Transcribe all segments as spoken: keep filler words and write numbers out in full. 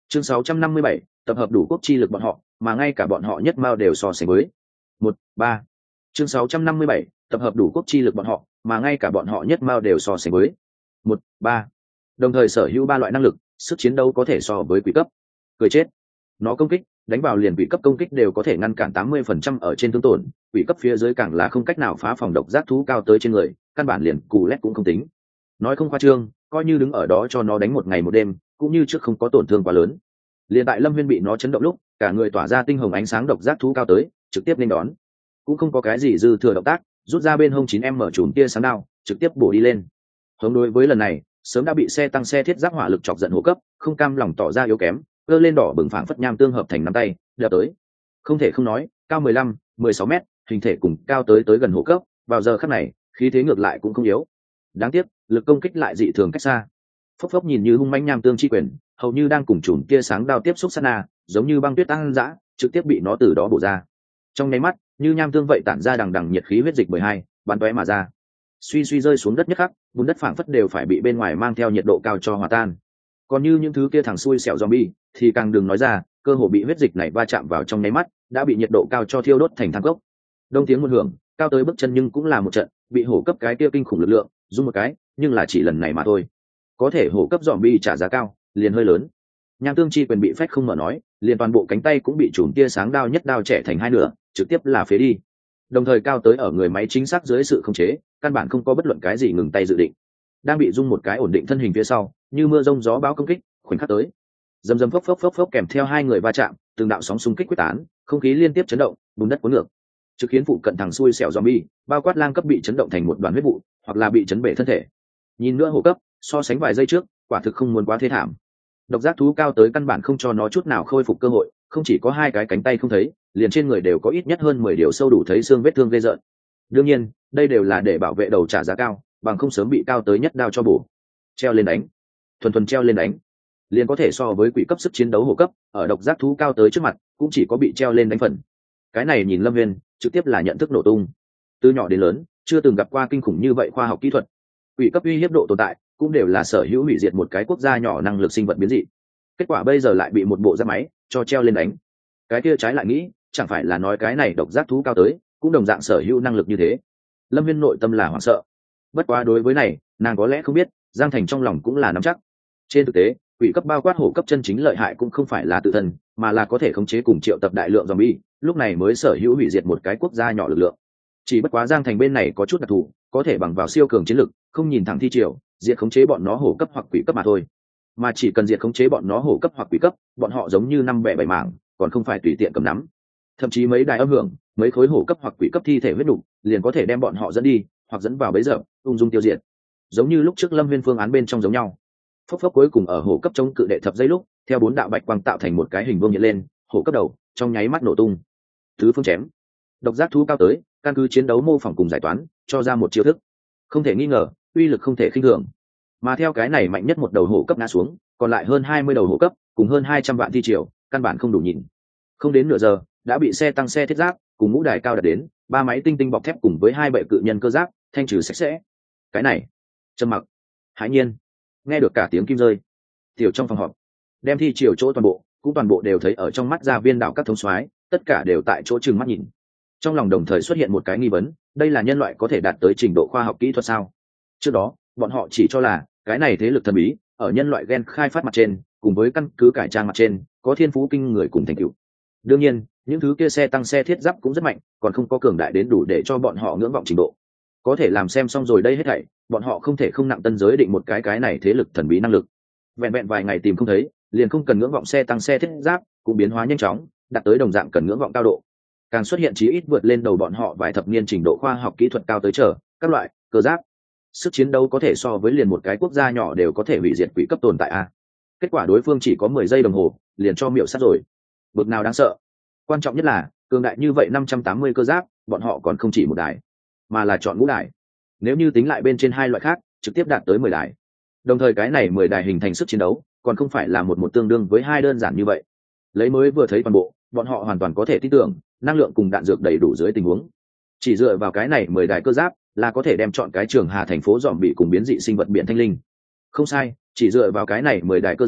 Chương sáu trăm năm mươi bảy, tập hợp đủ quốc chi lực bọn họ, mà ngay cả bọn họ nhất mao đều so sánh với. Một, ba. Chương sáu trăm năm mươi bảy, tập hợp đủ quốc chi lực bọn họ, mà ngay cả bọn họ nhất mao đều so sánh với. Một, ba. Đồng thời sở hữu ba loại năng lực, sức chiến đấu có thể so với quỷ cấp. Cười chết. Nó công kích, đánh vào liền quỷ cấp công kích đều có thể ngăn cản tám mươi phần trăm ở trên thương tổn, quỷ cấp phía dưới càng là không cách nào phá phòng độc giác thú cao tới trên người, căn bản liền cù lét cũng không tính. Nói không khoa trương, coi như đứng ở đó cho nó đánh một ngày một đêm, cũng như trước không có tổn thương quá lớn. Liền tại Lâm Viên bị nó chấn động lúc, cả người tỏa ra tinh hồng ánh sáng độc giác thú cao tới, trực tiếp nên đón. Cũng không có cái gì dư thừa động tác, rút ra bên hông chín em mở chùm tia sáng đao, trực tiếp bổ đi lên. Hướng đối với lần này, sớm đã bị xe tăng xe thiết giáp hỏa lực chọc giận hổ cấp, không cam lòng tỏ ra yếu kém, cơ lên đỏ bừng phảng phất nham tương hợp thành nắm tay, đập tới. Không thể không nói, cao mười lăm, mười sáu mét, hình thể cùng cao tới tới gần hổ cấp, vào giờ khắc này, khí thế ngược lại cũng không yếu. Đáng tiếc, lực công kích lại dị thường cách xa. Phốc phốc nhìn như hung mãnh nham tương chi quyền, hầu như đang cùng chùm tia sáng đao tiếp xúc sát na, giống như băng tuyết tăng dã, trực tiếp bị nó từ đó bổ ra. Trong nháy mắt, như nham tương vậy tản ra đằng đằng nhiệt khí huyết dịch mười hai, bắn tóe mà ra. Suy suy rơi xuống đất nhất khắc, bùn đất phảng phất đều phải bị bên ngoài mang theo nhiệt độ cao cho hòa tan. Còn như những thứ kia thằng xui xẻo zombie, thì càng đừng nói ra, cơ hồ bị huyết dịch này va chạm vào trong nháy mắt, đã bị nhiệt độ cao cho thiêu đốt thành than cốc. Đông tiếng một hưởng, cao tới bước chân nhưng cũng là một trận, bị hổ cấp cái kia kinh khủng lực lượng, dùng một cái, nhưng là chỉ lần này mà thôi. Có thể hổ cấp zombie trả giá cao, liền hơi lớn. Nham tương chi quyền bị phách không mở nói, liền toàn bộ cánh tay cũng bị chùm tia sáng đao nhất đao chẻ thành hai nửa, trực tiếp là phế đi. Đồng thời cao tới ở người máy chính xác dưới sự khống chế, căn bản không có bất luận cái gì ngừng tay dự định. Đang bị dung một cái ổn định thân hình phía sau, như mưa rông gió bão công kích, khoảnh khắc tới. Dầm dầm phốc phốc phốc phốc kèm theo hai người va chạm, từng đạo sóng xung kích quyết tán, không khí liên tiếp chấn động, bùn đất cuốn ngược. Trực khiến phụ cận thằng xui xẻo zombie, bao quát lang cấp bị chấn động thành một đoàn huyết vụ, hoặc là bị chấn bể thân thể. Nhìn nữa hổ cấp, so sánh vài giây trước, quả thực không muốn quá thế thảm. Độc giác thú cao tới căn bản không cho nó chút nào khôi phục cơ hội, không chỉ có hai cái cánh tay không thấy, liền trên người đều có ít nhất hơn mười điều sâu đủ thấy xương vết thương ghê rợn. Đương nhiên, đây đều là để bảo vệ đầu trả giá cao, bằng không sớm bị cao tới nhất đao cho bổ. Treo lên đánh, thuần thuần treo lên đánh, liền có thể so với quỷ cấp sức chiến đấu hổ cấp, ở độc giác thú cao tới trước mặt, cũng chỉ có bị treo lên đánh phần. Cái này nhìn Lâm Viên, trực tiếp là nhận thức nổ tung. Từ nhỏ đến lớn, chưa từng gặp qua kinh khủng như vậy khoa học kỹ thuật. Quỷ cấp uy hiếp độ tồn tại, cũng đều là sở hữu hủy diệt một cái quốc gia nhỏ năng lực sinh vật biến dị. Kết quả bây giờ lại bị một bộ giáp máy cho treo lên đánh. Cái kia trái lại nghĩ, chẳng phải là nói cái này độc giác thú cao tới, cũng đồng dạng sở hữu năng lực như thế. Lâm Viên nội tâm là hoảng sợ. Bất quá đối với này, nàng có lẽ không biết, Giang Thành trong lòng cũng là nắm chắc. Trên thực tế, quỷ cấp bao quát hổ cấp chân chính lợi hại cũng không phải là tự thân, mà là có thể khống chế cùng triệu tập đại lượng zombie, lúc này mới sở hữu hủy diệt một cái quốc gia nhỏ lực lượng. Chỉ bất quá Giang Thành bên này có chút đặc thù, có thể bằng vào siêu cường chiến lực, không nhìn thẳng thi triều, diệt khống chế bọn nó hổ cấp hoặc quỷ cấp mà thôi. Mà chỉ cần diệt khống chế bọn nó hổ cấp hoặc quỷ cấp, bọn họ giống như năm bẻ bảy mảng, còn không phải tùy tiện cầm nắm. Thậm chí mấy đài âm hưởng, mấy khối hổ cấp hoặc quỷ cấp thi thể huyết đủ, liền có thể đem bọn họ dẫn đi, hoặc dẫn vào bấy giờ, ung dung tiêu diệt. Giống như lúc trước Lâm Viên phương án bên trong giống nhau. Phốc phốc cuối cùng ở hổ cấp chống cự đệ thập giây lúc, theo bốn đạo bạch quang tạo thành một cái hình vuông hiện lên, hổ cấp đầu, trong nháy mắt nổ tung. Tứ phương chém. Độc giác thú cao tới, căn cứ chiến đấu mô phỏng cùng giải toán, cho ra một chiêu thức. Không thể nghi ngờ, uy lực không thể khinh thường. Mà theo cái này mạnh nhất một đầu hổ cấp ngã xuống, còn lại hơn hai mươi đầu hổ cấp, cùng hơn hai trăm vạn thi triều, căn bản không đủ nhìn. Không đến nửa giờ, đã bị xe tăng xe thiết giáp cùng ngũ đài cao đạt đến, ba máy tinh tinh bọc thép cùng với hai bệ cự nhân cơ giáp, thanh trừ sạch sẽ. Cái này, trầm mặc. Hãi nhiên, nghe được cả tiếng kim rơi. Tiểu trong phòng họp, đem thi triều chỗ toàn bộ, cũng toàn bộ đều thấy ở trong mắt gia viên đạo các thống soái, tất cả đều tại chỗ trừng mắt nhìn. Trong lòng đồng thời xuất hiện một cái nghi vấn, đây là nhân loại có thể đạt tới trình độ khoa học kỹ thuật sao? Trước đó, bọn họ chỉ cho là cái này thế lực thần bí ở nhân loại gen khai phát mặt trên, cùng với căn cứ cải trang mặt trên, có thiên phú kinh người cùng thành tựu. Đương nhiên, những thứ kia xe tăng xe thiết giáp cũng rất mạnh, còn không có cường đại đến đủ để cho bọn họ ngưỡng vọng trình độ. Có thể làm xem xong rồi đây hết thảy, bọn họ không thể không nặng tân giới định một cái cái này thế lực thần bí năng lực. Vẹn vẹn vài ngày tìm không thấy, liền không cần ngưỡng vọng xe tăng xe thiết giáp, cũng biến hóa nhanh chóng, đạt tới đồng dạng cần ngưỡng vọng cao độ. Càng xuất hiện chí ít vượt lên đầu bọn họ vài thập niên trình độ khoa học kỹ thuật cao tới trở, các loại cơ giáp, sức chiến đấu có thể so với liền một cái quốc gia nhỏ đều có thể hủy diệt quỷ cấp tồn tại a. Kết quả đối phương chỉ có mười giây đồng hồ, liền cho miểu sát rồi. Bực nào đáng sợ. Quan trọng nhất là, cường đại như vậy năm trăm tám mươi cơ giáp, bọn họ còn không chỉ một đài, mà là chọn ngũ đài. Nếu như tính lại bên trên hai loại khác, trực tiếp đạt tới mười đài. Đồng thời cái này mười đài hình thành sức chiến đấu, còn không phải là một một tương đương với hai đơn giản như vậy. Lấy mới vừa thấy toàn bộ, bọn họ hoàn toàn có thể tin tưởng, năng lượng cùng đạn dược đầy đủ dưới tình huống. Chỉ dựa vào cái này mười đài cơ giáp, là có thể đem chọn cái trường hà thành phố dòm bị cùng biến dị sinh vật biển thanh linh. Không sai, chỉ dựa vào cái này mười đài cơ giáp,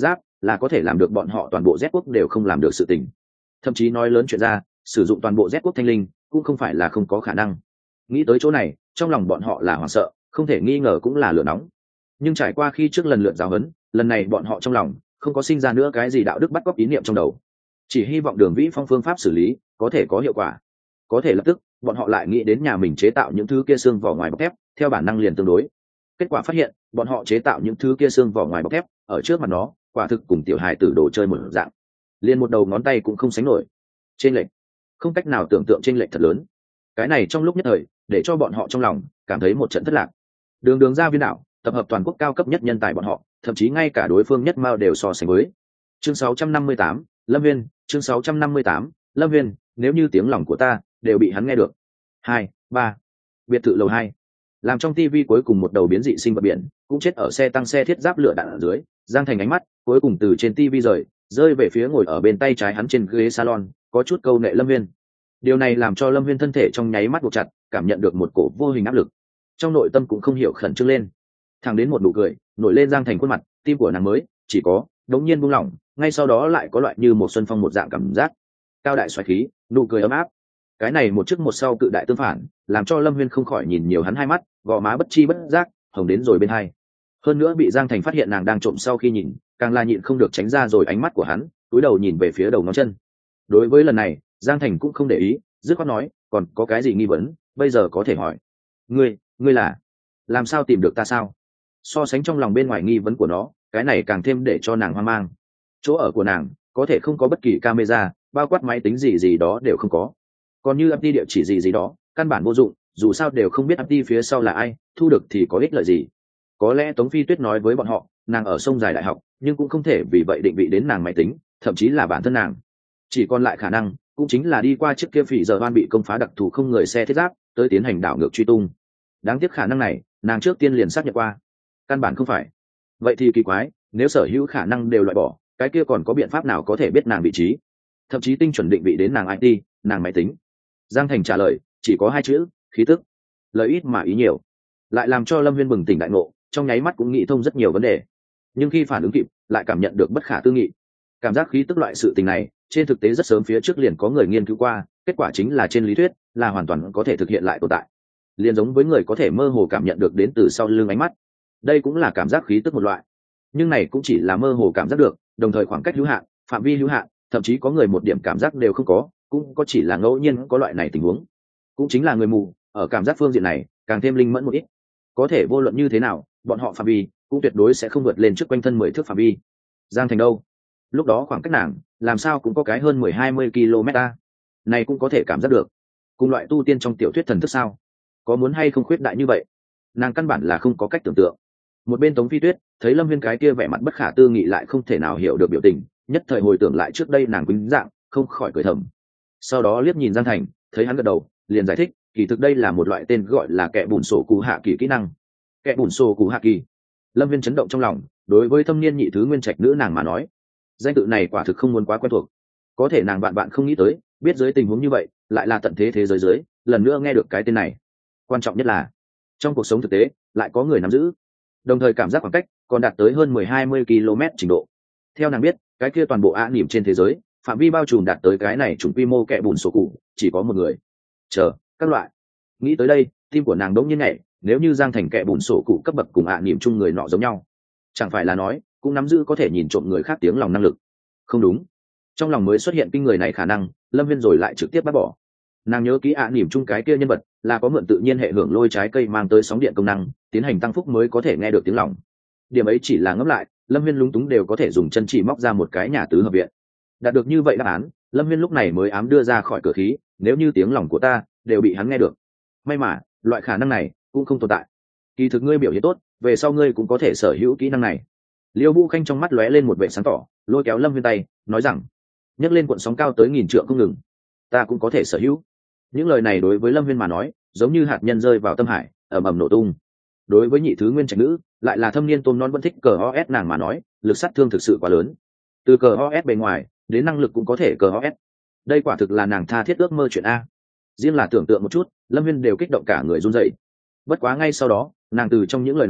là có thể làm được bọn họ toàn bộ Z quốc đều không làm được sự tình. Thậm chí nói lớn chuyện ra, sử dụng toàn bộ Z quốc thanh linh cũng không phải là không có khả năng. Nghĩ tới chỗ này, trong lòng bọn họ là hoảng sợ, không thể nghi ngờ cũng là lửa nóng. Nhưng trải qua khi trước lần lượt giáo huấn, lần này bọn họ trong lòng không có sinh ra nữa cái gì đạo đức bắt cóc ý niệm trong đầu, chỉ hy vọng Đường Vĩ Phong phương pháp xử lý có thể có hiệu quả. Có thể lập tức bọn họ lại nghĩ đến nhà mình chế tạo những thứ kia xương vỏ ngoài bọc thép, theo bản năng liền tương đối. Kết quả phát hiện bọn họ chế tạo những thứ kia xương vỏ ngoài bọc thép ở trước mặt nó quả thực cùng tiểu hài tử đồ chơi một dạng, liền một đầu ngón tay cũng không sánh nổi. Trên lệch không cách nào tưởng tượng, trên lệch thật lớn. Cái này trong lúc nhất thời để cho bọn họ trong lòng cảm thấy một trận thất lạc. Đường đường ra viên đảo tập hợp toàn quốc cao cấp nhất nhân tài bọn họ, thậm chí ngay cả đối phương nhất mao đều so sánh với. Chương sáu trăm năm mươi tám, Lâm Viên. Chương sáu trăm năm mươi tám, Lâm Viên. Nếu như tiếng lòng của ta đều bị hắn nghe được. Hai, ba. Biệt thự lầu hai. Làm trong tivi cuối cùng một đầu biến dị sinh vật biển cũng chết ở xe tăng xe thiết giáp lửa đạn ở dưới, Giang Thành ánh mắt cuối cùng từ trên tivi rời rơi về phía ngồi ở bên tay trái hắn trên ghế salon có chút câu nệ Lâm Viên. Điều này làm cho Lâm Viên thân thể trong nháy mắt buộc chặt, cảm nhận được một cổ vô hình áp lực, trong nội tâm cũng không hiểu khẩn trương lên. Thẳng đến một nụ cười nổi lên Giang Thành khuôn mặt, tim của nàng mới chỉ có đống nhiên buông lỏng, ngay sau đó lại có loại như một xuân phong một dạng cảm giác cao đại xoáy khí, nụ cười ấm áp. Cái này một trước một sau cự đại tương phản, làm cho Lâm Viên không khỏi nhìn nhiều hắn hai mắt, gò má bất chi bất giác hồng đến rồi bên hai. Hơn nữa bị Giang Thành phát hiện nàng đang trộm, sau khi nhìn càng là nhịn không được tránh ra rồi ánh mắt của hắn, cúi đầu nhìn về phía đầu ngón chân. Đối với lần này Giang Thành cũng không để ý, dứt khoát nói, còn có cái gì nghi vấn bây giờ có thể hỏi. Ngươi, ngươi là làm sao tìm được ta sao? So sánh trong lòng bên ngoài nghi vấn của nó, cái này càng thêm để cho nàng hoang mang. Chỗ ở của nàng có thể không có bất kỳ camera, bao quát máy tính gì gì đó đều không có, còn như ép đi địa chỉ gì gì đó căn bản vô dụng, dù sao đều không biết ép đi phía sau là ai, thu được thì có ích lợi gì. Có lẽ Tống Phi Tuyết nói với bọn họ nàng ở sông dài đại học, nhưng cũng không thể vì vậy định vị đến nàng máy tính, thậm chí là bản thân nàng. Chỉ còn lại khả năng cũng chính là đi qua chiếc kia phỉ giờ oan bị công phá đặc thù không người xe thiết giáp tới tiến hành đảo ngược truy tung. Đáng tiếc khả năng này nàng trước tiên liền xác nhận qua, căn bản không phải. Vậy thì kỳ quái, nếu sở hữu khả năng đều loại bỏ, cái kia còn có biện pháp nào có thể biết nàng vị trí, thậm chí tinh chuẩn định vị đến nàng i tê, nàng máy tính? Giang Thành trả lời chỉ có hai chữ: khí tức. Lời ít mà ý nhiều, lại làm cho Lâm Viên bừng tỉnh đại ngộ, trong nháy mắt cũng nghĩ thông rất nhiều vấn đề. Nhưng khi phản ứng kịp, lại cảm nhận được bất khả tư nghị. Cảm giác khí tức loại sự tình này trên thực tế rất sớm phía trước liền có người nghiên cứu qua, kết quả chính là trên lý thuyết là hoàn toàn có thể thực hiện lại tồn tại, liền giống với người có thể mơ hồ cảm nhận được đến từ sau lưng ánh mắt. Đây cũng là cảm giác khí tức một loại, nhưng này cũng chỉ là mơ hồ cảm giác được, đồng thời khoảng cách hữu hạn, phạm vi hữu hạn, thậm chí có người một điểm cảm giác đều không có, cũng có chỉ là ngẫu nhiên có loại này tình huống. Cũng chính là người mù ở cảm giác phương diện này càng thêm linh mẫn một ít. Có thể vô luận như thế nào, bọn họ phạm vi cũng tuyệt đối sẽ không vượt lên trước quanh thân mười thước phạm vi. Giang Thành đâu? Lúc đó khoảng cách nàng làm sao cũng có cái hơn mười hai mươi km a, này cũng có thể cảm giác được. Cùng loại tu tiên trong tiểu thuyết thần thức sao? Có muốn hay không khuyết đại như vậy, nàng căn bản là không có cách tưởng tượng. Một bên Tống Phi Tuyết thấy Lâm Viên cái kia vẻ mặt bất khả tư nghị lại không thể nào hiểu được biểu tình, nhất thời hồi tưởng lại trước đây nàng quýnh dạng, không khỏi cười thầm. Sau đó liếc nhìn Giang Thành, thấy hắn gật đầu, liền giải thích, kỳ thực đây là một loại tên gọi là kẹ bùn sổ cù hạ kỳ kỹ năng. Kẹ bùn sổ cù hạ kỳ. Lâm Viên chấn động trong lòng, đối với thâm niên nhị thứ nguyên trạch nữ nàng mà nói, danh tự này quả thực không muốn quá quen thuộc. Có thể nàng bạn bạn không nghĩ tới, biết dưới tình huống như vậy lại là tận thế thế giới dưới lần nữa nghe được cái tên này. Quan trọng nhất là trong cuộc sống thực tế lại có người nắm giữ, đồng thời cảm giác khoảng cách còn đạt tới hơn mười hai mươi km trình độ. Theo nàng biết, cái kia toàn bộ ạ niệm trên thế giới phạm vi bao trùm đạt tới cái này chủng quy mô kẹ bùn sổ cụ chỉ có một người. Chờ các loại, nghĩ tới đây tim của nàng đống nhiên nhảy. Nếu như Giang Thành kẹ bùn sổ cụ cấp bậc cùng ạ niệm chung người nọ giống nhau, chẳng phải là nói cũng nắm giữ có thể nhìn trộm người khác tiếng lòng năng lực? Không đúng, trong lòng mới xuất hiện kinh người này khả năng, Lâm Viên rồi lại trực tiếp bác bỏ. Nàng nhớ kỹ ạ niệm chung cái kia nhân vật là có mượn tự nhiên hệ hưởng lôi trái cây mang tới sóng điện công năng, tiến hành tăng phúc mới có thể nghe được tiếng lòng. Điểm ấy chỉ là ngẫm lại, Lâm Viên lúng túng đều có thể dùng chân chỉ móc ra một cái nhà tứ hợp viện. Đạt được như vậy đáp án, Lâm Viên lúc này mới ám đưa ra khỏi cửa khí, nếu như tiếng lòng của ta đều bị hắn nghe được. May mà loại khả năng này cũng không tồn tại. Kỳ thực ngươi biểu hiện tốt, về sau ngươi cũng có thể sở hữu kỹ năng này. Liêu Vũ Khanh trong mắt lóe lên một vẻ sáng tỏ, lôi kéo Lâm Viên tay, nói rằng, nhấc lên cuộn sóng cao tới nghìn trượng không ngừng, ta cũng có thể sở hữu. Những lời này đối với Lâm Viên mà nói giống như hạt nhân rơi vào tâm hải, ầm ầm nổ tung. Đối với nhị thứ nguyên trạch nữ lại là thâm niên tôm non vẫn thích cờ o s nàng mà nói, lực sát thương thực sự quá lớn. Từ cờ o s bề ngoài đến năng lực cũng có thể cờ o s, đây quả thực là nàng tha thiết ước mơ chuyện a. Riêng là tưởng tượng một chút, Lâm Viên đều kích động cả người run rẩy. Bất quá ngay sau đó nàng từ trong những lời này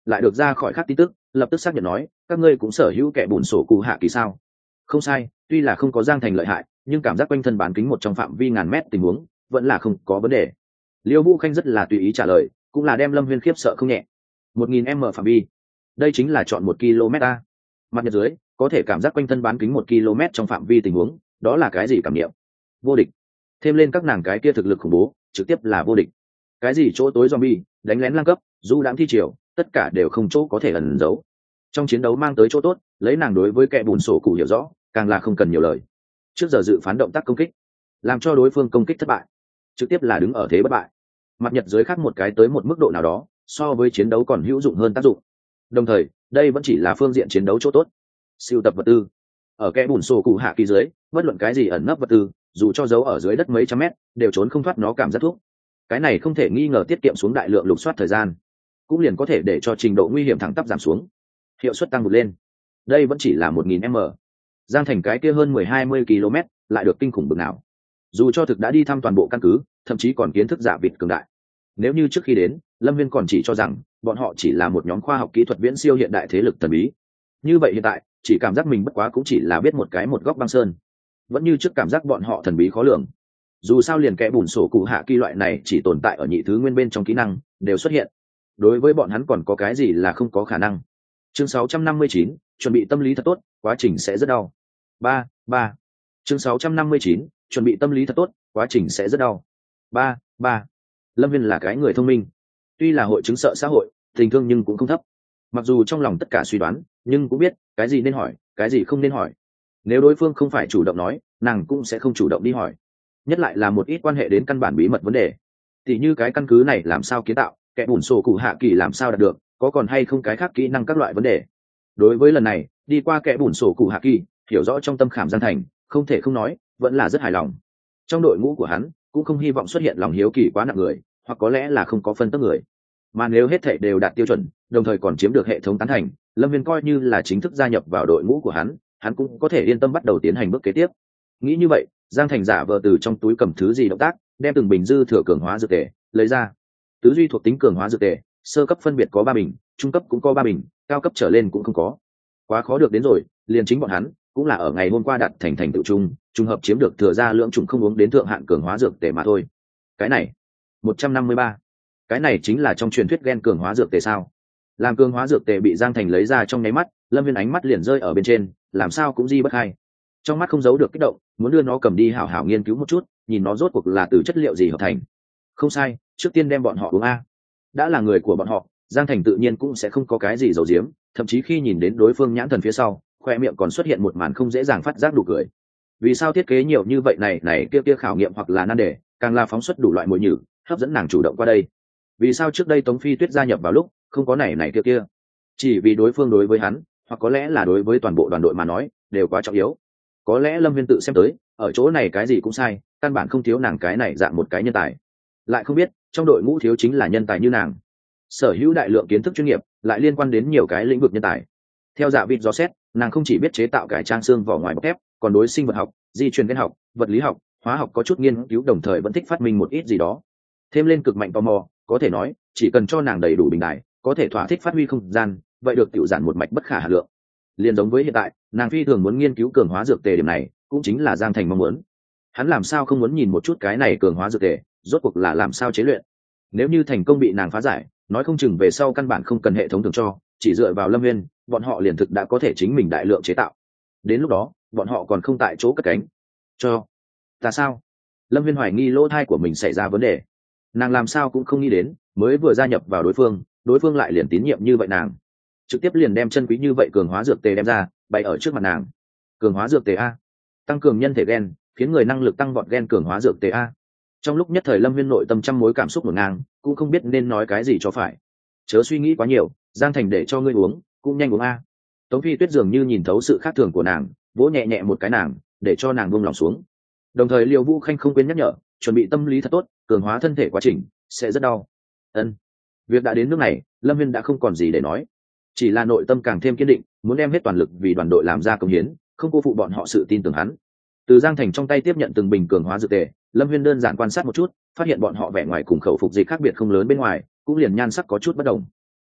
lại được ra khỏi khác tin tức, lập tức xác nhận nói, các ngươi cũng sở hữu kẻ bùn sổ cụ hạ kỳ sao? Không sai, tuy là không có Giang Thành lợi hại, nhưng cảm giác quanh thân bán kính một trong phạm vi ngàn mét tình huống vẫn là không có vấn đề. Liêu Vũ Khanh rất là tùy ý trả lời, cũng là đem Lâm Viên khiếp sợ không nhẹ. Một nghìn m phạm vi, đây chính là chọn một km a. Mặt nhật dưới có thể cảm giác quanh thân bán kính một km trong phạm vi tình huống, đó là cái gì cảm nghiệm? Vô địch. Thêm lên các nàng cái kia thực lực khủng bố, trực tiếp là vô địch. Cái gì chỗ tối zombie, đánh lén lang cấp, du đãng thi triều, tất cả đều không chỗ có thể ẩn giấu. Trong chiến đấu mang tới chỗ tốt, lấy nàng đối với kẻ bùn sổ cụ hiểu rõ, càng là không cần nhiều lời. Trước giờ dự phán động tác công kích, làm cho đối phương công kích thất bại, trực tiếp là đứng ở thế bất bại. Mặt nhật dưới khác một cái tới một mức độ nào đó, so với chiến đấu còn hữu dụng hơn tác dụng. Đồng thời, đây vẫn chỉ là phương diện chiến đấu chỗ tốt. Siêu tập vật tư, ở kẽ bùn sổ cụ hạ kỳ dưới, bất luận cái gì ẩn nấp vật tư, dù cho giấu ở dưới đất mấy trăm mét, đều trốn không thoát nó cảm giác thuốc. Cái này không thể nghi ngờ tiết kiệm xuống đại lượng lục soát thời gian, cũng liền có thể để cho trình độ nguy hiểm thẳng tắp giảm xuống, hiệu suất tăng vụt lên. Đây vẫn chỉ là một nghìn m. Giang Thành cái kia hơn mười hai mươi km lại được kinh khủng bực nào. Dù cho thực đã đi thăm toàn bộ căn cứ, thậm chí còn kiến thức giả vịt cường đại. Nếu như trước khi đến, Lâm Viên còn chỉ cho rằng bọn họ chỉ là một nhóm khoa học kỹ thuật viễn siêu hiện đại thế lực thần bí. Như vậy hiện tại, chỉ cảm giác mình bất quá cũng chỉ là biết một cái một góc băng sơn. Vẫn như trước cảm giác bọn họ thần bí khó lường. Dù sao liền kẽ bùn sổ cụ hạ kỳ loại này chỉ tồn tại ở nhị thứ nguyên bên trong kỹ năng, đều xuất hiện. Đối với bọn hắn còn có cái gì là không có khả năng. Chương sáu trăm năm mươi chín, chuẩn bị tâm lý thật tốt, quá trình sẽ rất đau. Ba, ba. Chương sáu trăm năm mươi chín, chuẩn bị tâm lý thật tốt, quá trình sẽ rất đau. Ba, ba. Lâm Viên là cái người thông minh, tuy là hội chứng sợ xã hội, tình thương nhưng cũng không thấp. Mặc dù trong lòng tất cả suy đoán, nhưng cũng biết cái gì nên hỏi, cái gì không nên hỏi. Nếu đối phương không phải chủ động nói, nàng cũng sẽ không chủ động đi hỏi. Nhất lại là một ít quan hệ đến căn bản bí mật vấn đề, tỉ như cái căn cứ này làm sao kiến tạo, kẻ bùn sổ cụ hạ kỳ làm sao đạt được, có còn hay không cái khác kỹ năng các loại vấn đề. Đối với lần này đi qua kẻ bùn sổ cụ hạ kỳ, hiểu rõ trong tâm khảm Giang Thành, không thể không nói vẫn là rất hài lòng. Trong đội ngũ của hắn cũng không hy vọng xuất hiện lòng hiếu kỳ quá nặng người, hoặc có lẽ là không có phân tấp người. Mà nếu hết thảy đều đạt tiêu chuẩn, đồng thời còn chiếm được hệ thống tán thành, Lâm Viên coi như là chính thức gia nhập vào đội ngũ của hắn, hắn cũng có thể yên tâm bắt đầu tiến hành bước kế tiếp. Nghĩ như vậy, Giang Thành giả vờ từ trong túi cầm thứ gì động tác, đem từng bình dư thừa cường hóa dược tề lấy ra. Tứ duy thuộc tính cường hóa dược tề, sơ cấp phân biệt có ba bình, trung cấp cũng có ba bình, cao cấp trở lên cũng không có. Quá khó được đến rồi, liền chính bọn hắn cũng là ở ngày hôm qua đặt thành thành tựu chung, trùng hợp chiếm được thừa ra lượng trùng không uống đến thượng hạn cường hóa dược tề mà thôi. Cái này, một trăm năm mươi ba. Cái này chính là trong truyền thuyết gen cường hóa dược tề sao? Làm cường hóa dược tề bị Giang Thành lấy ra trong nháy mắt, Lâm Viên ánh mắt liền rơi ở bên trên, làm sao cũng di bất hai. Trong mắt không giấu được kích động, muốn đưa nó cầm đi hảo hảo nghiên cứu một chút, nhìn nó rốt cuộc là từ chất liệu gì hợp thành. Không sai, trước tiên đem bọn họ uống a. Đã là người của bọn họ, Giang Thành tự nhiên cũng sẽ không có cái gì giấu giếm, thậm chí khi nhìn đến đối phương nhãn thần phía sau, khoe miệng còn xuất hiện một màn không dễ dàng phát giác đủ cười. Vì sao thiết kế nhiều như vậy này này kia kia khảo nghiệm hoặc là nan đề, càng là phóng xuất đủ loại mồi nhử, hấp dẫn nàng chủ động qua đây. Vì sao trước đây Tống Phi Tuyết gia nhập vào lúc không có này này kia kia? Chỉ vì đối phương đối với hắn, hoặc có lẽ là đối với toàn bộ đoàn đội mà nói, đều quá trọng yếu. Có lẽ Lâm Viên tự xem tới, ở chỗ này cái gì cũng sai, căn bản không thiếu nàng cái này dạng một cái nhân tài. Lại không biết, trong đội ngũ thiếu chính là nhân tài như nàng. Sở hữu đại lượng kiến thức chuyên nghiệp, lại liên quan đến nhiều cái lĩnh vực nhân tài. Theo Dạ Vịt dò xét, nàng không chỉ biết chế tạo cải trang xương vỏ ngoài bọc thép, còn đối sinh vật học, di truyền gen học, vật lý học, hóa học có chút nghiên cứu, đồng thời vẫn thích phát minh một ít gì đó. Thêm lên cực mạnh tò mò, có thể nói, chỉ cần cho nàng đầy đủ bình đại, có thể thỏa thích phát huy không gian, vậy được tiểu giản một mạch bất khả hà lượng. Liên giống với hiện tại, nàng phi thường muốn nghiên cứu cường hóa dược tề điểm này, cũng chính là Giang Thành mong muốn. Hắn làm sao không muốn nhìn một chút cái này cường hóa dược tề, rốt cuộc là làm sao chế luyện. Nếu như thành công bị nàng phá giải, nói không chừng về sau căn bản không cần hệ thống thường cho, chỉ dựa vào Lâm Viên, bọn họ liền thực đã có thể chính mình đại lượng chế tạo. Đến lúc đó, bọn họ còn không tại chỗ cất cánh. Cho ta sao? Lâm Viên hoài nghi lỗ thai của mình xảy ra vấn đề. Nàng làm sao cũng không nghĩ đến, mới vừa gia nhập vào đối phương, đối phương lại liền tín nhiệm như vậy nàng, trực tiếp liền đem chân quý như vậy cường hóa dược tề đem ra bày ở trước mặt nàng. Cường hóa dược tề a, tăng cường nhân thể gen, khiến người năng lực tăng vọt gen cường hóa dược tề a. Trong lúc nhất thời Lâm Viên nội tâm trăm mối cảm xúc ngổn ngang, cũng không biết nên nói cái gì cho phải. Chớ suy nghĩ quá nhiều, Giang Thành để cho ngươi uống, cũng nhanh uống a. Tống Phi Tuyết dường như nhìn thấu sự khác thường của nàng, vỗ nhẹ nhẹ một cái nàng, để cho nàng buông lòng xuống. Đồng thời Liêu Vũ Khanh không quên nhắc nhở, chuẩn bị tâm lý thật tốt, cường hóa thân thể quá trình sẽ rất đau. Ân. Việc đã đến nước này, Lâm Viên đã không còn gì để nói, chỉ là nội tâm càng thêm kiên định, muốn đem hết toàn lực vì đoàn đội làm ra công hiến, không cô phụ bọn họ sự tin tưởng hắn. Từ Giang Thành trong tay tiếp nhận từng bình cường hóa dược tề, Lâm Viên đơn giản quan sát một chút, phát hiện bọn họ vẻ ngoài cùng khẩu phục dịch khác biệt không lớn bên ngoài, cũng liền nhan sắc có chút bất đồng.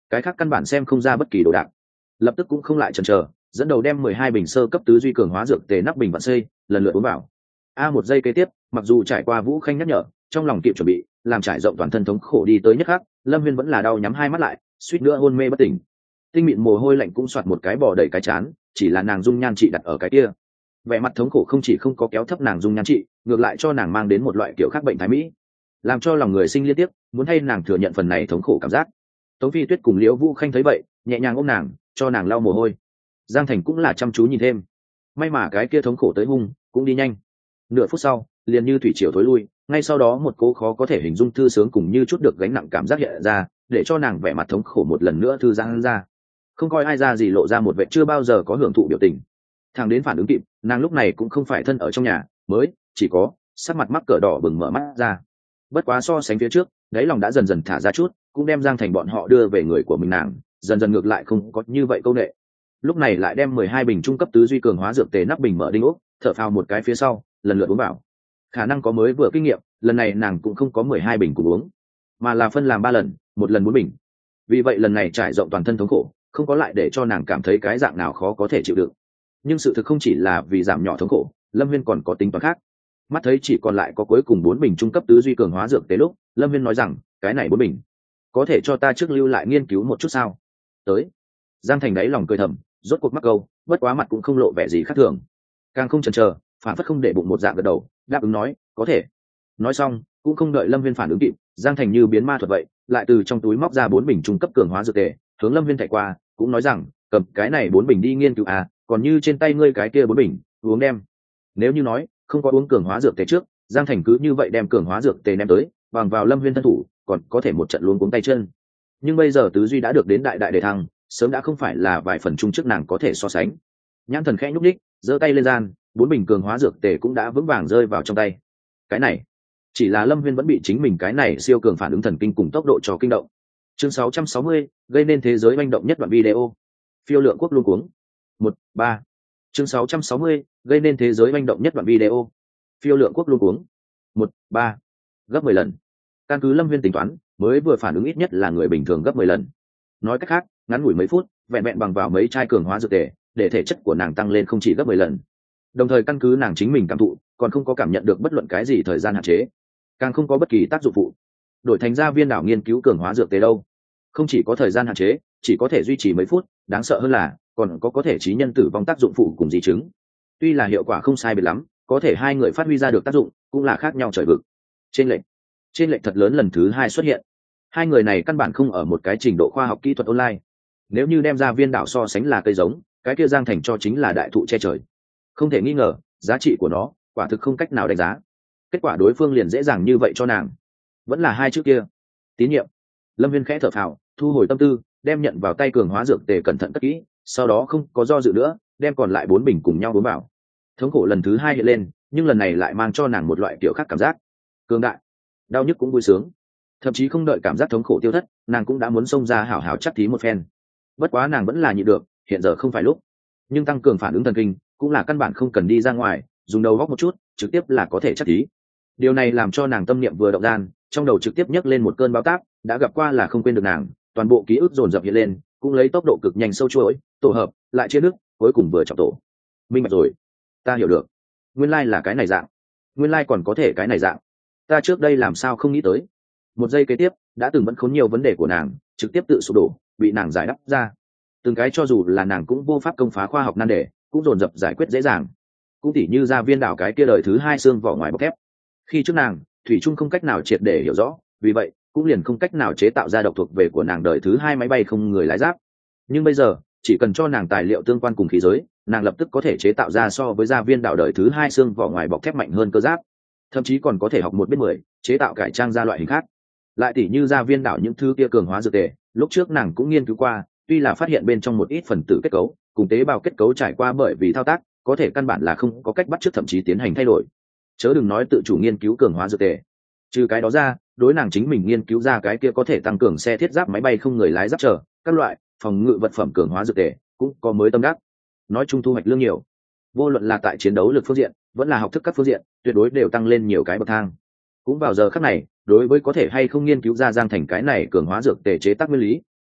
cái khác căn bản xem không ra bất kỳ đồ đạc, lập tức cũng không lại chần chờ, dẫn đầu đem mười hai bình sơ cấp tứ duy cường hóa dược tề nắp bình vặn xây lần lượt uống vào. A một giây kế tiếp, mặc dù trải qua Vũ Khanh nhắc nhở, trong lòng kịp chuẩn bị, làm trải rộng toàn thân thống khổ đi tới nhất khắc, Lâm Viên vẫn là đau nhắm hai mắt lại, suýt nữa hôn mê bất tỉnh. Tinh mịn mồ hôi lạnh cũng soạt một cái bò đầy cái chán, chỉ là nàng dung nhan trị đặt ở cái kia, vẻ mặt thống khổ không chỉ không có kéo thấp nàng dung nhan trị, ngược lại cho nàng mang đến một loại kiểu khác bệnh thái mỹ, làm cho lòng người sinh liên tiếp muốn hay nàng thừa nhận phần này thống khổ cảm giác. Tống Phi Tuyết cùng Liễu Vũ Khanh thấy vậy, nhẹ nhàng ôm nàng, cho nàng lau mồ hôi. Giang Thành cũng là chăm chú nhìn thêm, may mà cái kia thống khổ tới hung cũng đi nhanh. Nửa phút sau, liền như thủy triều thối lui, ngay sau đó một cố khó có thể hình dung thư sướng cùng như chút được gánh nặng cảm giác hiện ra, để cho nàng vẻ mặt thống khổ một lần nữa thư giãn ra, không coi ai ra gì lộ ra một vẻ chưa bao giờ có hưởng thụ biểu tình. Thằng đến phản ứng kịp, nàng lúc này cũng không phải thân ở trong nhà, mới chỉ có sắc mặt mắc cỡ đỏ bừng mở mắt ra. Bất quá so sánh phía trước, đáy lòng đã dần dần thả ra chút, cũng đem Giang Thành bọn họ đưa về người của mình nàng, dần dần ngược lại không có như vậy câu nệ. Lúc này lại đem mười hai bình trung cấp tứ duy cường hóa dược tề nắp bình mở đinh ốc, thở phào một cái phía sau, lần lượt uống vào. Khả năng có mới vừa kinh nghiệm, lần này nàng cũng không có mười hai bình cùng uống, mà là phân làm ba lần, một lần bốn bình. Vì vậy lần này trải rộng toàn thân thống khổ, không có lại để cho nàng cảm thấy cái dạng nào khó có thể chịu đựng. Nhưng sự thực không chỉ là vì giảm nhỏ thống khổ, Lâm Viên còn có tính toán khác. Mắt thấy chỉ còn lại có cuối cùng bốn bình trung cấp tứ duy cường hóa dược tế lúc, Lâm Viên nói rằng, cái này bốn bình có thể cho ta trước lưu lại nghiên cứu một chút sao? Tới. Giang Thành đáy lòng cười thầm, rốt cuộc mắc câu, bất quá mặt cũng không lộ vẻ gì khác thường, càng không chần chờ, phản phất không để bụng một dạng gật đầu, đáp ứng nói, có thể. Nói xong, cũng không đợi Lâm Viên phản ứng kịp, Giang Thành như biến ma thuật vậy, lại từ trong túi móc ra bốn bình trung cấp cường hóa dược tề, hướng Lâm Viên chạy qua, cũng nói rằng, cầm cái này bốn bình đi nghiên cứu à, còn như trên tay ngươi cái kia bốn bình, uống đem. Nếu như nói không có uống cường hóa dược tề trước, Giang Thành cứ như vậy đem cường hóa dược tề ném tới, bằng vào Lâm Viên thân thủ, còn có thể một trận luống cuống tay chân. Nhưng bây giờ tứ duy đã được đến đại đại đề thăng, sớm đã không phải là vài phần chung trước nàng có thể so sánh. Nhãn thần khẽ nhúc đích, giơ tay lên gian, bốn bình cường hóa dược tề cũng đã vững vàng rơi vào trong tay. Cái này, chỉ là Lâm Viên vẫn bị chính mình cái này siêu cường phản ứng thần kinh cùng tốc độ cho kinh động. Chương sáu trăm sáu mươi, gây nên thế giới manh động nhất đoạn video. Phiêu lượng quốc luống cuống. một, ba. Chương sáu trăm sáu mươi, gây nên thế giới manh động nhất đoạn video. Phiêu lượng quốc luống cuống. một, ba. Gấp mười lần. Căn cứ Lâm Viên tính toán, mới vừa phản ứng ít nhất là người bình thường gấp mười lần. Nói cách khác, ngắn ngủi mấy phút, vẹn vẹn bằng vào mấy chai cường hóa dược tề, để thể chất của nàng tăng lên không chỉ gấp mười lần. Đồng thời căn cứ nàng chính mình cảm thụ, còn không có cảm nhận được bất luận cái gì thời gian hạn chế, càng không có bất kỳ tác dụng phụ. Đổi thành ra viên đảo nghiên cứu cường hóa dược tề đâu, không chỉ có thời gian hạn chế, chỉ có thể duy trì mấy phút, đáng sợ hơn là còn có có thể trí nhân tử vong tác dụng phụ cùng di chứng. Tuy là hiệu quả không sai biệt lắm, có thể hai người phát huy ra được tác dụng cũng là khác nhau trời vực. Trên lệnh, trên lệnh thật lớn lần thứ hai xuất hiện. Hai người này căn bản không ở một cái trình độ khoa học kỹ thuật online. Nếu như đem ra viên đảo so sánh là cây giống, cái kia Giang Thành cho chính là đại thụ che trời. Không thể nghi ngờ, giá trị của nó quả thực không cách nào đánh giá. Kết quả đối phương liền dễ dàng như vậy cho nàng, vẫn là hai chữ kia, tín nhiệm. Lâm Viên khẽ thở phào, thu hồi tâm tư, đem nhận vào tay cường hóa dược tề cẩn thận cất kỹ, sau đó không có do dự nữa, đem còn lại bốn bình cùng nhau uống vào. Thống khổ lần thứ hai hiện lên, nhưng lần này lại mang cho nàng một loại kiểu khác cảm giác, cường đại, đau nhức cũng vui sướng. Thậm chí không đợi cảm giác thống khổ tiêu thất, nàng cũng đã muốn xông ra hảo hảo chắc thí một phen. Bất quá nàng vẫn là nhịn được, hiện giờ không phải lúc. Nhưng tăng cường phản ứng thần kinh cũng là căn bản không cần đi ra ngoài, dùng đầu góc một chút, trực tiếp là có thể chắc thí. Điều này làm cho nàng tâm niệm vừa động gian, trong đầu trực tiếp nhấc lên một cơn bão táp, đã gặp qua là không quên được nàng, toàn bộ ký ức dồn dập hiện lên, cũng lấy tốc độ cực nhanh sâu chuỗi, tổ hợp, lại chia nước, cuối cùng vừa trọng tổ. Minh bạch rồi, ta hiểu được. Nguyên lai là cái này dạng. Nguyên lai còn có thể cái này dạng. Ta trước đây làm sao không nghĩ tới. Một giây kế tiếp, đã từng vẫn khốn nhiều vấn đề của nàng, trực tiếp tự sụp đổ, bị nàng giải đáp ra. Từng cái cho dù là nàng cũng vô pháp công phá khoa học nan đề, cũng dồn dập giải quyết dễ dàng. Cũng tỉ như ra viên đảo cái kia đời thứ hai xương vỏ ngoài bọc thép. Khi trước nàng, thủy chung không cách nào triệt để hiểu rõ, vì vậy cũng liền không cách nào chế tạo ra độc thuộc về của nàng đời thứ hai máy bay không người lái giáp. Nhưng bây giờ, chỉ cần cho nàng tài liệu tương quan cùng khí giới, nàng lập tức có thể chế tạo ra so với gia viên đảo đời thứ hai xương vỏ ngoài bọc thép mạnh hơn cơ giáp, thậm chí còn có thể học một biết mười, chế tạo cải trang ra loại hình khác. Lại tỉ như gia viên đảo những thứ kia cường hóa dược tề, lúc trước nàng cũng nghiên cứu qua, tuy là phát hiện bên trong một ít phần tử kết cấu cùng tế bào kết cấu trải qua bởi vì thao tác, có thể căn bản là không có cách bắt chước thậm chí tiến hành thay đổi. Chớ đừng nói tự chủ nghiên cứu cường hóa dược tề. Trừ cái đó ra, đối nàng chính mình nghiên cứu ra cái kia có thể tăng cường xe thiết giáp máy bay không người lái giáp trở, các loại phòng ngự vật phẩm cường hóa dược tề cũng có mới tâm đắc. Nói chung thu hoạch lương nhiều, vô luận là tại chiến đấu lực phương diện, vẫn là học thức các phương diện, tuyệt đối đều tăng lên nhiều cái bậc thang. Cũng vào giờ khắc này, đối với có thể hay không nghiên cứu ra Giang Thành cái này cường hóa dược tề chế tác nguyên lý,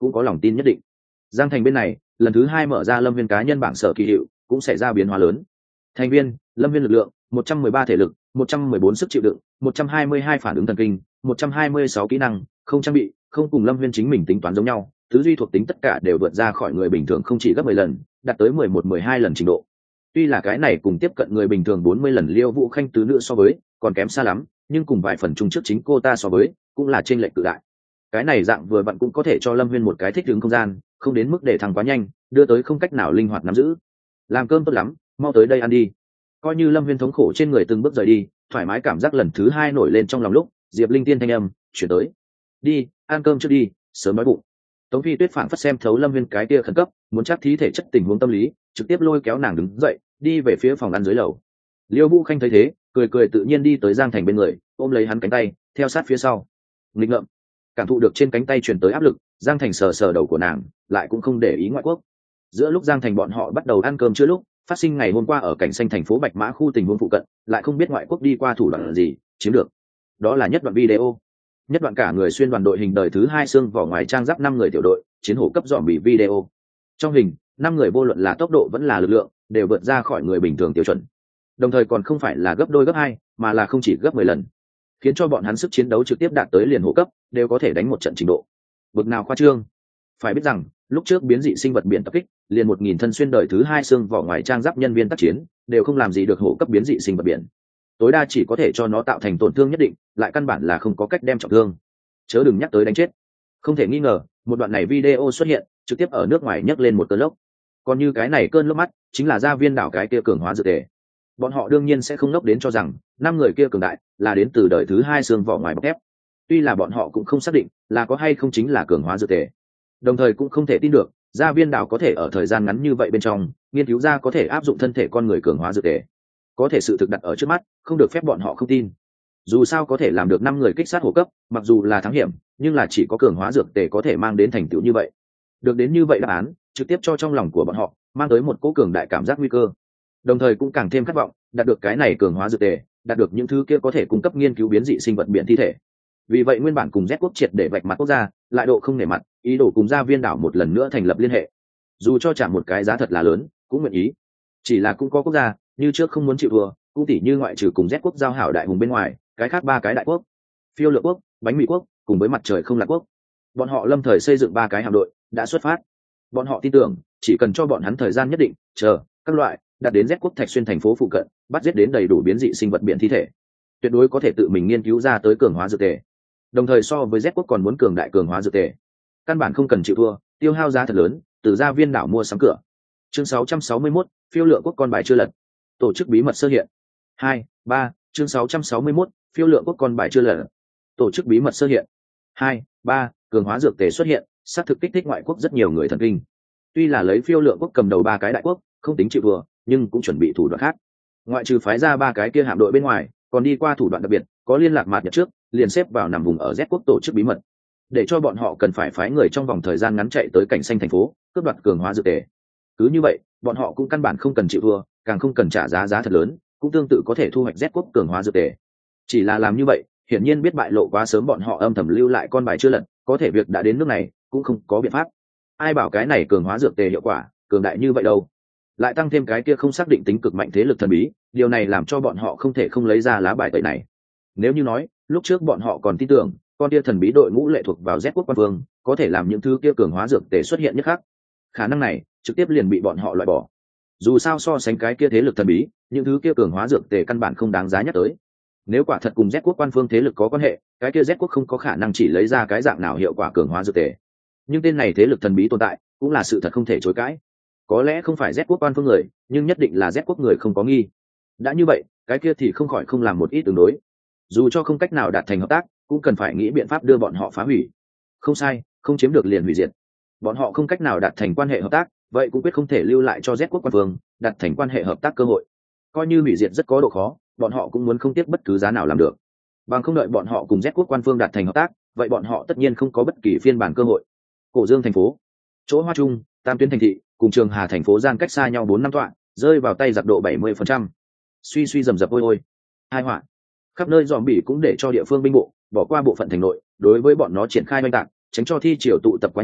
cũng có lòng tin nhất định. Giang Thành bên này lần thứ hai mở ra lâm viên cá nhân bảng sở kỳ hiệu cũng xảy ra biến hóa lớn. Thành viên: lâm viên lực lượng một trăm mười ba, thể lực một trăm mười bốn, sức chịu đựng một trăm hai mươi hai, phản ứng thần kinh một trăm hai mươi sáu, kỹ năng không trang bị. Không cùng lâm viên chính mình tính toán giống nhau, tứ duy thuộc tính tất cả đều vượt ra khỏi người bình thường không chỉ gấp mười lần, đạt tới mười một mười hai lần trình độ. Tuy là cái này cùng tiếp cận người bình thường bốn mươi lần Liêu Vũ Khanh tứ nữ so với còn kém xa lắm, nhưng cùng vài phần chung trước chính cô ta so với cũng là trên lệch cự đại. Cái này dạng vừa vặn cũng có thể cho lâm viên một cái thích ứng không gian, không đến mức để thăng quá nhanh, đưa tới không cách nào linh hoạt nắm giữ. Làm cơm tốt lắm, mau tới đây ăn đi. Coi như lâm viên thống khổ trên người từng bước rời đi, thoải mái cảm giác lần thứ hai nổi lên trong lòng lúc Diệp Linh Tiên thanh âm chuyển tới: đi ăn cơm trước đi, sớm nói bụng. Tống Phi Tuyết phảng phất xem thấu lâm viên cái kia khẩn cấp muốn chắc thí thể chất tình huống tâm lý, trực tiếp lôi kéo nàng đứng dậy đi về phía phòng ăn dưới lầu. Liêu Vũ Khanh thấy thế cười cười tự nhiên đi tới Giang Thành bên người, ôm lấy hắn cánh tay theo sát phía sau. Nghịch ngợm. Cảm thụ được trên cánh tay truyền tới áp lực, Giang Thành sờ sờ đầu của nàng, lại cũng không để ý ngoại quốc. Giữa lúc Giang Thành bọn họ bắt đầu ăn cơm chưa lúc, phát sinh ngày hôm qua ở cảnh xanh thành phố Bạch Mã khu tình huống phụ cận, lại không biết ngoại quốc đi qua thủ đoạn gì chiếm được. Đó là nhất đoạn video, nhất đoạn cả người xuyên đoàn đội hình đời thứ hai xương vỏ ngoài trang giáp năm người tiểu đội chiến hổ cấp dòm bị video. Trong hình, năm người vô luận là tốc độ vẫn là lực lượng đều vượt ra khỏi người bình thường tiêu chuẩn, đồng thời còn không phải là gấp đôi gấp hai mà là không chỉ gấp mười lần, khiến cho bọn hắn sức chiến đấu trực tiếp đạt tới liền hổ cấp, đều có thể đánh một trận trình độ. Bực nào khoa trương. Phải biết rằng lúc trước biến dị sinh vật biển tập kích, liền một nghìn thân xuyên đời thứ hai xương vỏ ngoài trang giáp nhân viên tác chiến đều không làm gì được hổ cấp biến dị sinh vật biển, tối đa chỉ có thể cho nó tạo thành tổn thương nhất định, lại căn bản là không có cách đem trọng thương, chớ đừng nhắc tới đánh chết. Không thể nghi ngờ, một đoạn này video xuất hiện trực tiếp ở nước ngoài nhấc lên một cơn lốc. Còn như cái này cơn lốc mắt chính là gia viên đảo cái kia cường hóa dược tề. Bọn họ đương nhiên sẽ không ngốc đến cho rằng năm người kia cường đại là đến từ đời thứ hai xương vỏ ngoài bọc thép. Tuy là bọn họ cũng không xác định là có hay không chính là cường hóa dược tề, đồng thời cũng không thể tin được gia viên đảo có thể ở thời gian ngắn như vậy bên trong nghiên cứu ra có thể áp dụng thân thể con người cường hóa dược tề. Có thể sự thực đặt ở trước mắt, không được phép bọn họ không tin. Dù sao có thể làm được năm người kích sát hổ cấp, mặc dù là thắng hiểm, nhưng là chỉ có cường hóa dược tề có thể mang đến thành tựu như vậy. Được đến như vậy đáp án, trực tiếp cho trong lòng của bọn họ mang tới một cỗ cường đại cảm giác nguy cơ, đồng thời cũng càng thêm khát vọng đạt được cái này cường hóa dược tề, đạt được những thứ kia có thể cung cấp nghiên cứu biến dị sinh vật biển thi thể. Vì vậy nguyên bản cùng Z quốc triệt để vạch mặt quốc gia, lại độ không nể mặt, ý đồ cùng gia viên đảo một lần nữa thành lập liên hệ. Dù cho trả một cái giá thật là lớn, cũng nguyện ý. Chỉ là cũng có quốc gia như trước không muốn chịu thua, cũng tỉ như ngoại trừ cùng Z quốc giao hảo đại hùng bên ngoài, cái khác ba cái đại quốc, Phiêu Lượng quốc, Bánh Mì quốc, cùng với Mặt Trời Không Lạc quốc, bọn họ lâm thời xây dựng ba cái hạm đội đã xuất phát. Bọn họ tin tưởng chỉ cần cho bọn hắn thời gian nhất định, chờ các loại đạt đến Z quốc Thạch Xuyên thành phố phụ cận, bắt giết đến đầy đủ biến dị sinh vật biển thi thể, tuyệt đối có thể tự mình nghiên cứu ra tới cường hóa dược tề, đồng thời so với Z quốc còn muốn cường đại cường hóa dược tề. Căn bản không cần chịu thua, tiêu hao giá thật lớn, từ gia viên đảo mua sắm cửa. Chương sáu trăm sáu mươi mốt, Phiêu Lượng quốc con bài chưa lật. Tổ chức bí mật sơ hiện. Hai, ba, chương sáu trăm sáu mươi mốt, Phiêu Lượng quốc con bài chưa lật. Tổ chức bí mật sơ hiện. Hai, ba, cường hóa dược tề xuất hiện, xác thực kích thích ngoại quốc rất nhiều người thần kinh. Tuy là lấy Phiêu Lượng quốc cầm đầu ba cái đại quốc, không tính chịu thua, nhưng cũng chuẩn bị thủ đoạn khác. Ngoại trừ phái ra ba cái kia hạm đội bên ngoài, còn đi qua thủ đoạn đặc biệt, có liên lạc mạt nhật trước, liền xếp vào nằm vùng ở Z quốc tổ chức bí mật, để cho bọn họ cần phải phái người trong vòng thời gian ngắn chạy tới cảnh xanh thành phố, cướp đoạt cường hóa dược tề. Cứ như vậy, bọn họ cũng căn bản không cần chịu thua, càng không cần trả giá giá thật lớn, cũng tương tự có thể thu hoạch Z quốc cường hóa dược tề. Chỉ là làm như vậy, hiển nhiên biết bại lộ quá sớm, bọn họ âm thầm lưu lại con bài chưa lật, có thể việc đã đến nước này, cũng không có biện pháp. Ai bảo cái này cường hóa dược tề hiệu quả cường đại như vậy đâu? Lại tăng thêm cái kia không xác định tính cực mạnh thế lực thần bí, điều này làm cho bọn họ không thể không lấy ra lá bài tẩy này. Nếu như nói, lúc trước bọn họ còn tin tưởng con kia thần bí đội ngũ lệ thuộc vào Z quốc quan vương có thể làm những thứ kia cường hóa dược tề xuất hiện nhất khác, khả năng này trực tiếp liền bị bọn họ loại bỏ. Dù sao so sánh cái kia thế lực thần bí, những thứ kia cường hóa dược tề căn bản không đáng giá nhắc tới. Nếu quả thật cùng Z quốc quan phương thế lực có quan hệ, cái kia Z quốc không có khả năng chỉ lấy ra cái dạng nào hiệu quả cường hóa dược tề. Nhưng tên này thế lực thần bí tồn tại cũng là sự thật không thể chối cãi. Có lẽ không phải Z quốc quan phương người, nhưng nhất định là Z quốc người không có nghi. Đã như vậy, cái kia thì không khỏi không làm một ít tương đối. Dù cho không cách nào đạt thành hợp tác, cũng cần phải nghĩ biện pháp đưa bọn họ phá hủy. Không sai, không chiếm được liền hủy diệt. Bọn họ không cách nào đạt thành quan hệ hợp tác, vậy cũng quyết không thể lưu lại cho Z quốc quan phương đạt thành quan hệ hợp tác cơ hội. Coi như hủy diệt rất có độ khó, bọn họ cũng muốn không tiếc bất cứ giá nào làm được. Bằng không đợi bọn họ cùng Z quốc quan phương đạt thành hợp tác, vậy bọn họ tất nhiên không có bất kỳ phiên bản cơ hội. Cổ Dương thành phố, chỗ Hoa Trung, Tam Tuyến thành thị cùng Trường Hà thành phố gian cách xa nhau bốn năm tọa, rơi vào tay giặc độ bảy mươi phần trăm. Suy suy rầm rập ôi ôi, hai họa. Khắp nơi dòm bỉ cũng để cho địa phương binh bộ bỏ qua bộ phận thành nội, đối với bọn nó triển khai oanh tạc, tránh cho thi triều tụ tập quá nhiều,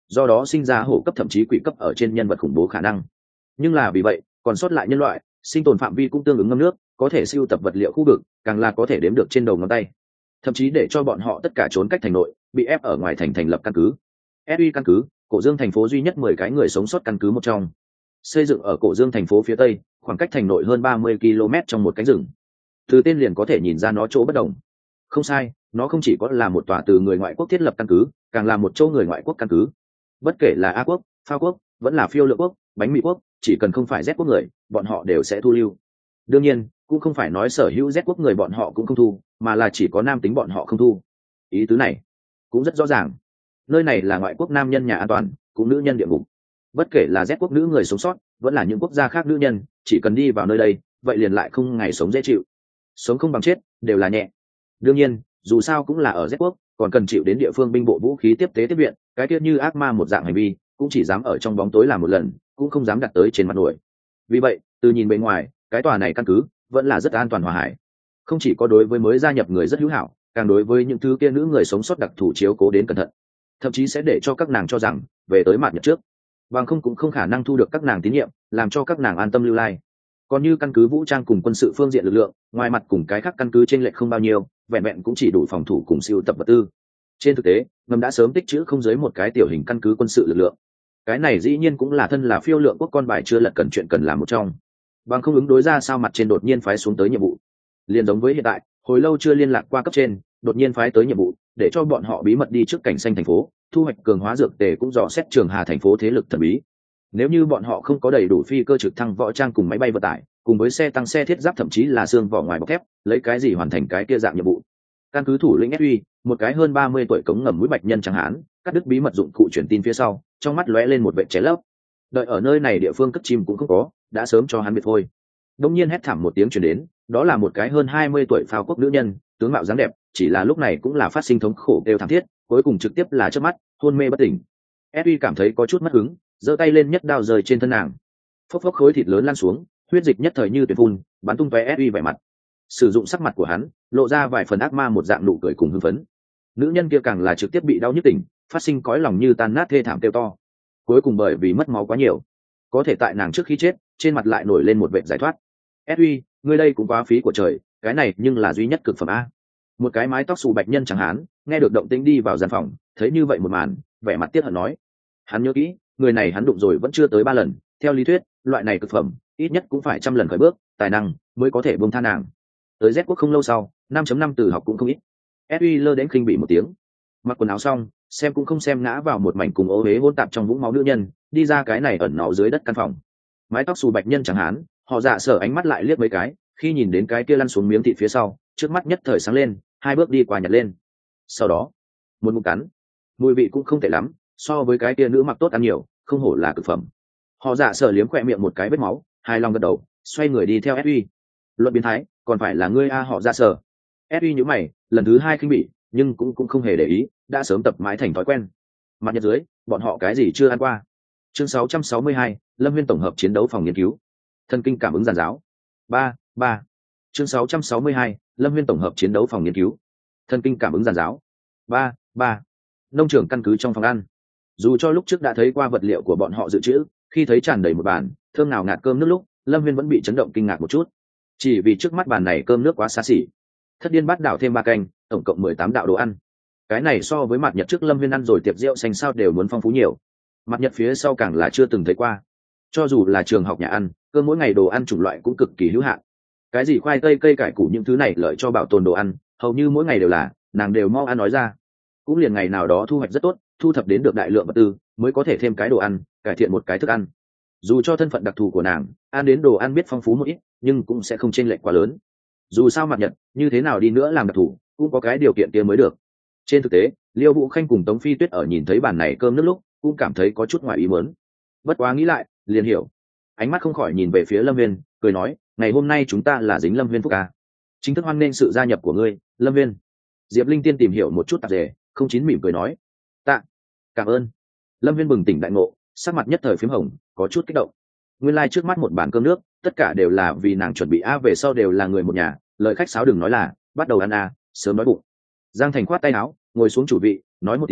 do đó sinh ra hổ cấp thậm chí quỷ cấp ở trên nhân vật khủng bố khả năng. Nhưng là vì vậy còn sót lại nhân loại sinh tồn phạm vi cũng tương ứng ngâm nước, có thể sưu tập vật liệu khu vực, càng là có thể đếm được trên đầu ngón tay, thậm chí để cho bọn họ tất cả trốn cách thành nội, bị ép ở ngoài thành thành lập căn cứ. ét u căn cứ, Cổ Dương thành phố duy nhất mười cái người sống sót căn cứ một trong, xây dựng ở Cổ Dương thành phố phía tây, khoảng cách thành nội hơn ba mươi ki lô mét trong một cánh rừng. Từ tên liền có thể nhìn ra nó chỗ bất đồng. Không sai, nó không chỉ có là một tòa từ người ngoại quốc thiết lập căn cứ, càng là một chỗ người ngoại quốc căn cứ. Bất kể là A quốc, Phao quốc, vẫn là Phiêu Lượng quốc, Bánh Mì quốc, chỉ cần không phải Z quốc người, bọn họ đều sẽ thu lưu. Đương nhiên, cũng không phải nói sở hữu Z quốc người bọn họ cũng không thu, mà là chỉ có nam tính bọn họ không thu. Ý tứ này cũng rất rõ ràng. Nơi này là ngoại quốc nam nhân nhà an toàn, cũng nữ nhân địa ngục. Bất kể là Z quốc nữ người sống sót, vẫn là những quốc gia khác nữ nhân, chỉ cần đi vào nơi đây, vậy liền lại không ngày sống dễ chịu. Sống không bằng chết, đều là nhẹ. Đương nhiên, dù sao cũng là ở Z quốc, còn cần chịu đến địa phương binh bộ vũ khí tiếp tế tiếp viện, cái tiết như ác ma một dạng hành vi, cũng chỉ dám ở trong bóng tối làm một lần, cũng không dám đặt tới trên mặt nổi. Vì vậy, từ nhìn bên ngoài, cái tòa này căn cứ vẫn là rất an toàn hòa hải. Không chỉ có đối với mới gia nhập người rất hữu hảo, càng đối với những thứ kia nữ người sống sót đặc thù chiếu cố đến cẩn thận, thậm chí sẽ để cho các nàng cho rằng về tới mặt nhật trước, bằng không cũng không khả năng thu được các nàng tín nhiệm, làm cho các nàng an tâm lưu lai. Còn như căn cứ vũ trang cùng quân sự phương diện lực lượng, ngoài mặt cùng cái khác căn cứ trên lệch không bao nhiêu, vẹn vẹn cũng chỉ đủ phòng thủ cùng siêu tập vật tư. Trên thực tế, ngầm đã sớm tích trữ không dưới một cái tiểu hình căn cứ quân sự lực lượng. Cái này dĩ nhiên cũng là thân là Phiêu Lượng quốc con bài chưa lật cần chuyện cần làm một trong. Bằng không ứng đối ra sao mặt trên đột nhiên phái xuống tới nhiệm vụ. Liên giống với hiện tại, hồi lâu chưa liên lạc qua cấp trên, đột nhiên phái tới nhiệm vụ, để cho bọn họ bí mật đi trước cảnh xanh thành phố, thu hoạch cường hóa dược tề cũng dò xét Trường Hà thành phố thế lực thần bí. Nếu như bọn họ không có đầy đủ phi cơ trực thăng võ trang cùng máy bay vận tải, cùng với xe tăng xe thiết giáp thậm chí là xương vỏ ngoài bọc thép, lấy cái gì hoàn thành cái kia dạng nhiệm vụ? Căn cứ thủ lĩnh ét uy, một cái hơn ba mươi tuổi cống ngầm mũi bạch nhân chẳng hạn, cắt đứt bí mật dụng cụ truyền tin phía sau, trong mắt lóe lên một vẻ chế lấp. Đợi ở nơi này địa phương cất chim cũng không có, đã sớm cho hắn biệt thôi. Đông nhiên hét thảm một tiếng truyền đến, đó là một cái hơn hai mươi tuổi Phao quốc nữ nhân, tướng mạo dáng đẹp, chỉ là lúc này cũng là phát sinh thống khổ kêu thảm thiết, cuối cùng trực tiếp là chớp mắt, hôn mê bất tỉnh. ét uy cảm thấy có chút mất hứng, giơ tay lên nhất đao rời trên thân nàng, phốc phốc khối thịt lớn lan xuống, huyết dịch nhất thời như tuyệt phun, bắn tung tóe ét uy vẻ mặt. Sử dụng sắc mặt của hắn, lộ ra vài phần ác ma một dạng nụ cười cùng hưng phấn. Nữ nhân kia càng là trực tiếp bị đau nhức tỉnh, phát sinh cõi lòng như tan nát thê thảm kêu to. Cuối cùng bởi vì mất máu quá nhiều, có thể tại nàng trước khi chết, trên mặt lại nổi lên một vệt giải thoát. ét uy, ngươi đây cũng quá phí của trời, cái này nhưng là duy nhất cực phẩm a. Một cái mái tóc xù bạch nhân chẳng hán, nghe được động tĩnh đi vào gian phòng, thấy như vậy một màn, vẻ mặt tiếc hận nói: hắn nhớ kỹ, người này hắn đụng rồi vẫn chưa tới ba lần, theo lý thuyết, loại này cực phẩm, ít nhất cũng phải trăm lần khởi bước, tài năng mới có thể buông tha nàng. Tới Z quốc không lâu sau, năm chấm năm từ học cũng không ít. ét uy lơ đến khinh bị một tiếng, mặc quần áo xong, xem cũng không xem ngã vào một mảnh cùng ố huế hỗn tạp trong vũng máu nữ nhân, đi ra cái này ẩn náu dưới đất căn phòng. Mái tóc xù bạch nhân chẳng hán, họ dạ sở ánh mắt lại liếc mấy cái, khi nhìn đến cái kia lăn xuống miếng thịt phía sau, trước mắt nhất thời sáng lên, hai bước đi qua nhặt lên. Sau đó, một ngụm cắn, mùi vị cũng không tệ lắm, so với cái kia nữ mặc tốt ăn nhiều, không hổ là cực phẩm. Họ dạ sở liếm khỏe miệng một cái vết máu, hài lòng gật đầu, xoay người đi theo ét uy. Luận biến thái, còn phải là ngươi a họ dạ sở. ét uy nhíu mày, lần thứ hai khinh bỉ, nhưng cũng cũng không hề để ý, đã sớm tập mãi thành thói quen. Mặt nhật dưới, bọn họ cái gì chưa ăn qua. Chương sáu trăm sáu mươi hai, Lâm Viên tổng hợp chiến đấu phòng nghiên cứu. Thần kinh cảm ứng giàn giáo. ba, ba. Chương sáu trăm sáu mươi hai, Lâm Viên tổng hợp chiến đấu phòng nghiên cứu. Thần kinh cảm ứng giàn giáo. ba, ba. Nông trường căn cứ trong phòng ăn. Dù cho lúc trước đã thấy qua vật liệu của bọn họ dự trữ, khi thấy tràn đầy một bàn thơm nào ngạt cơm nước lúc, Lâm Viên vẫn bị chấn động kinh ngạc một chút. Chỉ vì trước mắt bàn này cơm nước quá xa xỉ. Thất điên bát đảo thêm ba canh, tổng cộng mười tám đạo đồ ăn. Cái này so với mặt nhật trước Lâm Viên ăn rồi tiệc rượu xanh sao đều muốn phong phú nhiều. Mặt nhật phía sau càng là chưa từng thấy qua. Cho dù là trường học nhà ăn, cơm mỗi ngày đồ ăn chủng loại cũng cực kỳ hữu hạn. Cái gì khoai tây cây cải củ những thứ này lợi cho bảo tồn đồ ăn, hầu như mỗi ngày đều là, nàng đều mau ăn nói ra. Cũng liền ngày nào đó thu hoạch rất tốt, thu thập đến được đại lượng vật tư, mới có thể thêm cái đồ ăn, cải thiện một cái thức ăn. Dù cho thân phận đặc thù của nàng, ăn đến đồ ăn biết phong phú một ít, nhưng cũng sẽ không chênh lệch quá lớn. Dù sao mặt nhật, như thế nào đi nữa làm đặc thù, cũng có cái điều kiện kia mới được. Trên thực tế, Liêu Vũ Khanh cùng Tống Phi Tuyết ở nhìn thấy bàn này cơm nước lúc, cũng cảm thấy có chút ngoài ý muốn. Bất quá nghĩ lại, liền hiểu. Ánh mắt không khỏi nhìn về phía Lâm Viên, cười nói, ngày hôm nay chúng ta là dính Lâm Viên phúc ca. Chính thức hoan nghênh sự gia nhập của ngươi, Lâm Viên. Diệp Linh Tiên tìm hiểu một chút tạp dề, không chín mỉm cười nói, tạ, cảm ơn. Lâm Viên bừng tỉnh đại ngộ, sắc mặt nhất thời phím hồng, có chút kích động. Nguyên lai like trước mắt một bàn cơm nước, tất cả đều là vì nàng chuẩn bị a, về sau đều là người một nhà, lời khách sáo đừng nói là bắt đầu ăn a, sớm đói bụng. Giang Thành khoát tay áo, ngồi xuống chủ vị, nói một tiếng,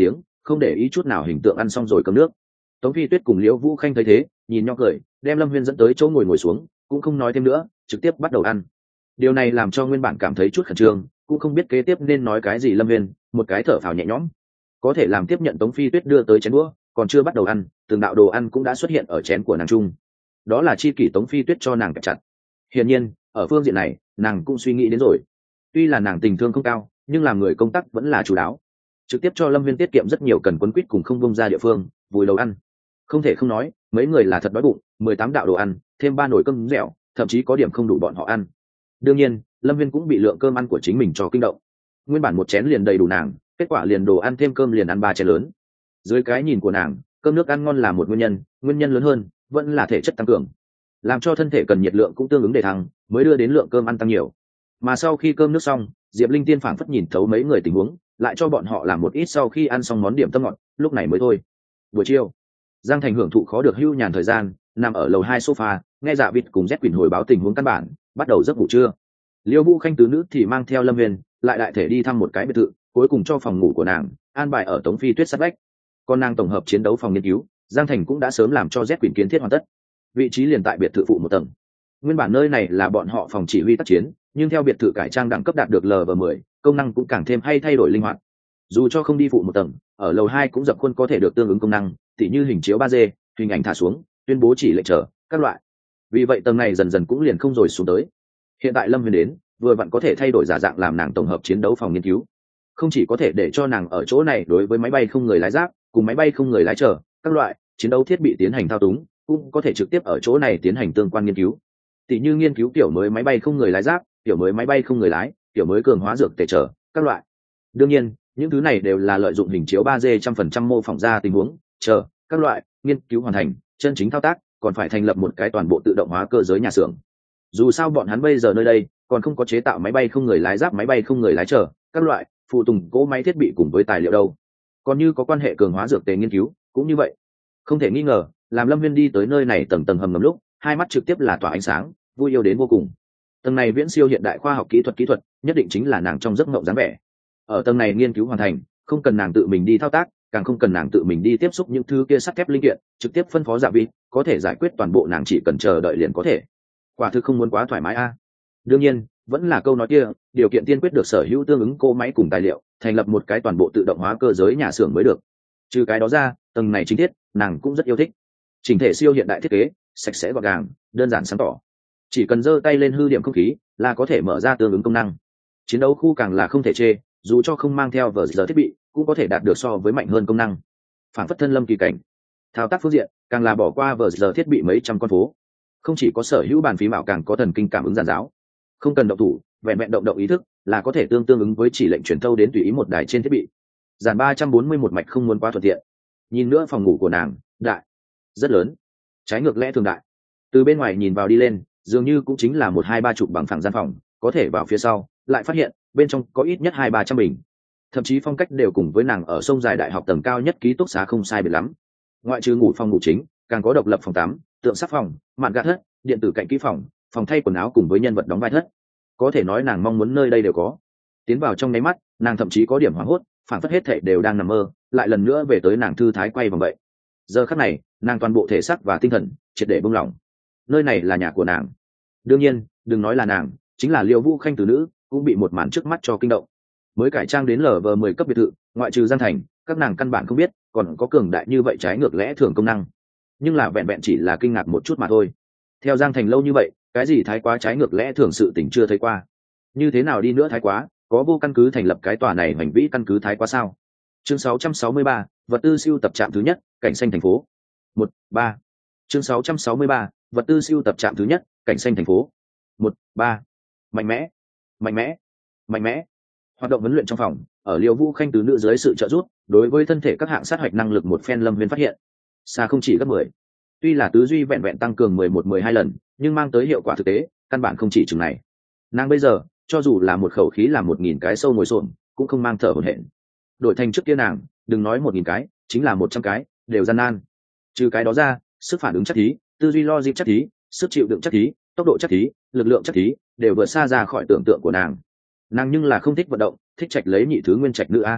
không để ý chút nào hình tượng ăn xong rồi cơm nước. Tống Phi Tuyết cùng Liễu Vũ Khanh thấy thế, nhìn nhau cười, đem Lâm Viên dẫn tới chỗ ngồi ngồi xuống, cũng không nói thêm nữa, trực tiếp bắt đầu ăn. Điều này làm cho nguyên bản cảm thấy chút khẩn trương, cũng không biết kế tiếp nên nói cái gì Lâm Viên, một cái thở phào nhẹ nhõm. Có thể làm tiếp nhận Tống Phi Tuyết đưa tới chén đũa, còn chưa bắt đầu ăn, từng đạo đồ ăn cũng đã xuất hiện ở chén của nàng trung. Đó là chi kỷ Tống Phi Tuyết cho nàng kẹp chặt. Hiển nhiên, ở phương diện này, nàng cũng suy nghĩ đến rồi. Tuy là nàng tình thương không cao, nhưng làm người công tác vẫn là chủ đáo, trực tiếp cho Lâm Viên tiết kiệm rất nhiều cần quấn quýt cùng không bông ra địa phương, vùi đầu ăn. Không thể không nói, mấy người là thật đói bụng, mười tám đạo đồ ăn, thêm ba nồi cơm dẻo, thậm chí có điểm không đủ bọn họ ăn. Đương nhiên, Lâm Viên cũng bị lượng cơm ăn của chính mình cho kinh động. Nguyên bản một chén liền đầy đủ nàng, kết quả liền đồ ăn thêm cơm liền ăn ba chén lớn. Dưới cái nhìn của nàng, cơm nước ăn ngon là một nguyên nhân, nguyên nhân lớn hơn vẫn là thể chất tăng cường, làm cho thân thể cần nhiệt lượng cũng tương ứng để thăng, mới đưa đến lượng cơm ăn tăng nhiều. Mà sau khi cơm nước xong, Diệp Linh Tiên phảng phất nhìn thấu mấy người tình huống, lại cho bọn họ làm một ít sau khi ăn xong món điểm tâm ngọt, lúc này mới thôi. Buổi chiều, Giang Thành hưởng thụ khó được hưu nhàn thời gian, nằm ở lầu hai sofa, nghe Dạ Vịt cùng Z Quỳnh hồi báo tình huống căn bản, bắt đầu giấc ngủ trưa. Liêu Vũ Khanh tứ nữ thì mang theo Lâm Huyền, lại đại thể đi thăm một cái biệt thự, cuối cùng cho phòng ngủ của nàng an bài ở Tống Phi Tuyết sát vách. Còn nàng tổng hợp chiến đấu phòng nghiên cứu, Giang Thành cũng đã sớm làm cho Z Quỳnh kiến thiết hoàn tất, vị trí liền tại biệt thự phụ một tầng. Nguyên bản nơi này là bọn họ phòng chỉ huy tác chiến, nhưng theo biệt thự cải trang đẳng cấp đạt được L V mười, công năng cũng càng thêm hay thay đổi linh hoạt. Dù cho không đi phụ một tầng, ở lầu hai cũng dập khuôn có thể được tương ứng công năng, tỉ như hình chiếu ba D, hình ảnh thả xuống, tuyên bố chỉ lệnh chờ các loại. Vì vậy tầng này dần dần cũng liền không rồi xuống tới. Hiện tại Lâm Huyền đến, vừa vặn có thể thay đổi giả dạng làm nàng tổng hợp chiến đấu phòng nghiên cứu. Không chỉ có thể để cho nàng ở chỗ này đối với máy bay không người lái giáp, cùng máy bay không người lái chờ các loại chiến đấu thiết bị tiến hành thao túng, cũng có thể trực tiếp ở chỗ này tiến hành tương quan nghiên cứu. Tỉ như nghiên cứu kiểu mới máy bay không người lái giáp, kiểu mới máy bay không người lái, kiểu mới cường hóa dược tề trở các loại. Đương nhiên, những thứ này đều là lợi dụng hình chiếu ba D trăm phần trăm mô phỏng ra tình huống chờ các loại nghiên cứu hoàn thành, chân chính thao tác còn phải thành lập một cái toàn bộ tự động hóa cơ giới nhà xưởng. Dù sao bọn hắn bây giờ nơi đây còn không có chế tạo máy bay không người lái giáp, máy bay không người lái chờ các loại phụ tùng cỗ máy thiết bị cùng với tài liệu đâu. Còn như có quan hệ cường hóa dược tề nghiên cứu cũng như vậy. Không thể nghi ngờ, làm Lâm Viên đi tới nơi này tầng tầng hầm ngầm lúc, hai mắt trực tiếp là tỏa ánh sáng, vui yêu đến vô cùng. Tầng này viễn siêu hiện đại khoa học kỹ thuật kỹ thuật, nhất định chính là nàng trong giấc mộng dáng vẻ. Ở tầng này nghiên cứu hoàn thành, không cần nàng tự mình đi thao tác, càng không cần nàng tự mình đi tiếp xúc những thứ kia sắt thép linh kiện, trực tiếp phân phó Dạ Vịt, có thể giải quyết toàn bộ, nàng chỉ cần chờ đợi liền có thể. Quả thực không muốn quá thoải mái a. Đương nhiên, vẫn là câu nói kia, điều kiện tiên quyết được sở hữu tương ứng cỗ máy cùng tài liệu, thành lập một cái toàn bộ tự động hóa cơ giới nhà xưởng mới được. Trừ cái đó ra, tầng này chính thiết, nàng cũng rất yêu thích. Chỉnh thể siêu hiện đại thiết kế, sạch sẽ gọn gàng, đơn giản sáng tỏ. Chỉ cần giơ tay lên hư điểm không khí là có thể mở ra tương ứng công năng. Chiến đấu khu càng là không thể chê, dù cho không mang theo vờ giờ thiết bị cũng có thể đạt được so với mạnh hơn công năng. Phản phất thân lâm kỳ cảnh. Thao tác phương diện càng là bỏ qua vờ giờ thiết bị mấy trăm con phố, không chỉ có sở hữu bàn phím ảo, càng có thần kinh cảm ứng giản giáo, không cần động thủ, vẹn vẹn động động ý thức là có thể tương tương ứng với chỉ lệnh truyền thâu đến tùy ý một đài trên thiết bị. Dàn ba trăm bốn mươi một mạch không muốn quá thuận tiện. Nhìn nữa phòng ngủ của nàng, đại, rất lớn, trái ngược lẽ thường đại. Từ bên ngoài nhìn vào đi lên, dường như cũng chính là một hai ba chục bằng phẳng gian phòng, có thể vào phía sau lại phát hiện bên trong có ít nhất hai ba trăm bình, thậm chí phong cách đều cùng với nàng ở sông dài đại học tầng cao nhất ký túc xá không sai biệt lắm. Ngoại trừ ngủ phòng ngủ chính, càng có độc lập phòng tắm, tượng sắp phòng, mạn gạt thất, điện tử cạnh kỹ phòng, phòng thay quần áo cùng với nhân vật đóng vai thất. Có thể nói nàng mong muốn nơi đây đều có. Tiến vào trong nháy mắt, nàng thậm chí có điểm hoảng hốt, phản phất hết thảy đều đang nằm mơ, lại lần nữa về tới nàng thư thái quay vòng vậy. Giờ khắc này, nàng toàn bộ thể xác và tinh thần triệt để buông lỏng. Nơi này là nhà của nàng. Đương nhiên, đừng nói là nàng, chính là Liêu Vũ Khanh từ nữ cũng bị một màn trước mắt cho kinh động. Mới cải trang đến L V mười cấp biệt thự, ngoại trừ Giang Thành, các nàng căn bản không biết còn có cường đại như vậy trái ngược lẽ thường công năng. Nhưng là vẹn vẹn chỉ là kinh ngạc một chút mà thôi. Theo Giang Thành lâu như vậy, cái gì thái quá trái ngược lẽ thường sự tình chưa thấy qua. Như thế nào đi nữa thái quá, có vô căn cứ thành lập cái tòa này hành vĩ căn cứ thái quá sao? Chương sáu trăm sáu mươi ba, vật tư siêu tập trạm thứ nhất, cảnh xanh thành phố. một, ba. Chương sáu trăm sáu mươi ba, vật tư siêu tập trạm thứ nhất, cảnh xanh thành phố. một, ba. Mạnh mẽ, mạnh mẽ, mạnh mẽ. Hoạt động huấn luyện trong phòng, ở Liêu Vũ Khanh từ nữ dưới sự trợ giúp, đối với thân thể các hạng sát hoạch năng lực một phen Lâm Viên phát hiện xa không chỉ gấp mười. Tuy là tứ duy vẹn vẹn tăng cường mười một mười hai lần, nhưng mang tới hiệu quả thực tế căn bản không chỉ chừng này. Nàng bây giờ cho dù là một khẩu khí làm một nghìn cái sâu ngồi xổm cũng không mang thở hổn hển. Đổi thành trước kia nàng, đừng nói một nghìn cái, chính là một trăm cái đều gian nan. Trừ cái đó ra, sức phản ứng chắc thí, tư duy logic chắc thí, sức chịu đựng chắc thí, tốc độ chắc thí, lực lượng chắc thí đều vượt xa ra khỏi tưởng tượng của nàng. Nàng nhưng là không thích vận động, thích trạch lấy nhị thứ nguyên trạch nữ a.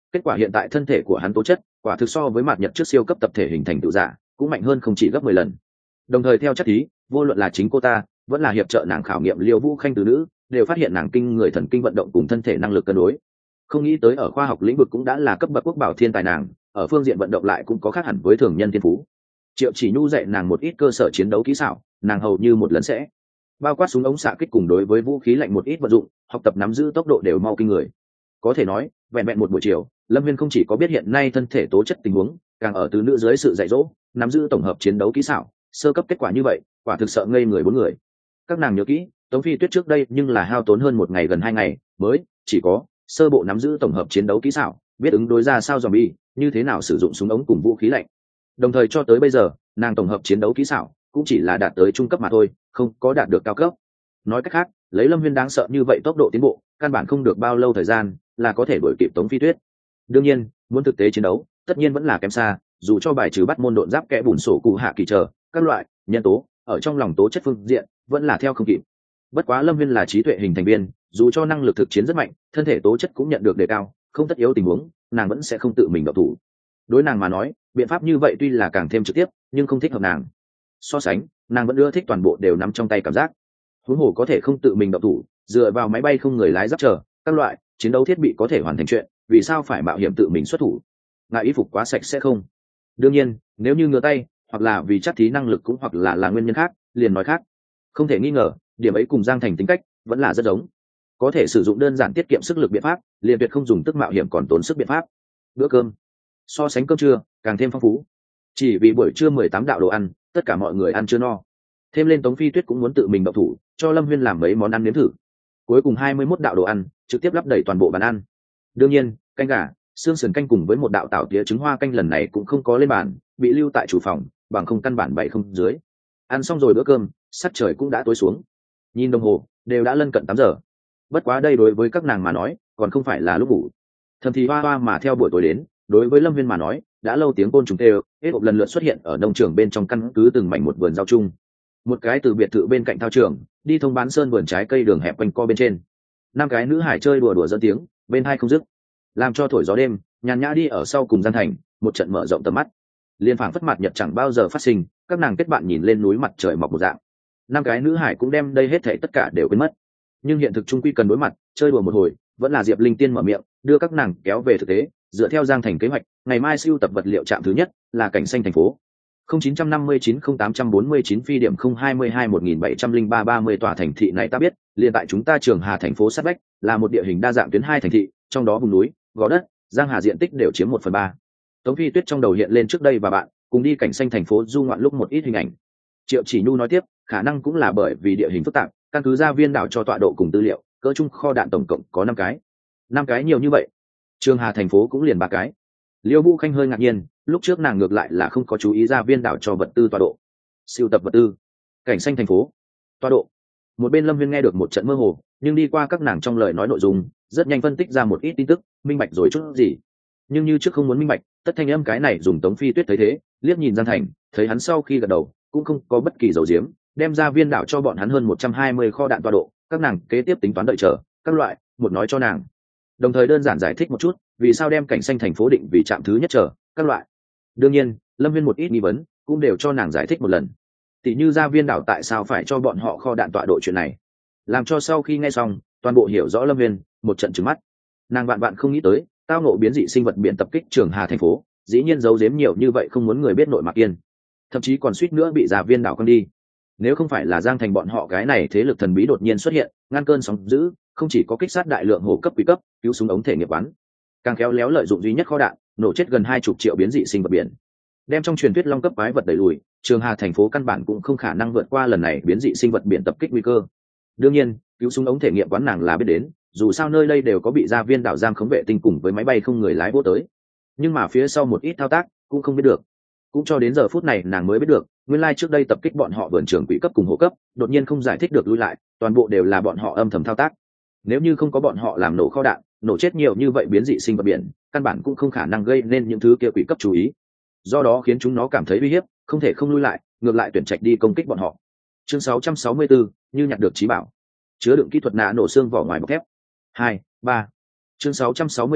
Kết quả hiện tại thân thể của hắn tố chất quả thực so với mạt nhật trước siêu cấp tập thể hình thành tự giả cũng mạnh hơn không chỉ gấp mười lần. Đồng thời theo chất thí, vô luận là chính cô ta vẫn là hiệp trợ nàng khảo nghiệm Liêu Vũ Khanh từ nữ, đều phát hiện nàng kinh người thần kinh vận động cùng thân thể năng lực cân đối. Không nghĩ tới ở khoa học lĩnh vực cũng đã là cấp bậc quốc bảo thiên tài nàng, ở phương diện vận động lại cũng có khác hẳn với thường nhân thiên phú. Triệu Chỉ Nhu dạy nàng một ít cơ sở chiến đấu kỹ xảo, nàng hầu như một lần sẽ bao quát súng ống xạ kích cùng đối với vũ khí lạnh một ít vận dụng, học tập nắm giữ tốc độ đều mau kinh người. Có thể nói, vẹn vẹn một buổi chiều, Lâm Viên không chỉ có biết hiện nay thân thể tố chất tình huống, càng ở từ nữ dưới sự dạy dỗ, nắm giữ tổng hợp chiến đấu kỹ xảo, sơ cấp kết quả như vậy, quả thực sợ ngây người bốn người. Các nàng nhớ kỹ, Tống Phi Tuyết trước đây nhưng là hao tốn hơn một ngày gần hai ngày, mới chỉ có sơ bộ nắm giữ tổng hợp chiến đấu kỹ xảo, biết ứng đối ra sao zombie, như thế nào sử dụng súng ống cùng vũ khí lạnh. Đồng thời cho tới bây giờ, nàng tổng hợp chiến đấu kỹ xảo cũng chỉ là đạt tới trung cấp mà thôi, không có đạt được cao cấp. Nói cách khác, lấy Lâm Viên đáng sợ như vậy tốc độ tiến bộ, căn bản không được bao lâu thời gian là có thể đuổi kịp Tống Phi Tuyết. Đương nhiên, muốn thực tế chiến đấu, tất nhiên vẫn là kém xa, dù cho bài trừ bắt môn độn giáp kẽ bùn sổ cụ hạ kỳ chờ các loại nhân tố, ở trong lòng tố chất phương diện vẫn là theo không kịp. Bất quá Lâm Viên là trí tuệ hình thành viên, dù cho năng lực thực chiến rất mạnh, thân thể tố chất cũng nhận được đề cao, không tất yếu tình huống, nàng vẫn sẽ không tự mình động thủ. Đối nàng mà nói, biện pháp như vậy tuy là càng thêm trực tiếp, nhưng không thích hợp nàng. So sánh, nàng vẫn ưa thích toàn bộ đều nắm trong tay cảm giác. Huống hồ có thể không tự mình động thủ, dựa vào máy bay không người lái giáp chờ các loại chiến đấu thiết bị có thể hoàn thành chuyện, vì sao phải mạo hiểm tự mình xuất thủ? Ngại y phục quá sạch sẽ không? Đương nhiên, nếu như ngửa tay, hoặc là vì chắc thí năng lực cũng hoặc là là nguyên nhân khác, liền nói khác. Không thể nghi ngờ, điểm ấy cùng Giang Thành tính cách vẫn là rất giống. Có thể sử dụng đơn giản tiết kiệm sức lực biện pháp, liền tuyệt không dùng tức mạo hiểm còn tốn sức biện pháp. Bữa cơm, so sánh cơm trưa, càng thêm phong phú. Chỉ vì buổi trưa mười tám đạo đồ ăn, tất cả mọi người ăn chưa no. Thêm lên Tống Phi Tuyết cũng muốn tự mình động thủ, cho Lâm Viên làm mấy món ăn nếm thử. Cuối cùng hai mươi mốt đạo đồ ăn, trực tiếp lấp đầy toàn bộ bàn ăn. Đương nhiên, canh gà, xương sườn canh cùng với một đạo tảo tía trứng hoa canh lần này cũng không có lên bàn, bị lưu tại chủ phòng, bằng không căn bản bày không dưới. Ăn xong rồi bữa cơm, sắc trời cũng đã tối xuống. Nhìn đồng hồ, đều đã lân cận tám giờ. Bất quá đây đối với các nàng mà nói, còn không phải là lúc ngủ. Thầm thì hoa hoa mà theo buổi tối đến, đối với Lâm Viên mà nói, đã lâu tiếng côn trùng kêu, hết hộp lần lượt xuất hiện ở nông trường bên trong căn cứ từng mảnh một vườn rau chung. Một cái từ biệt thự bên cạnh thao trường, đi thông bán sơn vườn trái cây đường hẹp quanh co bên trên. Năm cái nữ hải chơi đùa đùa dẫn tiếng, bên hai không dứt, làm cho thổi gió đêm, nhàn nhã đi ở sau cùng gian thành, một trận mở rộng tầm mắt. Liên phảng phất mặt nhật chẳng bao giờ phát sinh, các nàng kết bạn nhìn lên núi mặt trời mọc một dạng. Năm cái nữ hải cũng đem đây hết thảy tất cả đều quên mất. Nhưng hiện thực trung quy cần đối mặt, chơi đùa một hồi, vẫn là Diệp Linh Tiên mở miệng, đưa các nàng kéo về thực tế, dựa theo Giang Thành kế hoạch, ngày mai siêu tập vật liệu trạm thứ nhất là cảnh xanh thành phố. không chín năm chín không tám bốn chín phi điểm không hai hai một bảy không ba ba mươi tòa thành thị này ta biết, liền tại chúng ta Trường Hà thành phố sát vách, là một địa hình đa dạng tuyến hai thành thị, trong đó vùng núi, gò đất, Giang Hà diện tích đều chiếm một phần ba. Tống Phi Tuyết trong đầu hiện lên trước đây và bạn cùng đi cảnh xanh thành phố du ngoạn lúc một ít hình ảnh. Triệu Chỉ Nhu nói tiếp, khả năng cũng là bởi vì địa hình phức tạp, căn cứ ra viên đảo cho tọa độ cùng tư liệu, cỡ chung kho đạn tổng cộng có năm cái. Năm cái nhiều như vậy. Trường Hà thành phố cũng liền ba cái. Liêu Vũ Khanh hơi ngạc nhiên, lúc trước nàng ngược lại là không có chú ý ra viên đảo cho vật tư tọa độ. Siêu tập vật tư, cảnh xanh thành phố, tọa độ. Một bên Lâm Viên nghe được một trận mơ hồ, nhưng đi qua các nàng trong lời nói nội dung, rất nhanh phân tích ra một ít tin tức, minh bạch rồi chút gì. Nhưng như trước không muốn minh bạch, tất thanh âm cái này dùng Tống Phi Tuyết thấy thế, liếc nhìn Giang Thành, thấy hắn sau khi gật đầu, cũng không có bất kỳ dầu diếm, đem ra viên đảo cho bọn hắn hơn một trăm hai mươi kho đạn tọa độ, các nàng kế tiếp tính toán đợi chờ, các loại, một nói cho nàng. Đồng thời đơn giản giải thích một chút, vì sao đem cảnh xanh thành phố định vì trạm thứ nhất chờ, các loại. Đương nhiên, Lâm Viên một ít nghi vấn, cũng đều cho nàng giải thích một lần. Tỷ như ra viên đảo tại sao phải cho bọn họ kho đạn tọa độ chuyện này, làm cho sau khi nghe xong, toàn bộ hiểu rõ Lâm Viên, một trận trừng mắt. Nàng vạn vạn không nghĩ tới, tao ngộ biến dị sinh vật biển tập kích Trường Hà thành phố, dĩ nhiên giấu giếm nhiều như vậy không muốn người biết nội mạc yên, thậm chí còn suýt nữa bị ra viên đảo quăng đi. Nếu không phải là Giang Thành bọn họ cái này thế lực thần bí đột nhiên xuất hiện, ngăn cơn sóng dữ, không chỉ có kích sát đại lượng hồ cấp quý cấp, cứu súng ống thể nghiệp bắn, càng khéo léo lợi dụng duy nhất kho đạn, nổ chết gần hai chục triệu biến dị sinh vật biển, đem trong truyền thuyết long cấp quái vật đẩy lùi, Trường Hà thành phố căn bản cũng không khả năng vượt qua lần này biến dị sinh vật biển tập kích nguy cơ. Đương nhiên, cứu súng ống thể nghiệm quán nàng là biết đến, dù sao nơi đây đều có bị gia viên đảo giam khống vệ tinh cùng với máy bay không người lái vô tới, nhưng mà phía sau một ít thao tác cũng không biết được. Cũng cho đến giờ phút này nàng mới biết được, nguyên lai trước đây tập kích bọn họ vườn trường quỹ cấp cùng hộ cấp, đột nhiên không giải thích được lui lại, toàn bộ đều là bọn họ âm thầm thao tác. Nếu như không có bọn họ làm nổ kho đạn, nổ chết nhiều như vậy biến dị sinh vật biển, căn bản cũng không khả năng gây nên những thứ kia quỹ cấp chú ý. Do đó khiến chúng nó cảm thấy uy hiếp, không thể không lui lại, ngược lại tuyển trạch đi công kích bọn họ. Chương sáu trăm sáu mươi tư, như nhặt được trí bảo. Chứa đựng kỹ thuật nã nổ xương vỏ ngoài bọc thép. hai, ba. Chương sáu trăm sáu mươi tư,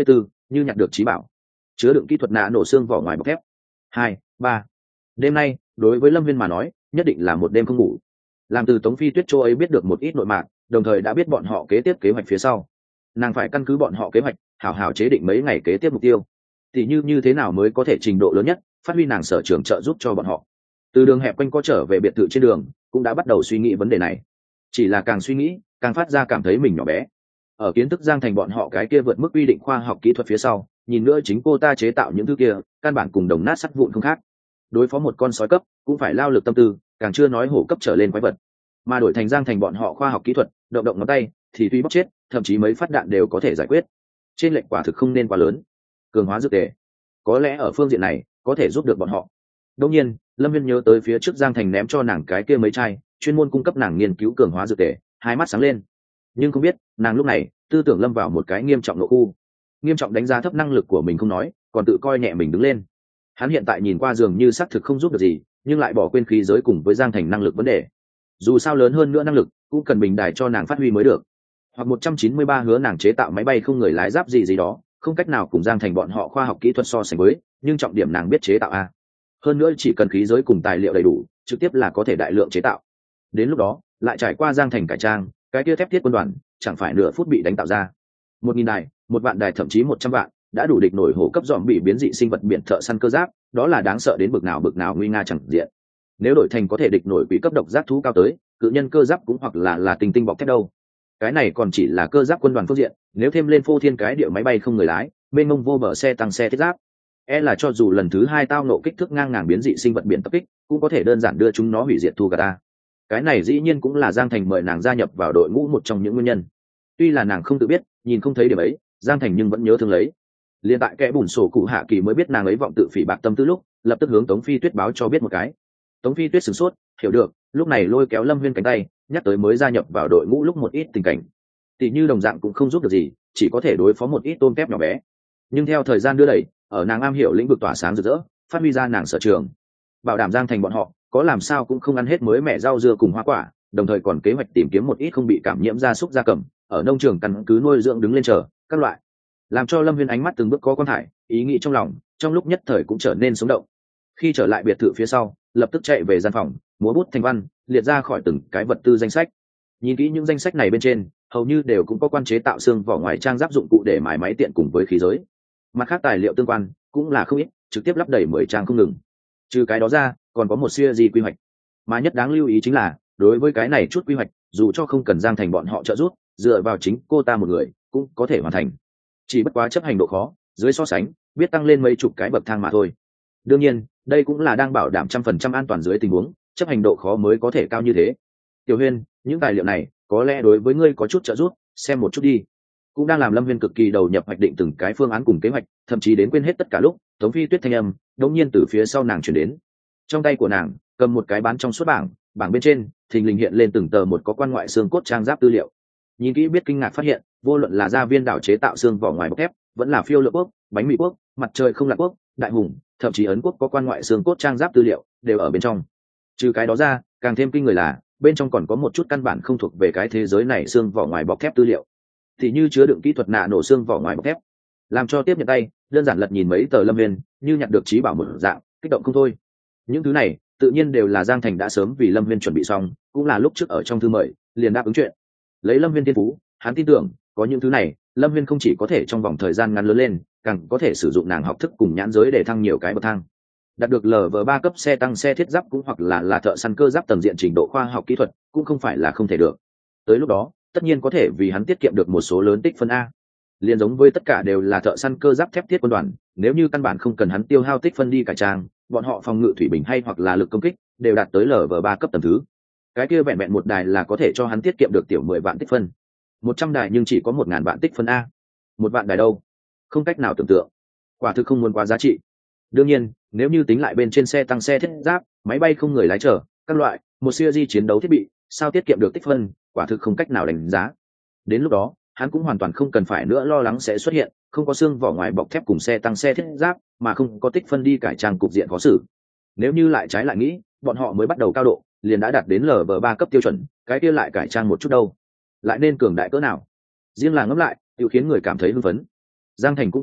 như nhặt được trí bảo, chứa đựng kỹ thuật nạ nổ xương vỏ ngoài bọc thép. Hai, ba. Đêm nay đối với Lâm Viên mà nói nhất định là một đêm không ngủ. Làm từ Tống Phi Tuyết chỗ ấy biết được một ít nội mạc, đồng thời đã biết bọn họ kế tiếp kế hoạch phía sau, nàng phải căn cứ bọn họ kế hoạch hảo hảo chế định mấy ngày kế tiếp mục tiêu, thì như như thế nào mới có thể trình độ lớn nhất phát huy nàng sở trường trợ giúp cho bọn họ. Từ đường hẹp quanh co trở về biệt thự trên đường cũng đã bắt đầu suy nghĩ vấn đề này, chỉ là càng suy nghĩ càng phát ra cảm thấy mình nhỏ bé. Ở kiến thức Giang Thành bọn họ cái kia vượt mức quy định khoa học kỹ thuật phía sau, nhìn nữa chính cô ta chế tạo những thứ kia căn bản cùng đồng nát sắt vụn không khác. Đối phó một con sói cấp cũng phải lao lực tâm tư, càng chưa nói hổ cấp trở lên quái vật, mà đổi thành Giang Thành bọn họ khoa học kỹ thuật động động ngón tay thì tuy bóc chết, thậm chí mấy phát đạn đều có thể giải quyết. Trên lệnh quả thực không nên quá lớn. Cường hóa dược tề có lẽ ở phương diện này có thể giúp được bọn họ. Đương nhiên Lâm Viên nhớ tới phía trước Giang Thành ném cho nàng cái kia mấy chai chuyên môn cung cấp nàng nghiên cứu cường hóa dược tề, hai mắt sáng lên. Nhưng không biết nàng lúc này tư tưởng lâm vào một cái nghiêm trọng nội khu, nghiêm trọng đánh giá thấp năng lực của mình không nói, còn tự coi nhẹ mình đứng lên. Hắn hiện tại nhìn qua dường như xác thực không giúp được gì, nhưng lại bỏ quên khí giới cùng với Giang Thành năng lực vấn đề. Dù sao lớn hơn nữa năng lực cũng cần bình đài cho nàng phát huy mới được. Hoặc một trăm chín mươi ba hứa nàng chế tạo máy bay không người lái giáp gì gì đó, không cách nào cùng Giang Thành bọn họ khoa học kỹ thuật so sánh với, nhưng trọng điểm nàng biết chế tạo a. Hơn nữa chỉ cần khí giới cùng tài liệu đầy đủ, trực tiếp là có thể đại lượng chế tạo. Đến lúc đó, lại trải qua Giang Thành cải trang, cái kia thép thiết quân đoàn chẳng phải nửa phút bị đánh tạo ra. Một nghìn đài, một vạn đài, thậm chí một trăm vạn, đã đủ địch nổi hổ cấp dòm bị biến dị sinh vật biển thợ săn cơ giáp, đó là đáng sợ đến bực nào bực nào nguy nga chẳng diện. Nếu đổi thành có thể địch nổi quỷ cấp độc giác thú cao tới, cự nhân cơ giáp cũng hoặc là là tinh tinh bọc thép đâu. Cái này còn chỉ là cơ giáp quân đoàn phương diện, nếu thêm lên phô thiên cái địa máy bay không người lái, bên mông vô bờ xe tăng xe thiết giáp, e là cho dù lần thứ hai tao nộ kích thước ngang ngàng biến dị sinh vật biển tập kích, cũng có thể đơn giản đưa chúng nó hủy diệt thu gà ta. Cái này dĩ nhiên cũng là Giang Thành mời nàng gia nhập vào đội ngũ một trong những nguyên nhân. Tuy là nàng không tự biết, nhìn không thấy điểm ấy, Giang Thành nhưng vẫn nhớ thương lấy. Liên tại kẻ bùn sổ cụ Hạ Kỳ mới biết nàng ấy vọng tự phỉ bạc tâm tư lúc, lập tức hướng Tống Phi Tuyết báo cho biết một cái. Tống Phi Tuyết sửng sốt, hiểu được, lúc này lôi kéo Lâm Viên cánh tay, nhắc tới mới gia nhập vào đội ngũ lúc một ít tình cảnh. Tỷ như đồng dạng cũng không giúp được gì, chỉ có thể đối phó một ít tôm tép nhỏ bé. Nhưng theo thời gian đưa đẩy, ở nàng am hiểu lĩnh vực tỏa sáng rực rỡ, phát huy ra nàng sở trường, bảo đảm Giang Thành bọn họ có làm sao cũng không ăn hết mới mẻ rau dưa cùng hoa quả, đồng thời còn kế hoạch tìm kiếm một ít không bị cảm nhiễm gia súc gia cầm, ở nông trường căn cứ nuôi dưỡng đứng lên chờ các loại, làm cho Lâm Viên ánh mắt từng bước có quan thải, ý nghĩ trong lòng trong lúc nhất thời cũng trở nên sống động. Khi trở lại biệt thự phía sau, lập tức chạy về gian phòng, múa bút thành văn, liệt ra khỏi từng cái vật tư danh sách. Nhìn kỹ những danh sách này bên trên, hầu như đều cũng có quan chế tạo xương vỏ ngoài trang giáp dụng cụ để mài máy tiện cùng với khí giới. Mặt khác tài liệu tương quan cũng là không ít, trực tiếp lắp đầy mười trang không ngừng. Trừ cái đó ra, còn có một series quy hoạch. Mà nhất đáng lưu ý chính là, đối với cái này chút quy hoạch, dù cho không cần Giang Thành bọn họ trợ giúp, dựa vào chính cô ta một người cũng có thể hoàn thành. Chỉ bất quá chấp hành độ khó, dưới so sánh, biết tăng lên mấy chục cái bậc thang mà thôi. Đương nhiên, đây cũng là đang bảo đảm trăm phần trăm an toàn dưới tình huống, chấp hành độ khó mới có thể cao như thế. Tiểu Huyên, những tài liệu này có lẽ đối với ngươi có chút trợ giúp, xem một chút đi. Cũng đang làm Lâm Viên cực kỳ đầu nhập hoạch định từng cái phương án cùng kế hoạch, thậm chí đến quên hết tất cả lúc, Tống Phi Tuyết thanh âm đột nhiên từ phía sau nàng truyền đến. Trong tay của nàng cầm một cái bán trong suốt bảng, bảng bên trên thình lình hiện lên từng tờ một có quan ngoại xương cốt trang giáp tư liệu. Nhìn kỹ biết kinh ngạc phát hiện, vô luận là gia viên đảo chế tạo xương vỏ ngoài bọc thép, vẫn là phiêu lược quốc, bánh mì quốc, mặt trời không lạc quốc, đại hùng, thậm chí ấn quốc có quan ngoại xương cốt trang giáp tư liệu đều ở bên trong. Trừ cái đó ra, càng thêm kinh người là bên trong còn có một chút căn bản không thuộc về cái thế giới này xương vỏ ngoài bọc thép tư liệu, thì như chứa đựng kỹ thuật nạ nổ xương vỏ ngoài bọc thép, làm cho tiếp nhận tay đơn giản lật nhìn mấy tờ Lâm Viên như nhặt được trí bảo một dạng, kích động không thôi. Những thứ này tự nhiên đều là Giang Thành đã sớm vì Lâm Viên chuẩn bị xong, cũng là lúc trước ở trong thư mời liền đáp ứng chuyện. Lấy Lâm Viên thiên phú, hắn tin tưởng có những thứ này, Lâm Viên không chỉ có thể trong vòng thời gian ngắn lớn lên, càng có thể sử dụng nàng học thức cùng nhãn giới để thăng nhiều cái bậc thang. Đạt được lv ba cấp xe tăng xe thiết giáp cũng hoặc là là thợ săn cơ giáp tầng diện trình độ khoa học kỹ thuật cũng không phải là không thể được. Tới lúc đó tất nhiên có thể vì hắn tiết kiệm được một số lớn tích phân a. Liên giống với tất cả đều là thợ săn cơ giáp thép thiết quân đoàn, nếu như căn bản không cần hắn tiêu hao tích phân đi cải trang, bọn họ phòng ngự thủy bình hay hoặc là lực công kích đều đạt tới lv ba cấp tầng thứ. Cái kia vẹn vẹn một đài là có thể cho hắn tiết kiệm được tiểu mười vạn tích phân. Một trăm đài nhưng chỉ có một ngàn vạn tích phân a. Một vạn đài đâu? Không cách nào tưởng tượng. Quả thực không muốn quá giá trị. Đương nhiên, nếu như tính lại bên trên xe tăng xe thiết giáp, máy bay không người lái chở, các loại, một series chiến đấu thiết bị, sao tiết kiệm được tích phân, quả thực không cách nào đánh giá. Đến lúc đó, hắn cũng hoàn toàn không cần phải nữa lo lắng sẽ xuất hiện không có xương vỏ ngoài bọc thép cùng xe tăng xe thiết giáp mà không có tích phân đi cải trang cục diện khó xử. Nếu như lại trái lại nghĩ, bọn họ mới bắt đầu cao độ, liền đã đạt đến lv ba cấp tiêu chuẩn, cái kia lại cải trang một chút đâu, lại nên cường đại cỡ nào. Riêng là ngẫm lại, tự khiến người cảm thấy hưng phấn. Giang Thành cũng kỳ vọng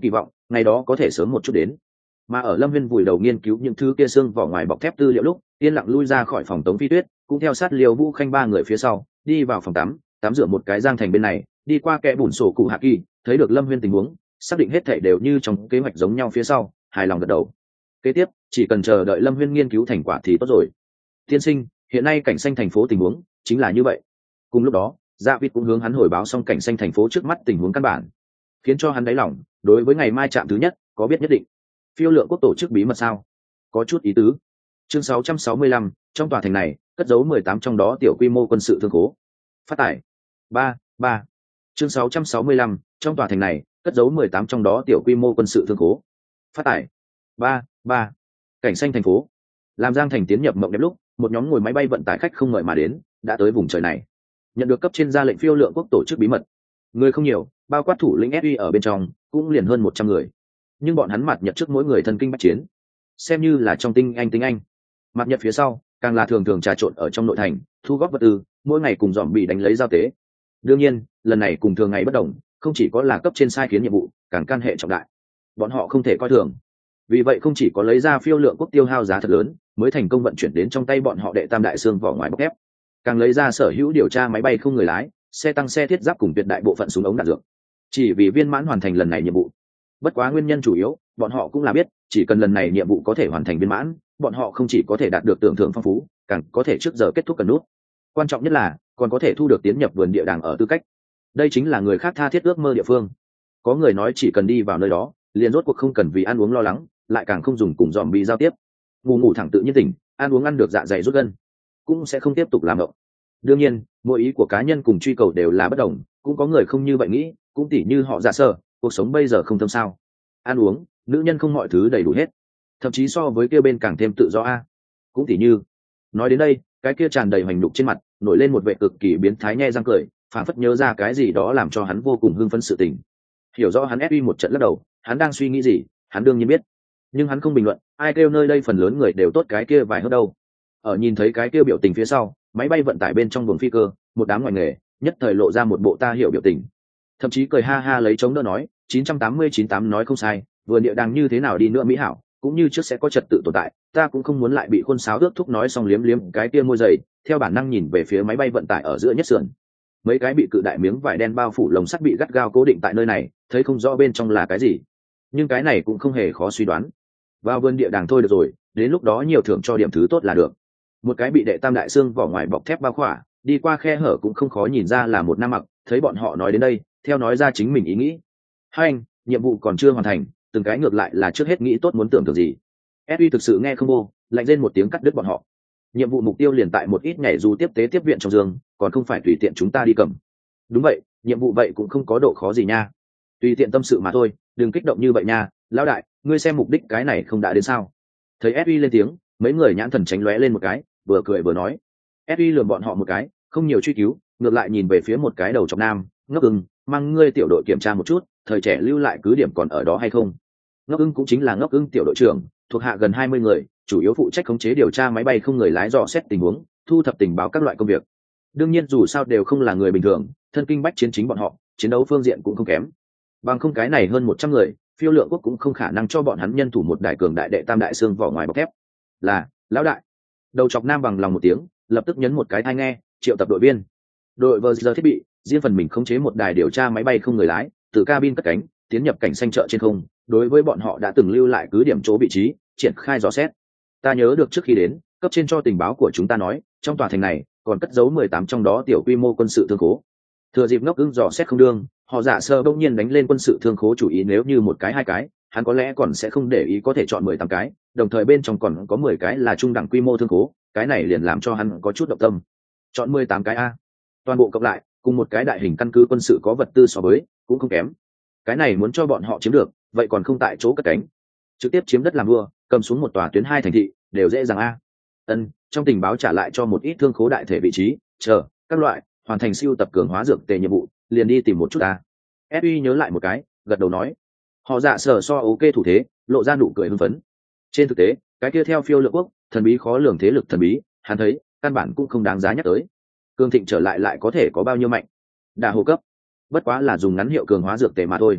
ngày đó có thể sớm một chút đến. Mà ở Lâm Viên vùi đầu nghiên cứu những thứ kia xương vỏ ngoài bọc thép tư liệu lúc, yên lặng lui ra khỏi phòng Tống Phi Tuyết, cũng theo sát Liêu Vũ Khanh ba người phía sau, đi vào phòng tắm, tắm rửa một cái Giang Thành bên này, đi qua kẽ bùn sổ cụ Hạ Kỳ, thấy được Lâm Viên tình huống, xác định hết thảy đều như trong kế hoạch giống nhau phía sau, hài lòng gật đầu. Kế tiếp, chỉ cần chờ đợi Lâm Viên nghiên cứu thành quả thì tốt rồi. Tiên sinh, hiện nay cảnh xanh thành phố tình huống chính là như vậy. Cùng lúc đó, Dạ Vịt cũng hướng hắn hồi báo xong cảnh xanh thành phố trước mắt tình huống căn bản, khiến cho hắn đáy lòng, đối với ngày mai trạm thứ nhất, có biết nhất định. Phiêu lượng quốc tổ chức bí mật sao? Có chút ý tứ. Chương sáu trăm sáu mươi lăm, trong tòa thành này, cất giấu mười tám trong đó tiểu quy mô quân sự thương khố. Phát tải. ba, ba. Chương sáu trăm sáu mươi lăm, trong tòa thành này, cất giấu mười tám trong đó tiểu quy mô quân sự thương khố. Phát tải. ba, ba. Cảnh xanh thành phố. Làm Giang Thành tiến nhập mộng đẹp lúc, một nhóm ngồi máy bay vận tải khách không ngợi mà đến, đã tới vùng trời này. Nhận được cấp trên ra lệnh phiêu lượng quốc tổ chức bí mật. Người không nhiều, bao quát thủ lĩnh ét uy ở bên trong, cũng liền hơn một trăm người. Nhưng bọn hắn mặt nhật trước mỗi người thân kinh bách chiến, xem như là trong tinh anh tinh anh. Mặt nhật phía sau, càng là thường thường trà trộn ở trong nội thành, thu góp vật tư, mỗi ngày cùng dòm bị đánh lấy giao tế. Đương nhiên, lần này cùng thường ngày bất đồng, không chỉ có là cấp trên sai khiến nhiệm vụ, càng can hệ trọng đại. Bọn họ không thể coi thường. Vì vậy không chỉ có lấy ra phiêu lượng quốc tiêu hao giá thật lớn, mới thành công vận chuyển đến trong tay bọn họ đệ tam đại xương vỏ ngoài bọc thép, càng lấy ra sở hữu điều tra máy bay không người lái, xe tăng xe thiết giáp cùng tuyệt đại bộ phận súng ống đạn dược, chỉ vì viên mãn hoàn thành lần này nhiệm vụ. Bất quá nguyên nhân chủ yếu, bọn họ cũng là biết, chỉ cần lần này nhiệm vụ có thể hoàn thành viên mãn, bọn họ không chỉ có thể đạt được tưởng thưởng phong phú, càng có thể trước giờ kết thúc cần nút. Quan trọng nhất là còn có thể thu được tiến nhập vườn địa đàng ở tư cách. Đây chính là người khác tha thiết ước mơ địa phương. Có người nói chỉ cần đi vào nơi đó, liền rốt cuộc không cần vì ăn uống lo lắng, lại càng không dùng cùng dòm bị giao tiếp, ngủ ngủ thẳng tự nhiên tỉnh, ăn uống ăn được dạ dày rút gân, cũng sẽ không tiếp tục làm động. Đương nhiên, mỗi ý của cá nhân cùng truy cầu đều là bất đồng, cũng có người không như vậy nghĩ, cũng tỉ như họ giả sở, cuộc sống bây giờ không thâm sao, ăn uống, nữ nhân không mọi thứ đầy đủ hết, thậm chí so với kia bên càng thêm tự do a. Cũng tỉ như, nói đến đây, cái kia tràn đầy hoành nhục trên mặt nổi lên một vẻ cực kỳ biến thái nhe răng cười, phản phất nhớ ra cái gì đó làm cho hắn vô cùng hưng phấn sự tình. Hiểu rõ hắn ép uy một trận lắc đầu, hắn đang suy nghĩ gì, hắn đương nhiên biết, nhưng hắn không bình luận. Ai kêu nơi đây phần lớn người đều tốt cái kia vài hớt đâu. Ở nhìn thấy cái kia biểu tình phía sau, máy bay vận tải bên trong buồng phi cơ, một đám ngoài nghề nhất thời lộ ra một bộ ta hiểu biểu tình, thậm chí cười ha ha lấy chống đỡ nói, chín trăm tám mươi chín tám nói không sai, vừa địa đang như thế nào đi nữa mỹ hảo, cũng như trước sẽ có trật tự tồn tại, ta cũng không muốn lại bị khuôn sáo ước thúc. Nói xong liếm liếm cái kia môi dày, theo bản năng nhìn về phía máy bay vận tải ở giữa nhất sườn. Mấy cái bị cự đại miếng vải đen bao phủ lồng sắt bị gắt gao cố định tại nơi này, thấy không rõ bên trong là cái gì, nhưng cái này cũng không hề khó suy đoán. Vào vườn địa đàng thôi được rồi, đến lúc đó nhiều thưởng cho điểm thứ tốt là được. Một cái bị đệ tam đại xương vỏ ngoài bọc thép bao khỏa, đi qua khe hở cũng không khó nhìn ra là một nam mặc. Thấy bọn họ nói đến đây, theo nói ra chính mình ý nghĩ. Hai anh, nhiệm vụ còn chưa hoàn thành, từng cái ngược lại là trước hết nghĩ tốt muốn tưởng tượng gì. ét uy thực sự nghe không vô, lạnh lên một tiếng cắt đứt bọn họ. Nhiệm vụ mục tiêu liền tại một ít nhảy dù tiếp tế tiếp viện trong giường, còn không phải tùy tiện chúng ta đi cầm. Đúng vậy, nhiệm vụ vậy cũng không có độ khó gì nha, tùy tiện tâm sự mà thôi, đừng kích động như vậy nha. Lão đại, ngươi xem mục đích cái này không đã đến sao? Thấy ét uy lên tiếng, mấy người nhãn thần tránh lóe lên một cái, vừa cười vừa nói. ét uy lườm bọn họ một cái, không nhiều truy cứu, ngược lại nhìn về phía một cái đầu trọc nam. Ngốc Ưng, mang ngươi tiểu đội kiểm tra một chút, thời trẻ lưu lại cứ điểm còn ở đó hay không. Ngốc Ưng cũng chính là Ngốc Ưng tiểu đội trưởng, thuộc hạ gần hai mươi người, chủ yếu phụ trách khống chế điều tra máy bay không người lái, dò xét tình huống, thu thập tình báo các loại công việc. Đương nhiên dù sao đều không là người bình thường, thân kinh bách chiến chính bọn họ, chiến đấu phương diện cũng không kém. Bằng không cái này hơn một trăm người, phiêu lượng quốc cũng không khả năng cho bọn hắn nhân thủ một đại cường đại đệ tam đại xương vỏ ngoài bọc thép. Là lão đại. Đầu chọc nam bằng lòng một tiếng, lập tức nhấn một cái tai nghe, triệu tập đội viên. Đội vờ giờ thiết bị, riêng phần mình khống chế một đài điều tra máy bay không người lái, từ cabin cất cánh, tiến nhập cảnh xanh chợ trên không. Đối với bọn họ đã từng lưu lại cứ điểm chỗ vị trí, triển khai dò xét. Ta nhớ được trước khi đến, cấp trên cho tình báo của chúng ta nói, trong tòa thành này còn cất giấu mười tám trong đó tiểu quy mô quân sự thương khố. Thừa dịp Ngốc Ưng dò xét không đương, họ giả sơ bỗng nhiên đánh lên quân sự thương khố chủ ý, nếu như một cái hai cái, hắn có lẽ còn sẽ không để ý, có thể chọn mười tám cái, đồng thời bên trong còn có mười cái là trung đẳng quy mô thương khố, cái này liền làm cho hắn có chút động tâm. Chọn mười tám cái a, toàn bộ cộng lại, cùng một cái đại hình căn cứ quân sự có vật tư so với, cũng không kém. Cái này muốn cho bọn họ chiếm được, vậy còn không tại chỗ cất cánh, trực tiếp chiếm đất làm vua, cầm xuống một tòa tuyến hai thành thị, đều dễ dàng a. Ân, trong tình báo trả lại cho một ít thương khố đại thể vị trí, chờ các loại hoàn thành siêu tập cường hóa dược tề nhiệm vụ, liền đi tìm một chút ta. ét uy nhớ lại một cái, gật đầu nói. Họ dạ sở so ok thủ thế, lộ ra nụ cười hưng phấn. Trên thực tế, cái kia theo phiêu lượng quốc, thần bí khó lường thế lực thần bí, hắn thấy căn bản cũng không đáng giá nhắc tới. Cường thịnh trở lại lại có thể có bao nhiêu mạnh? Đà hồ cấp, bất quá là dùng ngắn hiệu cường hóa dược tề mà thôi.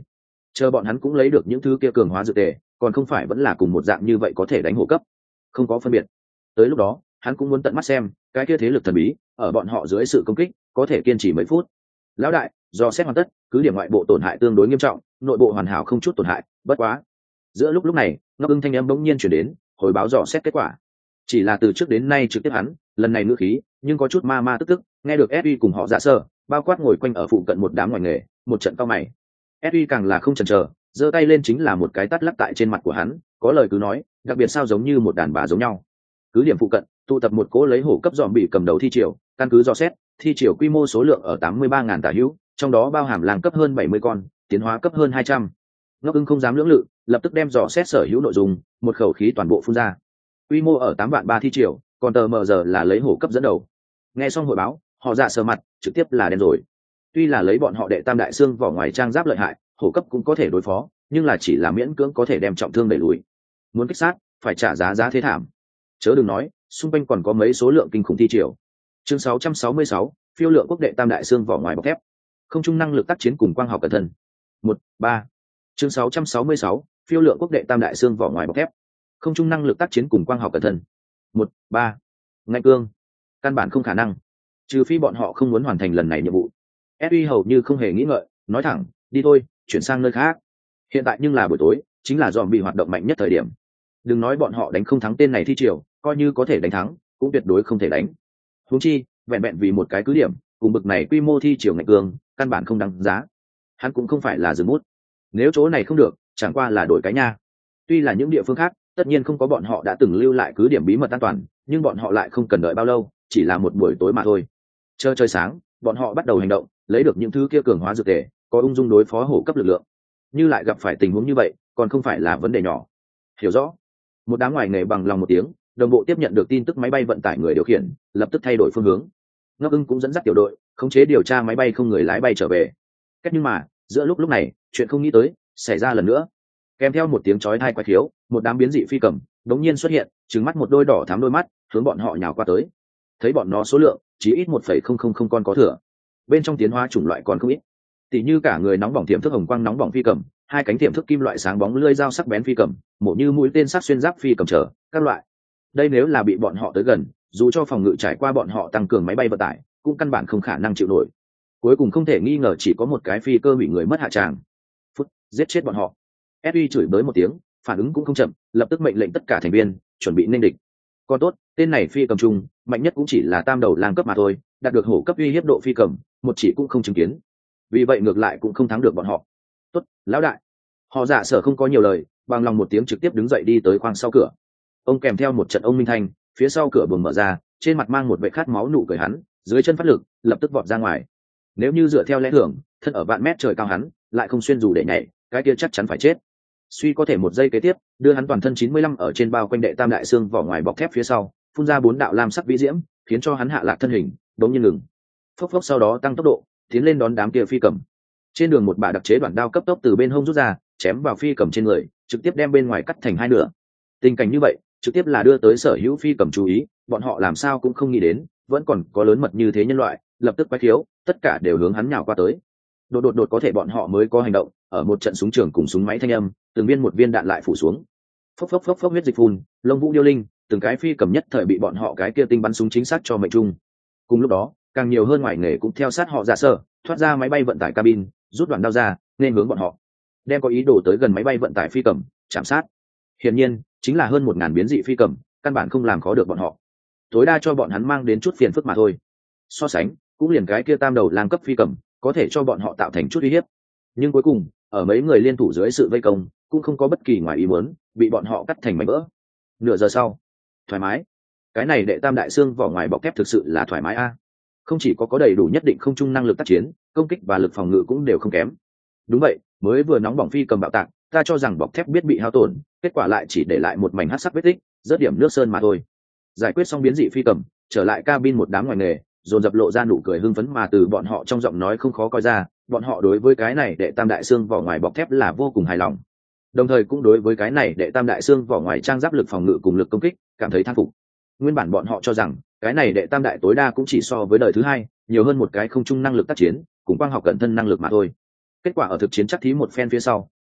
chờ bọn hắn cũng lấy được những thứ kia cường hóa dược tề, còn không phải vẫn là cùng một dạng như vậy có thể đánh hổ cấp, không có phân biệt. Tới lúc đó hắn cũng muốn tận mắt xem cái kia thế lực thần bí ở bọn họ dưới sự công kích có thể kiên trì mấy phút. Lão đại, do xét hoàn tất, cứ điểm ngoại bộ tổn hại tương đối nghiêm trọng, nội bộ hoàn hảo không chút tổn hại, bất quá. Giữa lúc lúc này, Ngọc Ưng thanh âm bỗng nhiên chuyển đến, hồi báo dò xét kết quả. Chỉ là từ trước đến nay trực tiếp hắn, lần này ngữ khí, nhưng có chút ma ma tức tức, nghe được ét uy cùng họ dạ sơ, bao quát ngồi quanh ở phụ cận một đám ngoài nghề, một trận cao mày. ét uy càng là không chần chờ, giơ tay lên chính là một cái tát lắc tại trên mặt của hắn, có lời cứ nói, đặc biệt sao giống như một đàn bà giống nhau. Cứ điểm phụ cận, tụ tập một cỗ lấy hổ cấp dòm bị cầm đầu thi triều, căn cứ dò xét, thi triều quy mô số lượng ở tám mươi ba ngàn tả hữu, trong đó bao hàm làng cấp hơn bảy mươi con, tiến hóa cấp hơn hai trăm. Ngọc Ưng không dám lưỡng lự, lập tức đem dò xét sở hữu nội dung, một khẩu khí toàn bộ phun ra. Quy mô ở tám vạn ba thi triều, còn tờ mờ giờ là lấy hổ cấp dẫn đầu. Nghe xong hội báo, họ dạ sờ mặt, trực tiếp là đen rồi. Tuy là lấy bọn họ đệ tam đại xương vỏ ngoài trang giáp lợi hại, hổ cấp cũng có thể đối phó, nhưng là chỉ là miễn cưỡng có thể đem trọng thương đẩy lùi. Muốn kích sát, phải trả giá giá thế thảm. Chớ đừng nói, xung quanh còn có mấy số lượng kinh khủng thi triều. Chương sáu trăm sáu mươi sáu, phiêu lượng quốc đệ tam đại xương vỏ ngoài bọc thép. Không trung năng lực tác chiến cùng quang học cẩn thận. một, ba. Chương sáu trăm sáu mươi sáu, phiêu lượng quốc đệ tam đại xương vỏ ngoài bọc thép. Không trung năng lực tác chiến cùng quang học cẩn thận. một, ba. Ngạnh cương. Căn bản không khả năng. Trừ phi bọn họ không muốn hoàn thành lần này nhiệm vụ. ét uy hầu như không hề nghĩ ngợi, nói thẳng, đi thôi, chuyển sang nơi khác. Hiện tại nhưng là buổi tối, chính là dòm bị hoạt động mạnh nhất thời điểm. Đừng nói bọn họ đánh không thắng tên này thi triều, coi như có thể đánh thắng, cũng tuyệt đối không thể đánh. Huống chi, vẹn vẹn vì một cái cứ điểm, cùng bực này quy mô thi triều ngạnh cương, căn bản không đáng giá. Hắn cũng không phải là dừng bút. Nếu chỗ này không được, chẳng qua là đổi cái nha. Tuy là những địa phương khác, tất nhiên không có bọn họ đã từng lưu lại cứ điểm bí mật an toàn, nhưng bọn họ lại không cần đợi bao lâu, chỉ là một buổi tối mà thôi. Chơi chơi sáng, bọn họ bắt đầu hành động, lấy được những thứ kia cường hóa dược tề, có ung dung đối phó hổ cấp lực lượng. Như lại gặp phải tình huống như vậy, còn không phải là vấn đề nhỏ. Hiểu rõ. Một đám ngoài nghề bằng lòng một tiếng, đồng bộ tiếp nhận được tin tức máy bay vận tải người điều khiển, lập tức thay đổi phương hướng. Ngọc Ưng cũng dẫn dắt tiểu đội, khống chế điều tra máy bay không người lái bay trở về. Cách nhưng mà, giữa lúc lúc này, chuyện không nghĩ tới xảy ra lần nữa. Kèm theo một tiếng chói tai quái khiếu, một đám biến dị phi cầm đống nhiên xuất hiện, trừng mắt một đôi đỏ thắm đôi mắt, hướng bọn họ nhào qua tới. Thấy bọn nó số lượng chỉ ít một phẩy không không không con có thừa. Bên trong tiến hóa chủng loại còn không ít. Tỷ như cả người nóng bỏng tiềm thức hồng quang nóng bỏng phi cầm, hai cánh tiềm thức kim loại sáng bóng lưỡi dao sắc bén phi cầm, mổ như mũi tên sắc xuyên giáp phi cầm trở, các loại. Đây nếu là bị bọn họ tới gần, dù cho phòng ngự trải qua bọn họ tăng cường máy bay vận tải, cũng căn bản không khả năng chịu nổi. Cuối cùng không thể nghi ngờ chỉ có một cái phi cơ bị người mất hạ tràng. Phút, giết chết bọn họ. ét uy chửi bới một tiếng, phản ứng cũng không chậm, lập tức mệnh lệnh tất cả thành viên chuẩn bị nên địch. Còn tốt, tên này phi cầm trung, mạnh nhất cũng chỉ là tam đầu lang cấp mà thôi, đạt được hổ cấp uy hiếp độ phi cầm, một chỉ cũng không chứng kiến. Vì vậy ngược lại cũng không thắng được bọn họ. Tốt, lão đại. Họ giả sở không có nhiều lời, bằng lòng một tiếng trực tiếp đứng dậy đi tới khoang sau cửa. Ông kèm theo một trận ông minh thanh, phía sau cửa buồng mở ra, trên mặt mang một vẻ khát máu nụ cười hắn, dưới chân phát lực, lập tức vọt ra ngoài. Nếu như dựa theo lẽ thường, thân ở vạn mét trời cao hắn, lại không xuyên dù để nhảy, cái kia chắc chắn phải chết. Suy có thể một giây kế tiếp, đưa hắn toàn thân chín mươi lăm ở trên bao quanh đệ tam đại xương vỏ ngoài bọc thép phía sau, phun ra bốn đạo lam sắc vĩ diễm, khiến cho hắn hạ lạc thân hình, đống nhiên ngừng. Phốc phốc sau đó tăng tốc độ, tiến lên đón đám kia phi cầm. Trên đường một bà đặc chế đoạn đao cấp tốc từ bên hông rút ra, chém vào phi cầm trên người, trực tiếp đem bên ngoài cắt thành hai nửa. Tình cảnh như vậy, trực tiếp là đưa tới sở hữu phi cầm chú ý, bọn họ làm sao cũng không nghĩ đến, vẫn còn có lớn mật như thế nhân loại, lập tức quái khiếu, tất cả đều hướng hắn nhào qua tới. Đột đột đột có thể bọn họ mới có hành động, ở một trận súng trường cùng súng máy thanh âm, từng viên một viên đạn lại phủ xuống. Phốc phốc phốc phốc huyết dịch phun, lông vũ điêu linh, từng cái phi cầm nhất thời bị bọn họ cái kia tinh bắn súng chính xác cho mệnh trung. Cùng lúc đó, càng nhiều hơn ngoài nghề cũng theo sát họ ra sở, thoát ra máy bay vận tải cabin, rút đoạn đao ra, nên hướng bọn họ. Đem có ý đồ tới gần máy bay vận tải phi cầm, chạm sát. Hiển nhiên, chính là hơn một ngàn biến dị phi cầm, căn bản không làm khó được bọn họ. Tối đa cho bọn hắn mang đến chút phiền phức mà thôi. So sánh, cũng liền cái kia tam đầu lang cấp phi cầm, có thể cho bọn họ tạo thành chút uy hiếp. Nhưng cuối cùng, ở mấy người liên thủ dưới sự vây công, cũng không có bất kỳ ngoài ý muốn, bị bọn họ cắt thành mảnh vỡ. Nửa giờ sau, thoải mái. Cái này đệ tam đại xương vỏ ngoài bọc thép thực sự là thoải mái a. Không chỉ có có đầy đủ nhất định không trung năng lực tác chiến, công kích và lực phòng ngự cũng đều không kém. Đúng vậy, mới vừa nóng bỏng phi cầm bạo tạc, ta cho rằng bọc thép biết bị hao tổn, kết quả lại chỉ để lại một mảnh hắc sắc vết tích, rớt điểm nước sơn mà thôi. Giải quyết xong biến dị phi cầm, trở lại cabin một đám ngoài nghề, dồn dập lộ ra nụ cười hưng phấn mà từ bọn họ trong giọng nói không khó coi ra, bọn họ đối với cái này đệ tam đại xương vỏ ngoài bọc thép là vô cùng hài lòng. Đồng thời cũng đối với cái này đệ tam đại xương vỏ ngoài trang giáp lực phòng ngự cùng lực công kích, cảm thấy thán phục. Nguyên bản bọn họ cho rằng, cái này đệ tam đại tối đa cũng chỉ so với đời thứ hai, nhiều hơn một cái không trung năng lực tác chiến, cùng quang học cận thân năng lực mà thôi. Kết quả ở thực chiến chắc thí một phen phía sau,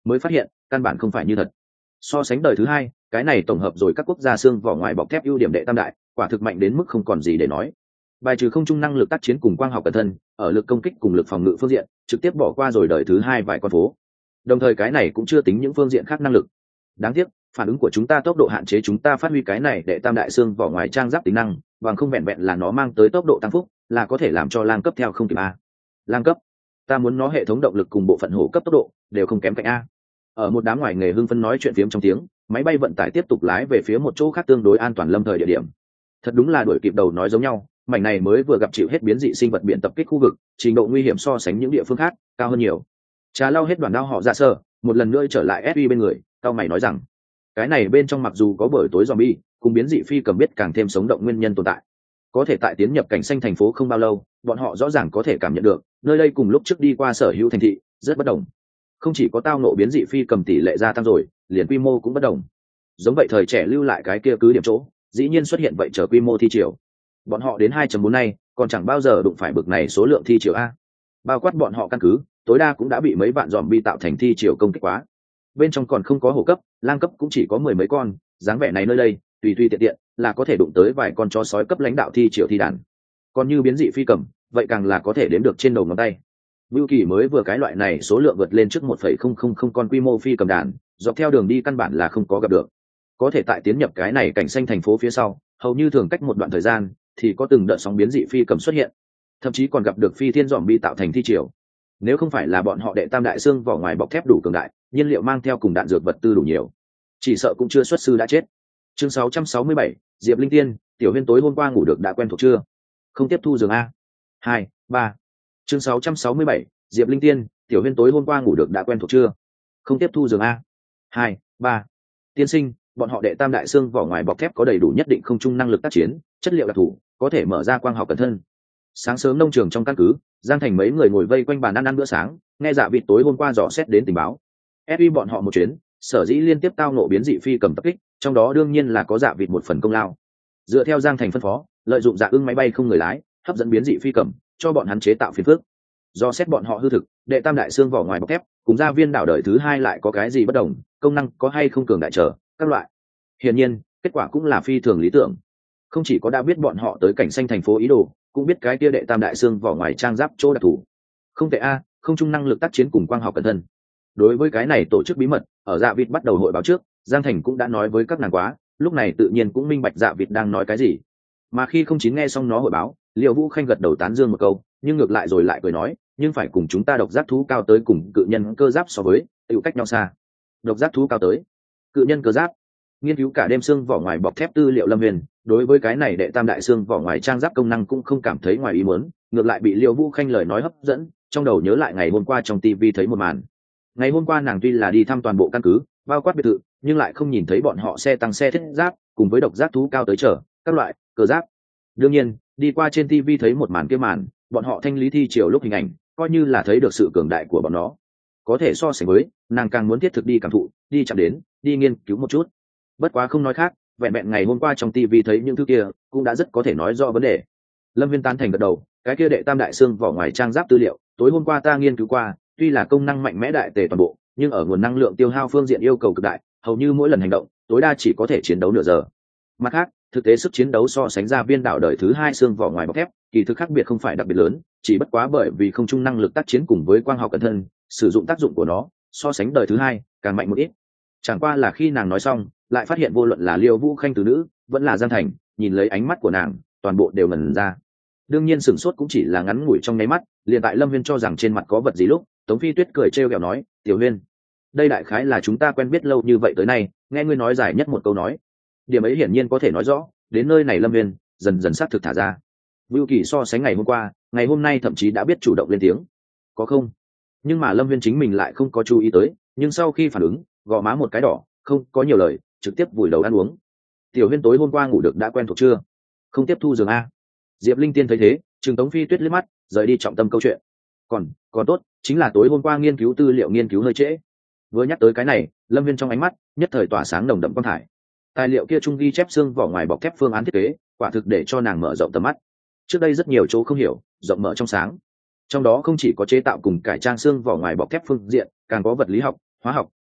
mới phát hiện căn bản không phải như thật. So sánh đời thứ hai, cái này tổng hợp rồi các quốc gia xương vỏ ngoài bọc thép ưu điểm đệ tam đại, quả thực mạnh đến mức không còn gì để nói. Bài trừ không trung năng lực tác chiến cùng quang học cẩn thân, ở lực công kích cùng lực phòng ngự phương diện, trực tiếp bỏ qua rồi đời thứ hai vài con phố. Đồng thời cái này cũng chưa tính những phương diện khác năng lực. Đáng tiếc, phản ứng của chúng ta tốc độ hạn chế chúng ta phát huy cái này đệ tam đại xương vỏ ngoài trang giáp tính năng, bằng không vẹn vẹn là nó mang tới tốc độ tăng phúc, là có thể làm cho lang cấp theo không kịp a. Lang cấp, ta muốn nó hệ thống động lực cùng bộ phận hổ cấp tốc độ đều không kém cạnh a. Ở một đám ngoài nghề hưng phấn nói chuyện phiếm trong tiếng, máy bay vận tải tiếp tục lái về phía một chỗ khác tương đối an toàn lâm thời địa điểm. Thật đúng là đuổi kịp đầu nói giống nhau, mảnh này mới vừa gặp chịu hết biến dị sinh vật biển tập kích khu vực, trình độ nguy hiểm so sánh những địa phương khác cao hơn nhiều. Trà lau hết đoàn đao họ ra sơ, một lần nữa trở lại ét uy bên người, cao mày nói rằng, cái này bên trong mặc dù có bởi tối zombie, cùng biến dị phi cầm biết càng thêm sống động nguyên nhân tồn tại. Có thể tại tiến nhập cảnh xanh thành phố không bao lâu, bọn họ rõ ràng có thể cảm nhận được, nơi đây cùng lúc trước đi qua sở hữu thành thị rất bất đồng. Không chỉ có tao nộ biến dị phi cầm tỷ lệ gia tăng rồi, liền quy mô cũng bất đồng. Giống vậy thời trẻ lưu lại cái kia cứ điểm chỗ, dĩ nhiên xuất hiện vậy trở quy mô thi triều. Bọn họ đến hai chấm bốn nay, còn chẳng bao giờ đụng phải bực này số lượng thi triều a. Bao quát bọn họ căn cứ, tối đa cũng đã bị mấy vạn zombie tạo thành thi triều công kích quá. Bên trong còn không có hổ cấp, lang cấp cũng chỉ có mười mấy con, dáng vẻ này nơi đây, tùy tùy tiện tiện là có thể đụng tới vài con chó sói cấp lãnh đạo thi triều thi đàn. Còn như biến dị phi cầm, vậy càng là có thể đếm được trên đầu ngón tay. Vưu Kỳ mới vừa cái loại này số lượng vượt lên trước một phẩy không không không con quy mô phi cầm đàn, dọc theo đường đi căn bản là không có gặp được. Có thể tại tiến nhập cái này cảnh xanh thành phố phía sau, hầu như thường cách một đoạn thời gian thì có từng đợt sóng biến dị phi cầm xuất hiện, thậm chí còn gặp được phi thiên zombie tạo thành thi triều. Nếu không phải là bọn họ đệ tam đại xương vỏ ngoài bọc thép đủ cường đại, nhiên liệu mang theo cùng đạn dược vật tư đủ nhiều, chỉ sợ cũng chưa xuất sư đã chết. Chương sáu trăm sáu mươi bảy, Diệp Linh Tiên, tiểu huyên tối hôm qua ngủ được đã quen thuộc chưa? Không tiếp thu giường a. Hai, ba. Chương sáu trăm sáu mươi bảy, Diệp Linh Tiên, tiểu huyên tối hôm qua ngủ được đã quen thuộc chưa? Không tiếp thu giường a. Hai, ba. Tiên sinh, bọn họ đệ tam đại xương vỏ ngoài bọc thép có đầy đủ nhất định không trung năng lực tác chiến, chất liệu đặc thù, có thể mở ra quang học cẩn thân. Sáng sớm nông trường trong căn cứ, Giang Thành mấy người ngồi vây quanh bàn ăn ăn bữa sáng, nghe Dạ Vịt tối hôm qua dò xét đến tình báo. ép uy bọn họ một chuyến, sở dĩ liên tiếp tao nộ biến dị phi cầm tập kích, trong đó đương nhiên là có Dạ Vịt một phần công lao. Dựa theo Giang Thành phân phó, lợi dụng Dạ Ưng máy bay không người lái, hấp dẫn biến dị phi cầm, cho bọn hắn chế tạo phiền phức. Do xét bọn họ hư thực, đệ tam đại xương vỏ ngoài bọc thép, cùng gia viên đảo đời thứ hai lại có cái gì bất đồng, công năng có hay không cường đại trở, các loại. Hiển nhiên, kết quả cũng là phi thường lý tưởng. Không chỉ có đã biết bọn họ tới cảnh xanh thành phố ý đồ, cũng biết cái kia đệ tam đại xương vỏ ngoài trang giáp chỗ đặc thù. Không tệ a, không trung năng lực tác chiến cùng quang học cẩn thân. Đối với cái này tổ chức bí mật, ở Dạ Vịt bắt đầu hội báo trước, Giang Thành cũng đã nói với các nàng quá, lúc này tự nhiên cũng minh bạch Dạ Vịt đang nói cái gì. Mà khi không chín nghe xong nó hội báo, Liệu Vũ Khanh gật đầu tán dương một câu, nhưng ngược lại rồi lại cười nói, nhưng phải cùng chúng ta độc giác thú cao tới cùng cự nhân cơ giáp so với, tựu cách nhau xa. Độc giác thú cao tới, cự nhân cơ giáp. Nghiên cứu cả đêm xương vỏ ngoài bọc thép tư liệu Lâm Huyền, đối với cái này đệ tam đại xương vỏ ngoài trang giáp công năng cũng không cảm thấy ngoài ý muốn, ngược lại bị Liêu Vũ Khanh lời nói hấp dẫn, trong đầu nhớ lại ngày hôm qua trong tivi thấy một màn. Ngày hôm qua nàng tuy là đi thăm toàn bộ căn cứ, bao quát biệt thự, nhưng lại không nhìn thấy bọn họ xe tăng xe thiết giáp, cùng với độc giác thú cao tới chở các loại cơ giáp. Đương nhiên, đi qua trên tivi thấy một màn kia màn, bọn họ thanh lý thi chiều lúc hình ảnh, coi như là thấy được sự cường đại của bọn nó. Có thể so sánh với, nàng càng muốn thiết thực đi cảm thụ, đi chạm đến, đi nghiên cứu một chút. Bất quá không nói khác, vẹn vẹn ngày hôm qua trong tivi thấy những thứ kia, cũng đã rất có thể nói rõ vấn đề. Lâm Viên tán thành gật đầu, cái kia đệ tam đại xương vỏ ngoài trang giáp tư liệu, tối hôm qua ta nghiên cứu qua, tuy là công năng mạnh mẽ đại tề toàn bộ, nhưng ở nguồn năng lượng tiêu hao phương diện yêu cầu cực đại, hầu như mỗi lần hành động, tối đa chỉ có thể chiến đấu nửa giờ. Mặt khác, thực tế sức chiến đấu so sánh ra viên đảo đời thứ hai xương vỏ ngoài bọc thép, kỳ thực khác biệt không phải đặc biệt lớn, chỉ bất quá bởi vì không trung năng lực tác chiến cùng với quang học cẩn thân, sử dụng tác dụng của nó, so sánh đời thứ hai càng mạnh một ít. Chẳng qua là khi nàng nói xong, lại phát hiện vô luận là Liêu Vũ Khanh từ nữ, vẫn là Giang Thành, nhìn lấy ánh mắt của nàng, toàn bộ đều ngẩn ra. Đương nhiên sửng sốt cũng chỉ là ngắn ngủi trong nháy mắt, liền tại Lâm Viên cho rằng trên mặt có vật gì lúc, Tống Phi Tuyết cười trêu ghẹo nói, "Tiểu Huyên, đây đại khái là chúng ta quen biết lâu như vậy tới nay, nghe ngươi nói dài nhất một câu nói." Điểm ấy hiển nhiên có thể nói rõ, đến nơi này Lâm Viên dần dần xác thực thả ra. Vưu Kỳ so sánh ngày hôm qua, ngày hôm nay thậm chí đã biết chủ động lên tiếng. Có không? Nhưng mà Lâm Viên chính mình lại không có chú ý tới, nhưng sau khi phản ứng, gò má một cái đỏ, không có nhiều lời, trực tiếp vùi đầu ăn uống. "Tiểu Huyên tối hôm qua ngủ được đã quen thuộc chưa? Không tiếp thu giường a?" Diệp Linh Tiên thấy thế, trừng Tống Phi Tuyết liếc mắt, rời đi trọng tâm câu chuyện. Còn, còn tốt, chính là tối hôm qua nghiên cứu tư liệu nghiên cứu hơi trễ. Vừa nhắc tới cái này, Lâm Viên trong ánh mắt nhất thời tỏa sáng nồng đậm quang thải. Tài liệu kia trung ghi chép xương vỏ ngoài bọc thép phương án thiết kế, quả thực để cho nàng mở rộng tầm mắt. Trước đây rất nhiều chỗ không hiểu, rộng mở trong sáng. Trong đó không chỉ có chế tạo cùng cải trang xương vỏ ngoài bọc thép phương diện, càng có vật lý học, hóa học,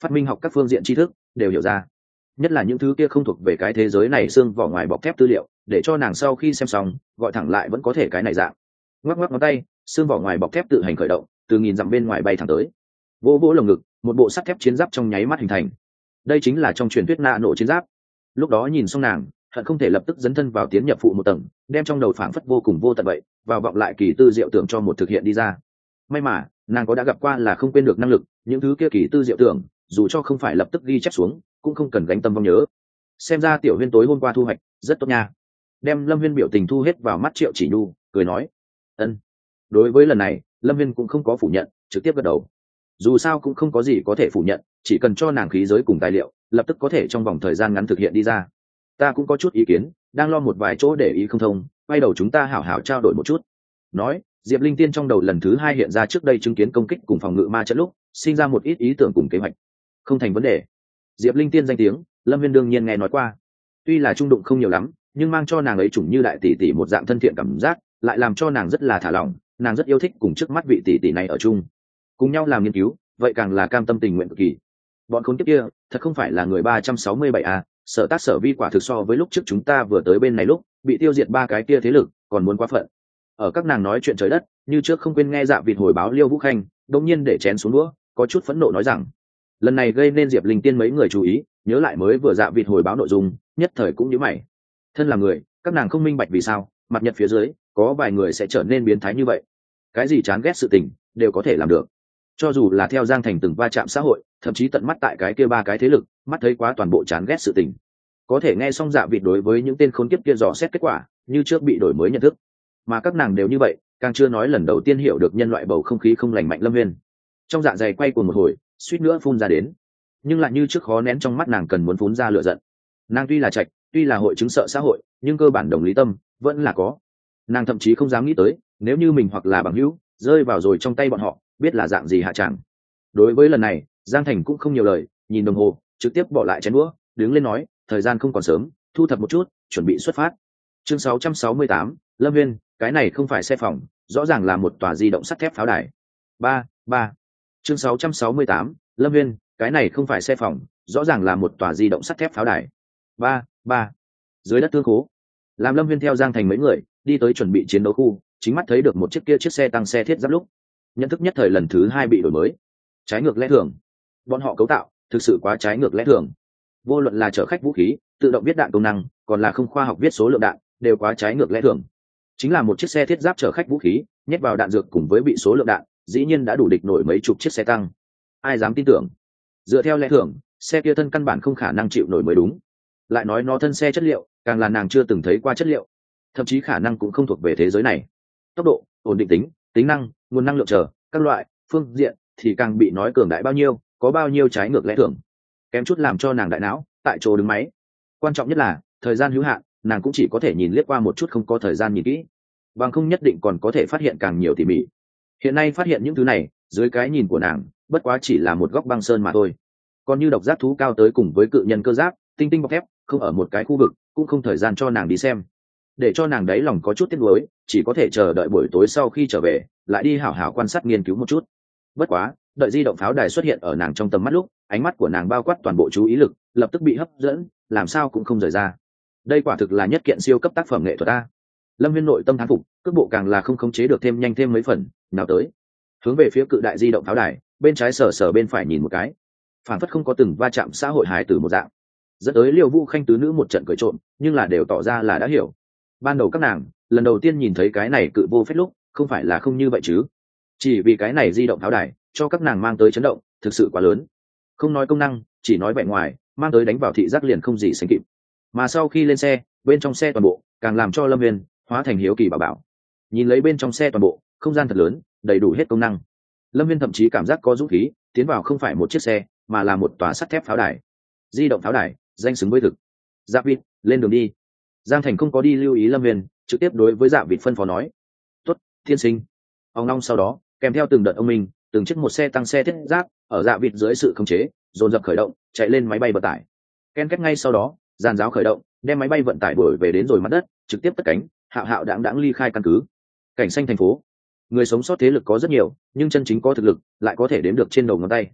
phát minh học các phương diện tri thức đều hiểu ra, nhất là những thứ kia không thuộc về cái thế giới này xương vỏ ngoài bọc thép tư liệu, để cho nàng sau khi xem xong gọi thẳng lại vẫn có thể cái này dạng. Ngoắc ngoắc ngón tay, xương vỏ ngoài bọc thép tự hành khởi động, từ nghìn dặm bên ngoài bay thẳng tới, vỗ vỗ lồng ngực, một bộ sắt thép chiến giáp trong nháy mắt hình thành. Đây chính là trong truyền thuyết nạ nổ chiến giáp. Lúc đó nhìn xong nàng hận không thể lập tức dấn thân vào tiến nhập phụ một tầng, đem trong đầu phảng phất vô cùng vô tận vậy vào vọng lại kỳ tư diệu tưởng cho một thực hiện đi ra. May mà nàng có đã gặp qua là không quên được năng lực, những thứ kia kỳ tư diệu tưởng dù cho không phải lập tức ghi chép xuống cũng không cần gánh tâm vong nhớ. Xem ra tiểu huyên tối hôm qua thu hoạch rất tốt nha. Đem Lâm Viên biểu tình thu hết vào mắt Triệu Chỉ Nhu, cười nói ân. Đối với lần này Lâm Viên cũng không có phủ nhận, trực tiếp gật đầu. Dù sao cũng không có gì có thể phủ nhận, chỉ cần cho nàng khí giới cùng tài liệu lập tức có thể trong vòng thời gian ngắn thực hiện đi ra. Ta cũng có chút ý kiến, đang lo một vài chỗ để ý không thông, quay đầu chúng ta hảo hảo trao đổi một chút. Nói Diệp Linh Tiên trong đầu lần thứ hai hiện ra trước đây chứng kiến công kích cùng phòng ngự ma trận lúc sinh ra một ít ý tưởng cùng kế hoạch. Không thành vấn đề. Diệp Linh Tiên danh tiếng Lâm Viên đương nhiên nghe nói qua, tuy là trung đụng không nhiều lắm nhưng mang cho nàng ấy chủng như đại tỷ tỷ một dạng thân thiện cảm giác, lại làm cho nàng rất là thả lỏng. Nàng rất yêu thích cùng trước mắt vị tỷ tỷ này ở chung, cùng nhau làm nghiên cứu, vậy càng là cam tâm tình nguyện cực kỳ. Bọn khốn kiếp kia thật không phải là người ba trăm sáu mươi bảy a, sở tác sở vi quả thực so với lúc trước chúng ta vừa tới bên này lúc bị tiêu diệt ba cái kia thế lực còn muốn quá phận. Ở các nàng nói chuyện trời đất như trước không quên nghe Dạ Vịt hồi báo Liêu Vũ Khanh, đột nhiên để chén xuống đũa, có chút phẫn nộ nói rằng lần này gây nên Diệp Linh Tiên mấy người chú ý, nhớ lại mới vừa Dạ Vịt hồi báo nội dung, nhất thời cũng nhíu mày. Thân là người, các nàng không minh bạch vì sao mặt nhật phía dưới có vài người sẽ trở nên biến thái như vậy. Cái gì chán ghét sự tình đều có thể làm được, cho dù là theo Giang Thành từng va chạm xã hội, thậm chí tận mắt tại cái kia ba cái thế lực mắt thấy quá toàn bộ chán ghét sự tình. Có thể nghe xong Dạ Vịt đối với những tên khốn kiếp kia dò xét kết quả như trước bị đổi mới nhận thức, mà các nàng đều như vậy, càng chưa nói lần đầu tiên hiểu được nhân loại bầu không khí không lành mạnh. Lâm Viên trong dạ dày quay cuồng một hồi, suýt nữa phun ra đến, nhưng lại như trước khó nén trong mắt nàng cần muốn phun ra lửa giận. Nàng tuy là trạch, tuy là hội chứng sợ xã hội, nhưng cơ bản đồng lý tâm vẫn là có. Nàng thậm chí không dám nghĩ tới nếu như mình hoặc là bằng hữu rơi vào rồi trong tay bọn họ biết là dạng gì hạ tràng. Đối với lần này Giang Thành cũng không nhiều lời, nhìn đồng hồ trực tiếp bỏ lại chén đũa, đứng lên nói thời gian không còn sớm, thu thập một chút chuẩn bị xuất phát. Chương sáu trăm sáu mươi tám, Lâm Viên, cái này không phải xe phòng, rõ ràng là một tòa di động sắt thép pháo đài. Ba, ba. Chương sáu trăm sáu mươi tám, Lâm Viên, cái này không phải xe phòng, rõ ràng là một tòa di động sắt thép pháo đài. Ba, ba. Dưới đất thương khố, làm Lâm Viên theo Giang Thành mấy người đi tới chuẩn bị chiến đấu khu, chính mắt thấy được một chiếc kia chiếc xe tăng xe thiết giáp lúc, nhận thức nhất thời lần thứ hai bị đổi mới. Trái ngược lẽ thường, bọn họ cấu tạo thực sự quá trái ngược lẽ thường. Vô luận là chở khách vũ khí, tự động viết đạn công năng, còn là không khoa học viết số lượng đạn, đều quá trái ngược lẽ thường. Chính là một chiếc xe thiết giáp chở khách vũ khí, nhét vào đạn dược cùng với bị số lượng đạn, dĩ nhiên đã đủ địch nổi mấy chục chiếc xe tăng. Ai dám tin tưởng? Dựa theo lẽ thường, xe kia thân căn bản không khả năng chịu nổi mới đúng. Lại nói nó thân xe chất liệu, càng là nàng chưa từng thấy qua chất liệu, thậm chí khả năng cũng không thuộc về thế giới này. Tốc độ, ổn định tính, tính năng, nguồn năng lượng chờ các loại phương diện thì càng bị nói cường đại bao nhiêu, có bao nhiêu trái ngược lẽ thường, kém chút làm cho nàng đại não tại chỗ đứng máy. Quan trọng nhất là thời gian hữu hạn, nàng cũng chỉ có thể nhìn liếc qua một chút, không có thời gian nhìn kỹ, bằng không nhất định còn có thể phát hiện càng nhiều tỉ mỉ. Hiện nay phát hiện những thứ này dưới cái nhìn của nàng bất quá chỉ là một góc băng sơn mà thôi. Còn như độc giác thú cao tới cùng với cự nhân cơ giáp, tinh tinh bọc thép không ở một cái khu vực, cũng không thời gian cho nàng đi xem, để cho nàng đấy lòng có chút tiếc nuối, chỉ có thể chờ đợi buổi tối sau khi trở về lại đi hảo hảo quan sát nghiên cứu một chút. Bất quá đợi di động pháo đài xuất hiện ở nàng trong tầm mắt lúc, ánh mắt của nàng bao quát toàn bộ chú ý lực lập tức bị hấp dẫn, làm sao cũng không rời ra. Đây quả thực là nhất kiện siêu cấp tác phẩm nghệ thuật ta. Lâm Viên nội tâm thán phục, cước bộ càng là không khống chế được thêm nhanh thêm mấy phần, nào tới hướng về phía cự đại di động pháo đài, bên trái sờ sờ bên phải nhìn một cái, phản phất không có từng va chạm xã hội hài tử một dạng, dẫn tới Liêu Vũ Khanh tứ nữ một trận cười trộm, nhưng là đều tỏ ra là đã hiểu. Ban đầu các nàng lần đầu tiên nhìn thấy cái này cự vô phép lúc không phải là không như vậy chứ, chỉ vì cái này di động pháo đài cho các nàng mang tới chấn động thực sự quá lớn, không nói công năng, chỉ nói vẻ ngoài mang tới đánh vào thị giác liền không gì sánh kịp. Mà sau khi lên xe, bên trong xe toàn bộ càng làm cho Lâm Viên hóa thành hiếu kỳ bảo bảo. Nhìn lấy bên trong xe toàn bộ không gian thật lớn, đầy đủ hết công năng, Lâm Viên thậm chí cảm giác có dũng khí tiến vào không phải một chiếc xe mà là một tòa sắt thép pháo đài. Di động pháo đài danh xứng với thực. Dạ Vịt, lên đường đi. Giang Thành không có đi lưu ý Lâm Viên, trực tiếp đối với Dạ Vịt phân phó nói tốt thiên sinh. Ông long sau đó kèm theo từng đợt ông minh, từng chiếc một xe tăng xe thiết giáp ở Dạ Vịt dưới sự khống chế dồn dập khởi động, chạy lên máy bay vận tải. Ken kết ngay sau đó giàn giáo khởi động, đem máy bay vận tải đuổi về đến rồi mặt đất, trực tiếp cất cánh, hạo hạo đãng đãng ly khai căn cứ. Cảnh xanh thành phố, người sống sót thế lực có rất nhiều, nhưng chân chính có thực lực lại có thể đếm được trên đầu ngón tay.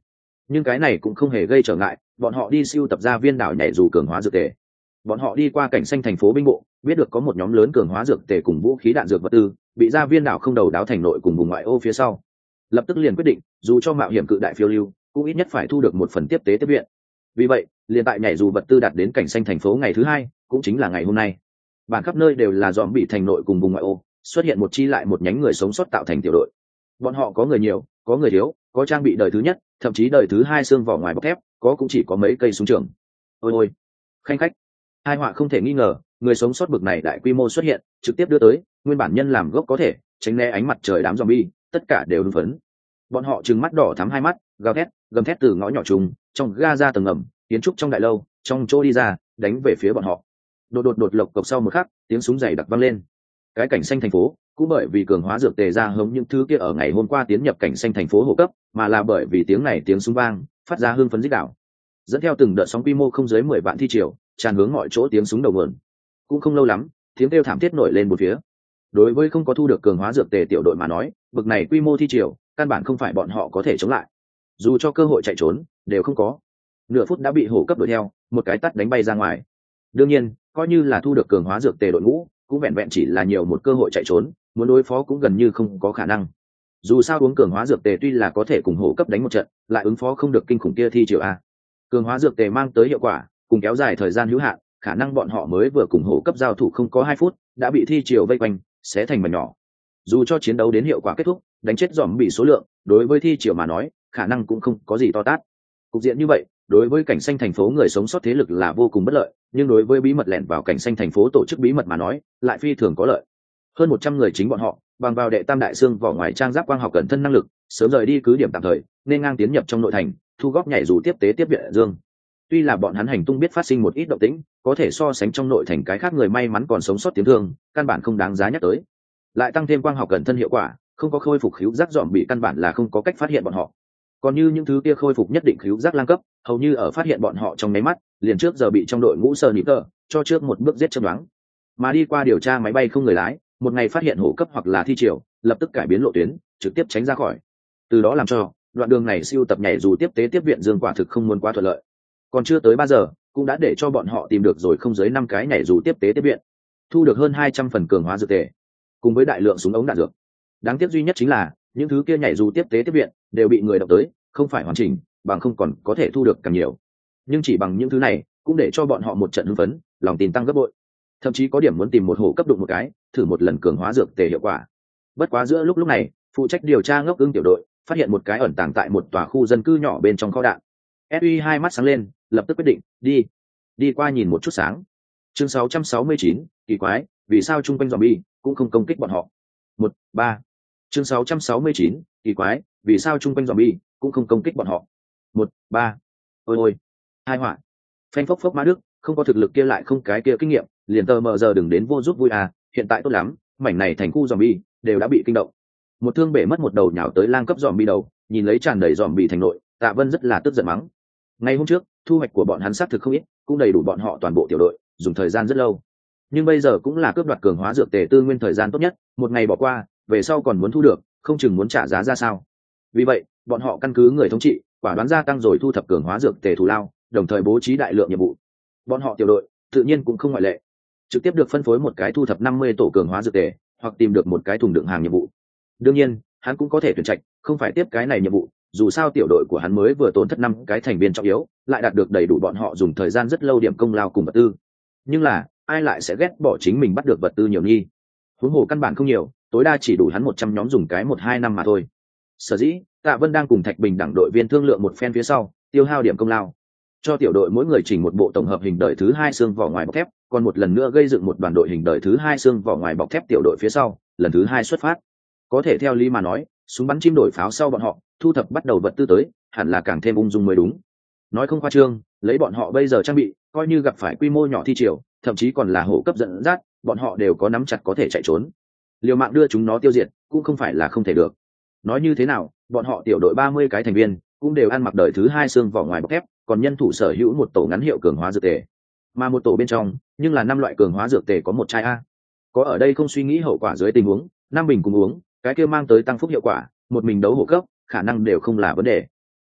nhưng cái này cũng không hề gây trở ngại bọn họ đi siêu tập ra viên đảo nhảy dù cường hóa dược tề. Bọn họ đi qua cảnh xanh thành phố binh bộ, biết được có một nhóm lớn cường hóa dược tề cùng vũ khí đạn dược vật tư bị ra viên đảo không đầu đáo thành nội cùng vùng ngoại ô phía sau, lập tức liền quyết định dù cho mạo hiểm cự đại phiêu lưu cũng ít nhất phải thu được một phần tiếp tế tiếp viện. Vì vậy liền tại nhảy dù vật tư đạt đến cảnh xanh thành phố ngày thứ hai, cũng chính là ngày hôm nay, bản khắp nơi đều là dòm bị thành nội cùng vùng ngoại ô xuất hiện một chi lại một nhánh người sống sót tạo thành tiểu đội. Bọn họ có người nhiều, có người thiếu, có trang bị đời thứ nhất, thậm chí đời thứ hai xương vỏ ngoài bọc thép, có cũng chỉ có mấy cây súng trường. Ôi ôi, khanh khách, hai họa không thể nghi ngờ, người sống sót bực này đại quy mô xuất hiện, trực tiếp đưa tới nguyên bản nhân làm gốc có thể tránh né ánh mặt trời đám zombie, tất cả đều hưng phấn. Bọn họ trừng mắt đỏ thắm hai mắt, gào thét, gầm thét từ ngõ nhỏ trùng, trong ga ra tầng ngầm, kiến trúc trong đại lâu, trong chỗ đi ra, đánh về phía bọn họ. Đột đột đột lộc cộc sau một khắc, tiếng súng dày đặc vang lên. Cái cảnh xanh thành phố, cũng bởi vì cường hóa dược tề ra hống những thứ kia ở ngày hôm qua tiến nhập cảnh xanh thành phố hộ cấp, mà là bởi vì tiếng này tiếng súng vang, phát ra hương phấn rít đảo. Dẫn theo từng đợt sóng quy mô không dưới mười vạn thi triều, tràn hướng mọi chỗ tiếng súng đầu nguồn. Cũng không lâu lắm, tiếng kêu thảm thiết nổi lên một phía. Đối với không có thu được cường hóa dược tề tiểu đội mà nói, bực này quy mô thi triều, căn bản không phải bọn họ có thể chống lại. Dù cho cơ hội chạy trốn, đều không có. Nửa phút đã bị hổ cấp đuổi theo, một cái tát đánh bay ra ngoài. Đương nhiên, coi như là thu được cường hóa dược tề đội ngũ, cũng vẹn vẹn chỉ là nhiều một cơ hội chạy trốn, muốn đối phó cũng gần như không có khả năng. Dù sao uống cường hóa dược tề tuy là có thể cùng hổ cấp đánh một trận, lại ứng phó không được kinh khủng kia thi triều a. Cường hóa dược tề mang tới hiệu quả, cùng kéo dài thời gian hữu hạn, khả năng bọn họ mới vừa cùng hổ cấp giao thủ không có hai phút, đã bị thi triều vây quanh, xé thành mảnh nhỏ. Dù cho chiến đấu đến hiệu quả kết thúc, đánh chết dòm bị số lượng, đối với thi triều mà nói, khả năng cũng không có gì to tát. Cục diện như vậy, đối với cảnh xanh thành phố người sống sót thế lực là vô cùng bất lợi, nhưng đối với bí mật lẻn vào cảnh xanh thành phố tổ chức bí mật mà nói, lại phi thường có lợi. Hơn một trăm người chính bọn họ, bằng vào đệ tam đại xương vỏ ngoài trang giáp quang học cẩn thân năng lực, sớm rời đi cứ điểm tạm thời, nên ngang tiến nhập trong nội thành, thu góp nhảy dù tiếp tế tiếp viện dương. Tuy là bọn hắn hành tung biết phát sinh một ít động tĩnh, có thể so sánh trong nội thành cái khác người may mắn còn sống sót tiếng thương, căn bản không đáng giá nhắc tới. Lại tăng thêm quang học cẩn thân hiệu quả, không có khôi phục khứu giác dọn bị căn bản là không có cách phát hiện bọn họ. Còn như những thứ kia khôi phục nhất định khứu giác lang cấp, hầu như ở phát hiện bọn họ trong nháy mắt, liền trước giờ bị trong đội ngũ sờ nịp tờ cho trước một bước giết chấm đoán. Mà đi qua điều tra máy bay không người lái, một ngày phát hiện hổ cấp hoặc là thi triều, lập tức cải biến lộ tuyến, trực tiếp tránh ra khỏi. Từ đó làm cho đoạn đường này siêu tập nhảy dù tiếp tế tiếp viện dương quả thực không muốn quá thuận lợi. Còn chưa tới ba giờ, cũng đã để cho bọn họ tìm được rồi không dưới năm cái nhảy dù tiếp tế tiếp viện, thu được hơn hai trăm phần cường hóa dược tề, cùng với đại lượng súng ống đạn dược. Đáng tiếc duy nhất chính là những thứ kia nhảy dù tiếp tế tiếp viện đều bị người động tới, không phải hoàn chỉnh, bằng không còn có thể thu được càng nhiều. Nhưng chỉ bằng những thứ này, cũng để cho bọn họ một trận hưng phấn, lòng tin tăng gấp bội. Thậm chí có điểm muốn tìm một hổ cấp đụng một cái, thử một lần cường hóa dược tề hiệu quả. Bất quá giữa lúc lúc này, phụ trách điều tra ngốc ưng tiểu đội phát hiện một cái ẩn tàng tại một tòa khu dân cư nhỏ bên trong kho đạn. ét u hai mắt sáng lên, lập tức quyết định đi đi qua nhìn một chút sáng. Chương sáu trăm sáu mươi chín, kỳ quái, vì sao chung quanh zombie cũng không công kích bọn họ? Một ba. Chương sáu trăm sáu mươi chín, kỳ quái, vì sao chung quanh zombie cũng không công kích bọn họ? Một ba. Ôi ôi, hai họa. Phanh phốc phốc má đức, không có thực lực kia lại không cái kia kinh nghiệm, liền tờ mờ giờ đừng đến vô giúp vui à, hiện tại tốt lắm, mảnh này thành khu zombie đều đã bị kinh động. Một thương bể mất một đầu nhào tới lang cấp zombie đầu, nhìn lấy tràn đầy zombie thành nội, Tạ Vân rất là tức giận mắng. Ngày hôm trước, thu hoạch của bọn hắn xác thực không ít, cũng đầy đủ bọn họ toàn bộ tiểu đội dùng thời gian rất lâu. Nhưng bây giờ cũng là cướp đoạt cường hóa dược tề tư nguyên thời gian tốt nhất, một ngày bỏ qua, về sau còn muốn thu được, không chừng muốn trả giá ra sao. Vì vậy, bọn họ căn cứ người thống trị, quả đoán gia tăng rồi thu thập cường hóa dược tề thù lao, đồng thời bố trí đại lượng nhiệm vụ. Bọn họ tiểu đội tự nhiên cũng không ngoại lệ, trực tiếp được phân phối một cái thu thập năm mươi tổ cường hóa dược tề, hoặc tìm được một cái thùng đựng hàng nhiệm vụ. Đương nhiên, hắn cũng có thể tuyển trạch, không phải tiếp cái này nhiệm vụ, dù sao tiểu đội của hắn mới vừa tốn thất năm cái thành viên trọng yếu, lại đạt được đầy đủ bọn họ dùng thời gian rất lâu điểm công lao cùng vật tư. Nhưng là, ai lại sẽ ghét bỏ chính mình bắt được vật tư nhiều nghi? Huống hồ căn bản không nhiều, tối đa chỉ đủ hắn một trăm nhóm dùng cái một hai năm mà thôi. Sở dĩ, Tạ Vân đang cùng Thạch Bình đẳng đội viên thương lượng một phen phía sau, tiêu hao điểm công lao, cho tiểu đội mỗi người chỉnh một bộ tổng hợp hình đời thứ hai xương vỏ ngoài bọc thép, còn một lần nữa gây dựng một đoàn đội hình đời thứ hai xương vỏ ngoài bọc thép tiểu đội phía sau, lần thứ hai xuất phát. Có thể theo lý mà nói, súng bắn chim đổi pháo sau bọn họ thu thập bắt đầu vật tư tới, hẳn là càng thêm ung dung mới đúng. Nói không khoa trương, lấy bọn họ bây giờ trang bị, coi như gặp phải quy mô nhỏ thi triều, thậm chí còn là hổ cấp dẫn dắt, bọn họ đều có nắm chặt có thể chạy trốn. Liều mạng đưa chúng nó tiêu diệt, cũng không phải là không thể được. Nói như thế nào, bọn họ tiểu đội ba mươi cái thành viên, cũng đều ăn mặc đời thứ hai xương vỏ ngoài bọc thép, còn nhân thủ sở hữu một tổ ngắn hiệu cường hóa dược tề. Mà một tổ bên trong, nhưng là năm loại cường hóa dược tề có một chai a. Có ở đây không suy nghĩ hậu quả dưới tình huống, năm bình cùng uống, cái kia mang tới tăng phúc hiệu quả, một mình đấu hổ cấp, khả năng đều không là vấn đề.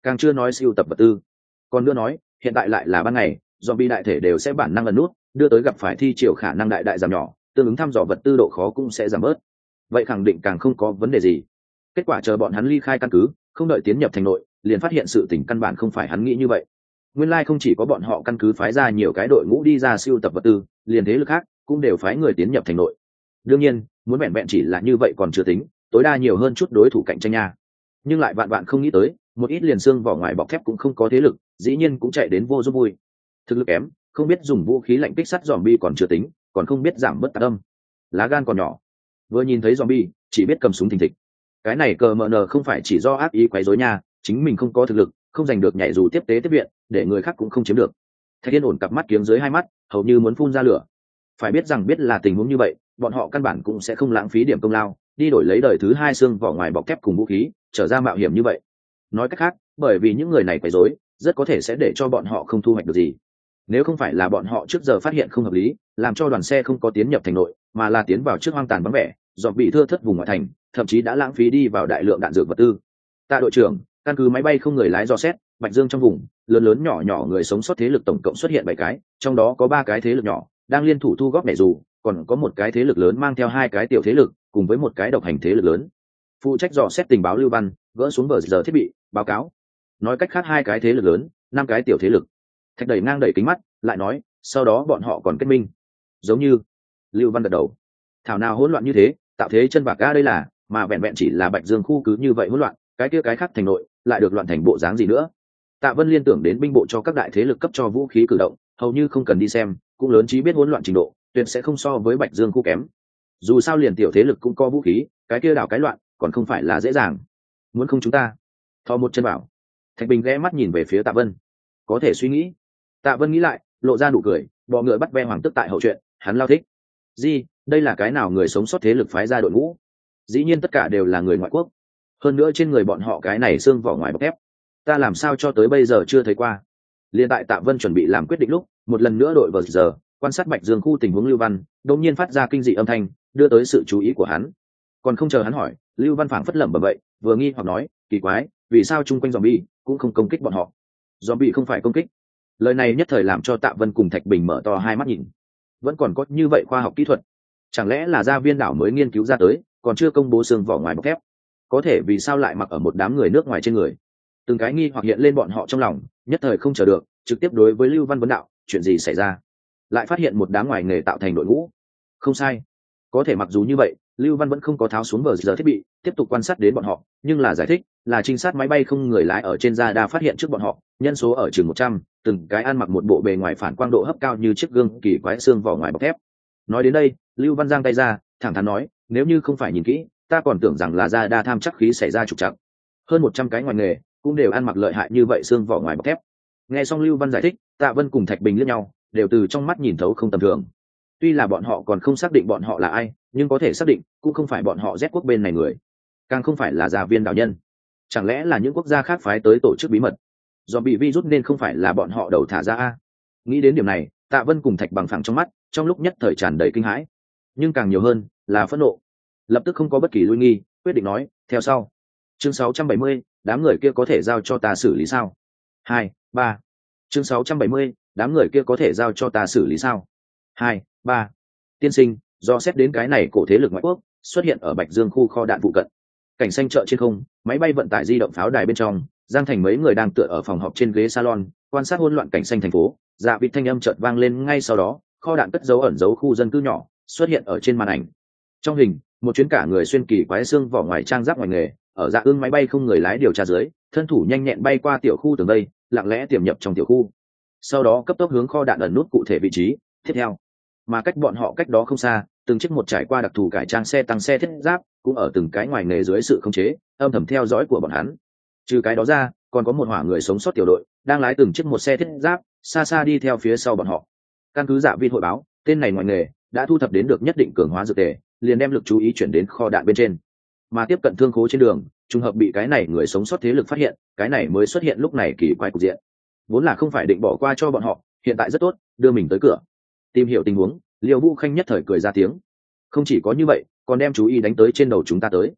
càng chưa nói siêu tập vật tư. Còn nữa nói, hiện tại lại là ban ngày, zombie đại thể đều sẽ bản năng ẩn nút, đưa tới gặp phải thi triều khả năng đại đại giảm nhỏ, tương ứng thăm dò vật tư độ khó cũng sẽ giảm bớt. Vậy khẳng định càng không có vấn đề gì. Kết quả chờ bọn hắn ly khai căn cứ, không đợi tiến nhập thành nội, liền phát hiện sự tình căn bản không phải hắn nghĩ như vậy. Nguyên lai like không chỉ có bọn họ căn cứ phái ra nhiều cái đội ngũ đi ra siêu tập vật tư, liền thế lực khác cũng đều phái người tiến nhập thành nội. Đương nhiên, muốn vẹn vẹn chỉ là như vậy còn chưa tính, tối đa nhiều hơn chút đối thủ cạnh tranh nha. Nhưng lại vạn vạn không nghĩ tới, một ít liền xương vỏ ngoài bọc thép cũng không có thế lực, dĩ nhiên cũng chạy đến vô giúp vui. Thực lực kém, không biết dùng vũ khí lạnh kích sắt zombie còn chưa tính, còn không biết giảm bớt tạc âm. Lá gan còn nhỏ, vừa nhìn thấy zombie, chỉ biết cầm súng thình thịch. Cái này cờ mờ nờ không phải chỉ do ác ý quấy rối nha, chính mình không có thực lực, không giành được nhảy dù tiếp tế tiếp viện, để người khác cũng không chiếm được. Thạch Yên ổn cặp mắt kiếng dưới hai mắt, hầu như muốn phun ra lửa. Phải biết rằng biết là tình huống như vậy, bọn họ căn bản cũng sẽ không lãng phí điểm công lao, đi đổi lấy đời thứ hai xương vỏ ngoài bọc thép cùng vũ khí, trở ra mạo hiểm như vậy. Nói cách khác, bởi vì những người này quấy rối, rất có thể sẽ để cho bọn họ không thu hoạch được gì. Nếu không phải là bọn họ trước giờ phát hiện không hợp lý, làm cho đoàn xe không có tiến nhập thành nội, mà là tiến vào trước hoang tàn vắng vẻ, dọn bị thưa thất vùng ngoại thành, thậm chí đã lãng phí đi vào đại lượng đạn dược vật tư. Tạ đội trưởng, căn cứ máy bay không người lái dò xét, Bạch Dương trong vùng, lớn lớn nhỏ nhỏ người sống sót thế lực tổng cộng xuất hiện bảy cái, trong đó có ba cái thế lực nhỏ đang liên thủ thu góp nhảy dù, còn có một cái thế lực lớn mang theo hai cái tiểu thế lực, cùng với một cái độc hành thế lực lớn. Phụ trách dò xét tình báo Lưu Văn, gỡ xuống bờ giờ thiết bị, báo cáo. Nói cách khác hai cái thế lực lớn, năm cái tiểu thế lực. Thạch đẩy ngang đẩy kính mắt, lại nói, sau đó bọn họ còn kết minh. Giống như, Lưu Văn gật đầu. Thảo nào hỗn loạn như thế, tạo thế chân bạc ga đây là, mà vẹn vẹn chỉ là Bạch Dương khu cứ như vậy hỗn loạn, cái kia cái khác thành nội, lại được loạn thành bộ dáng gì nữa. Tạ Vân liên tưởng đến binh bộ cho các đại thế lực cấp cho vũ khí cử động, hầu như không cần đi xem, cũng lớn trí biết hỗn loạn trình độ, tuyệt sẽ không so với Bạch Dương khu kém. Dù sao liền tiểu thế lực cũng có vũ khí, cái kia đảo cái loạn, còn không phải là dễ dàng. Muốn không chúng ta, thò một chân vào. Thạch Bình ghé mắt nhìn về phía Tạ Vân, có thể suy nghĩ. Tạ Vân nghĩ lại, lộ ra nụ cười, bọ ngựa bắt ve hoàng tức tại hậu chuyện, hắn lao thích. Gì, đây là cái nào người sống sót thế lực phái ra đội ngũ? Dĩ nhiên tất cả đều là người ngoại quốc. Hơn nữa trên người bọn họ cái này xương vỏ ngoài bọc thép, ta làm sao cho tới bây giờ chưa thấy qua. Liên tại Tạ Vân chuẩn bị làm quyết định lúc, một lần nữa đội vào giờ quan sát Bạch Dương khu tình huống Lưu Văn, đột nhiên phát ra kinh dị âm thanh, đưa tới sự chú ý của hắn. Còn không chờ hắn hỏi, Lưu Văn phảng phất lẩm bẩm vậy, vừa nghi hoặc nói, kỳ quái, vì sao chung quanh zombie cũng không công kích bọn họ? Zombie không phải công kích. Lời này nhất thời làm cho Tạ Vân cùng Thạch Bình mở to hai mắt nhìn. Vẫn còn có như vậy khoa học kỹ thuật? Chẳng lẽ là gia viên đảo mới nghiên cứu ra tới, còn chưa công bố xương vỏ ngoài bọc thép? Có thể vì sao lại mặc ở một đám người nước ngoài trên người? Từng cái nghi hoặc hiện lên bọn họ trong lòng, nhất thời không chờ được, trực tiếp đối với Lưu Văn vấn đạo, chuyện gì xảy ra? Lại phát hiện một đám ngoài nghề tạo thành đội ngũ. Không sai. Có thể mặc dù như vậy, Lưu Văn vẫn không có tháo xuống bờ giờ thiết bị, tiếp tục quan sát đến bọn họ, nhưng là giải thích, là trinh sát máy bay không người lái ở trên radar phát hiện trước bọn họ, nhân số ở chừng một trăm, từng cái ăn mặc một bộ bề ngoài phản quang độ hấp cao như chiếc gương kỳ quái xương vỏ ngoài bọc thép. Nói đến đây, Lưu Văn giang tay ra, thẳng thắn nói, nếu như không phải nhìn kỹ, ta còn tưởng rằng là radar tham chắc khí xảy ra trục trặc. Hơn một trăm cái ngoài nghề, cũng đều ăn mặc lợi hại như vậy xương vỏ ngoài bọc thép. Nghe xong Lưu Văn giải thích, Tạ Vân cùng Thạch Bình liếc nhau, đều từ trong mắt nhìn thấu không tầm thường. Tuy là bọn họ còn không xác định bọn họ là ai, nhưng có thể xác định cũng không phải bọn họ Z quốc bên này người, càng không phải là gia viên đạo nhân. Chẳng lẽ là những quốc gia khác phái tới tổ chức bí mật? Do bị virus nên không phải là bọn họ đầu thả ra a. Nghĩ đến điểm này, Tạ Vân cùng Thạch bằng phẳng trong mắt, trong lúc nhất thời tràn đầy kinh hãi, nhưng càng nhiều hơn là phẫn nộ. Lập tức không có bất kỳ lui nghi, quyết định nói, theo sau. Chương sáu trăm bảy mươi, đám người kia có thể giao cho ta xử lý sao? Hai, ba. Chương sáu trăm bảy mươi, đám người kia có thể giao cho ta xử lý sao? Hai, ba. Tiên sinh, do xét đến cái này cổ thế lực ngoại quốc xuất hiện ở Bạch Dương khu kho đạn phụ cận. Cảnh xanh chợ trên không, máy bay vận tải di động pháo đài bên trong, Giang Thành mấy người đang tựa ở phòng họp trên ghế salon, quan sát hỗn loạn cảnh xanh thành phố. Dạ vịt thanh âm chợt vang lên ngay sau đó, kho đạn cất dấu ẩn dấu khu dân cư nhỏ xuất hiện ở trên màn ảnh. Trong hình, một chuyến cả người xuyên kỳ quái xương vỏ ngoài trang giáp ngoài nghề, ở dạ ương máy bay không người lái điều tra dưới, thân thủ nhanh nhẹn bay qua tiểu khu tường đây, lặng lẽ tiềm nhập trong tiểu khu. Sau đó cấp tốc hướng kho đạn ẩn nút cụ thể vị trí tiếp theo. Mà cách bọn họ cách đó không xa, từng chiếc một trải qua đặc thù cải trang xe tăng xe thiết giáp cũng ở từng cái ngoài nghề dưới sự khống chế âm thầm theo dõi của bọn hắn. Trừ cái đó ra, còn có một hỏa người sống sót tiểu đội đang lái từng chiếc một xe thiết giáp xa xa đi theo phía sau bọn họ. Căn cứ dạ viên hội báo, tên này ngoài nghề đã thu thập đến được nhất định cường hóa dược tề, liền đem lực chú ý chuyển đến kho đạn bên trên. Mà tiếp cận thương khố trên đường, trùng hợp bị cái này người sống sót thế lực phát hiện, cái này mới xuất hiện lúc này kỳ quái cục diện. Vốn là không phải định bỏ qua cho bọn họ, hiện tại rất tốt, đưa mình tới cửa. Tìm hiểu tình huống, Liêu Vũ Khanh nhất thời cười ra tiếng. Không chỉ có như vậy, còn đem chú ý đánh tới trên đầu chúng ta tới.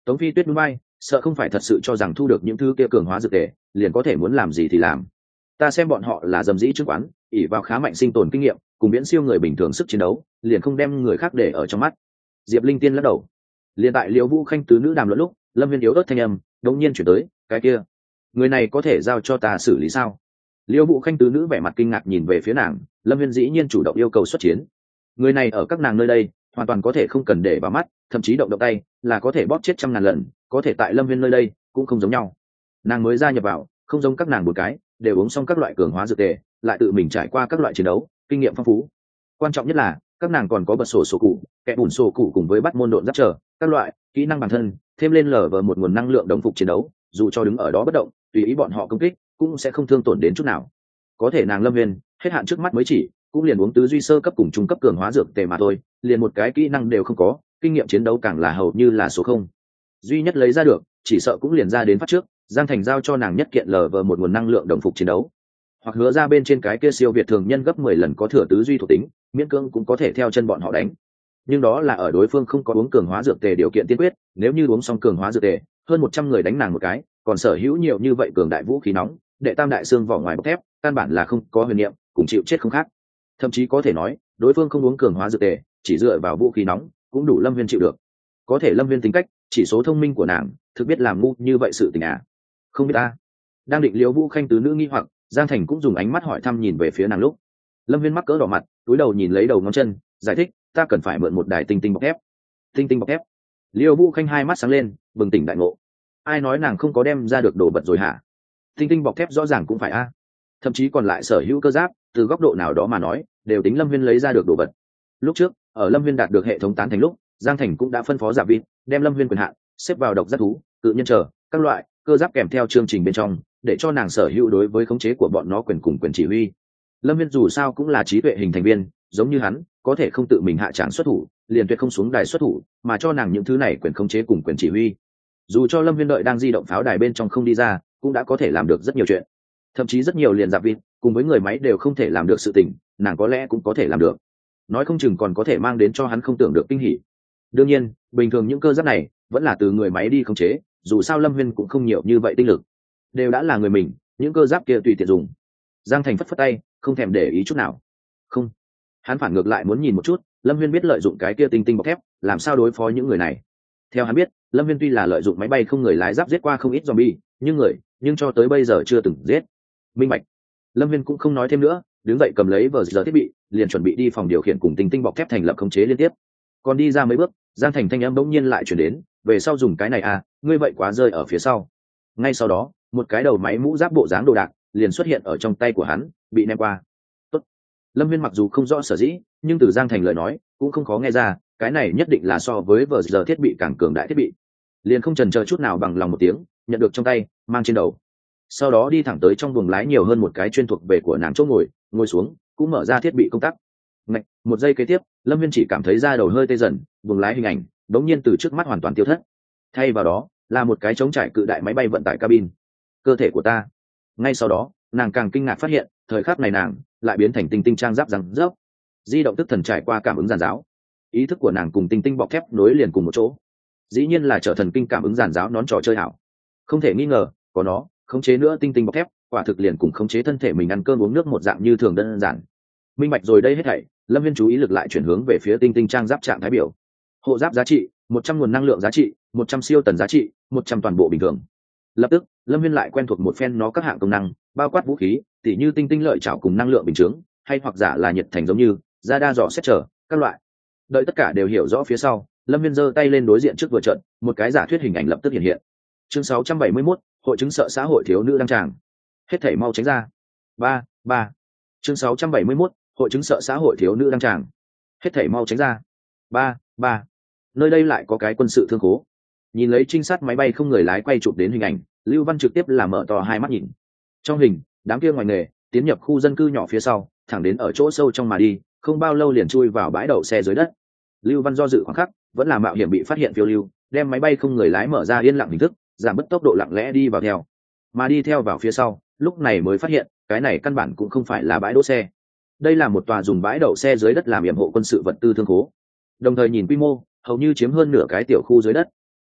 Tống Phi Tuyết núi bay, sợ không phải thật sự cho rằng thu được những thứ kia cường hóa dược tề liền có thể muốn làm gì thì làm. Ta xem bọn họ là dầm dĩ trước quán, ỷ vào khá mạnh sinh tồn kinh nghiệm cùng viễn siêu người bình thường sức chiến đấu, liền không đem người khác để ở trong mắt. Diệp Linh Tiên lắc đầu. Liên tại Liễu Vũ Khanh tứ nữ đàm luận lúc, Lâm Viên yếu ớt thanh âm đột nhiên chuyển tới, cái kia, người này có thể giao cho ta xử lý sao? Liễu Vũ Khanh tứ nữ vẻ mặt kinh ngạc nhìn về phía nàng, Lâm Viên dĩ nhiên chủ động yêu cầu xuất chiến. Người này ở các nàng nơi đây hoàn toàn có thể không cần để vào mắt, thậm chí động động tay là có thể bóp chết trăm ngàn lần, có thể tại Lâm Viên nơi đây cũng không giống nhau. Nàng mới gia nhập vào, không giống các nàng một cái đều uống xong các loại cường hóa dược tề, lại tự mình trải qua các loại chiến đấu, kinh nghiệm phong phú. Quan trọng nhất là các nàng còn có bật sổ sổ cụ, kẻ bùn sổ cụ cùng với bắt môn độn giáp trở các loại kỹ năng bản thân, thêm lên lờ vờ một nguồn năng lượng đồng phục chiến đấu, dù cho đứng ở đó bất động, tùy ý bọn họ công kích cũng sẽ không thương tổn đến chút nào. Có thể nàng Lâm Viên hết hạn trước mắt mới chỉ cũng liền uống tứ duy sơ cấp cùng trung cấp cường hóa dược tề mà thôi, liền một cái kỹ năng đều không có, kinh nghiệm chiến đấu càng là hầu như là số không. Duy nhất lấy ra được chỉ sợ cũng liền ra đến phát trước, Giang Thành giao cho nàng nhất kiện lờ vờ một nguồn năng lượng đồng phục chiến đấu, hoặc hứa ra bên trên cái kia siêu việt thường nhân gấp mười lần có thừa tứ duy thuộc tính, miễn cưỡng cũng có thể theo chân bọn họ đánh. Nhưng đó là ở đối phương không có uống cường hóa dược tề điều kiện tiên quyết, nếu như uống xong cường hóa dược tề, hơn một trăm người đánh nàng một cái, còn sở hữu nhiều như vậy cường đại vũ khí nóng, đệ tam đại xương vỏ ngoài bọc thép, căn bản là không có huyền niệm, cùng chịu chết không khác. Thậm chí có thể nói, đối phương không uống cường hóa dược tề, chỉ dựa vào vũ khí nóng, cũng đủ Lâm Viên chịu được. Có thể Lâm Viên tính cách, chỉ số thông minh của nàng, thực biết làm ngu như vậy sự tình à? Không biết ta. Đang định Liễu Vũ Khanh tứ nữ nghi hoặc, Giang Thành cũng dùng ánh mắt hỏi thăm nhìn về phía nàng lúc. Lâm Viên mắc cỡ đỏ mặt, cúi đầu nhìn lấy đầu ngón chân, giải thích, ta cần phải mượn một đài tinh tinh bọc thép. Tinh tinh bọc thép. Liễu Vũ Khanh hai mắt sáng lên, bừng tỉnh đại ngộ. Ai nói nàng không có đem ra được đồ vật rồi hả? Tinh tinh bọc thép rõ ràng cũng phải a. Thậm chí còn lại sở hữu cơ giáp, từ góc độ nào đó mà nói, đều tính Lâm Viên lấy ra được đồ vật. Lúc trước, ở Lâm Viên đạt được hệ thống tán thành lúc, Giang Thành cũng đã phân phó Giả Vịt, đem Lâm Viên quyền hạn xếp vào độc giác thú, cự nhân chờ các loại cơ giáp kèm theo chương trình bên trong, để cho nàng sở hữu đối với khống chế của bọn nó quyền cùng quyền chỉ huy. Lâm Viên dù sao cũng là trí tuệ hình thành viên, giống như hắn, có thể không tự mình hạ tràng xuất thủ, liền tuyệt không xuống đài xuất thủ, mà cho nàng những thứ này quyền khống chế cùng quyền chỉ huy. Dù cho Lâm Viên đợi đang di động pháo đài bên trong không đi ra, cũng đã có thể làm được rất nhiều chuyện. Thậm chí rất nhiều liền Giả Vịt cùng với người máy đều không thể làm được sự tình, nàng có lẽ cũng có thể làm được. Nói không chừng còn có thể mang đến cho hắn không tưởng được kinh hỉ. Đương nhiên, bình thường những cơ giáp này vẫn là từ người máy đi khống chế, dù sao Lâm Viên cũng không nhiều như vậy tinh lực, đều đã là người mình, những cơ giáp kia tùy tiện dùng. Giang Thành phất phất tay, không thèm để ý chút nào. Không, hắn phản ngược lại muốn nhìn một chút, Lâm Viên biết lợi dụng cái kia tinh tinh bọc thép làm sao đối phó những người này. Theo hắn biết, Lâm Viên tuy là lợi dụng máy bay không người lái giáp giết qua không ít zombie, nhưng người, nhưng cho tới bây giờ chưa từng giết. Minh bạch. Lâm Viên cũng không nói thêm nữa, đứng dậy cầm lấy vờ giờ thiết bị, liền chuẩn bị đi phòng điều khiển cùng tinh tinh bọc thép thành lập khống chế liên tiếp. Còn đi ra mấy bước, Giang Thành thanh âm bỗng nhiên lại chuyển đến, về sau dùng cái này à, ngươi vậy quá rơi ở phía sau. Ngay sau đó, một cái đầu máy mũ giáp bộ dáng đồ đạc liền xuất hiện ở trong tay của hắn, bị ném qua. Tốt. Lâm Viên mặc dù không rõ sở dĩ, nhưng từ Giang Thành lời nói cũng không khó nghe ra, cái này nhất định là so với vờ giờ thiết bị càng cường đại thiết bị. Liền không chần chờ chút nào bằng lòng một tiếng, nhận được trong tay, mang trên đầu. Sau đó đi thẳng tới trong buồng lái nhiều hơn một cái chuyên thuộc về của nàng chỗ ngồi, ngồi xuống, cũng mở ra thiết bị công tắc. Ngạch, một giây kế tiếp, Lâm Viên chỉ cảm thấy da đầu hơi tê dần, buồng lái hình ảnh đống nhiên từ trước mắt hoàn toàn tiêu thất. Thay vào đó là một cái trống trải cự đại máy bay vận tải cabin. Cơ thể của ta. Ngay sau đó, nàng càng kinh ngạc phát hiện, thời khắc này nàng lại biến thành tinh tinh trang giáp răng rớp. Di động tức thần trải qua cảm ứng giàn giáo, ý thức của nàng cùng tinh tinh bọc thép nối liền cùng một chỗ. Dĩ nhiên là trở thần kinh cảm ứng giàn giáo nón trò chơi hảo. Không thể nghi ngờ, có nó khống chế nữa tinh tinh bọc thép, quả thực liền cùng khống chế thân thể mình ăn cơm uống nước một dạng như thường đơn giản. Minh bạch rồi đây hết thảy, Lâm Viên chú ý lực lại chuyển hướng về phía tinh tinh trang giáp trạng thái biểu. Hộ giáp giá trị một trăm nguồn năng lượng giá trị, một trăm siêu tần giá trị, một trăm toàn bộ bình thường. Lập tức, Lâm Viên lại quen thuộc một phen nó các hạng công năng, bao quát vũ khí, tỉ như tinh tinh lợi chảo cùng năng lượng bình chướng, hay hoặc giả là nhiệt thành giống như ra đa dò xét trở các loại. Đợi tất cả đều hiểu rõ phía sau, Lâm Viên giơ tay lên đối diện trước vừa trận, một cái giả thuyết hình ảnh lập tức hiện hiện. Chương sáu trăm bảy mươi mốt, hội chứng sợ xã hội thiếu nữ đăng tràng. Hết thảy mau tránh ra. Ba, ba. Chương sáu trăm bảy mươi mốt, hội chứng sợ xã hội thiếu nữ đăng tràng. Hết thảy mau tránh ra. Ba, ba. Nơi đây lại có cái quân sự thương khố. Nhìn lấy trinh sát máy bay không người lái quay chụp đến hình ảnh, Lưu Văn trực tiếp là mở to hai mắt nhìn. Trong hình, đám kia ngoài nghề tiến nhập khu dân cư nhỏ phía sau, thẳng đến ở chỗ sâu trong mà đi, không bao lâu liền chui vào bãi đậu xe dưới đất. Lưu Văn do dự khoảng khắc, vẫn là mạo hiểm bị phát hiện phiêu lưu, đem máy bay không người lái mở ra yên lặng hình thức, giảm bớt tốc độ lặng lẽ đi vào theo. Mà đi theo vào phía sau, lúc này mới phát hiện, cái này căn bản cũng không phải là bãi đỗ xe. Đây là một tòa dùng bãi đậu xe dưới đất làm yểm hộ quân sự vật tư thương khố. Đồng thời nhìn quy mô, hầu như chiếm hơn nửa cái tiểu khu dưới đất.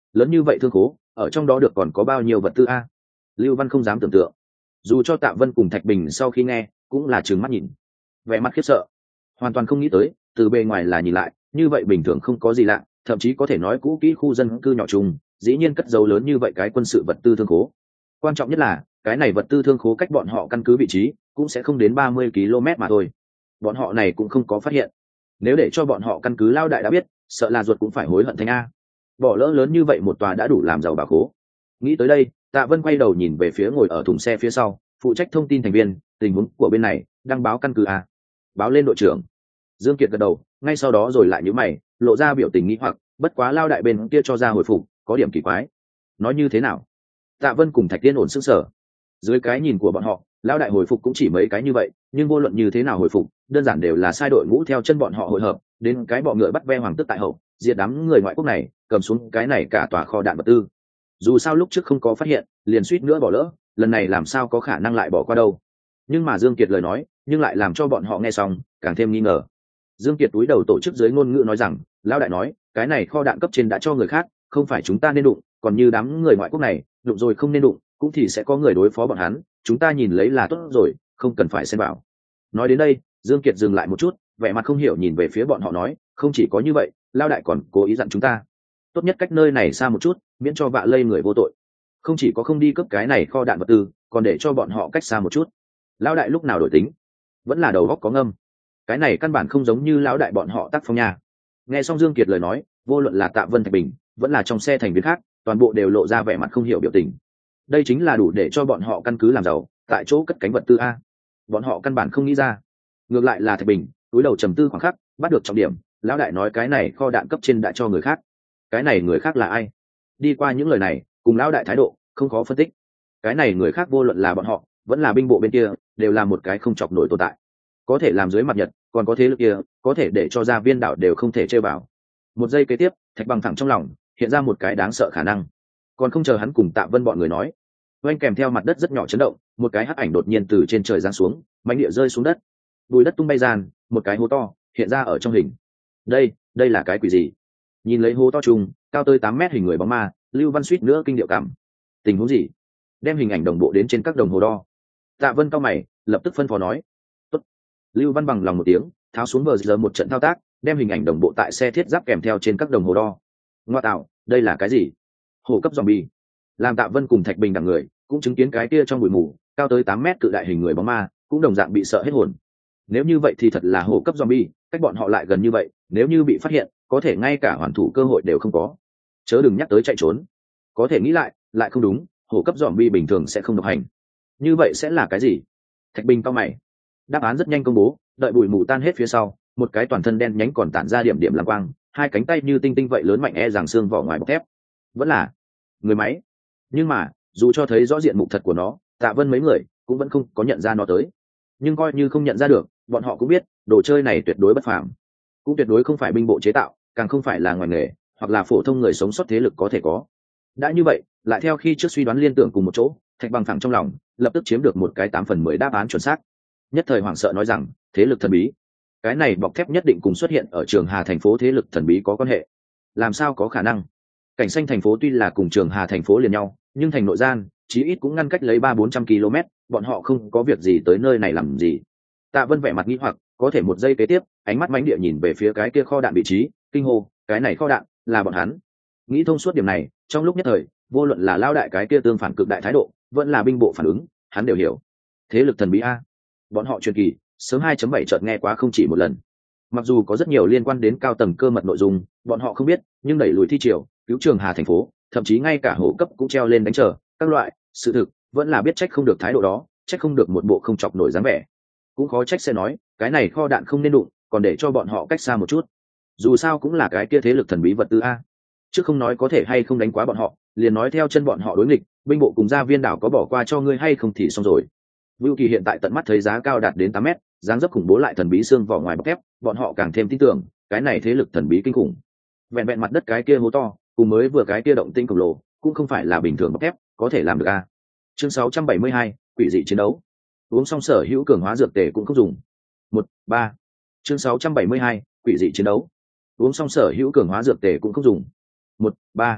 lớn như vậy thương khố ở trong đó được còn có bao nhiêu vật tư a? Lưu Văn không dám tưởng tượng. Dù cho Tạ Vân cùng Thạch Bình sau khi nghe cũng là trừng mắt nhìn, vẻ mặt khiếp sợ, hoàn toàn không nghĩ tới từ bề ngoài là nhìn lại như vậy bình thường không có gì lạ, thậm chí có thể nói cũ kỹ khu dân cư nhỏ trùng dĩ nhiên cất dấu lớn như vậy cái quân sự vật tư thương khố. Quan trọng nhất là cái này vật tư thương khố cách bọn họ căn cứ vị trí cũng sẽ không đến ba mươi ki lô mét mà thôi, bọn họ này cũng không có phát hiện. Nếu để cho bọn họ căn cứ Lao Đại đã biết, sợ là ruột cũng phải hối hận thành a. Bỏ lỡ lớn như vậy một tòa đã đủ làm giàu bà khố. Nghĩ tới đây, Tạ Vân quay đầu nhìn về phía ngồi ở thùng xe phía sau phụ trách thông tin thành viên, tình huống của bên này đăng báo căn cứ a. Báo lên đội trưởng. Dương Kiệt gật đầu, ngay sau đó rồi lại nhíu mày, lộ ra biểu tình nghi hoặc, bất quá Lao Đại bên kia cho ra hồi phục có điểm kỳ quái. Nói như thế nào? Tạ Vân cùng Thạch Tiên ổn sững sờ. Dưới cái nhìn của bọn họ, Lao Đại hồi phục cũng chỉ mấy cái như vậy, nhưng vô luận như thế nào hồi phục đơn giản đều là sai đội ngũ theo chân bọn họ hội hợp đến cái bọ ngựa bắt ve hoàng tức tại hậu, diệt đám người ngoại quốc này, cầm xuống cái này cả tòa kho đạn vật tư. Dù sao lúc trước không có phát hiện liền suýt nữa bỏ lỡ, lần này làm sao có khả năng lại bỏ qua đâu. Nhưng mà Dương Kiệt lời nói nhưng lại làm cho bọn họ nghe xong càng thêm nghi ngờ. Dương Kiệt túi đầu tổ chức dưới ngôn ngữ nói rằng, Lão Đại nói cái này kho đạn cấp trên đã cho người khác, không phải chúng ta nên đụng, còn như đám người ngoại quốc này đụng rồi không nên đụng cũng thì sẽ có người đối phó bọn hắn, chúng ta nhìn lấy là tốt rồi, không cần phải xen vào. Nói đến đây, Dương Kiệt dừng lại một chút, vẻ mặt không hiểu nhìn về phía bọn họ nói, không chỉ có như vậy, Lao Đại còn cố ý dặn chúng ta tốt nhất cách nơi này xa một chút, miễn cho vạ lây người vô tội. Không chỉ có không đi cướp cái này kho đạn vật tư, còn để cho bọn họ cách xa một chút. Lão Đại lúc nào đổi tính, vẫn là đầu óc có ngâm. Cái này căn bản không giống như lão đại bọn họ tác phong nha. Nghe xong Dương Kiệt lời nói, vô luận là Tạ Vân, Thạch Bình, vẫn là trong xe thành viên khác, toàn bộ đều lộ ra vẻ mặt không hiểu biểu tình. Đây chính là đủ để cho bọn họ căn cứ làm giàu, tại chỗ cất cánh vật tư a. Bọn họ căn bản không nghĩ ra. Ngược lại là Thạch Bình, túi đầu trầm tư khoảng khắc, bắt được trọng điểm. Lão đại nói cái này kho đạn cấp trên đã cho người khác. Cái này người khác là ai? Đi qua những lời này, cùng lão đại thái độ không khó phân tích. Cái này người khác vô luận là bọn họ, vẫn là binh bộ bên kia, đều là một cái không chọc nổi tồn tại. Có thể làm dưới mặt nhật, còn có thế lực kia, có thể để cho gia viên đảo đều không thể chơi vào. Một giây kế tiếp, Thạch Bằng thẳng trong lòng hiện ra một cái đáng sợ khả năng. Còn không chờ hắn cùng Tạ Vân bọn người nói, oanh kèm theo mặt đất rất nhỏ chấn động, một cái hắc ảnh đột nhiên từ trên trời giáng xuống, mảnh địa rơi xuống đất, bùi đất tung bay gian, một cái hố to hiện ra ở trong hình. Đây, đây là cái quỷ gì? Nhìn lấy hố to trùng, cao tới tám mét hình người bóng ma, Lưu Văn suýt nữa kinh điệu cảm. Tình huống gì? Đem hình ảnh đồng bộ đến trên các đồng hồ đo. Tạ Vân cao mày, lập tức phân phó nói. Tốt. Lưu Văn bằng lòng một tiếng, tháo xuống vờ giờ một trận thao tác, đem hình ảnh đồng bộ tại xe thiết giáp kèm theo trên các đồng hồ đo. Ngoa tạo, đây là cái gì? Hổ cấp zombie. Làm Tạ Vân cùng Thạch Bình đằng người cũng chứng kiến cái kia trong bụi mù, cao tới tám mét cự đại hình người bóng ma, cũng đồng dạng bị sợ hết hồn. Nếu như vậy thì thật là hổ cấp zombie, cách bọn họ lại gần như vậy, nếu như bị phát hiện, có thể ngay cả hoàn thủ cơ hội đều không có. Chớ đừng nhắc tới chạy trốn. Có thể nghĩ lại, lại không đúng, hổ cấp zombie bình thường sẽ không độc hành. Như vậy sẽ là cái gì? Thạch Bình cao mày. Đáp án rất nhanh công bố, đợi bụi mù tan hết phía sau, một cái toàn thân đen nhánh còn tản ra điểm điểm lam quang, hai cánh tay như tinh tinh vậy lớn mạnh e rằng xương vỏ ngoài bọc thép. Vẫn là người máy. Nhưng mà, dù cho thấy rõ diện mục thật của nó, Tạ Vân mấy người cũng vẫn không có nhận ra nó tới. Nhưng coi như không nhận ra được, bọn họ cũng biết, đồ chơi này tuyệt đối bất phàm, cũng tuyệt đối không phải binh bộ chế tạo, càng không phải là ngoài nghề hoặc là phổ thông người sống sót thế lực có thể có. Đã như vậy, lại theo khi trước suy đoán liên tưởng cùng một chỗ, Thạch Bằng thẳng trong lòng lập tức chiếm được một cái tám phần mười đáp án chuẩn xác. Nhất thời hoảng sợ nói rằng, thế lực thần bí. Cái này bọc thép nhất định cùng xuất hiện ở Trường Hà thành phố thế lực thần bí có quan hệ. Làm sao có khả năng? Cảnh xanh thành phố tuy là cùng Trường Hà thành phố liền nhau, nhưng thành nội gian chí ít cũng ngăn cách lấy ba bốn trăm ki lô mét, bọn họ không có việc gì tới nơi này làm gì. Tạ Vân vẻ mặt nghi hoặc, có thể một giây kế tiếp, ánh mắt mãnh địa nhìn về phía cái kia kho đạn vị trí, kinh hô, cái này kho đạn là bọn hắn. Nghĩ thông suốt điểm này, trong lúc nhất thời, vô luận là lao đại cái kia tương phản cực đại thái độ, vẫn là binh bộ phản ứng, hắn đều hiểu. Thế lực thần bí a. Bọn họ truyền kỳ, sớm hai chấm bảy chợt nghe quá không chỉ một lần. Mặc dù có rất nhiều liên quan đến cao tầng cơ mật nội dung, bọn họ không biết, nhưng đẩy lùi thi triều, cứu Trường Hà thành phố, thậm chí ngay cả hổ cấp cũng treo lên đánh chờ, các loại, sự thực vẫn là biết trách không được thái độ đó, trách không được một bộ không chọc nổi dáng vẻ. Cũng khó trách sẽ nói, cái này kho đạn không nên đụng, còn để cho bọn họ cách xa một chút. Dù sao cũng là cái kia thế lực thần bí vật tư a. Chứ không nói có thể hay không đánh quá bọn họ, liền nói theo chân bọn họ đối nghịch, binh bộ cùng gia viên đảo có bỏ qua cho ngươi hay không thì xong rồi. Vưu Kỳ hiện tại tận mắt thấy giá cao đạt đến tám mét, dáng dấp khủng bố lại thần bí xương vỏ ngoài bọc thép, bọn họ càng thêm tin tưởng, cái này thế lực thần bí kinh khủng. Vẹn vẹn mặt đất cái kia hố to, cùng mới vừa cái kia động tinh khổng lồ, cũng không phải là bình thường bọc thép có thể làm được a. Chương sáu trăm bảy mươi hai, quỷ dị chiến đấu. Uống xong sở hữu cường hóa dược tề cũng không dùng. Một, ba. Chương sáu trăm bảy mươi hai, quỷ dị chiến đấu. Uống xong sở hữu cường hóa dược tề cũng không dùng. Một, ba.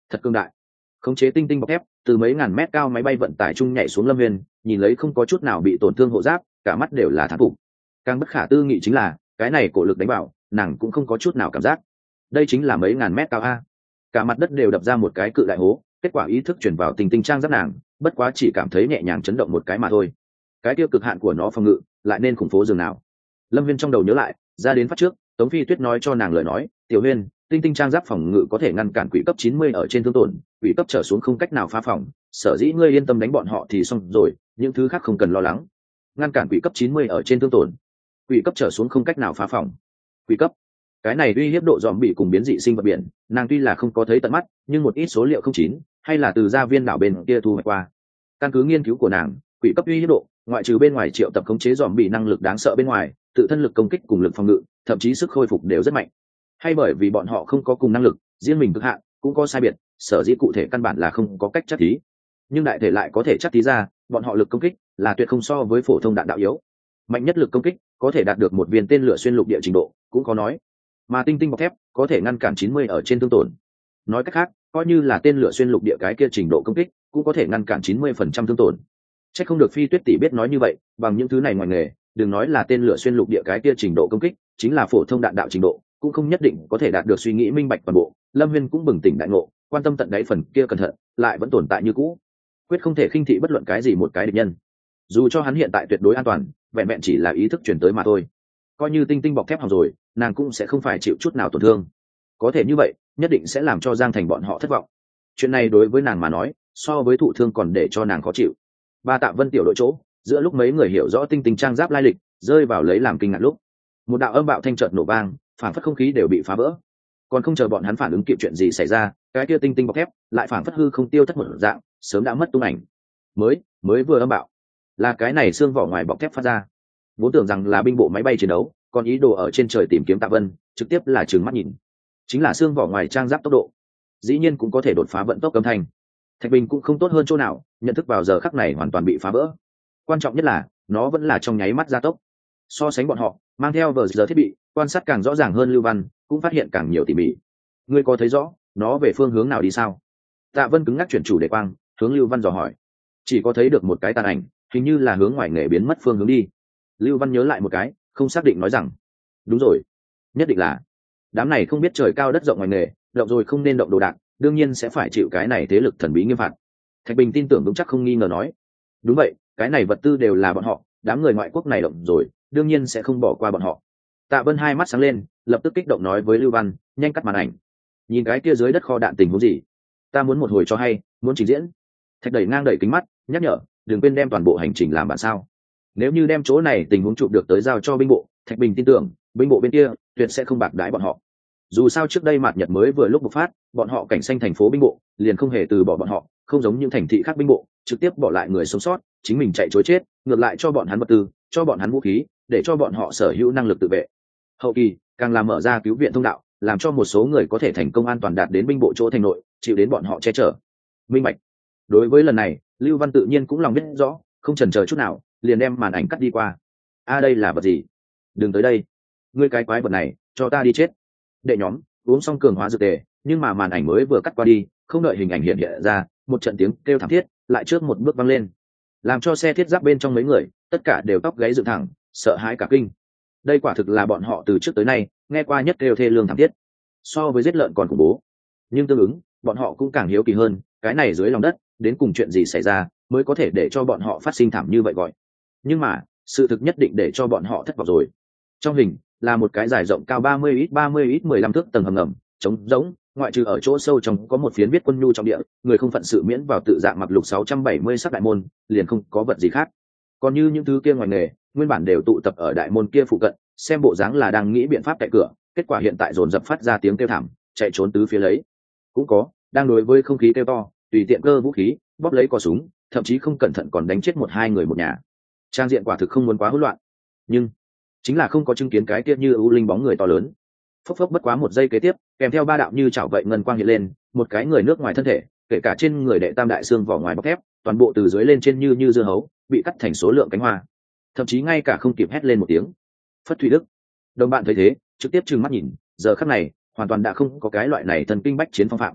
thật cương đại. Khống chế tinh tinh bọc thép từ mấy ngàn mét cao máy bay vận tải chung nhảy xuống lâm viên, nhìn lấy không có chút nào bị tổn thương hộ giáp, cả mắt đều là thán phục. Càng bất khả tư nghị chính là cái này cổ lực đánh vào, nàng cũng không có chút nào cảm giác. Đây chính là mấy ngàn mét cao a, cả mặt đất đều đập ra một cái cự đại hố. Kết quả ý thức chuyển vào tinh tinh trang giáp nàng, bất quá chỉ cảm thấy nhẹ nhàng chấn động một cái mà thôi. Cái tiêu cực hạn của nó phòng ngự lại nên khủng phố dường nào. Lâm viên trong đầu nhớ lại ra đến phát trước Tống Phi Tuyết nói cho nàng lời nói, tiểu huyên, tinh tinh trang giáp phòng ngự có thể ngăn cản quỷ cấp chín mươi ở trên thương tổn, quỷ cấp trở xuống không cách nào phá phòng, sở dĩ ngươi yên tâm đánh bọn họ thì xong rồi, những thứ khác không cần lo lắng. Ngăn cản quỷ cấp chín mươi ở trên thương tổn, quỷ cấp trở xuống không cách nào phá phòng. Quỷ cấp, cái này uy hiếp độ dòm bị cùng biến dị sinh vật biển, nàng tuy là không có thấy tận mắt, nhưng một ít số liệu không chín hay là từ gia viên đảo bên kia thu hoạch qua. Căn cứ nghiên cứu của nàng, quỷ cấp uy hiếp độ, ngoại trừ bên ngoài triệu tập khống chế dòm bị năng lực đáng sợ bên ngoài, tự thân lực công kích cùng lực phòng ngự, thậm chí sức khôi phục đều rất mạnh. Hay bởi vì bọn họ không có cùng năng lực, riêng mình cực hạn cũng có sai biệt, sở dĩ cụ thể căn bản là không có cách chắc thí. Nhưng đại thể lại có thể chắc thí ra, bọn họ lực công kích là tuyệt không so với phổ thông đạn đạo yếu. Mạnh nhất lực công kích có thể đạt được một viên tên lửa xuyên lục địa trình độ, cũng có nói. Mà tinh tinh bọc thép có thể ngăn cản chín mươi ở trên thương tổn. Nói cách khác, coi như là tên lửa xuyên lục địa cái kia trình độ công kích, cũng có thể ngăn cản chín mươi phần trăm thương tổn. Chắc không được Phi Tuyết tỷ biết nói như vậy, bằng những thứ này ngoài nghề, đừng nói là tên lửa xuyên lục địa cái kia trình độ công kích, chính là phổ thông đạn đạo trình độ, cũng không nhất định có thể đạt được suy nghĩ minh bạch toàn bộ. Lâm Viên cũng bừng tỉnh đại ngộ, quan tâm tận đáy phần kia cẩn thận, lại vẫn tồn tại như cũ. Quyết không thể khinh thị bất luận cái gì một cái địch nhân. Dù cho hắn hiện tại tuyệt đối an toàn, vẹn vẹn chỉ là ý thức chuyển tới mà thôi. Coi như tinh tinh bọc thép hỏng rồi, nàng cũng sẽ không phải chịu chút nào tổn thương. Có thể như vậy, nhất định sẽ làm cho Giang Thành bọn họ thất vọng. Chuyện này đối với nàng mà nói, so với thụ thương còn để cho nàng khó chịu. Ba Tạ Vân tiểu đội chỗ, giữa lúc mấy người hiểu rõ tinh tinh trang giáp lai lịch, rơi vào lấy làm kinh ngạc lúc, một đạo âm bạo thanh chợt nổ vang, phảng phất không khí đều bị phá vỡ. Còn không chờ bọn hắn phản ứng kịp chuyện gì xảy ra, cái kia tinh tinh bọc thép lại phảng phất hư không tiêu thất một dạng, sớm đã mất tung ảnh. Mới, mới vừa âm bạo, là cái này xương vỏ ngoài bọc thép phát ra. Vốn tưởng rằng là binh bộ máy bay chiến đấu, còn ý đồ ở trên trời tìm kiếm Tạ Vân, trực tiếp là trừng mắt nhìn. Chính là xương vỏ ngoài trang giáp tốc độ, dĩ nhiên cũng có thể đột phá vận tốc âm thanh. Thạch Bình cũng không tốt hơn chỗ nào, nhận thức vào giờ khắc này hoàn toàn bị phá vỡ. Quan trọng nhất là, nó vẫn là trong nháy mắt gia tốc. So sánh bọn họ, mang theo vờ giờ thiết bị, quan sát càng rõ ràng hơn Lưu Văn, cũng phát hiện càng nhiều tỉ mỉ. Ngươi có thấy rõ, nó về phương hướng nào đi sao? Tạ Vân cứng ngắc chuyển chủ đề quang, hướng Lưu Văn dò hỏi. Chỉ có thấy được một cái tàn ảnh, hình như là hướng ngoài nghề biến mất phương hướng đi. Lưu Văn nhớ lại một cái, không xác định nói rằng, đúng rồi, nhất định là đám này không biết trời cao đất rộng ngoài nghề, động rồi không nên động đồ đạc, đương nhiên sẽ phải chịu cái này thế lực thần bí nghiêm phạt. Thạch Bình tin tưởng vững chắc không nghi ngờ nói, đúng vậy, cái này vật tư đều là bọn họ, đám người ngoại quốc này động rồi, đương nhiên sẽ không bỏ qua bọn họ. Tạ Vân hai mắt sáng lên, lập tức kích động nói với Lưu Văn, nhanh cắt màn ảnh, nhìn cái kia dưới đất kho đạn tình huống gì, ta muốn một hồi cho hay, muốn trình diễn. Thạch đẩy ngang đẩy kính mắt, nhắc nhở, đừng quên đem toàn bộ hành trình làm bản sao. Nếu như đem chỗ này tình huống chụp được tới giao cho binh bộ, Thạch Bình tin tưởng binh bộ bên kia tuyệt sẽ không bạc đãi bọn họ. Dù sao trước đây mạt nhật mới vừa lúc bộc phát, bọn họ cảnh xanh thành phố binh bộ liền không hề từ bỏ bọn họ, không giống những thành thị khác binh bộ trực tiếp bỏ lại người sống sót, chính mình chạy chối chết, ngược lại cho bọn hắn vật tư, cho bọn hắn vũ khí, để cho bọn họ sở hữu năng lực tự vệ. Hậu kỳ càng làm mở ra cứu viện thông đạo, làm cho một số người có thể thành công an toàn đạt đến binh bộ chỗ thành nội, chịu đến bọn họ che chở. Minh bạch. Đối với lần này, Lưu Văn tự nhiên cũng lòng biết rõ, không chần chờ chút nào, liền đem màn ảnh cắt đi qua. A đây là vật gì? Đừng tới đây, ngươi cái quái vật này, cho ta đi chết. Đệ nhóm uống xong cường hóa dược tề, nhưng mà màn ảnh mới vừa cắt qua đi, không đợi hình ảnh hiện hiện ra, một trận tiếng kêu thảm thiết lại trước một bước vang lên, làm cho xe thiết giáp bên trong mấy người tất cả đều tóc gáy dựng thẳng, sợ hãi cả kinh. Đây quả thực là bọn họ từ trước tới nay nghe qua nhất kêu thê lương thảm thiết, so với giết lợn còn khủng bố. Nhưng tương ứng, bọn họ cũng càng hiếu kỳ hơn, cái này dưới lòng đất đến cùng chuyện gì xảy ra mới có thể để cho bọn họ phát sinh thảm như vậy gọi. Nhưng mà sự thực nhất định để cho bọn họ thất vọng rồi. Trong hình là một cái dài rộng cao ba mươi ít ba mươi ít mười lăm thước tầng hầm ngầm trống rỗng, ngoại trừ ở chỗ sâu trong có một phiến viết quân nhu trong địa, người không phận sự miễn vào tự dạng mặc lục sáu trăm bảy mươi sắc đại môn, liền không có vật gì khác. Còn như những thứ kia ngoài nghề, nguyên bản đều tụ tập ở đại môn kia phụ cận, xem bộ dáng là đang nghĩ biện pháp cậy cửa, kết quả hiện tại dồn dập phát ra tiếng kêu thảm, chạy trốn tứ phía lấy. Cũng có đang đối với không khí kêu to, tùy tiện cơ vũ khí, bóp lấy cò súng, thậm chí không cẩn thận còn đánh chết một hai người một nhà. Trang diện quả thực không muốn quá hỗn loạn, nhưng chính là không có chứng kiến cái kia như ưu linh bóng người to lớn. Phốc phốc bất quá một giây kế tiếp, kèm theo ba đạo như chảo vậy ngân quang hiện lên, một cái người nước ngoài thân thể, kể cả trên người đệ tam đại xương vỏ ngoài bọc thép, toàn bộ từ dưới lên trên như như dưa hấu, bị cắt thành số lượng cánh hoa. Thậm chí ngay cả không kịp hét lên một tiếng. Phất Thủy Đức, đồng bạn thấy thế, trực tiếp trừng mắt nhìn, giờ khắc này, hoàn toàn đã không có cái loại này thần kinh bách chiến phong phạm.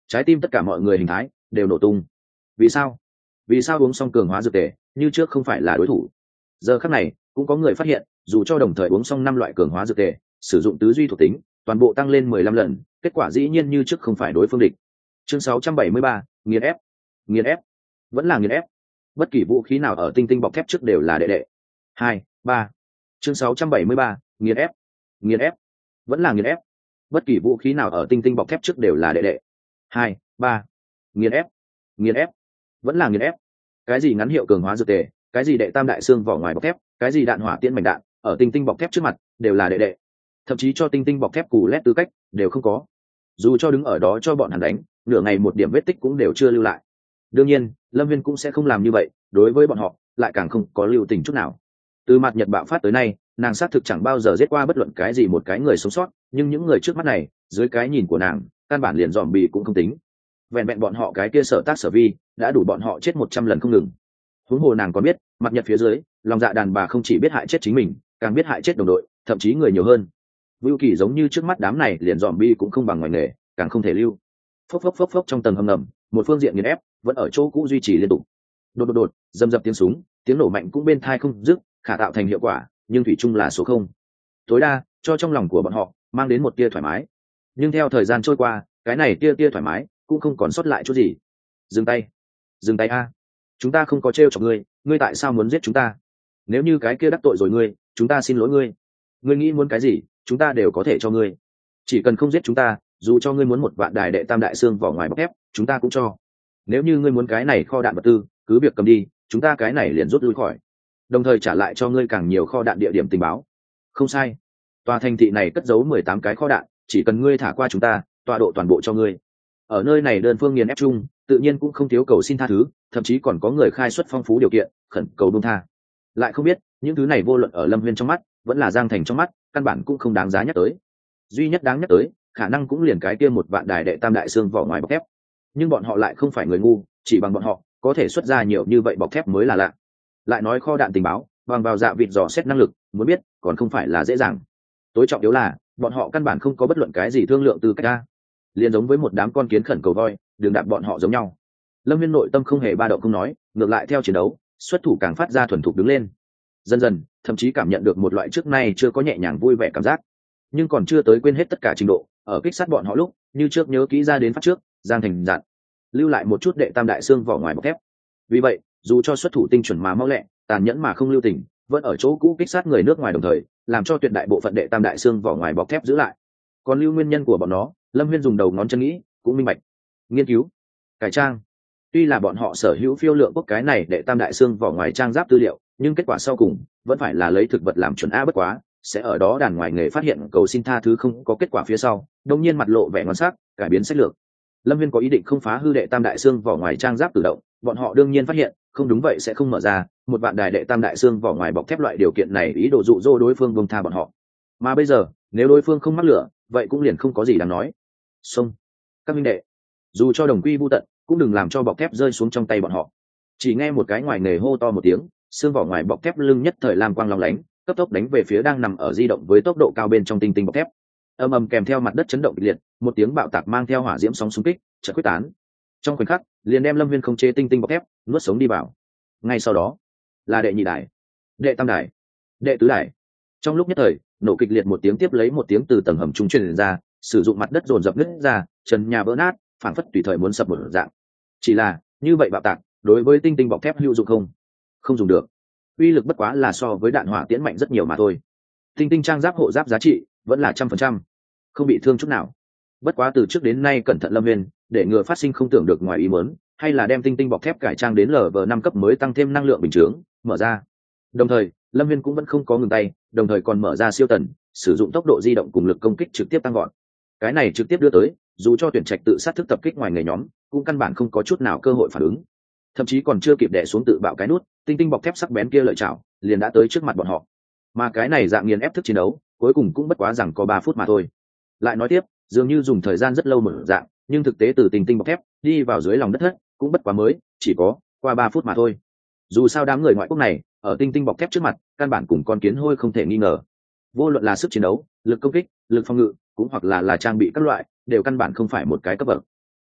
trái tim tất cả mọi người hình thái đều nổ tung. Vì sao? Vì sao uống xong cường hóa dược tề như trước không phải là đối thủ? Giờ khắc này cũng có người phát hiện, dù cho đồng thời uống xong năm loại cường hóa dược tề, sử dụng tứ duy thuộc tính, toàn bộ tăng lên mười lăm lần, kết quả dĩ nhiên như trước không phải đối phương địch. Chương sáu trăm bảy mươi ba, nghiền ép. Nghiền ép, vẫn là nghiền ép. Bất kỳ vũ khí nào ở tinh tinh bọc thép trước đều là đệ đệ. Hai, ba. Chương sáu trăm bảy mươi ba, nghiền ép. Nghiền ép, vẫn là nghiền ép. Bất kỳ vũ khí nào ở tinh tinh bọc thép trước đều là đệ đệ. Hai, ba. Nghiền ép. Nghiền ép, vẫn là nghiền ép. Cái gì ngắn hiệu cường hóa dược tề, cái gì đệ tam đại xương vỏ ngoài bọc thép, cái gì đạn hỏa tiễn mảnh đạn, ở tinh tinh bọc thép trước mặt đều là đệ đệ. Thậm chí cho tinh tinh bọc thép cù lét tư cách đều không có. Dù cho đứng ở đó cho bọn hắn đánh, nửa ngày một điểm vết tích cũng đều chưa lưu lại. Đương nhiên Lâm Viên cũng sẽ không làm như vậy, đối với bọn họ lại càng không có lưu tình chút nào. Từ mặt Nhật bạo phát tới nay, nàng xác thực chẳng bao giờ giết qua bất luận cái gì một cái người sống sót, nhưng những người trước mắt này dưới cái nhìn của nàng căn bản liền dòm bì cũng không tính. Vẹn vẹn bọn họ cái kia sở tác sở vi đã đủ bọn họ chết một trăm lần không ngừng. Huống hồ nàng còn biết, mặt Nhật phía dưới lòng dạ đàn bà không chỉ biết hại chết chính mình, càng biết hại chết đồng đội, thậm chí người nhiều hơn. Vưu Kỳ giống như trước mắt đám này liền dòm bi cũng không bằng ngoài nghề, càng không thể lưu. Phốc phốc phốc phốc trong tầng hầm ngầm, một phương diện nghiền ép vẫn ở chỗ cũ duy trì liên tục. Đột đột đột, dầm dập tiếng súng, tiếng nổ mạnh cũng bên tai không dứt, khả tạo thành hiệu quả, nhưng thủy chung là số không. Tối đa cho trong lòng của bọn họ mang đến một tia thoải mái. Nhưng theo thời gian trôi qua, cái này tia tia thoải mái cũng không còn sót lại chút gì. Dừng tay, dừng tay a! Chúng ta không có trêu chọc ngươi, ngươi tại sao muốn giết chúng ta? Nếu như cái kia đắc tội rồi ngươi, chúng ta xin lỗi ngươi. Ngươi nghĩ muốn cái gì, chúng ta đều có thể cho ngươi. Chỉ cần không giết chúng ta, dù cho ngươi muốn một vạn đài đệ tam đại xương vỏ ngoài bọc thép, chúng ta cũng cho. Nếu như ngươi muốn cái này kho đạn vật tư, cứ việc cầm đi, chúng ta cái này liền rút lui khỏi. Đồng thời trả lại cho ngươi càng nhiều kho đạn địa điểm tình báo. Không sai, tòa thành thị này cất giấu mười tám cái kho đạn, chỉ cần ngươi thả qua chúng ta, tọa độ toàn bộ cho ngươi. Ở nơi này đơn phương nghiền ép chung, tự nhiên cũng không thiếu cầu xin tha thứ, thậm chí còn có người khai xuất phong phú điều kiện, khẩn cầu buông tha. Lại không biết, những thứ này vô luận ở Lâm Viên trong mắt, vẫn là Giang Thành trong mắt, căn bản cũng không đáng giá nhắc tới. Duy nhất đáng nhắc tới, khả năng cũng liền cái kia một vạn đài đệ tam đại xương vỏ ngoài bọc thép. Nhưng bọn họ lại không phải người ngu, chỉ bằng bọn họ có thể xuất ra nhiều như vậy bọc thép mới là lạ. Lại nói kho đạn tình báo, bằng vào dạ vịt dò xét năng lực, muốn biết còn không phải là dễ dàng. Tối trọng yếu là bọn họ căn bản không có bất luận cái gì thương lượng từ cách ra, liền giống với một đám con kiến khẩn cầu voi, đường đạp bọn họ giống nhau. Lâm Viên nội tâm không hề ba động không nói, ngược lại theo chiến đấu xuất thủ càng phát ra thuần thục đứng lên. Dần dần thậm chí cảm nhận được một loại trước nay chưa có nhẹ nhàng vui vẻ cảm giác. Nhưng còn chưa tới quên hết tất cả trình độ, ở kích sát bọn họ lúc như trước nhớ kỹ ra đến phát trước Giang Thành dặn lưu lại một chút đệ tam đại xương vỏ ngoài bọc thép. Vì vậy dù cho xuất thủ tinh chuẩn mà mau lẹ, tàn nhẫn mà không lưu tình, vẫn ở chỗ cũ kích sát người nước ngoài, đồng thời làm cho tuyệt đại bộ phận đệ tam đại xương vỏ ngoài bọc thép giữ lại. Còn lưu nguyên nhân của bọn nó, Lâm Viên dùng đầu ngón chân nghĩ cũng minh bạch. Nghiên cứu, cải trang. Tuy là bọn họ sở hữu phiêu lượng quốc cái này đệ tam đại xương vỏ ngoài trang giáp tư liệu, nhưng kết quả sau cùng vẫn phải là lấy thực vật làm chuẩn. A bất quá sẽ ở đó đàn ngoài nghề phát hiện cầu xin tha thứ không có kết quả phía sau, đông nhiên mặt lộ vẻ ngon sắc, cải biến sách lược. Lâm Viên có ý định không phá hư đệ tam đại xương vỏ ngoài trang giáp tự động, bọn họ đương nhiên phát hiện không đúng vậy sẽ không mở ra một vạn đài đệ tam đại xương vỏ ngoài bọc thép. Loại điều kiện này ý đồ dụ dỗ đối phương buông tha bọn họ, mà bây giờ nếu đối phương không mắc lửa, vậy cũng liền không có gì đáng nói. Xông, các minh đệ, dù cho đồng quy vu tận cũng đừng làm cho bọc thép rơi xuống trong tay bọn họ. Chỉ nghe một cái ngoài nghề hô to một tiếng, xương vỏ ngoài bọc thép lưng nhất thời lam quang long lánh, cấp tốc đánh về phía đang nằm ở di động với tốc độ cao bên trong tinh tinh bọc thép. Âm ầm kèm theo mặt đất chấn động kịch liệt, một tiếng bạo tạc mang theo hỏa diễm sóng xung kích chợt quyết tán, trong khoảnh khắc liền đem Lâm Viên không chế tinh tinh bọc thép nuốt sống đi vào. Ngay sau đó là đệ nhị đài, đệ tam đài, đệ tứ đài. Trong lúc nhất thời nổ kịch liệt, một tiếng tiếp lấy một tiếng từ tầng hầm trung truyền ra, sử dụng mặt đất dồn dập nứt ra, trần nhà vỡ nát, phảng phất tùy thời muốn sập một dạng. Chỉ là như vậy bạo tạc đối với tinh tinh bọc thép hữu dụng không? Không dùng được. Uy lực bất quá là so với đạn hỏa tiễn mạnh rất nhiều mà thôi. Tinh tinh trang giáp hộ giáp giá trị vẫn là trăm phần trăm, không bị thương chút nào. Bất quá từ trước đến nay cẩn thận Lâm Viên, để ngừa phát sinh không tưởng được ngoài ý muốn, hay là đem tinh tinh bọc thép cải trang đến lv năm cấp mới tăng thêm năng lượng bình chướng mở ra. Đồng thời Lâm Viên cũng vẫn không có ngừng tay, đồng thời còn mở ra siêu tần, sử dụng tốc độ di động cùng lực công kích trực tiếp tăng gọn. Cái này trực tiếp đưa tới dù cho tuyển trạch tự sát thức tập kích ngoài người nhóm cũng căn bản không có chút nào cơ hội phản ứng, thậm chí còn chưa kịp đè xuống tự bạo cái nút, tinh tinh bọc thép sắc bén kia lợi chảo liền đã tới trước mặt bọn họ. Mà cái này dạng nghiền ép thức chiến đấu cuối cùng cũng bất quá rằng có ba phút mà thôi. Lại nói tiếp, dường như dùng thời gian rất lâu một dạng, nhưng thực tế từ tinh tinh bọc thép đi vào dưới lòng đất thất cũng bất quá mới chỉ có qua ba phút mà thôi. Dù sao đám người ngoại quốc này ở tinh tinh bọc thép trước mặt căn bản cùng con kiến hôi không thể nghi ngờ. Vô luận là sức chiến đấu, lực công kích, lực phòng ngự, cũng hoặc là là trang bị các loại, đều căn bản không phải một cái cấp bậc.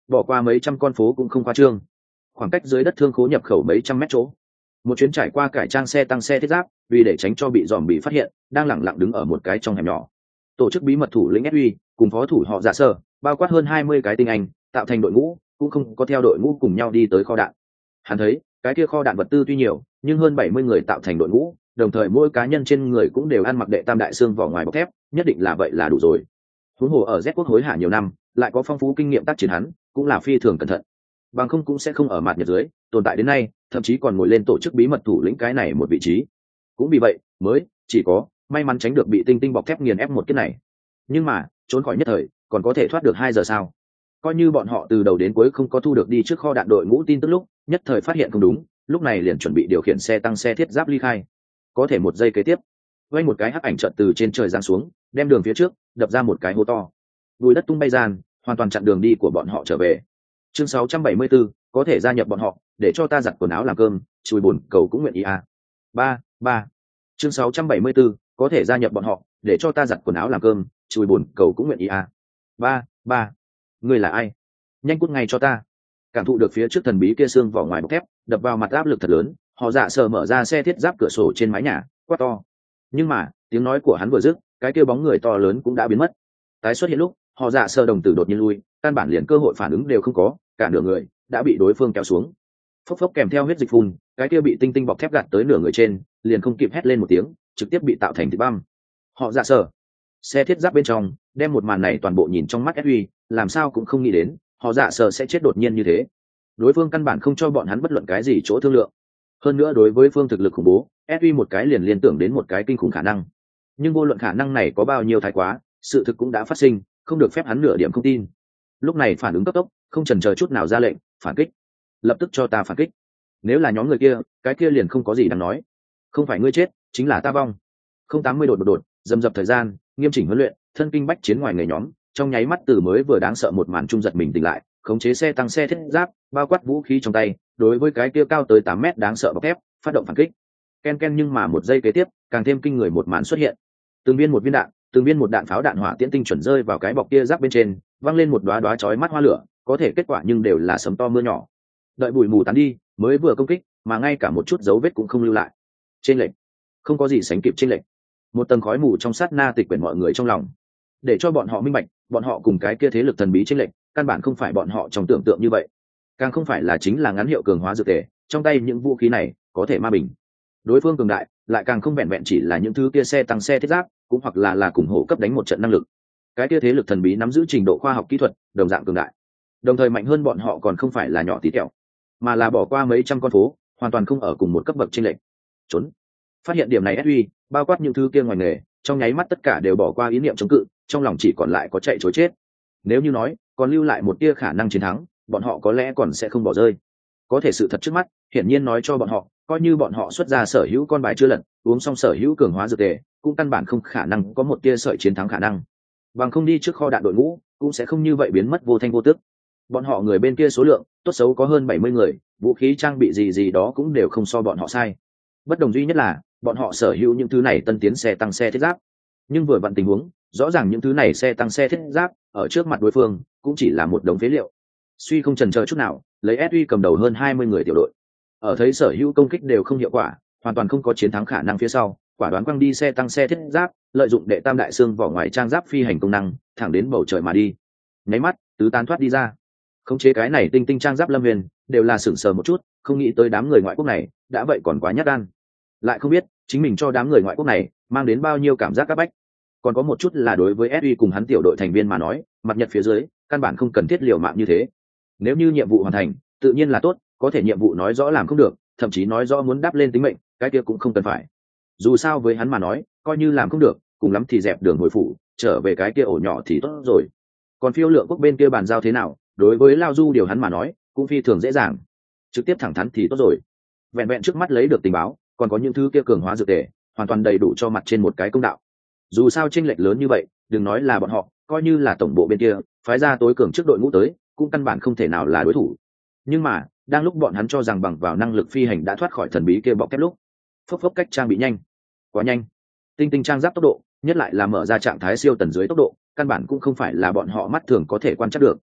bỏ qua mấy trăm con phố cũng không khoa trương. Khoảng cách dưới đất thương khố nhập khẩu mấy trăm mét chỗ, một chuyến trải qua cải trang xe tăng xe thiết giáp, vì để tránh cho bị dòm bị phát hiện, đang lẳng lặng đứng ở một cái trong hẻm nhỏ. Tổ chức bí mật thủ lĩnh ét uy cùng phó thủ họ Dạ Sở, bao quát hơn hai mươi cái tinh anh, tạo thành đội ngũ, cũng không có theo đội ngũ cùng nhau đi tới kho đạn. Hắn thấy, cái kia kho đạn vật tư tuy nhiều, nhưng hơn bảy mươi người tạo thành đội ngũ, đồng thời mỗi cá nhân trên người cũng đều ăn mặc đệ tam đại xương vỏ ngoài bọc thép, nhất định là vậy là đủ rồi. Huống hồ ở Z quốc hối hả nhiều năm, lại có phong phú kinh nghiệm tác chiến hắn, cũng là phi thường cẩn thận. Bằng không cũng sẽ không ở mặt nhật dưới, tồn tại đến nay, thậm chí còn ngồi lên tổ chức bí mật thủ lĩnh cái này một vị trí. Cũng vì vậy, mới chỉ có may mắn tránh được bị tinh tinh bọc thép nghiền ép một cái này. Nhưng mà, trốn khỏi nhất thời, còn có thể thoát được hai giờ sao? Coi như bọn họ từ đầu đến cuối không có thu được đi trước kho đạn đội ngũ tin tức lúc, nhất thời phát hiện không đúng, lúc này liền chuẩn bị điều khiển xe tăng xe thiết giáp ly khai. Có thể một giây kế tiếp, quay một cái hắc ảnh chợt từ trên trời giáng xuống, đem đường phía trước đập ra một cái hố to. Bùi đất tung bay gian, hoàn toàn chặn đường đi của bọn họ trở về. Chương sáu trăm bảy mươi tư, có thể gia nhập bọn họ, để cho ta giặt quần áo làm cơm, chùi bùn, cầu cũng nguyện ý à. Ba, ba. Chương sáu trăm bảy mươi tư, có thể gia nhập bọn họ, để cho ta giặt quần áo làm cơm, chùi bùn, cầu cũng nguyện ý à. Ba, ba. Ngươi là ai? Nhanh cút ngay cho ta. Cảm thụ được phía trước thần bí kia xương vỏ ngoài bọc thép, đập vào mặt áp lực thật lớn, họ Dạ Sở mở ra xe thiết giáp cửa sổ trên mái nhà, quát to. Nhưng mà, tiếng nói của hắn vừa dứt, cái kia bóng người to lớn cũng đã biến mất. Tái xuất hiện lúc, họ Dạ Sở đồng tử đột nhiên lui, căn bản liền cơ hội phản ứng đều không có, cả nửa người đã bị đối phương kéo xuống. Phốc phốc kèm theo huyết dịch phun, cái kia bị tinh tinh bọc thép gạt tới nửa người trên, liền không kịp hét lên một tiếng, trực tiếp bị tạo thành thịt băm. Họ Dạ Sở, xe thiết giáp bên trong, đem một màn này toàn bộ nhìn trong mắt Uy, làm sao cũng không nghĩ đến, họ Dạ Sở sẽ chết đột nhiên như thế. Đối phương căn bản không cho bọn hắn bất luận cái gì chỗ thương lượng. Hơn nữa đối với phương thực lực khủng bố, Uy một cái liền liên tưởng đến một cái kinh khủng khả năng. Nhưng vô luận khả năng này có bao nhiêu thái quá, sự thực cũng đã phát sinh, không được phép hắn nửa điểm không tin. Lúc này phản ứng cấp tốc, không chần chờ chút nào ra lệnh phản kích. Lập tức cho ta phản kích. Nếu là nhóm người kia, cái kia liền không có gì đáng nói. Không phải ngươi chết, chính là ta vong. Không tám mươi đột đột đột, dầm dập thời gian, nghiêm chỉnh huấn luyện, thân kinh bách chiến ngoài người nhóm, trong nháy mắt từ mới vừa đáng sợ một màn trung giật mình tỉnh lại, khống chế xe tăng xe thiết giáp, bao quát vũ khí trong tay, đối với cái kia cao tới tám mét đáng sợ bọc thép, phát động phản kích. Ken ken nhưng mà một giây kế tiếp, càng thêm kinh người một màn xuất hiện. Từng viên một viên đạn, từng viên một đạn pháo đạn hỏa tiễn tinh chuẩn rơi vào cái bọc kia giáp bên trên, văng lên một đóa đóa chói mắt hoa lửa, có thể kết quả nhưng đều là sấm to mưa nhỏ. Đợi bụi mù tán đi, mới vừa công kích, mà ngay cả một chút dấu vết cũng không lưu lại. Trên lệnh, không có gì sánh kịp trên lệnh. Một tầng khói mù trong sát na tịch quyển mọi người trong lòng, để cho bọn họ minh bạch, bọn họ cùng cái kia thế lực thần bí trên lệnh, căn bản không phải bọn họ trong tưởng tượng như vậy, càng không phải là chính là ngắn hiệu cường hóa dược thể, trong tay những vũ khí này có thể ma bình. Đối phương cường đại, lại càng không vẹn vẹn chỉ là những thứ kia xe tăng xe thiết giáp, cũng hoặc là là cùng hộ cấp đánh một trận năng lực. Cái kia thế lực thần bí nắm giữ trình độ khoa học kỹ thuật, đồng dạng cường đại. Đồng thời mạnh hơn bọn họ còn không phải là nhỏ tí tẹo, mà là bỏ qua mấy trăm con phố, hoàn toàn không ở cùng một cấp bậc trên lệnh. Trốn. Phát hiện điểm này ét uy, bao quát những thứ kia ngoài nghề, trong nháy mắt tất cả đều bỏ qua ý niệm chống cự, trong lòng chỉ còn lại có chạy trối chết. Nếu như nói, còn lưu lại một tia khả năng chiến thắng, bọn họ có lẽ còn sẽ không bỏ rơi. Có thể sự thật trước mắt, hiển nhiên nói cho bọn họ, coi như bọn họ xuất ra sở hữu con bài chưa lật, uống xong sở hữu cường hóa dược tề, cũng căn bản không khả năng có một tia sợi chiến thắng khả năng. Bằng không đi trước kho đạn đội ngũ, cũng sẽ không như vậy biến mất vô thanh vô tức. Bọn họ người bên kia số lượng, tốt xấu có hơn bảy mươi người, vũ khí trang bị gì gì đó cũng đều không so bọn họ sai. Bất đồng duy nhất là, bọn họ sở hữu những thứ này tân tiến xe tăng xe thiết giáp. Nhưng vừa vặn tình huống, rõ ràng những thứ này xe tăng xe thiết giáp, ở trước mặt đối phương, cũng chỉ là một đống phế liệu. Suy không chần chờ chút nào, lấy ét uy cầm đầu hơn hai mươi người tiểu đội. Ở thấy sở hữu công kích đều không hiệu quả, hoàn toàn không có chiến thắng khả năng phía sau, quả đoán quăng đi xe tăng xe thiết giáp, lợi dụng đệ tam đại xương vỏ ngoài trang giáp phi hành công năng, thẳng đến bầu trời mà đi. Nháy mắt, tứ tán thoát đi ra. Khống chế cái này tinh tinh trang giáp lâm huyền, đều là sửng sờ một chút, không nghĩ tới đám người ngoại quốc này, đã vậy còn quá nhát gan. Lại không biết, chính mình cho đám người ngoại quốc này, mang đến bao nhiêu cảm giác áp bách. Còn có một chút là đối với ét uy cùng hắn tiểu đội thành viên mà nói, mặt nhật phía dưới, căn bản không cần thiết liều mạng như thế. Nếu như nhiệm vụ hoàn thành, tự nhiên là tốt, có thể nhiệm vụ nói rõ làm không được, thậm chí nói rõ muốn đáp lên tính mệnh, cái kia cũng không cần phải. Dù sao với hắn mà nói, coi như làm không được, cùng lắm thì dẹp đường hồi phủ, trở về cái kia ổ nhỏ thì tốt rồi. Còn phiêu lượng quốc bên kia bàn giao thế nào, đối với Lao Du điều hắn mà nói, cũng phi thường dễ dàng, trực tiếp thẳng thắn thì tốt rồi. Vẹn vẹn trước mắt lấy được tình báo, còn có những thứ kia cường hóa dược tề, hoàn toàn đầy đủ cho mặt trên một cái công đạo. Dù sao chênh lệch lớn như vậy, đừng nói là bọn họ, coi như là tổng bộ bên kia, phái ra tối cường trước đội ngũ tới, cũng căn bản không thể nào là đối thủ. Nhưng mà, đang lúc bọn hắn cho rằng bằng vào năng lực phi hành đã thoát khỏi thần bí kia bọc thép lúc, phốc phốc cách trang bị nhanh, quá nhanh. Tinh tinh trang giáp tốc độ, nhất lại là mở ra trạng thái siêu tần dưới tốc độ, căn bản cũng không phải là bọn họ mắt thường có thể quan trắc được.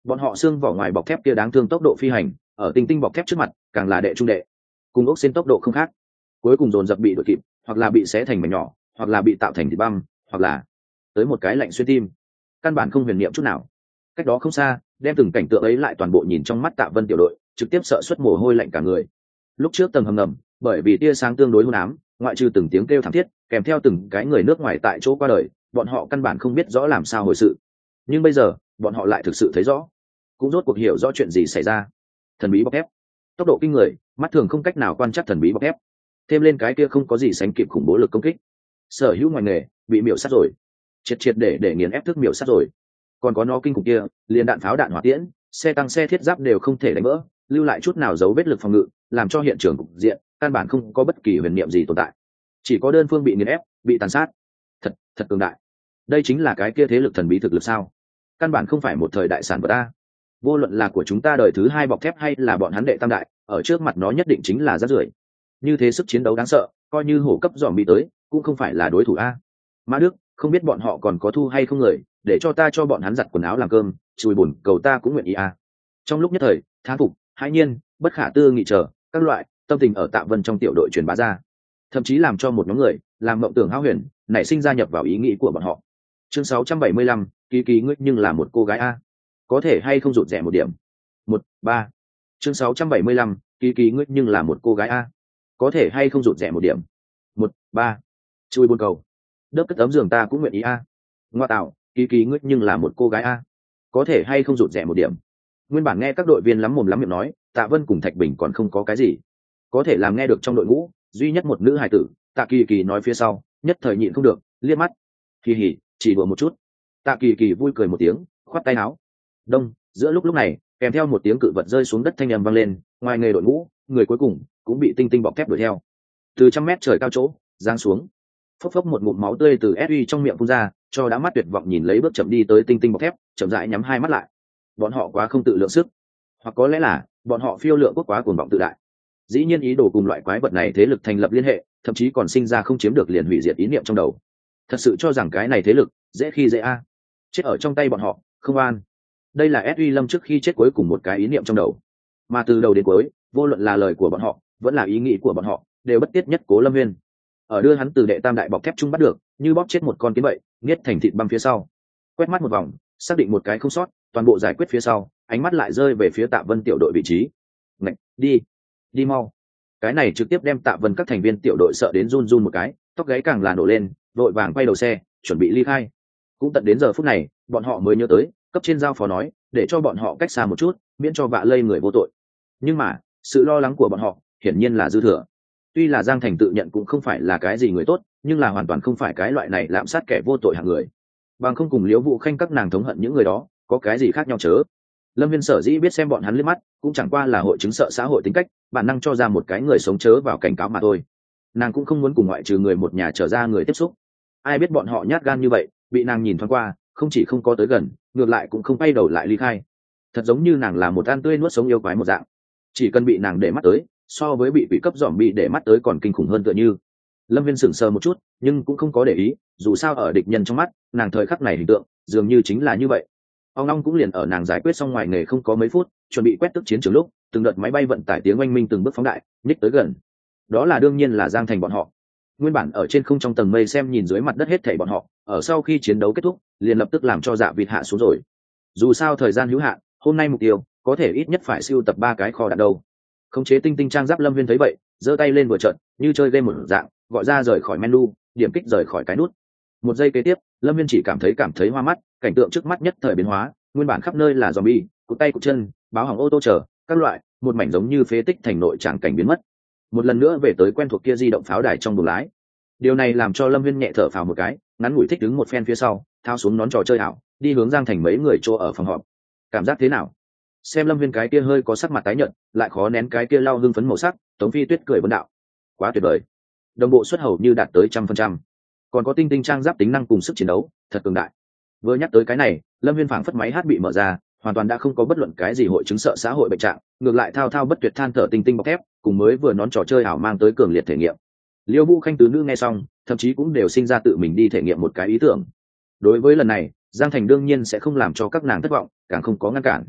bọn họ xương vỏ ngoài bọc thép kia đáng thương tốc độ phi hành ở tinh tinh bọc thép trước mặt càng là đệ trung đệ, cùng ốc xên tốc độ không khác, cuối cùng dồn dập bị đuổi kịp, hoặc là bị xé thành mảnh nhỏ, hoặc là bị tạo thành thịt băm, hoặc là tới một cái lạnh xuyên tim, căn bản không huyền niệm chút nào. Cách đó không xa, đem từng cảnh tượng ấy lại toàn bộ nhìn trong mắt Tạ Vân tiểu đội, trực tiếp sợ xuất mồ hôi lạnh cả người. Lúc trước tầng hầm ngầm, bởi vì tia sáng tương đối hôn ám, ngoại trừ từng tiếng kêu thảm thiết, kèm theo từng cái người nước ngoài tại chỗ qua đời, bọn họ căn bản không biết rõ làm sao hồi sự. Nhưng bây giờ, bọn họ lại thực sự thấy rõ, cũng rốt cuộc hiểu rõ chuyện gì xảy ra. Thần bí bọc thép, tốc độ kinh người, mắt thường không cách nào quan trắc thần bí bọc thép, thêm lên cái kia không có gì sánh kịp khủng bố lực công kích, sở hữu ngoài nghề bị miểu sát rồi, triệt triệt để để nghiền ép thức miểu sát rồi. Còn có nó kinh khủng kia, liền đạn pháo đạn hỏa tiễn, xe tăng xe thiết giáp đều không thể đánh vỡ, lưu lại chút nào dấu vết lực phòng ngự, làm cho hiện trường cục diện căn bản không có bất kỳ huyền niệm gì tồn tại, chỉ có đơn phương bị nghiền ép, bị tàn sát. Thật, thật cường đại. Đây chính là cái kia thế lực thần bí thực lực sao? Căn bản không phải một thời đại sản vật ta. Vô luận là của chúng ta đời thứ hai bọc thép hay là bọn hắn đệ tam đại, ở trước mặt nó nhất định chính là rác rưởi. Như thế sức chiến đấu đáng sợ, coi như hổ cấp dòm bị tới, cũng không phải là đối thủ a. Mã Đức, không biết bọn họ còn có thu hay không người, để cho ta cho bọn hắn giặt quần áo làm cơm, chùi bùn cầu ta cũng nguyện ý a. Trong lúc nhất thời, thán phục, hãi nhiên, bất khả tư nghị chờ, các loại tâm tình ở Tạ Vân trong tiểu đội truyền bá ra, thậm chí làm cho một nhóm người làm mộng tưởng hão huyền nảy sinh gia nhập vào ý nghĩ của bọn họ. Chương sáu trăm bảy mươi lăm, kỳ kỳ ngươi nhưng là một cô gái a, có thể hay không rụt rẻ một điểm. Một ba. Chương sáu trăm bảy mươi lăm, kỳ kỳ ngươi nhưng là một cô gái a, có thể hay không rụt rẻ một điểm. Một ba. Chui buôn cầu, đớp cất tấm giường ta cũng nguyện ý a. Ngoa tạo, kỳ kỳ ngươi nhưng là một cô gái a, có thể hay không rụt rẻ một điểm. Nguyên bản nghe các đội viên lắm mồm lắm miệng nói, Tạ Vân cùng Thạch Bình còn không có cái gì có thể làm nghe được trong đội ngũ, duy nhất một nữ hài tử, Tạ Kỳ Kỳ nói phía sau, nhất thời nhịn không được, liếc mắt. Kỳ hỉ, chỉ đùa một chút. Tạ Kỳ Kỳ vui cười một tiếng, khoát tay áo. Đông, giữa lúc lúc này, kèm theo một tiếng cự vật rơi xuống đất thanh âm vang lên, ngoài nghề đội ngũ, người cuối cùng cũng bị tinh tinh bọc thép đuổi theo. Từ trăm mét trời cao chỗ, giáng xuống. Phốc phốc một ngụm máu tươi từ ét uy trong miệng phun ra, cho đã mắt tuyệt vọng nhìn lấy bước chậm đi tới tinh tinh bọc thép, chậm rãi nhắm hai mắt lại. Bọn họ quá không tự lượng sức, hoặc có lẽ là bọn họ phiêu lượng quốc quá cuồng vọng tự đại, dĩ nhiên ý đồ cùng loại quái vật này thế lực thành lập liên hệ, thậm chí còn sinh ra không chiếm được liền hủy diệt ý niệm trong đầu, thật sự cho rằng cái này thế lực dễ khi dễ a, chết ở trong tay bọn họ không an. Đây là ét uy lâm trước khi chết cuối cùng một cái ý niệm trong đầu, mà từ đầu đến cuối, vô luận là lời của bọn họ vẫn là ý nghĩ của bọn họ, đều bất tiết nhất Cố Lâm Viên ở đưa hắn từ đệ tam đại bọc thép chung bắt được, như bóp chết một con kiến vậy, nghiết thành thịt băm phía sau. Quét mắt một vòng, xác định một cái không sót, toàn bộ giải quyết phía sau, ánh mắt lại rơi về phía Tạ Vân tiểu đội vị trí. Ngạch, đi đi mau. Cái này trực tiếp đem Tạ Vân các thành viên tiểu đội sợ đến run run một cái, tóc gáy càng là nổ lên, vội vàng quay đầu xe chuẩn bị ly khai. Cũng tận đến giờ phút này, bọn họ mới nhớ tới cấp trên giao phó nói để cho bọn họ cách xa một chút, miễn cho vạ lây người vô tội. Nhưng mà sự lo lắng của bọn họ hiển nhiên là dư thừa. Tuy là Giang Thành tự nhận cũng không phải là cái gì người tốt, nhưng là hoàn toàn không phải cái loại này lạm sát kẻ vô tội hạng người. Bằng không cùng Liễu Vũ Khanh các nàng thống hận những người đó có cái gì khác nhau chớ. Lâm Viên sở dĩ biết xem bọn hắn liếc mắt, cũng chẳng qua là hội chứng sợ xã hội tính cách, bản năng cho ra một cái người sống chớ vào cảnh cáo mà thôi. Nàng cũng không muốn cùng ngoại trừ người một nhà trở ra người tiếp xúc. Ai biết bọn họ nhát gan như vậy, bị nàng nhìn thoáng qua, không chỉ không có tới gần, ngược lại cũng không quay đầu lại ly khai. Thật giống như nàng là một ăn tươi nuốt sống yêu quái một dạng. Chỉ cần bị nàng để mắt tới, so với bị quỷ cấp giỏm bị để mắt tới còn kinh khủng hơn tựa như. Lâm Viên sững sờ một chút, nhưng cũng không có để ý, dù sao ở địch nhân trong mắt, nàng thời khắc này hình tượng dường như chính là như vậy. Ông long cũng liền ở nàng giải quyết xong ngoài nghề không có mấy phút, chuẩn bị quét tức chiến trường lúc, từng đợt máy bay vận tải tiếng oanh minh từng bước phóng đại, nhích tới gần. Đó là đương nhiên là Giang Thành bọn họ. Nguyên bản ở trên không trong tầng mây xem nhìn dưới mặt đất hết thảy bọn họ, ở sau khi chiến đấu kết thúc, liền lập tức làm cho Dạ Vịt hạ xuống rồi. Dù sao thời gian hữu hạn, hôm nay mục tiêu có thể ít nhất phải siêu tập ba cái kho đạn đâu. Khống chế tinh tinh trang giáp Lâm Viên thấy vậy, giơ tay lên vừa trận, như chơi game một dạng, gọi ra rời khỏi menu, điểm kích rời khỏi cái nút. Một giây kế tiếp, Lâm Viên chỉ cảm thấy cảm thấy hoa mắt, cảnh tượng trước mắt nhất thời biến hóa, nguyên bản khắp nơi là zombie, cụt tay cụt chân, báo hỏng ô tô chờ các loại, một mảnh giống như phế tích thành nội tràng cảnh biến mất. Một lần nữa về tới quen thuộc kia di động pháo đài trong buồng lái. Điều này làm cho Lâm Viên nhẹ thở phào một cái, ngắn ngủi thích đứng một phen phía sau, thao xuống nón trò chơi ảo, đi hướng Giang Thành mấy người chỗ ở phòng họp. Cảm giác thế nào? Xem Lâm Viên cái kia hơi có sắc mặt tái nhợt, lại khó nén cái kia lau hưng phấn màu sắc, Tống Phi Tuyết cười vấn đạo: quá tuyệt vời, đồng bộ xuất hầu như đạt tới trăm phần trăm, còn có tinh tinh trang giáp tính năng cùng sức chiến đấu thật cường đại. Vừa nhắc tới cái này, Lâm Viên phảng phất máy hát bị mở ra, hoàn toàn đã không có bất luận cái gì hội chứng sợ xã hội bệnh trạng, ngược lại thao thao bất tuyệt than thở tinh tinh bọc thép, cùng mới vừa nón trò chơi ảo mang tới cường liệt thể nghiệm. Liêu Vũ Khanh tứ nữ nghe xong, thậm chí cũng đều sinh ra tự mình đi thể nghiệm một cái ý tưởng. Đối với lần này, Giang Thành đương nhiên sẽ không làm cho các nàng thất vọng, càng không có ngăn cản.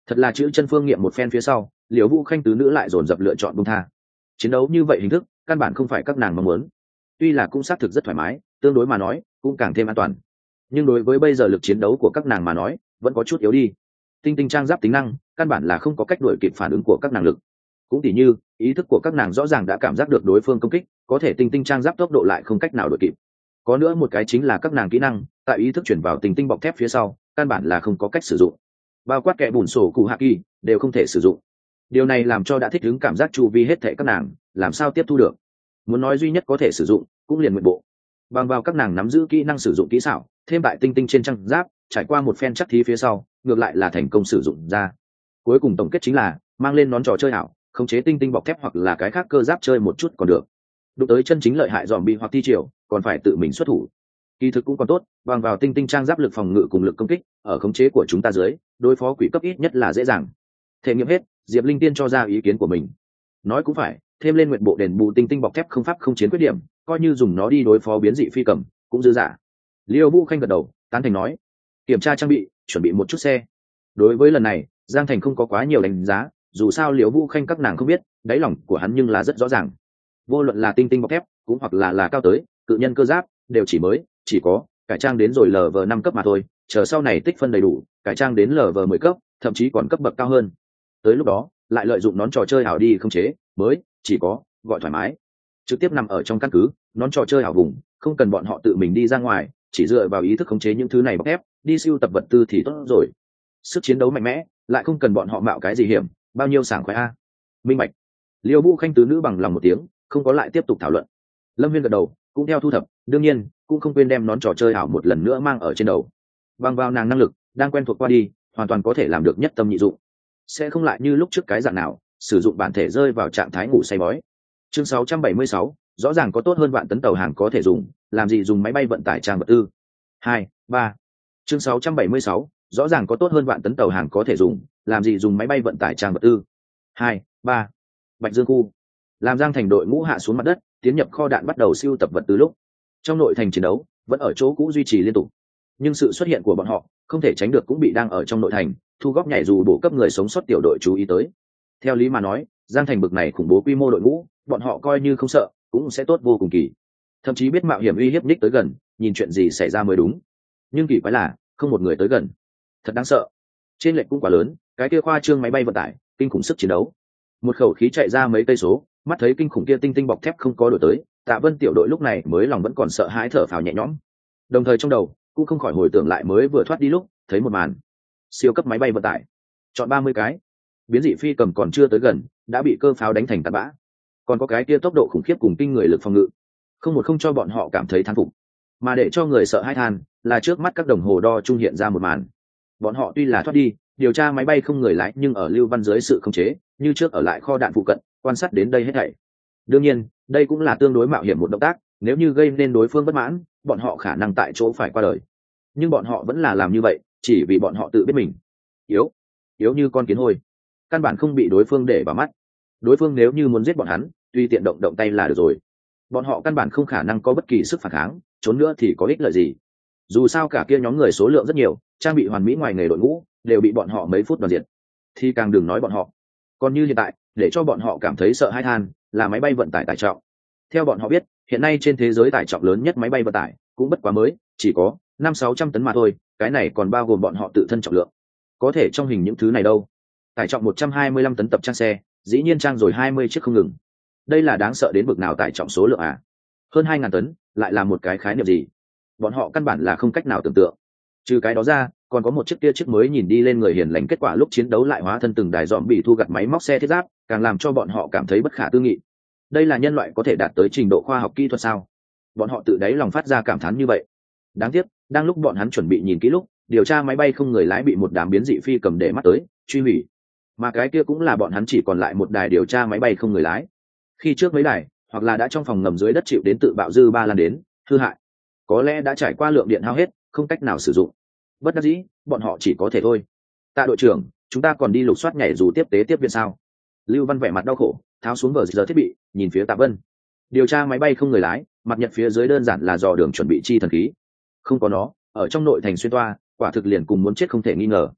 Thật là chữ chân phương nghiệm một phen phía sau, Liễu Vũ Khanh tứ nữ lại dồn dập lựa chọn buông tha. Chiến đấu như vậy hình thức căn bản không phải các nàng mong muốn. Tuy là cũng xác thực rất thoải mái, tương đối mà nói cũng càng thêm an toàn, nhưng đối với bây giờ lực chiến đấu của các nàng mà nói vẫn có chút yếu đi. Tinh tinh trang giáp tính năng căn bản là không có cách đuổi kịp phản ứng của các nàng lực. Cũng tỉ như ý thức của các nàng rõ ràng đã cảm giác được đối phương công kích, có thể tinh tinh trang giáp tốc độ lại không cách nào đuổi kịp. Có nữa một cái chính là các nàng kỹ năng tại ý thức chuyển vào tinh tinh bọc thép phía sau căn bản là không có cách sử dụng, bao quát kẻ bùn sổ cụ hạ kỳ đều không thể sử dụng. Điều này làm cho đã thích ứng cảm giác chu vi hết thệ các nàng làm sao tiếp thu được. Muốn nói duy nhất có thể sử dụng cũng liền nguyện bộ, bằng vào các nàng nắm giữ kỹ năng sử dụng kỹ xảo thêm tại tinh tinh trên trang giáp, trải qua một phen chắc thí phía sau ngược lại là thành công sử dụng ra. Cuối cùng tổng kết chính là mang lên nón trò chơi ảo, khống chế tinh tinh bọc thép hoặc là cái khác cơ giáp chơi một chút còn được. Đụng tới chân chính lợi hại dòm bi hoặc thi triều còn phải tự mình xuất thủ. Kỳ thực cũng còn tốt, bằng vào tinh tinh trang giáp lực phòng ngự cùng lực công kích ở khống chế của chúng ta dưới, đối phó quỷ cấp ít nhất là dễ dàng. Thể nghiệm hết, Diệp Linh Tiên cho ra ý kiến của mình. Nói cũng phải, thêm lên nguyện bộ đền bù tinh tinh bọc thép không pháp không chiến quyết điểm, coi như dùng nó đi đối phó biến dị phi cầm cũng dư dả. Liêu Vũ Khanh gật đầu tán thành nói, kiểm tra trang bị, chuẩn bị một chút xe. Đối với lần này Giang Thành không có quá nhiều đánh giá, dù sao Liêu Vũ Khanh các nàng không biết, đáy lòng của hắn nhưng là rất rõ ràng. Vô luận là tinh tinh bọc thép cũng hoặc là là cao tới cự nhân cơ giáp đều chỉ mới chỉ có cải trang đến rồi lv năm cấp mà thôi, chờ sau này tích phân đầy đủ cải trang đến lv mười cấp, thậm chí còn cấp bậc cao hơn. Tới lúc đó lại lợi dụng nón trò chơi ảo đi không chế mới chỉ có gọi thoải mái, trực tiếp nằm ở trong căn cứ nón trò chơi ảo vùng, không cần bọn họ tự mình đi ra ngoài, chỉ dựa vào ý thức khống chế những thứ này bọc thép đi siêu tập vật tư thì tốt rồi. Sức chiến đấu mạnh mẽ, lại không cần bọn họ mạo cái gì hiểm, bao nhiêu sảng khoái a. Minh bạch. Liêu Vũ Khanh tứ nữ bằng lòng một tiếng, không có lại tiếp tục thảo luận. Lâm Viên gật đầu cũng theo thu thập, đương nhiên cũng không quên đem nón trò chơi ảo một lần nữa mang ở trên đầu. Bằng vào nàng năng lực đang quen thuộc qua đi, hoàn toàn có thể làm được nhất tâm nhị dụng, sẽ không lại như lúc trước cái dạng nào sử dụng bản thể rơi vào trạng thái ngủ say bói. Chương sáu trăm bảy mươi sáu, rõ ràng có tốt hơn vạn tấn tàu hàng có thể dùng, làm gì dùng máy bay vận tải trang vật tư. Hai, ba. Chương sáu trăm bảy mươi sáu, rõ ràng có tốt hơn vạn tấn tàu hàng có thể dùng, làm gì dùng máy bay vận tải trang vật tư. Hai, ba. Bạch Dương khu. Làm Giang Thành đội ngũ hạ xuống mặt đất, tiến nhập kho đạn bắt đầu siêu tập vật tư lúc, trong nội thành chiến đấu vẫn ở chỗ cũ duy trì liên tục, nhưng sự xuất hiện của bọn họ không thể tránh được cũng bị đang ở trong nội thành thu góp nhảy dù bổ cấp người sống sót tiểu đội chú ý tới. Theo lý mà nói, Giang Thành bực này khủng bố quy mô đội ngũ, bọn họ coi như không sợ cũng sẽ tốt vô cùng kỳ, thậm chí biết mạo hiểm uy hiếp ních tới gần, nhìn chuyện gì xảy ra mới đúng. Nhưng kỳ quái là không một người tới gần, thật đáng sợ. Trên lệch cũng quá lớn, cái kia khoa trương máy bay vận tải kinh khủng sức chiến đấu, một khẩu khí chạy ra mấy cây số, mắt thấy kinh khủng kia tinh tinh bọc thép không có đổi tới, Tạ Vân tiểu đội lúc này mới lòng vẫn còn sợ hãi thở phào nhẹ nhõm, đồng thời trong đầu cũng không khỏi hồi tưởng lại mới vừa thoát đi lúc thấy một màn. Siêu cấp máy bay vận tải chọn ba mươi cái, biến dị phi cầm còn chưa tới gần đã bị cơ pháo đánh thành tạt bã, còn có cái kia tốc độ khủng khiếp cùng kinh người lực phòng ngự, không một không cho bọn họ cảm thấy thán phục. Mà để cho người sợ hãi than là trước mắt các đồng hồ đo trung hiện ra một màn. Bọn họ tuy là thoát đi điều tra máy bay không người lái, nhưng ở Lưu Văn dưới sự khống chế như trước ở lại kho đạn phụ cận quan sát đến đây hết thảy. Đương nhiên đây cũng là tương đối mạo hiểm một động tác, nếu như gây nên đối phương bất mãn, bọn họ khả năng tại chỗ phải qua đời. Nhưng bọn họ vẫn là làm như vậy, chỉ vì bọn họ tự biết mình yếu yếu như con kiến hôi, căn bản không bị đối phương để vào mắt. Đối phương nếu như muốn giết bọn hắn, tùy tiện động động tay là được rồi. Bọn họ căn bản không khả năng có bất kỳ sức phản kháng, trốn nữa thì có ích lợi gì. Dù sao cả kia nhóm người số lượng rất nhiều, trang bị hoàn mỹ ngoài nghề đội ngũ đều bị bọn họ mấy phút đoàn diệt, thì càng đừng nói bọn họ. Còn như hiện tại, để cho bọn họ cảm thấy sợ hãi than là máy bay vận tải tải trọng. Theo bọn họ biết, hiện nay trên thế giới tải trọng lớn nhất máy bay vận tải cũng bất quá mới chỉ có năm sáu trăm tấn mà thôi, cái này còn bao gồm bọn họ tự thân trọng lượng. Có thể trong hình những thứ này đâu, tải trọng một trăm hai mươi lăm tấn tập trang xe, dĩ nhiên trang rồi hai mươi chiếc không ngừng. Đây là đáng sợ đến bực nào tải trọng số lượng à? Hơn hai ngàn tấn, lại là một cái khái niệm gì? Bọn họ căn bản là không cách nào tưởng tượng. Trừ cái đó ra, còn có một chiếc kia chiếc mới nhìn đi lên người hiền lành, kết quả lúc chiến đấu lại hóa thân từng đài dòm bị thu gặt máy móc xe thiết giáp, càng làm cho bọn họ cảm thấy bất khả tư nghị. Đây là nhân loại có thể đạt tới trình độ khoa học kỹ thuật sao? Bọn họ tự đáy lòng phát ra cảm thán như vậy. Đáng tiếc, đang lúc bọn hắn chuẩn bị nhìn kỹ lúc, điều tra máy bay không người lái bị một đám biến dị phi cầm để mắt tới truy hủy, mà cái kia cũng là bọn hắn chỉ còn lại một đài điều tra máy bay không người lái. Khi trước mấy đài hoặc là đã trong phòng ngầm dưới đất chịu đến tự bạo dư ba lan đến hư hại, có lẽ đã trải qua lượng điện hao hết, không cách nào sử dụng. Bất đắc dĩ, bọn họ chỉ có thể thôi. Tạ đội trưởng, chúng ta còn đi lục soát nhảy dù tiếp tế tiếp viện sao? Lưu Văn vẻ mặt đau khổ, tháo xuống vở giờ thiết bị, nhìn phía Tạ Vân. Điều tra máy bay không người lái, mặt nhật phía dưới đơn giản là dò đường chuẩn bị chi thần khí. Không có nó, ở trong nội thành xuyên toa, quả thực liền cùng muốn chết không thể nghi ngờ.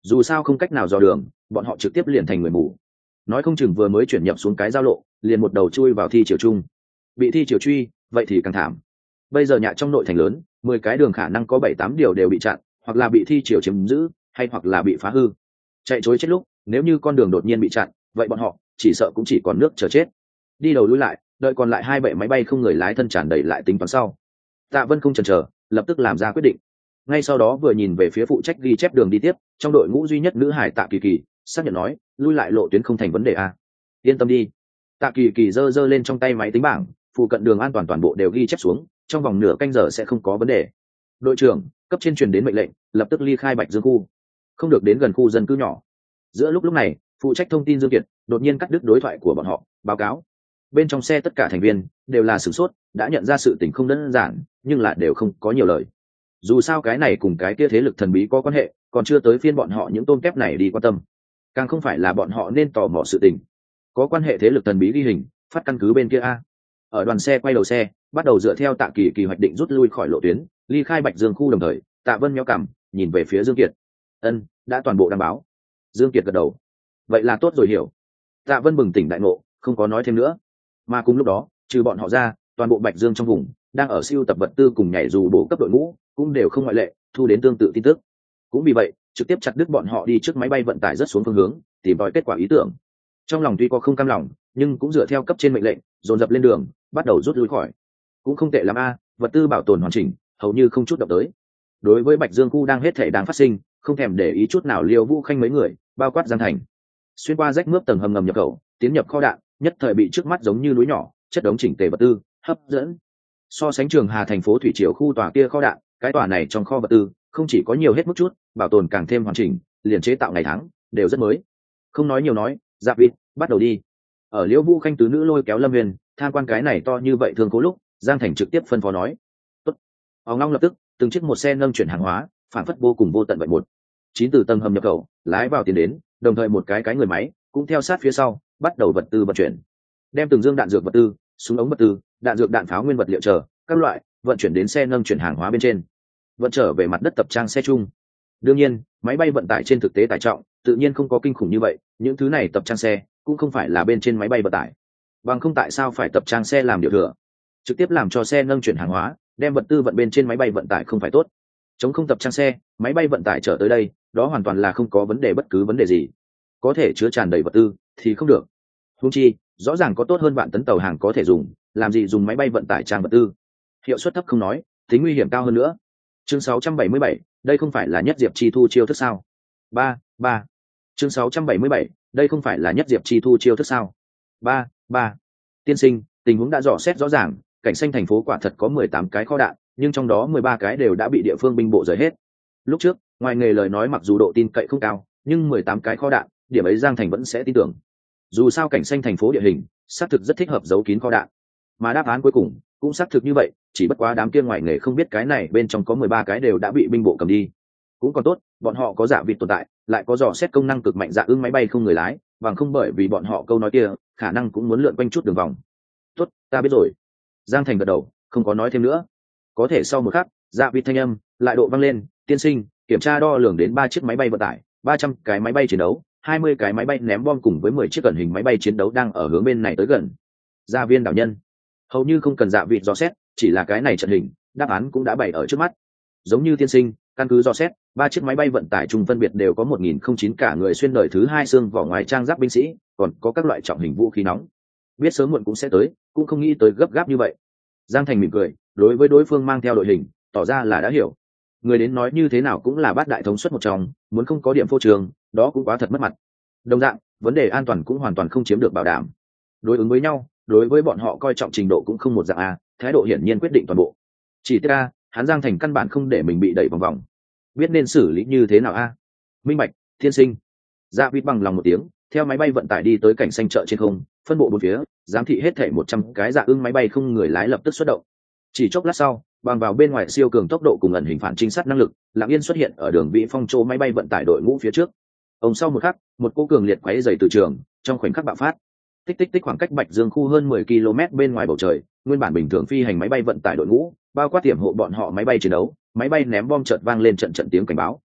dù sao không cách nào dò đường, bọn họ trực tiếp liền thành người mù. Nói không chừng vừa mới chuyển nhập xuống cái giao lộ, liền một đầu chui vào thi triều chung. Bị thi triều truy, vậy thì càng thảm. Bây giờ nhạ trong nội thành lớn, mười cái đường khả năng có bảy tám điều đều bị chặn, hoặc là bị thi triều chiếm giữ, hay hoặc là bị phá hư. Chạy trối chết lúc, nếu như con đường đột nhiên bị chặn, vậy bọn họ chỉ sợ cũng chỉ còn nước chờ chết. Đi đầu lui lại, đợi còn lại hai bệ máy bay không người lái thân tràn đầy lại tính toán sau. Tạ Vân không chần chờ, lập tức làm ra quyết định. Ngay sau đó vừa nhìn về phía phụ trách ghi chép đường đi tiếp, trong đội ngũ duy nhất nữ hải Tạ Kỳ Kỳ, xác nhận nói, lui lại lộ tuyến không thành vấn đề à? Yên tâm đi. Tạ Kỳ Kỳ giơ giơ lên trong tay máy tính bảng, phụ cận đường an toàn toàn bộ đều ghi chép xuống, trong vòng nửa canh giờ sẽ không có vấn đề. Đội trưởng, cấp trên truyền đến mệnh lệnh, lập tức ly khai Bạch Dương khu, không được đến gần khu dân cư nhỏ. Giữa lúc lúc này, phụ trách thông tin Dương Kiệt đột nhiên cắt đứt đối thoại của bọn họ, báo cáo. Bên trong xe tất cả thành viên đều là sửng sốt, đã nhận ra sự tình không đơn giản, nhưng là đều không có nhiều lời. Dù sao cái này cùng cái kia thế lực thần bí có quan hệ, còn chưa tới phiên bọn họ những tôm kép này đi quan tâm, càng không phải là bọn họ nên tò mò sự tình. Có quan hệ thế lực thần bí ghi hình, phát căn cứ bên kia a. Ở đoàn xe quay đầu xe, bắt đầu dựa theo Tạ Kỳ Kỳ hoạch định rút lui khỏi lộ tuyến, ly khai Bạch Dương khu đồng thời, Tạ Vân méo cằm, nhìn về phía Dương Kiệt. Ân, đã toàn bộ đảm bảo. Dương Kiệt gật đầu. Vậy là tốt rồi hiểu. Tạ Vân bừng tỉnh đại ngộ, không có nói thêm nữa. Mà cùng lúc đó, trừ bọn họ ra, toàn bộ Bạch Dương trong vùng đang ở siêu tập vật tư cùng nhảy dù bổ cấp đội ngũ, cũng đều không ngoại lệ, thu đến tương tự tin tức. Cũng vì vậy, trực tiếp chặt đứt bọn họ đi trước máy bay vận tải rất xuống phương hướng, tìm tòi kết quả ý tưởng. Trong lòng tuy có không cam lòng, nhưng cũng dựa theo cấp trên mệnh lệnh, dồn dập lên đường, bắt đầu rút lui khỏi. Cũng không tệ lắm a, vật tư bảo tồn hoàn chỉnh, hầu như không chút động tới. Đối với Bạch Dương khu đang hết thảy đang phát sinh, không thèm để ý chút nào Liêu Vũ Khanh mấy người, bao quát Giang Thành. Xuyên qua rách mướp tầng hầm ngầm nhập khẩu, tiến nhập kho đạn, nhất thời bị trước mắt giống như núi nhỏ, chất đống chỉnh tề vật tư, hấp dẫn. So sánh Trường Hà thành phố thủy triều khu tòa kia kho đạn, cái tòa này trong kho vật tư, không chỉ có nhiều hết mức chút, bảo tồn càng thêm hoàn chỉnh, liền chế tạo ngày tháng đều rất mới. Không nói nhiều nói, Giáp Vịt, bắt đầu đi. Ở Liễu Vũ Khanh tứ nữ lôi kéo Lâm Huyền, tham quan cái này to như vậy thường cố lúc, Giang Thành trực tiếp phân phó nói. Tốt. Ông Long lập tức, từng chiếc một xe nâng chuyển hàng hóa, phản phất vô cùng vô tận vậy một. Chín từ tầng hầm nhập khẩu, lái vào tiền đến, đồng thời một cái cái người máy cũng theo sát phía sau, bắt đầu vật tư vận chuyển. Đem từng dương đạn dược vật tư, súng ống vật tư, đạn dược đạn pháo nguyên vật liệu chờ, các loại, vận chuyển đến xe nâng chuyển hàng hóa bên trên. Vận trở về mặt đất tập trang xe chung. Đương nhiên, máy bay vận tải trên thực tế tải trọng, tự nhiên không có kinh khủng như vậy, những thứ này tập trang xe cũng không phải là bên trên máy bay vận tải. Bằng không tại sao phải tập trang xe làm điều thừa, trực tiếp làm cho xe nâng chuyển hàng hóa, đem vật tư vận bên trên máy bay vận tải không phải tốt. Chống không tập trang xe, máy bay vận tải trở tới đây, đó hoàn toàn là không có vấn đề bất cứ vấn đề gì. Có thể chứa tràn đầy vật tư thì không được. Huống chi, rõ ràng có tốt hơn vạn tấn tàu hàng có thể dùng, làm gì dùng máy bay vận tải trang vật tư? Hiệu suất thấp không nói, tính nguy hiểm cao hơn nữa. Chương sáu trăm bảy mươi bảy, đây không phải là Nhất Diệp Chi Thu chiêu thức sao? Ba, ba. Chương sáu trăm bảy mươi bảy, đây không phải là Nhất Diệp Chi Thu chiêu thức sao? Ba, ba. Tiên sinh, tình huống đã rõ xét rõ ràng, cảnh xanh thành phố quả thật có mười tám cái kho đạn, nhưng trong đó mười ba cái đều đã bị địa phương binh bộ rời hết. Lúc trước, ngoài nghề lời nói mặc dù độ tin cậy không cao, nhưng mười tám cái kho đạn, điểm ấy Giang Thành vẫn sẽ tin tưởng. Dù sao cảnh xanh thành phố địa hình, xác thực rất thích hợp giấu kín kho đạn. Mà đáp án cuối cùng cũng xác thực như vậy, chỉ bất quá đám kia ngoài nghề không biết cái này bên trong có mười ba cái đều đã bị binh bộ cầm đi. Cũng còn tốt, bọn họ có giả vịt tồn tại, lại có dò xét công năng cực mạnh dạ ưng máy bay không người lái, bằng không bởi vì bọn họ câu nói kia, khả năng cũng muốn lượn quanh chút đường vòng. Tốt, ta biết rồi. Giang Thành gật đầu, không có nói thêm nữa. Có thể sau một khắc, dạ vịt thanh âm lại độ vang lên, tiên sinh, kiểm tra đo lường đến ba chiếc máy bay vận tải, ba trăm cái máy bay chiến đấu, hai mươi cái máy bay ném bom cùng với mười chiếc ẩn hình máy bay chiến đấu đang ở hướng bên này tới gần. Gia viên đạo nhân, hầu như không cần dạ vịt dò xét, chỉ là cái này trận hình, đáp án cũng đã bày ở trước mắt. Giống như tiên sinh, căn cứ dò xét, ba chiếc máy bay vận tải chung phân biệt đều có một nghìn không chín cả người xuyên đời thứ hai xương vỏ ngoài trang giáp binh sĩ, còn có các loại trọng hình vũ khí nóng. Biết sớm muộn cũng sẽ tới, cũng không nghĩ tới gấp gáp như vậy. Giang Thành mỉm cười, đối với đối phương mang theo đội hình, tỏ ra là đã hiểu. Người đến nói như thế nào cũng là bát đại thống suất một trong, muốn không có điểm phô trường, đó cũng quá thật mất mặt. Đồng dạng, vấn đề an toàn cũng hoàn toàn không chiếm được bảo đảm. Đối ứng với nhau, đối với bọn họ coi trọng trình độ cũng không một dạng a, thái độ hiển nhiên quyết định toàn bộ. Chỉ tiếc a, hắn Giang Thành căn bản không để mình bị đẩy vòng vòng. Biết nên xử lý như thế nào a? Minh bạch, thiên sinh. Dạ Vịt bằng lòng một tiếng, theo máy bay vận tải đi tới cảnh xanh chợ trên không, phân bộ bốn phía, giám thị hết thể một trăm cái dạ ưng máy bay không người lái lập tức xuất động. Chỉ chốc lát sau, bằng vào bên ngoài siêu cường tốc độ cùng ẩn hình phản trinh sát năng lực, lặng yên xuất hiện ở đường Vĩ Phong chỗ máy bay vận tải đội ngũ phía trước. Ông sau một khắc, một cô cường liệt quấy dày từ trường, trong khoảnh khắc bạo phát. Tích tích tích khoảng cách Bạch Dương khu hơn mười ki lô mét bên ngoài bầu trời, nguyên bản bình thường phi hành máy bay vận tải đội ngũ, bao quát tiềm hộ bọn họ máy bay chiến đấu, máy bay ném bom chợt vang lên trận trận tiếng cảnh báo.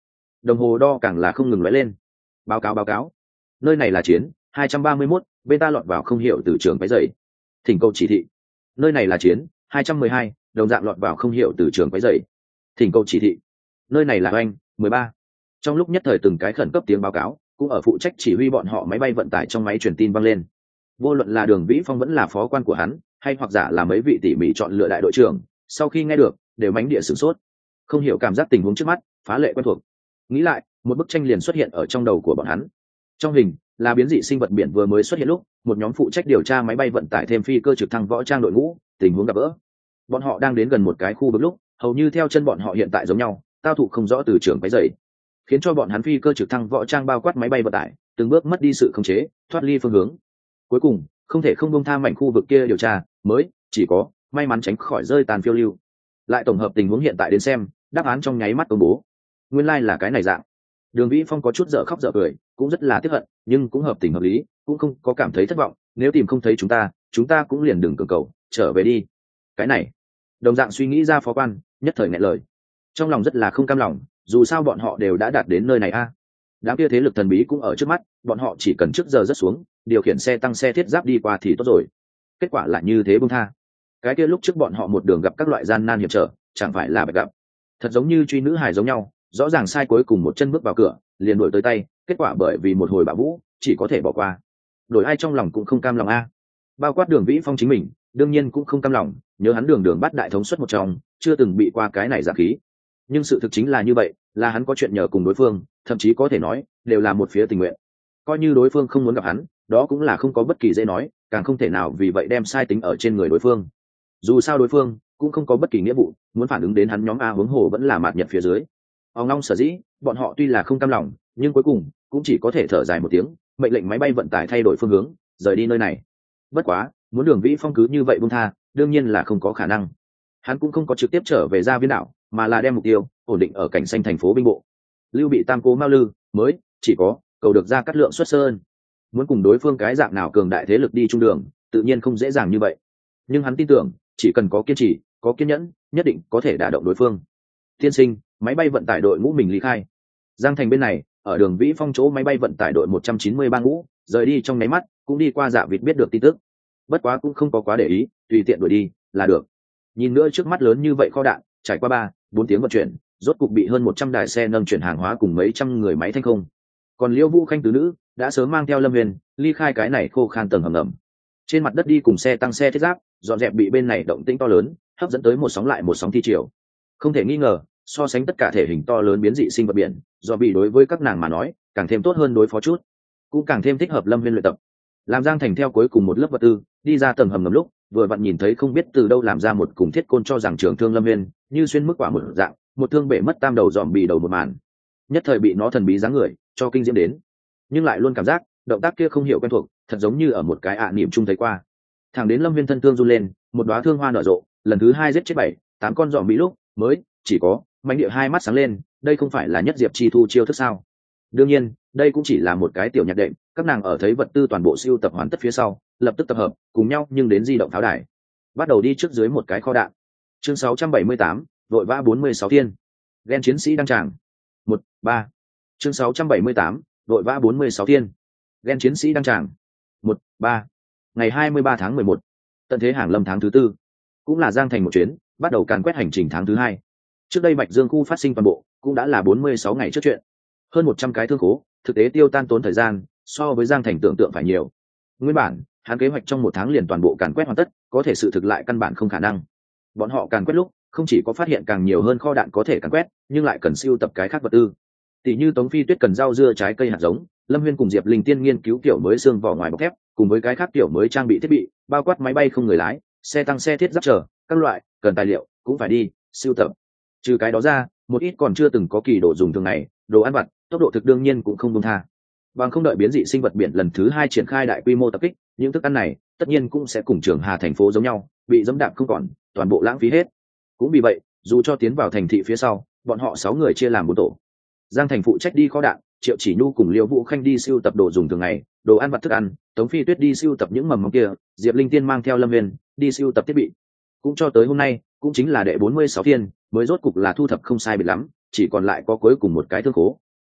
đồng hồ đo càng là không ngừng lóe lên. Báo cáo báo cáo, nơi này là chiến hai trăm ba mươi mốt, bên ta lọt vào không hiểu từ trường quấy dày. Thỉnh cầu chỉ thị. Nơi này là chiến hai trăm mười hai, đồng dạng lọt vào không hiểu từ trường quấy dày. Thỉnh cầu chỉ thị. Nơi này là oanh mười ba. Trong lúc nhất thời từng cái khẩn cấp tiếng báo cáo cũng ở phụ trách chỉ huy bọn họ máy bay vận tải trong máy truyền tin vang lên. Vô luận là Đường Vĩ Phong vẫn là phó quan của hắn, hay hoặc giả là mấy vị tỉ mỉ chọn lựa đại đội trưởng, sau khi nghe được đều mánh địa sửng sốt, không hiểu cảm giác tình huống trước mắt phá lệ quen thuộc. Nghĩ lại, một bức tranh liền xuất hiện ở trong đầu của bọn hắn. Trong hình là biến dị sinh vật biển vừa mới xuất hiện lúc một nhóm phụ trách điều tra máy bay vận tải thêm phi cơ trực thăng võ trang đội ngũ tình huống gặp gỡ. Bọn họ đang đến gần một cái khu vực lúc hầu như theo chân bọn họ hiện tại giống nhau, tao thụ không rõ từ trường quấy dày, khiến cho bọn hắn phi cơ trực thăng võ trang bao quát máy bay vận tải từng bước mất đi sự khống chế, thoát ly phương hướng. Cuối cùng không thể không bông tha mảnh khu vực kia điều tra, mới chỉ có may mắn tránh khỏi rơi tàn phiêu lưu. Lại tổng hợp tình huống hiện tại đến xem, đáp án trong nháy mắt công bố. Nguyên lai like là cái này dạng. Đường Vĩ Phong có chút dở khóc dở cười, cũng rất là tiếc hận, nhưng cũng hợp tình hợp lý, cũng không có cảm thấy thất vọng. Nếu tìm không thấy chúng ta, chúng ta cũng liền đừng cường cầu, trở về đi. Cái này, đồng dạng suy nghĩ ra phó quan, nhất thời nghẹn lời. Trong lòng rất là không cam lòng, dù sao bọn họ đều đã đạt đến nơi này a. À. Đám kia thế lực thần bí cũng ở trước mắt, bọn họ chỉ cần trước giờ rớt xuống, điều khiển xe tăng xe thiết giáp đi qua thì tốt rồi. Kết quả là như thế buông tha. Cái kia lúc trước bọn họ một đường gặp các loại gian nan hiểm trở, chẳng phải là bạch gặp. Thật giống như truy nữ hài giống nhau, rõ ràng sai cuối cùng một chân bước vào cửa, liền đuổi tới tay, kết quả bởi vì một hồi bạo vũ, chỉ có thể bỏ qua. Đổi ai trong lòng cũng không cam lòng a. À. Bao quát Đường Vĩ Phong chính mình, đương nhiên cũng không cam lòng, nhớ hắn Đường Đường bắt đại thống suất một trong, chưa từng bị qua cái này giả khí. Nhưng sự thực chính là như vậy, là hắn có chuyện nhờ cùng đối phương, thậm chí có thể nói đều là một phía tình nguyện. Coi như đối phương không muốn gặp hắn, đó cũng là không có bất kỳ dễ nói, càng không thể nào vì vậy đem sai tính ở trên người đối phương. Dù sao đối phương cũng không có bất kỳ nghĩa vụ muốn phản ứng đến hắn nhóm a huống hồ vẫn là mạt nhật phía dưới. Ông long sở dĩ bọn họ tuy là không cam lòng, nhưng cuối cùng cũng chỉ có thể thở dài một tiếng, mệnh lệnh máy bay vận tải thay đổi phương hướng, rời đi nơi này. Bất quá muốn Đường Vĩ Phong cứ như vậy buông tha, đương nhiên là không có khả năng. Hắn cũng không có trực tiếp trở về Gia Viên đảo, mà là đem mục tiêu ổn định ở cảnh xanh thành phố binh bộ. Lưu Bị tam cố Mao Lư mới chỉ có cầu được ra cắt lượng xuất sơn. Muốn cùng đối phương cái dạng nào cường đại thế lực đi chung đường, tự nhiên không dễ dàng như vậy. Nhưng hắn tin tưởng, chỉ cần có kiên trì, có kiên nhẫn, nhất định có thể đả động đối phương. Tiên sinh, máy bay vận tải đội ngũ mình ly khai. Giang Thành bên này, ở Đường Vĩ Phong chỗ máy bay vận tải đội một trăm chín mươi ba ngũ, rời đi trong nháy mắt, cũng đi qua Dạ Vịt biết được tin tức. Bất quá cũng không có quá để ý, tùy tiện đuổi đi là được. Nhìn nữa trước mắt lớn như vậy kho đạn, trải qua ba, bốn tiếng vận chuyển, rốt cục bị hơn một trăm đài xe nâng chuyển hàng hóa cùng mấy trăm người máy thanh không. Còn Liêu Vũ Khanh tứ nữ đã sớm mang theo Lâm Huyền ly khai cái này khô khan tầng hầm ngầm. Trên mặt đất đi cùng xe tăng xe thiết giáp, dọn dẹp bị bên này động tĩnh to lớn, hấp dẫn tới một sóng lại một sóng thi triều. Không thể nghi ngờ, so sánh tất cả thể hình to lớn biến dị sinh vật biển, do bị đối với các nàng mà nói, càng thêm tốt hơn đối phó chút, cũng càng thêm thích hợp Lâm Huyền luyện tập. Làm Giang Thành theo cuối cùng một lớp vật tư đi ra tầng hầm ngầm lúc, vừa vặn nhìn thấy không biết từ đâu làm ra một cùng thiết côn cho rằng trường thương Lâm Huyền, như xuyên mức quả một dạng, một thương bể mất tam đầu dòm bị đầu một màn. Nhất thời bị nó thần bí dáng người cho kinh diễm đến, nhưng lại luôn cảm giác động tác kia không hiểu quen thuộc, thật giống như ở một cái ạ niệm chung thấy qua. Thẳng đến Lâm Viên thân thương run lên, một đóa thương hoa nở rộ, lần thứ hai giết chết bảy tám con dòm bị lúc mới chỉ có manh địa hai mắt sáng lên, đây không phải là nhất diệp chi thu chiêu thức sao? Đương nhiên đây cũng chỉ là một cái tiểu nhạc đệm, các nàng ở thấy vật tư toàn bộ siêu tập hoàn tất phía sau, lập tức tập hợp cùng nhau nhưng đến di động pháo đài, bắt đầu đi trước dưới một cái kho đạn. Chương sáu trăm bảy mươi tám, vội vã bốn mươi sáu thiên. Gen chiến sĩ đăng tràng. Một ba. Chương sáu trăm bảy mươi tám, vội vã bốn mươi sáu thiên. Gen chiến sĩ đăng tràng. Một ba. Ngày hai mươi ba tháng mười một, tận thế hàng lâm tháng thứ tư, cũng là Giang Thành một chuyến, bắt đầu càn quét hành trình tháng thứ hai. Trước đây Bạch Dương khu phát sinh toàn bộ, cũng đã là bốn mươi sáu ngày trước chuyện. Hơn một trăm cái thương khố, thực tế tiêu tan tốn thời gian, so với Giang Thành tưởng tượng phải nhiều. Nguyên bản, hắn kế hoạch trong một tháng liền toàn bộ càn quét hoàn tất, có thể sự thực lại căn bản không khả năng. Bọn họ càn quét lúc, không chỉ có phát hiện càng nhiều hơn kho đạn có thể càn quét, nhưng lại cần siêu tập cái khác vật tư. Tỷ như Tống Phi Tuyết cần rau dưa trái cây hạt giống, Lâm Huyên cùng Diệp Linh Tiên nghiên cứu kiểu mới xương vỏ ngoài bọc thép, cùng với cái khác kiểu mới trang bị thiết bị, bao quát máy bay không người lái, xe tăng xe thiết giáp trở, các loại cần tài liệu cũng phải đi siêu tập. Trừ cái đó ra, một ít còn chưa từng có kỳ đồ dùng thường ngày, đồ ăn vặt, tốc độ thực đương nhiên cũng không buông tha. Bằng không đợi biến dị sinh vật biển lần thứ hai triển khai đại quy mô tập kích, những thức ăn này tất nhiên cũng sẽ cùng Trường Hà thành phố giống nhau, bị dẫm đạp không còn, toàn bộ lãng phí hết. Cũng vì vậy, dù cho tiến vào thành thị phía sau, bọn họ sáu người chia làm bốn tổ. Giang Thành phụ trách đi kho đạn, Triệu Chỉ Nhu cùng Liêu Vũ Khanh đi siêu tập đồ dùng thường ngày, đồ ăn vặt thức ăn, Tống Phi Tuyết đi siêu tập những mầm mống kia, Diệp Linh Tiên mang theo Lâm Huyền đi siêu tập thiết bị. Cũng cho tới hôm nay, cũng chính là đệ bốn mươi sáu thiên, mới rốt cục là thu thập không sai biệt lắm, chỉ còn lại có cuối cùng một cái thương khố.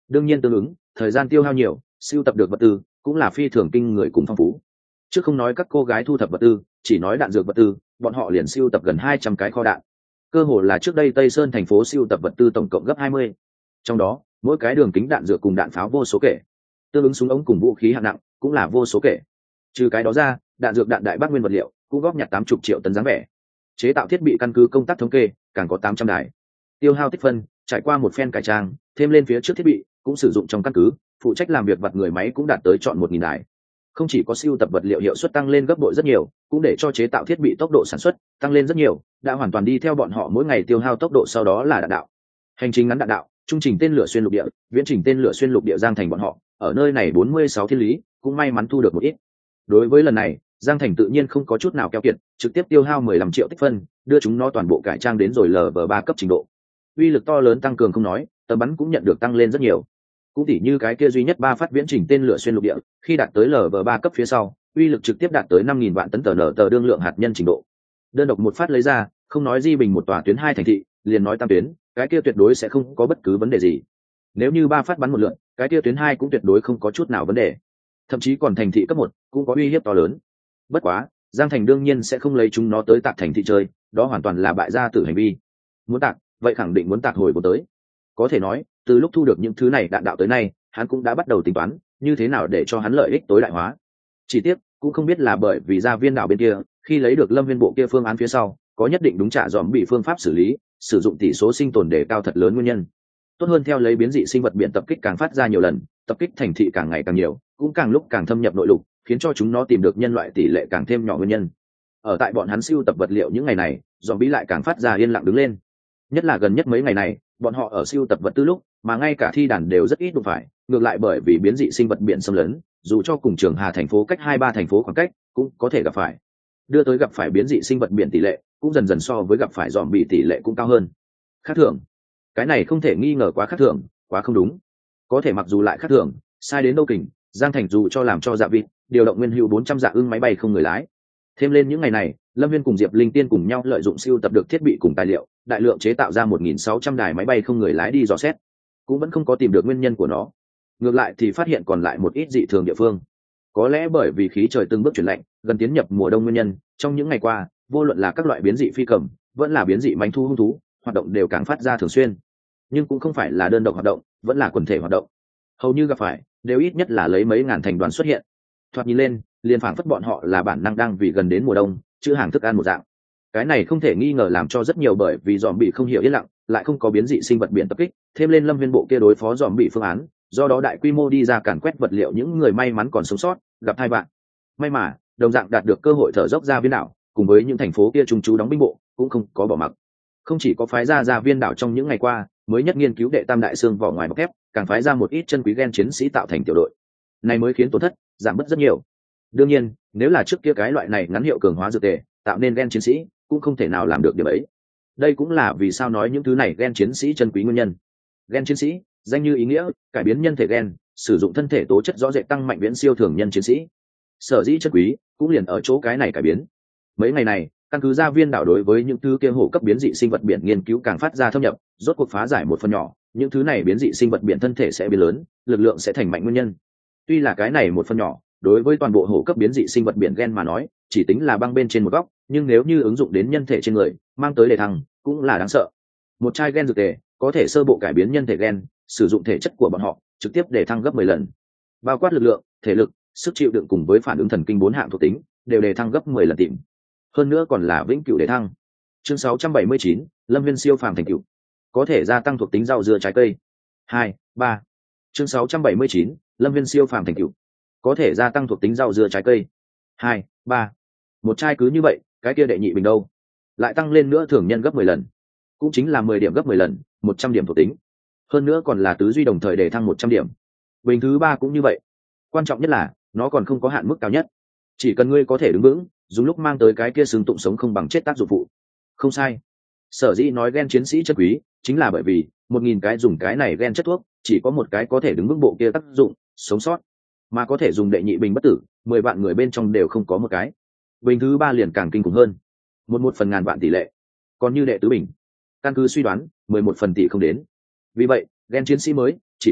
đương nhiên tương ứng thời gian tiêu hao nhiều, sưu tập được vật tư cũng là phi thường kinh người cùng phong phú. Chứ không nói các cô gái thu thập vật tư, chỉ nói đạn dược vật tư, bọn họ liền sưu tập gần hai trăm cái kho đạn. Cơ hồ là trước đây Tây Sơn thành phố sưu tập vật tư tổng cộng gấp hai mươi. Trong đó, mỗi cái đường kính đạn dược cùng đạn pháo vô số kể. Tương ứng súng ống cùng vũ khí hạng nặng cũng là vô số kể. Trừ cái đó ra, đạn dược đạn đại bác nguyên vật liệu cũng góp nhặt tám mươi triệu tấn dáng vẻ. Chế tạo thiết bị căn cứ công tác thống kê, càng có tám trăm đài. Tiêu hao tích phân, trải qua một phen cải trang, thêm lên phía trước thiết bị, cũng sử dụng trong căn cứ, phụ trách làm việc vặt người máy cũng đạt tới chọn một nghìn đài. Không chỉ có sưu tập vật liệu hiệu suất tăng lên gấp bội rất nhiều, cũng để cho chế tạo thiết bị tốc độ sản xuất tăng lên rất nhiều, đã hoàn toàn đi theo bọn họ mỗi ngày tiêu hao tốc độ, sau đó là đạn đạo. Hành trình ngắn đạn đạo, trung trình tên lửa xuyên lục địa, viễn trình tên lửa xuyên lục địa Giang Thành bọn họ, ở nơi này bốn mươi sáu thiên lý, cũng may mắn thu được một ít. Đối với lần này, Giang Thành tự nhiên không có chút nào keo kiệt, trực tiếp tiêu hao mười lăm triệu tích phân, đưa chúng nó toàn bộ cải trang đến rồi lv ba cấp trình độ. Uy lực to lớn tăng cường không nói, tầm bắn cũng nhận được tăng lên rất nhiều. Cũng tỉ như cái kia duy nhất ba phát viễn trình tên lửa xuyên lục địa, khi đạt tới lv ba cấp phía sau, uy lực trực tiếp đạt tới năm nghìn vạn tấn tờ nở tờ đương lượng hạt nhân trình độ. Đơn độc một phát lấy ra, không nói di bình một tòa tuyến hai thành thị, liền nói tam tuyến, cái kia tuyệt đối sẽ không có bất cứ vấn đề gì. Nếu như ba phát bắn một lượt, cái kia tuyến hai cũng tuyệt đối không có chút nào vấn đề. Thậm chí còn thành thị cấp một cũng có uy hiếp to lớn. Bất quá, Giang Thành đương nhiên sẽ không lấy chúng nó tới tạc thành thị chơi, đó hoàn toàn là bại gia tử hành vi. Muốn tạc, vậy khẳng định muốn tạc hồi vốn tới. Có thể nói, từ lúc thu được những thứ này đạn đạo tới nay, hắn cũng đã bắt đầu tính toán như thế nào để cho hắn lợi ích tối đại hóa. Chỉ tiếc, cũng không biết là bởi vì gia viên đảo bên kia, khi lấy được Lâm Viên bộ kia phương án phía sau, có nhất định đúng trả dòm bị phương pháp xử lý, sử dụng tỷ số sinh tồn để cao thật lớn nguyên nhân. Tốt hơn theo lấy biến dị sinh vật biển tập kích càng phát ra nhiều lần, tập kích thành thị càng ngày càng nhiều, cũng càng lúc càng thâm nhập nội lục, khiến cho chúng nó tìm được nhân loại tỷ lệ càng thêm nhỏ nguyên nhân. Ở tại bọn hắn sưu tập vật liệu những ngày này, dòm bí lại càng phát ra yên lặng đứng lên. Nhất là gần nhất mấy ngày này, bọn họ ở sưu tập vật tư lúc, mà ngay cả thi đàn đều rất ít đụng phải, ngược lại bởi vì biến dị sinh vật biển xâm lấn, dù cho cùng Trường Hà thành phố cách hai ba thành phố khoảng cách, cũng có thể gặp phải. Đưa tới gặp phải biến dị sinh vật biển tỷ lệ, cũng dần dần so với gặp phải dòm bị tỷ lệ cũng cao hơn. Khác thường, cái này không thể nghi ngờ quá khác thường, quá không đúng. Có thể mặc dù lại khác thường, sai đến đâu kình, Giang Thành dù cho làm cho dạ vịt, điều động nguyên hữu bốn trăm dạ ưng máy bay không người lái. Thêm lên những ngày này, Lâm Viên cùng Diệp Linh Tiên cùng nhau lợi dụng siêu tập được thiết bị cùng tài liệu, đại lượng chế tạo ra một nghìn sáu trăm đài máy bay không người lái đi dò xét, cũng vẫn không có tìm được nguyên nhân của nó. Ngược lại thì phát hiện còn lại một ít dị thường địa phương. Có lẽ bởi vì khí trời từng bước chuyển lạnh, gần tiến nhập mùa đông nguyên nhân, trong những ngày qua, vô luận là các loại biến dị phi cầm, vẫn là biến dị manh thu hung thú, hoạt động đều càng phát ra thường xuyên. Nhưng cũng không phải là đơn độc hoạt động, vẫn là quần thể hoạt động. Hầu như gặp phải, đều ít nhất là lấy mấy ngàn thành đoàn xuất hiện. Thoạt nhìn lên, liền phảng phất bọn họ là bản năng đang vì gần đến mùa đông, chữ hàng thức ăn một dạng. Cái này không thể nghi ngờ làm cho rất nhiều bởi vì dòm bị không hiểu yên lặng, lại không có biến dị sinh vật biển tập kích, thêm lên Lâm Viên bộ kia đối phó dòm bị phương án, do đó đại quy mô đi ra càn quét vật liệu những người may mắn còn sống sót, gặp tai vạn. May mà, đồng dạng đạt được cơ hội thở dốc ra viên đảo, cùng với những thành phố kia trùng trú đóng binh bộ, cũng không có bỏ mặc. Không chỉ có phái ra ra viên đảo trong những ngày qua, mới nhất nghiên cứu đệ tam đại xương vỏ ngoài bọc thép, càng phái ra một ít chân quý gen chiến sĩ tạo thành tiểu đội. Này mới khiến tổn thất giảm bớt rất nhiều. Đương nhiên, nếu là trước kia cái loại này ngắn hiệu cường hóa dược tề, tạo nên gen chiến sĩ, cũng không thể nào làm được điều ấy. Đây cũng là vì sao nói những thứ này gen chiến sĩ chân quý nguyên nhân. Gen chiến sĩ, danh như ý nghĩa, cải biến nhân thể gen, sử dụng thân thể tố chất rõ rệt tăng mạnh viễn siêu thường nhân chiến sĩ. Sở dĩ chân quý, cũng liền ở chỗ cái này cải biến. Mấy ngày này, căn cứ gia viên đảo đối với những thứ kia hổ cấp biến dị sinh vật biển nghiên cứu càng phát ra thâm nhập, rốt cuộc phá giải một phần nhỏ, những thứ này biến dị sinh vật biển thân thể sẽ biến lớn, lực lượng sẽ thành mạnh nguyên nhân. Tuy là cái này một phần nhỏ, đối với toàn bộ hổ cấp biến dị sinh vật biển gen mà nói, chỉ tính là băng bên trên một góc, nhưng nếu như ứng dụng đến nhân thể trên người, mang tới đề thăng, cũng là đáng sợ. Một chai gen dược tề có thể sơ bộ cải biến nhân thể gen, sử dụng thể chất của bọn họ, trực tiếp để thăng gấp mười lần. Bao quát lực lượng, thể lực, sức chịu đựng cùng với phản ứng thần kinh bốn hạng thuộc tính, đều đề thăng gấp mười lần tìm. Hơn nữa còn là vĩnh cửu đề thăng. Chương sáu trăm bảy mươi chín, Lâm Viên siêu phàm thành cửu. Có thể gia tăng thuộc tính rau dưa trái cây. hai, ba. Chương sáu trăm bảy mươi chín, Lâm Viên siêu phàm thành cửu. Có thể gia tăng thuộc tính rau dưa trái cây. hai, ba. Một chai cứ như vậy, cái kia đệ nhị bình đâu? Lại tăng lên nữa thường nhân gấp mười lần. Cũng chính là mười điểm gấp mười lần, một trăm điểm thuộc tính. Hơn nữa còn là tứ duy đồng thời đề thăng một trăm điểm. Bình thứ ba cũng như vậy. Quan trọng nhất là, nó còn không có hạn mức cao nhất. Chỉ cần ngươi có thể đứng vững, dùng lúc mang tới cái kia xương tụng sống không bằng chết tác dụng phụ. Không sai. Sở dĩ nói gen chiến sĩ chất quý, chính là bởi vì một nghìn cái dùng cái này gen chất thuốc, chỉ có một cái có thể đứng vững bộ kia tác dụng, sống sót. Mà có thể dùng đệ nhị bình bất tử, mười vạn người bên trong đều không có một cái. Bình thứ ba liền càng kinh khủng hơn. Một một phần ngàn vạn tỷ lệ. Còn như đệ tứ bình, căn cứ suy đoán, mười một phần tỷ không đến. Vì vậy, gen chiến sĩ mới chỉ có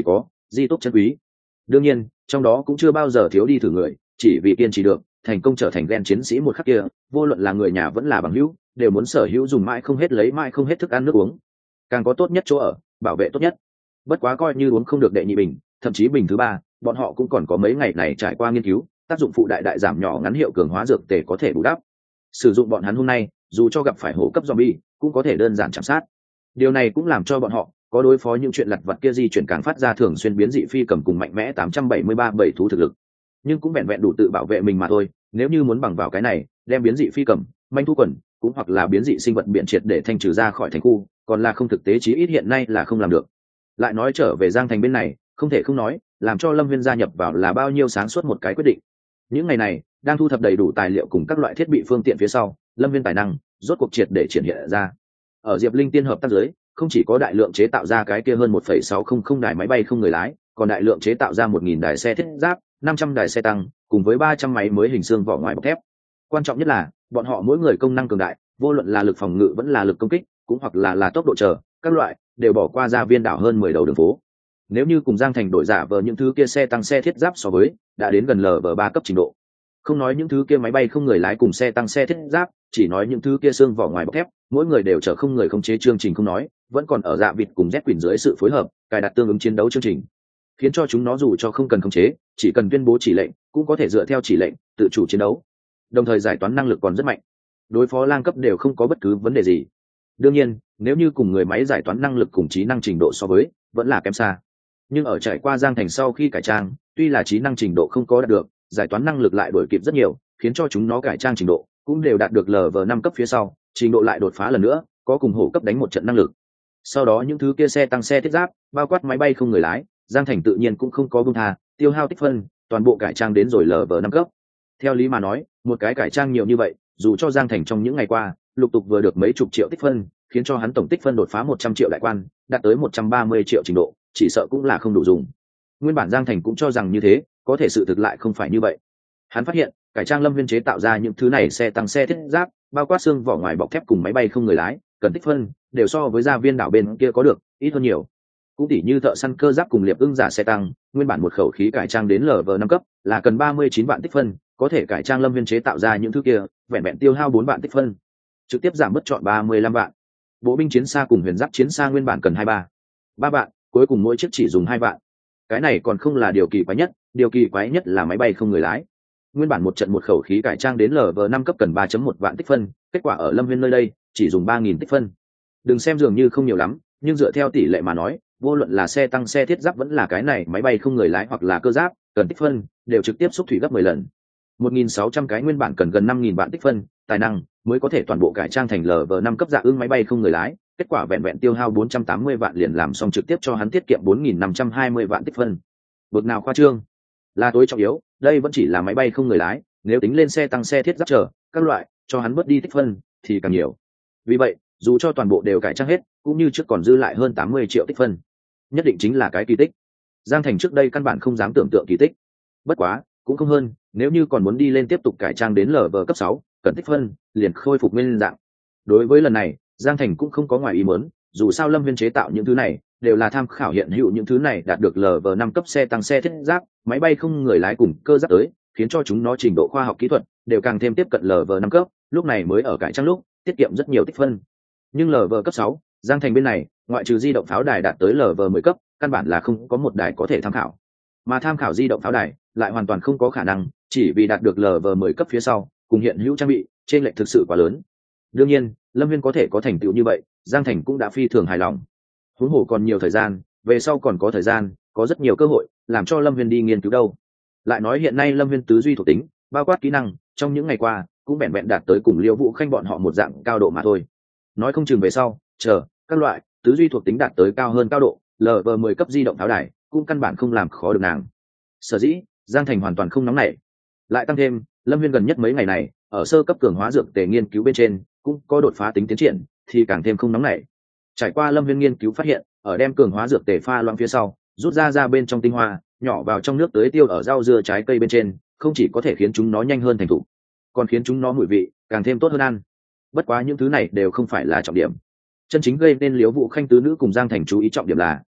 di túc chân quý. Đương nhiên trong đó cũng chưa bao giờ thiếu đi thử người, chỉ vì kiên trì được thành công trở thành gen chiến sĩ một khắc kia, vô luận là người nhà vẫn là bằng hữu đều muốn sở hữu dùng mãi không hết lấy mãi không hết thức ăn nước uống, càng có tốt nhất chỗ ở, bảo vệ tốt nhất. Bất quá coi như uống không được đệ nhị bình, thậm chí bình thứ ba, bọn họ cũng còn có mấy ngày này trải qua nghiên cứu, tác dụng phụ đại đại giảm nhỏ ngắn hiệu cường hóa dược tề có thể bù đắp. Sử dụng bọn hắn hôm nay, dù cho gặp phải hổ cấp zombie, cũng có thể đơn giản chạm sát. Điều này cũng làm cho bọn họ có đối phó những chuyện lặt vặt kia di chuyển càng phát ra thường xuyên biến dị phi cầm cùng mạnh mẽ tám trăm bảy mươi ba bảy thú thực lực, nhưng cũng vẹn vẹn đủ tự bảo vệ mình mà thôi. Nếu như muốn bằng vào cái này đem biến dị phi cầm, manh thú quần, cũng hoặc là biến dị sinh vật biển triệt để thanh trừ ra khỏi thành khu, còn là không thực tế, chí ít hiện nay là không làm được. Lại nói trở về Giang Thành bên này, không thể không nói, làm cho Lâm Viên gia nhập vào là bao nhiêu sáng suốt một cái quyết định. Những ngày này đang thu thập đầy đủ tài liệu cùng các loại thiết bị phương tiện phía sau, Lâm Viên tài năng rốt cuộc triệt để triển hiện ra. Ở Diệp Linh Tiên hợp tác dưới, không chỉ có đại lượng chế tạo ra cái kia hơn một phẩy sáu không không đài máy bay không người lái, còn đại lượng chế tạo ra một nghìn đài xe thiết giáp, năm trăm đài xe tăng, cùng với ba trăm máy mới hình xương vỏ ngoài bọc thép. Quan trọng nhất là bọn họ mỗi người công năng cường đại, vô luận là lực phòng ngự vẫn là lực công kích, cũng hoặc là là tốc độ chờ các loại, đều bỏ qua ra viên đảo hơn mười đầu đường phố. Nếu như cùng Giang Thành đổi giả vờ những thứ kia xe tăng xe thiết giáp so với, đã đến gần lv ba cấp trình độ. Không nói những thứ kia máy bay không người lái cùng xe tăng xe thiết giáp, chỉ nói những thứ kia xương vỏ ngoài bọc thép, mỗi người đều chở không người khống chế chương trình không nói, vẫn còn ở dạ vịt cùng Z Quỷ dưới sự phối hợp, cài đặt tương ứng chiến đấu chương trình, khiến cho chúng nó dù cho không cần khống chế, chỉ cần tuyên bố chỉ lệnh, cũng có thể dựa theo chỉ lệnh tự chủ chiến đấu. Đồng thời giải toán năng lực còn rất mạnh, đối phó lang cấp đều không có bất cứ vấn đề gì. Đương nhiên, nếu như cùng người máy giải toán năng lực cùng trí năng trình độ so với, vẫn là kém xa. Nhưng ở trải qua Giang Thành sau khi cải trang, tuy là trí năng trình độ không có đạt được, giải toán năng lực lại đuổi kịp rất nhiều, khiến cho chúng nó cải trang trình độ cũng đều đạt được lv năm cấp phía sau, trình độ lại đột phá lần nữa, có cùng hổ cấp đánh một trận năng lực. Sau đó những thứ kia xe tăng xe thiết giáp, bao quát máy bay không người lái, Giang Thành tự nhiên cũng không có buông tha, tiêu hao tích phân, toàn bộ cải trang đến rồi lv năm cấp. Theo lý mà nói, một cái cải trang nhiều như vậy, dù cho Giang Thành trong những ngày qua lục tục vừa được mấy chục triệu tích phân, khiến cho hắn tổng tích phân đột phá một trăm triệu đại quan, đạt tới một trăm ba mươi triệu trình độ, chỉ sợ cũng là không đủ dùng. Nguyên bản Giang Thành cũng cho rằng như thế, có thể sự thực lại không phải như vậy. Hắn phát hiện, cải trang Lâm Viên chế tạo ra những thứ này xe tăng xe thiết giáp, bao quát xương vỏ ngoài bọc thép cùng máy bay không người lái, cần tích phân đều so với gia viên đảo bên kia có được ít hơn nhiều. Cũng tỉ như thợ săn cơ giáp cùng liệp ưng giả xe tăng, nguyên bản một khẩu khí cải trang đến lv năm cấp là cần ba mươi chín vạn tích phân, có thể cải trang Lâm Viên chế tạo ra những thứ kia vẹn vẹn tiêu hao bốn vạn tích phân, trực tiếp giảm mất chọn ba mươi lăm vạn. Bộ binh chiến xa cùng huyền giáp chiến xa nguyên bản cần hai ba ba vạn, cuối cùng mỗi chiếc chỉ dùng hai vạn. Cái này còn không là điều kỳ quái nhất, điều kỳ quái nhất là máy bay không người lái. Nguyên bản một trận một khẩu khí cải trang đến lv năm cấp cần ba phẩy một vạn tích phân, kết quả ở Lâm Viên nơi đây chỉ dùng ba nghìn tích phân. Đừng xem dường như không nhiều lắm, nhưng dựa theo tỷ lệ mà nói, vô luận là xe tăng xe thiết giáp vẫn là cái này máy bay không người lái hoặc là cơ giáp, cần tích phân đều trực tiếp xúc thủy gấp mười lần. một nghìn sáu trăm cái nguyên bản cần gần năm nghìn vạn tích phân, tài năng mới có thể toàn bộ cải trang thành lv năm cấp dạ ưng máy bay không người lái, kết quả vẹn vẹn tiêu hao bốn trăm tám mươi vạn liền làm xong, trực tiếp cho hắn tiết kiệm bốn nghìn năm trăm hai mươi vạn tích phân. Bực nào khoa trương. Là tối trọng yếu, đây vẫn chỉ là máy bay không người lái, nếu tính lên xe tăng xe thiết giáp chờ các loại, cho hắn bớt đi tích phân thì càng nhiều. Vì vậy, dù cho toàn bộ đều cải trang hết, cũng như trước còn dư lại hơn tám mươi triệu tích phân. Nhất định chính là cái kỳ tích. Giang Thành trước đây căn bản không dám tưởng tượng kỳ tích. Bất quá, cũng không hơn, nếu như còn muốn đi lên tiếp tục cải trang đến lv cấp sáu, cần tích phân liền khôi phục nguyên dạng. Đối với lần này, Giang Thành cũng không có ngoài ý muốn, dù sao Lâm Viên chế tạo những thứ này đều là tham khảo hiện hữu những thứ này đạt được lv năm cấp xe tăng xe thiết giáp, máy bay không người lái cùng cơ giáp tới, khiến cho chúng nó trình độ khoa học kỹ thuật đều càng thêm tiếp cận lv năm cấp, lúc này mới ở cải trang lúc tiết kiệm rất nhiều tích phân. Nhưng lv cấp sáu, Giang Thành bên này, ngoại trừ di động pháo đài đạt tới lv mười cấp, căn bản là không có một đài có thể tham khảo. Mà tham khảo di động pháo đài lại hoàn toàn không có khả năng, chỉ vì đạt được lv mười cấp phía sau, cùng hiện hữu trang bị, trên lệch thực sự quá lớn. Đương nhiên, Lâm Viên có thể có thành tựu như vậy, Giang Thành cũng đã phi thường hài lòng. Huống hồ còn nhiều thời gian, về sau còn có thời gian, có rất nhiều cơ hội làm cho Lâm Viên đi nghiên cứu đâu. Lại nói hiện nay Lâm Viên tứ duy thuộc tính, bao quát kỹ năng, trong những ngày qua cũng vẹn vẹn đạt tới cùng Liêu Vũ Khanh bọn họ một dạng cao độ mà thôi. Nói không chừng về sau, chờ các loại tứ duy thuộc tính đạt tới cao hơn cao độ, lv mười cấp di động pháo đài cũng căn bản không làm khó được nàng. Sở dĩ, Giang Thành hoàn toàn không nóng nảy. Lại tăng thêm, Lâm Viên gần nhất mấy ngày này ở sơ cấp cường hóa dược tề nghiên cứu bên trên cũng có đột phá tính tiến triển, thì càng thêm không nóng nảy. Trải qua Lâm Viên nghiên cứu phát hiện, ở đem cường hóa dược tề pha loãng phía sau, rút ra ra bên trong tinh hoa, nhỏ vào trong nước tưới tiêu ở rau dưa trái cây bên trên, không chỉ có thể khiến chúng nó nhanh hơn thành thục, còn khiến chúng nó mùi vị càng thêm tốt hơn ăn. Bất quá những thứ này đều không phải là trọng điểm. Chân chính gây nên Liễu Vũ Khanh tứ nữ cùng Giang Thành chú ý trọng điểm là,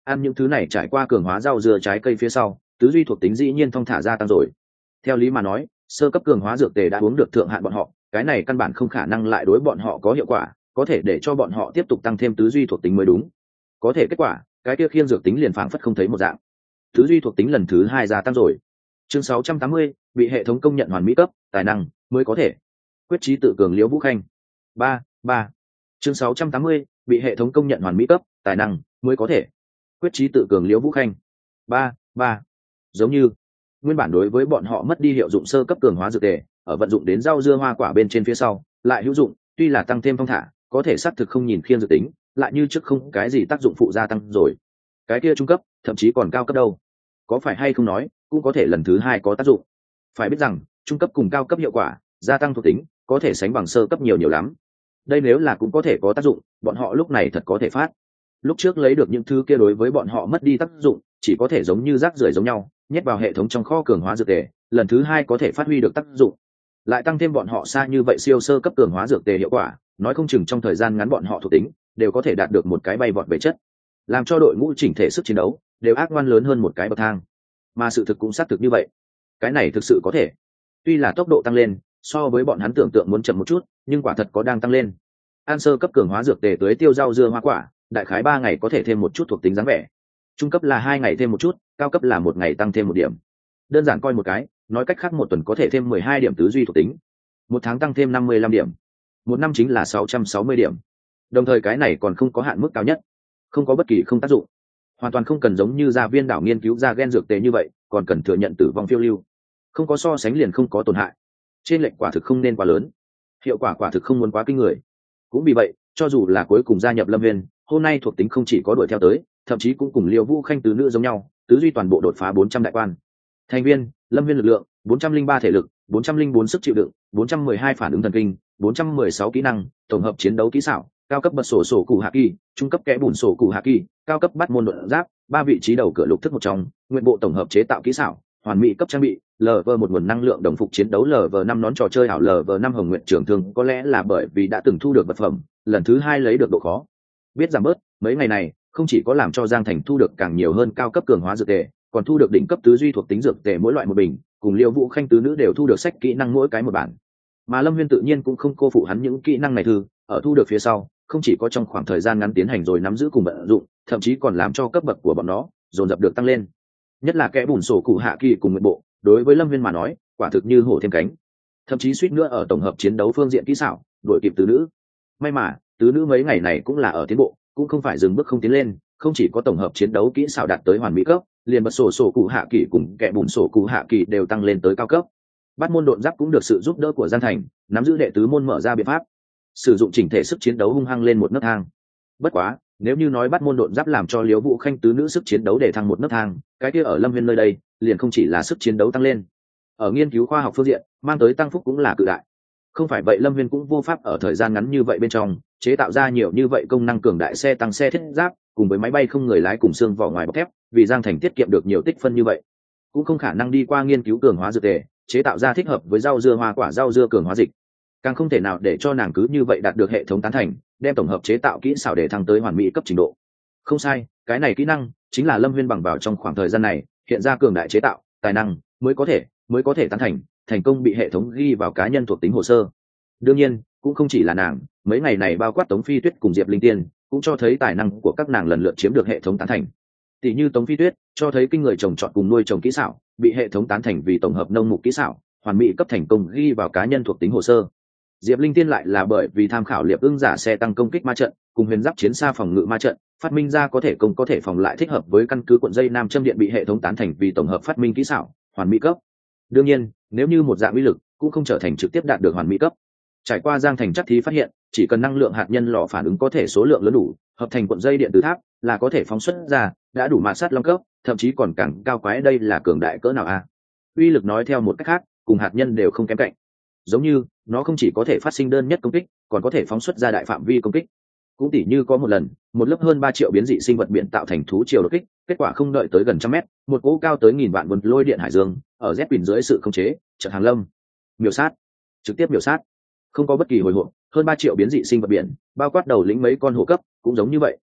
ăn những thứ này trải qua cường hóa rau dưa trái cây phía sau, tứ duy thuộc tính dĩ nhiên thong thả gia tăng rồi. Theo lý mà nói, sơ cấp cường hóa dược tề đã uống được thượng hạn bọn họ, cái này căn bản không khả năng lại đối bọn họ có hiệu quả, có thể để cho bọn họ tiếp tục tăng thêm tứ duy thuộc tính mới đúng. Có thể kết quả, cái kia khiên dược tính liền phảng phất không thấy một dạng. Tứ duy thuộc tính lần thứ hai gia tăng rồi. Chương sáu trăm tám mươi, bị hệ thống công nhận hoàn mỹ cấp, tài năng mới có thể. Quyết chí tự cường Liễu Vũ Khanh. ba, ba. Chương sáu trăm tám mươi, bị hệ thống công nhận hoàn mỹ cấp, tài năng mới có thể. Quyết chí tự cường Liễu Vũ Khanh. ba, ba. Giống như nguyên bản đối với bọn họ mất đi hiệu dụng sơ cấp cường hóa dược tề, ở vận dụng đến rau dưa hoa quả bên trên phía sau, lại hữu dụng, tuy là tăng thêm phong thả, có thể xác thực không nhìn khiên dược tính, lại như trước không cái gì tác dụng phụ gia tăng rồi. Cái kia trung cấp, thậm chí còn cao cấp đâu. Có phải hay không nói, cũng có thể lần thứ hai có tác dụng. Phải biết rằng, trung cấp cùng cao cấp hiệu quả, gia tăng thuộc tính, có thể sánh bằng sơ cấp nhiều nhiều lắm. Đây nếu là cũng có thể có tác dụng, bọn họ lúc này thật có thể phát. Lúc trước lấy được những thứ kia đối với bọn họ mất đi tác dụng, chỉ có thể giống như rác rưởi giống nhau, nhét vào hệ thống trong kho cường hóa dược tề, lần thứ hai có thể phát huy được tác dụng. Lại tăng thêm bọn họ xa như vậy siêu sơ cấp cường hóa dược tề hiệu quả, nói không chừng trong thời gian ngắn bọn họ thuộc tính đều có thể đạt được một cái bay vọt về chất, làm cho đội ngũ chỉnh thể sức chiến đấu đều ác ngoan lớn hơn một cái bậc thang. Mà sự thực cũng xác thực như vậy, cái này thực sự có thể. Tuy là tốc độ tăng lên so với bọn hắn tưởng tượng muốn chậm một chút, nhưng quả thật có đang tăng lên. An sơ cấp cường hóa dược tề tới tiêu rau dưa hoa quả, đại khái ba ngày có thể thêm một chút thuộc tính dáng vẻ. Trung cấp là hai ngày thêm một chút, cao cấp là một ngày tăng thêm một điểm. Đơn giản coi một cái, nói cách khác một tuần có thể thêm mười hai điểm tứ duy thuộc tính, một tháng tăng thêm năm mươi lăm điểm, một năm chính là sáu trăm sáu mươi điểm. Đồng thời cái này còn không có hạn mức cao nhất, không có bất kỳ không tác dụng, hoàn toàn không cần giống như gia viên đảo nghiên cứu ra gen dược tề như vậy, còn cần thừa nhận tử vong phiêu lưu. Không có so sánh liền không có tổn hại, trên lệnh quả thực không nên quá lớn, hiệu quả quả thực không muốn quá kinh người. Cũng vì vậy, cho dù là cuối cùng gia nhập Lâm Viên, hôm nay thuộc tính không chỉ có đuổi theo tới, thậm chí cũng cùng Liêu Vũ Khanh tứ nữ giống nhau, tứ duy toàn bộ đột phá bốn trăm đại quan. Thành viên: Lâm Viên lực lượng bốn trăm linh ba, thể lực bốn trăm linh bốn, sức chịu đựng bốn trăm mười hai, phản ứng thần kinh bốn trăm mười sáu, kỹ năng tổng hợp chiến đấu kỹ xảo cao cấp bật sổ sổ cụ hạ kỳ, trung cấp kẽ bùn sổ cụ hạ kỳ, cao cấp bắt môn đột giáp, ba vị trí đầu cửa lục thức một trong, nguyện bộ tổng hợp chế tạo kỹ xảo, hoàn mỹ cấp trang bị, lv một nguồn năng lượng đồng phục chiến đấu, lv năm nón trò chơi ảo, lv năm hồng nguyện trưởng thường, có lẽ là bởi vì đã từng thu được vật phẩm, lần thứ hai lấy được độ khó biết giảm bớt. Mấy ngày này không chỉ có làm cho Giang Thành thu được càng nhiều hơn cao cấp cường hóa dược tề, còn thu được đỉnh cấp tứ duy thuộc tính dược tề mỗi loại một bình, cùng Liêu Vũ Khanh tứ nữ đều thu được sách kỹ năng mỗi cái một bản. Mà Lâm Viên tự nhiên cũng không cô phụ hắn những kỹ năng này thư, ở thu được phía sau, không chỉ có trong khoảng thời gian ngắn tiến hành rồi nắm giữ cùng vận dụng, thậm chí còn làm cho cấp bậc của bọn nó dồn dập được tăng lên. Nhất là kẽ bùn sổ cụ hạ kỳ cùng nguyện bộ, đối với Lâm Viên mà nói, quả thực như hổ thêm cánh, thậm chí suýt nữa ở tổng hợp chiến đấu phương diện kỹ xảo đuổi kịp tứ nữ. May mà tứ nữ mấy ngày này cũng là ở tiến bộ, cũng không phải dừng bước không tiến lên, không chỉ có tổng hợp chiến đấu kỹ xảo đạt tới hoàn mỹ cấp, liền bật sổ sổ cụ hạ kỳ cùng kẻ bùn sổ cụ hạ kỳ đều tăng lên tới cao cấp. Bắt môn độn giáp cũng được sự giúp đỡ của Giang Thành, nắm giữ đệ tứ môn mở ra biện pháp, sử dụng chỉnh thể sức chiến đấu hung hăng lên một nấc thang. Bất quá, nếu như nói bắt môn độn giáp làm cho Liễu Vũ Khanh tứ nữ sức chiến đấu để thăng một nấc thang, cái kia ở Lâm Viên nơi đây, liền không chỉ là sức chiến đấu tăng lên, ở nghiên cứu khoa học phương diện, mang tới tăng phúc cũng là cự đại. Không phải vậy Lâm Viên cũng vô pháp ở thời gian ngắn như vậy bên trong chế tạo ra nhiều như vậy công năng cường đại xe tăng xe thiết giáp, cùng với máy bay không người lái cùng xương vỏ ngoài bọc thép, vì Giang Thành tiết kiệm được nhiều tích phân như vậy, cũng không khả năng đi qua nghiên cứu cường hóa dược tề, chế tạo ra thích hợp với rau dưa hoa quả rau dưa cường hóa dịch, càng không thể nào để cho nàng cứ như vậy đạt được hệ thống tán thành, đem tổng hợp chế tạo kỹ xảo để thăng tới hoàn mỹ cấp trình độ. Không sai, cái này kỹ năng chính là Lâm Viên bằng vào trong khoảng thời gian này hiện ra cường đại chế tạo tài năng mới có thể mới có thể tán thành, thành công bị hệ thống ghi vào cá nhân thuộc tính hồ sơ. Đương nhiên cũng không chỉ là nàng, mấy ngày này bao quát Tống Phi Tuyết cùng Diệp Linh Tiên cũng cho thấy tài năng của các nàng lần lượt chiếm được hệ thống tán thành. Tỷ như Tống Phi Tuyết cho thấy kinh người trồng trọt cùng nuôi trồng kỹ xảo bị hệ thống tán thành vì tổng hợp nông mục kỹ xảo hoàn mỹ cấp thành công ghi vào cá nhân thuộc tính hồ sơ. Diệp Linh Tiên lại là bởi vì tham khảo liệp ưng giả xe tăng công kích ma trận cùng huyền giáp chiến xa phòng ngự ma trận, phát minh ra có thể công có thể phòng lại thích hợp với căn cứ cuộn dây nam châm điện bị hệ thống tán thành vì tổng hợp phát minh kỹ xảo hoàn mỹ cấp. Đương nhiên, nếu như một dạng uy lực cũng không trở thành trực tiếp đạt được hoàn mỹ cấp. Trải qua Giang Thành chắc thí phát hiện, chỉ cần năng lượng hạt nhân lò phản ứng có thể số lượng lớn đủ, hợp thành cuộn dây điện từ tháp là có thể phóng xuất ra, đã đủ mạt sát long cấp, thậm chí còn càng cao quái. Đây là cường đại cỡ nào a? À? Uy lực nói theo một cách khác, cùng hạt nhân đều không kém cạnh. Giống như, nó không chỉ có thể phát sinh đơn nhất công kích, còn có thể phóng xuất ra đại phạm vi công kích. Cũng tỉ như có một lần, một lớp hơn ba triệu biến dị sinh vật biển tạo thành thú triều đột kích, kết quả không đợi tới gần trăm mét, một cỗ cao tới nghìn vạn vốn lôi điện hải dương, ở Z Quỳnh dưới sự khống chế, chợt hàng lâm, miểu sát, trực tiếp miểu sát, không có bất kỳ hồi hộp. Hơn ba triệu biến dị sinh vật biển, bao quát đầu lĩnh mấy con hổ cấp, cũng giống như vậy.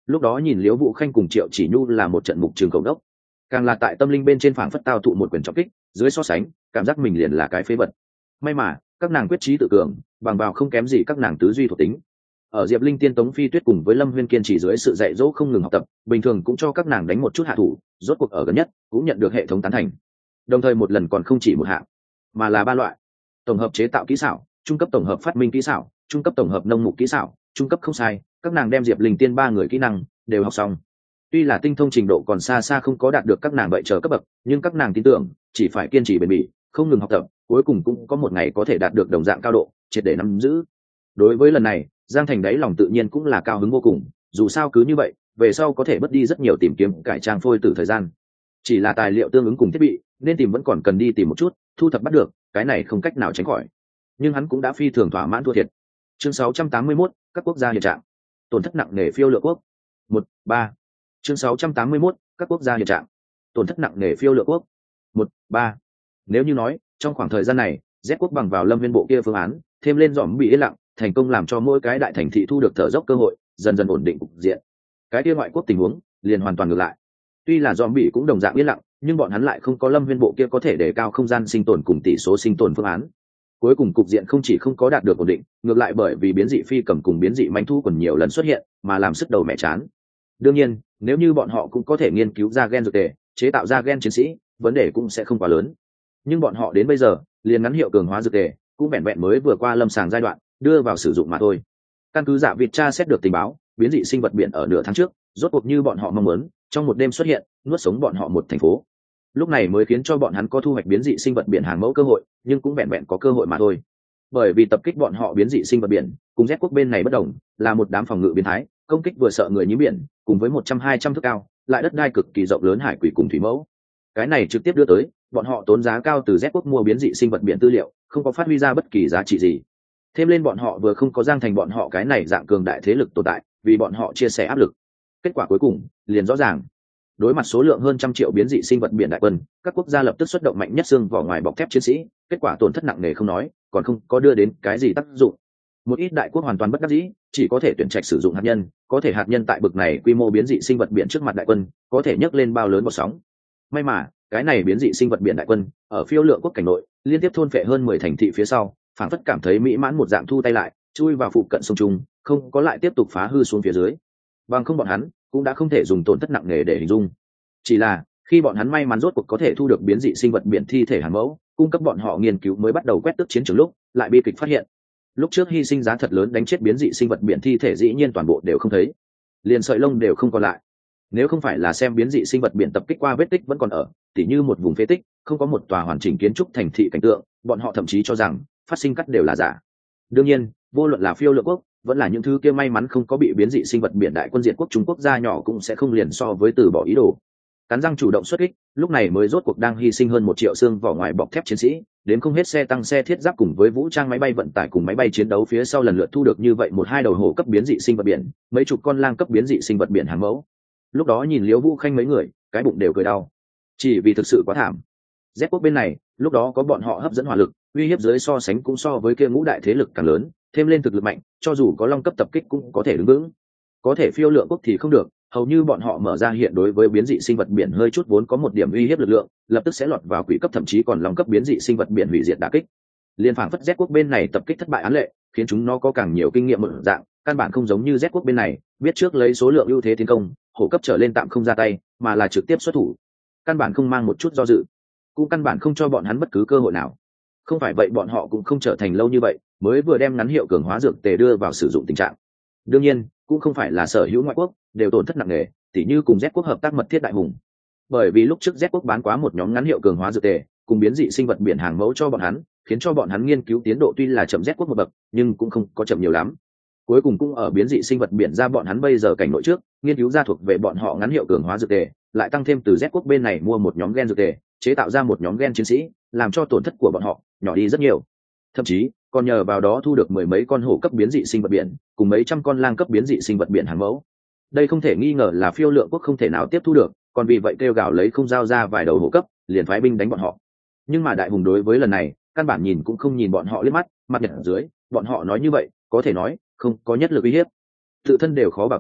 lúc đó nhìn liễu vũ khanh cùng triệu chỉ nhu là một trận mục trường cầu đốc, càng là tại tâm linh bên trên phảng phất tao thụ một quyền trọng kích, dưới so sánh cảm giác mình liền là cái phế vật. May mà các nàng quyết trí tự cường, bằng vào không kém gì các nàng tứ duy thuộc tính. Ở Diệp Linh Tiên, Tống Phi Tuyết cùng với Lâm Huyên kiên trì dưới sự dạy dỗ không ngừng học tập, bình thường cũng cho các nàng đánh một chút hạ thủ, rốt cuộc ở gần nhất cũng nhận được hệ thống tán thành. Đồng thời một lần còn không chỉ một hạng, mà là ba loại: tổng hợp chế tạo kỹ xảo, trung cấp tổng hợp phát minh kỹ xảo, trung cấp tổng hợp nông mục kỹ xảo. Trung cấp không sai, các nàng đem Diệp Linh Tiên ba người kỹ năng đều học xong. Tuy là tinh thông trình độ còn xa xa không có đạt được các nàng vậy chờ cấp bậc, nhưng các nàng tin tưởng chỉ phải kiên trì bền bỉ, không ngừng học tập, cuối cùng cũng có một ngày có thể đạt được đồng dạng cao độ, triệt để nắm giữ. Đối với lần này, Giang Thành đáy lòng tự nhiên cũng là cao hứng vô cùng, dù sao cứ như vậy, về sau có thể bớt đi rất nhiều tìm kiếm cải trang phôi từ thời gian. Chỉ là tài liệu tương ứng cùng thiết bị, nên tìm vẫn còn cần đi tìm một chút, thu thập bắt được, cái này không cách nào tránh khỏi. Nhưng hắn cũng đã phi thường thỏa mãn thua thiệt. Chương sáu trăm tám mươi mốt, các quốc gia hiện trạng. Tổn thất nặng nề phiêu lựa quốc. một, ba. Chương sáu trăm tám mươi mốt, các quốc gia hiện trạng. Tổn thất nặng nề phiêu lựa quốc. một, ba. Nếu như nói, trong khoảng thời gian này, Z quốc bằng vào Lâm Viên bộ kia phương án, thêm lên dòm bị yên lặng, thành công làm cho mỗi cái đại thành thị thu được thở dốc cơ hội, dần dần ổn định cục diện. Cái kia ngoại quốc tình huống liền hoàn toàn ngược lại. Tuy là dòm bị cũng đồng dạng yên lặng, nhưng bọn hắn lại không có Lâm Viên bộ kia có thể đề cao không gian sinh tồn cùng tỷ số sinh tồn phương án. Cuối cùng cục diện không chỉ không có đạt được ổn định, ngược lại bởi vì biến dị phi cầm cùng biến dị manh thu còn nhiều lần xuất hiện, mà làm sức đầu mẹ chán. Đương nhiên, nếu như bọn họ cũng có thể nghiên cứu ra gen dược tề, chế tạo ra gen chiến sĩ, vấn đề cũng sẽ không quá lớn. Nhưng bọn họ đến bây giờ, liền ngắn hiệu cường hóa dược tề, cũng vẹn vẹn mới vừa qua lâm sàng giai đoạn, đưa vào sử dụng mà thôi. Căn cứ giả vịt tra xét được tình báo, biến dị sinh vật biển ở nửa tháng trước, rốt cuộc như bọn họ mong muốn, trong một đêm xuất hiện, nuốt sống bọn họ một thành phố. Lúc này mới khiến cho bọn hắn có thu hoạch biến dị sinh vật biển hàng mẫu cơ hội, nhưng cũng vẹn vẹn có cơ hội mà thôi. Bởi vì tập kích bọn họ biến dị sinh vật biển, cùng Z quốc bên này bất đồng, là một đám phòng ngự biến thái, công kích vừa sợ người nhím biển, cùng với một trăm hai trăm thước cao, lại đất đai cực kỳ rộng lớn hải quỷ cùng thủy mẫu. Cái này trực tiếp đưa tới, bọn họ tốn giá cao từ Z quốc mua biến dị sinh vật biển tư liệu, không có phát huy ra bất kỳ giá trị gì. Thêm lên bọn họ vừa không có Giang Thành bọn họ cái này dạng cường đại thế lực tồn tại, vì bọn họ chia sẻ áp lực. Kết quả cuối cùng liền rõ ràng. Đối mặt số lượng hơn trăm triệu biến dị sinh vật biển đại quân, các quốc gia lập tức xuất động mạnh nhất xương vỏ ngoài bọc thép chiến sĩ, kết quả tổn thất nặng nề không nói, còn không có đưa đến cái gì tác dụng. Một ít đại quốc hoàn toàn bất đắc dĩ, chỉ có thể tuyển trạch sử dụng hạt nhân, có thể hạt nhân tại bực này quy mô biến dị sinh vật biển trước mặt đại quân, có thể nhấc lên bao lớn một sóng. May mà, cái này biến dị sinh vật biển đại quân, ở phiêu lượng quốc cảnh nội, liên tiếp thôn phệ hơn mười thành thị phía sau, phản phất cảm thấy mỹ mãn một dạng thu tay lại, chui vào phụ cận sông Trung, không có lại tiếp tục phá hư xuống phía dưới. Bằng không bọn hắn cũng đã không thể dùng tổn thất nặng nề để hình dung. Chỉ là khi bọn hắn may mắn rốt cuộc có thể thu được biến dị sinh vật biển thi thể hàn mẫu, cung cấp bọn họ nghiên cứu mới bắt đầu quét tước chiến trường lúc, lại bi kịch phát hiện. Lúc trước hy sinh giá thật lớn đánh chết biến dị sinh vật biển thi thể dĩ nhiên toàn bộ đều không thấy, liền sợi lông đều không còn lại. Nếu không phải là xem biến dị sinh vật biển tập kích qua vết tích vẫn còn ở, tỉ như một vùng phế tích, không có một tòa hoàn chỉnh kiến trúc thành thị cảnh tượng, bọn họ thậm chí cho rằng phát sinh cắt đều là giả. Đương nhiên, vô luận là phiêu lượng quốc, vẫn là những thứ kia may mắn không có bị biến dị sinh vật biển đại quân diệt quốc Trung Quốc gia nhỏ cũng sẽ không liền so với từ bỏ ý đồ. Cắn răng chủ động xuất kích, lúc này mới rốt cuộc đang hy sinh hơn một triệu xương vỏ ngoài bọc thép chiến sĩ, đến không hết xe tăng xe thiết giáp cùng với vũ trang máy bay vận tải cùng máy bay chiến đấu phía sau lần lượt thu được như vậy một hai đầu hổ cấp biến dị sinh vật biển, mấy chục con lang cấp biến dị sinh vật biển hàng mẫu. Lúc đó nhìn Liễu Vũ Khanh mấy người, cái bụng đều cười đau, chỉ vì thực sự quá thảm. Z quốc bên này, lúc đó có bọn họ hấp dẫn hỏa lực, uy hiếp dưới so sánh cũng so với kia ngũ đại thế lực càng lớn, thêm lên thực lực mạnh, cho dù có long cấp tập kích cũng có thể đứng vững. Có thể phiêu lượng quốc thì không được, hầu như bọn họ mở ra hiện đối với biến dị sinh vật biển hơi chút vốn có một điểm uy hiếp lực lượng, lập tức sẽ lọt vào quỷ cấp thậm chí còn long cấp biến dị sinh vật biển hủy diệt đả kích. Liên phảng phất Z quốc bên này tập kích thất bại án lệ, khiến chúng nó có càng nhiều kinh nghiệm một dạng, căn bản không giống như Z quốc bên này, biết trước lấy số lượng ưu thế tiến công, hổ cấp trở lên tạm không ra tay, mà là trực tiếp xuất thủ. Căn bản không mang một chút do dự, cũng căn bản không cho bọn hắn bất cứ cơ hội nào. Không phải vậy bọn họ cũng không trở thành lâu như vậy, mới vừa đem ngắn hiệu cường hóa dược tề đưa vào sử dụng tình trạng. Đương nhiên, cũng không phải là sở hữu ngoại quốc đều tổn thất nặng nề, tỉ như cùng Z quốc hợp tác mật thiết đại hùng. Bởi vì lúc trước Z quốc bán quá một nhóm ngắn hiệu cường hóa dược tề, cùng biến dị sinh vật biển hàng mẫu cho bọn hắn, khiến cho bọn hắn nghiên cứu tiến độ tuy là chậm Z quốc một bậc, nhưng cũng không có chậm nhiều lắm. Cuối cùng cũng ở biến dị sinh vật biển ra bọn hắn bây giờ cảnh nội trước, nghiên cứu ra thuộc về bọn họ ngắn hiệu cường hóa dược tề, lại tăng thêm từ Z quốc bên này mua một nhóm gen dược tề, chế tạo ra một nhóm gen chiến sĩ, làm cho tổn thất của bọn họ nhỏ đi rất nhiều. Thậm chí còn nhờ vào đó thu được mười mấy con hổ cấp biến dị sinh vật biển, cùng mấy trăm con lang cấp biến dị sinh vật biển hàng mẫu. Đây không thể nghi ngờ là phiêu lượng quốc không thể nào tiếp thu được, còn vì vậy kêu gào lấy không giao ra vài đầu hổ cấp, liền phái binh đánh bọn họ. Nhưng mà đại hùng đối với lần này, căn bản nhìn cũng không nhìn bọn họ liếc mắt, mặt nhật ở dưới, bọn họ nói như vậy, có thể nói không có nhất lực uy hiếp, tự thân đều khó bảo toàn,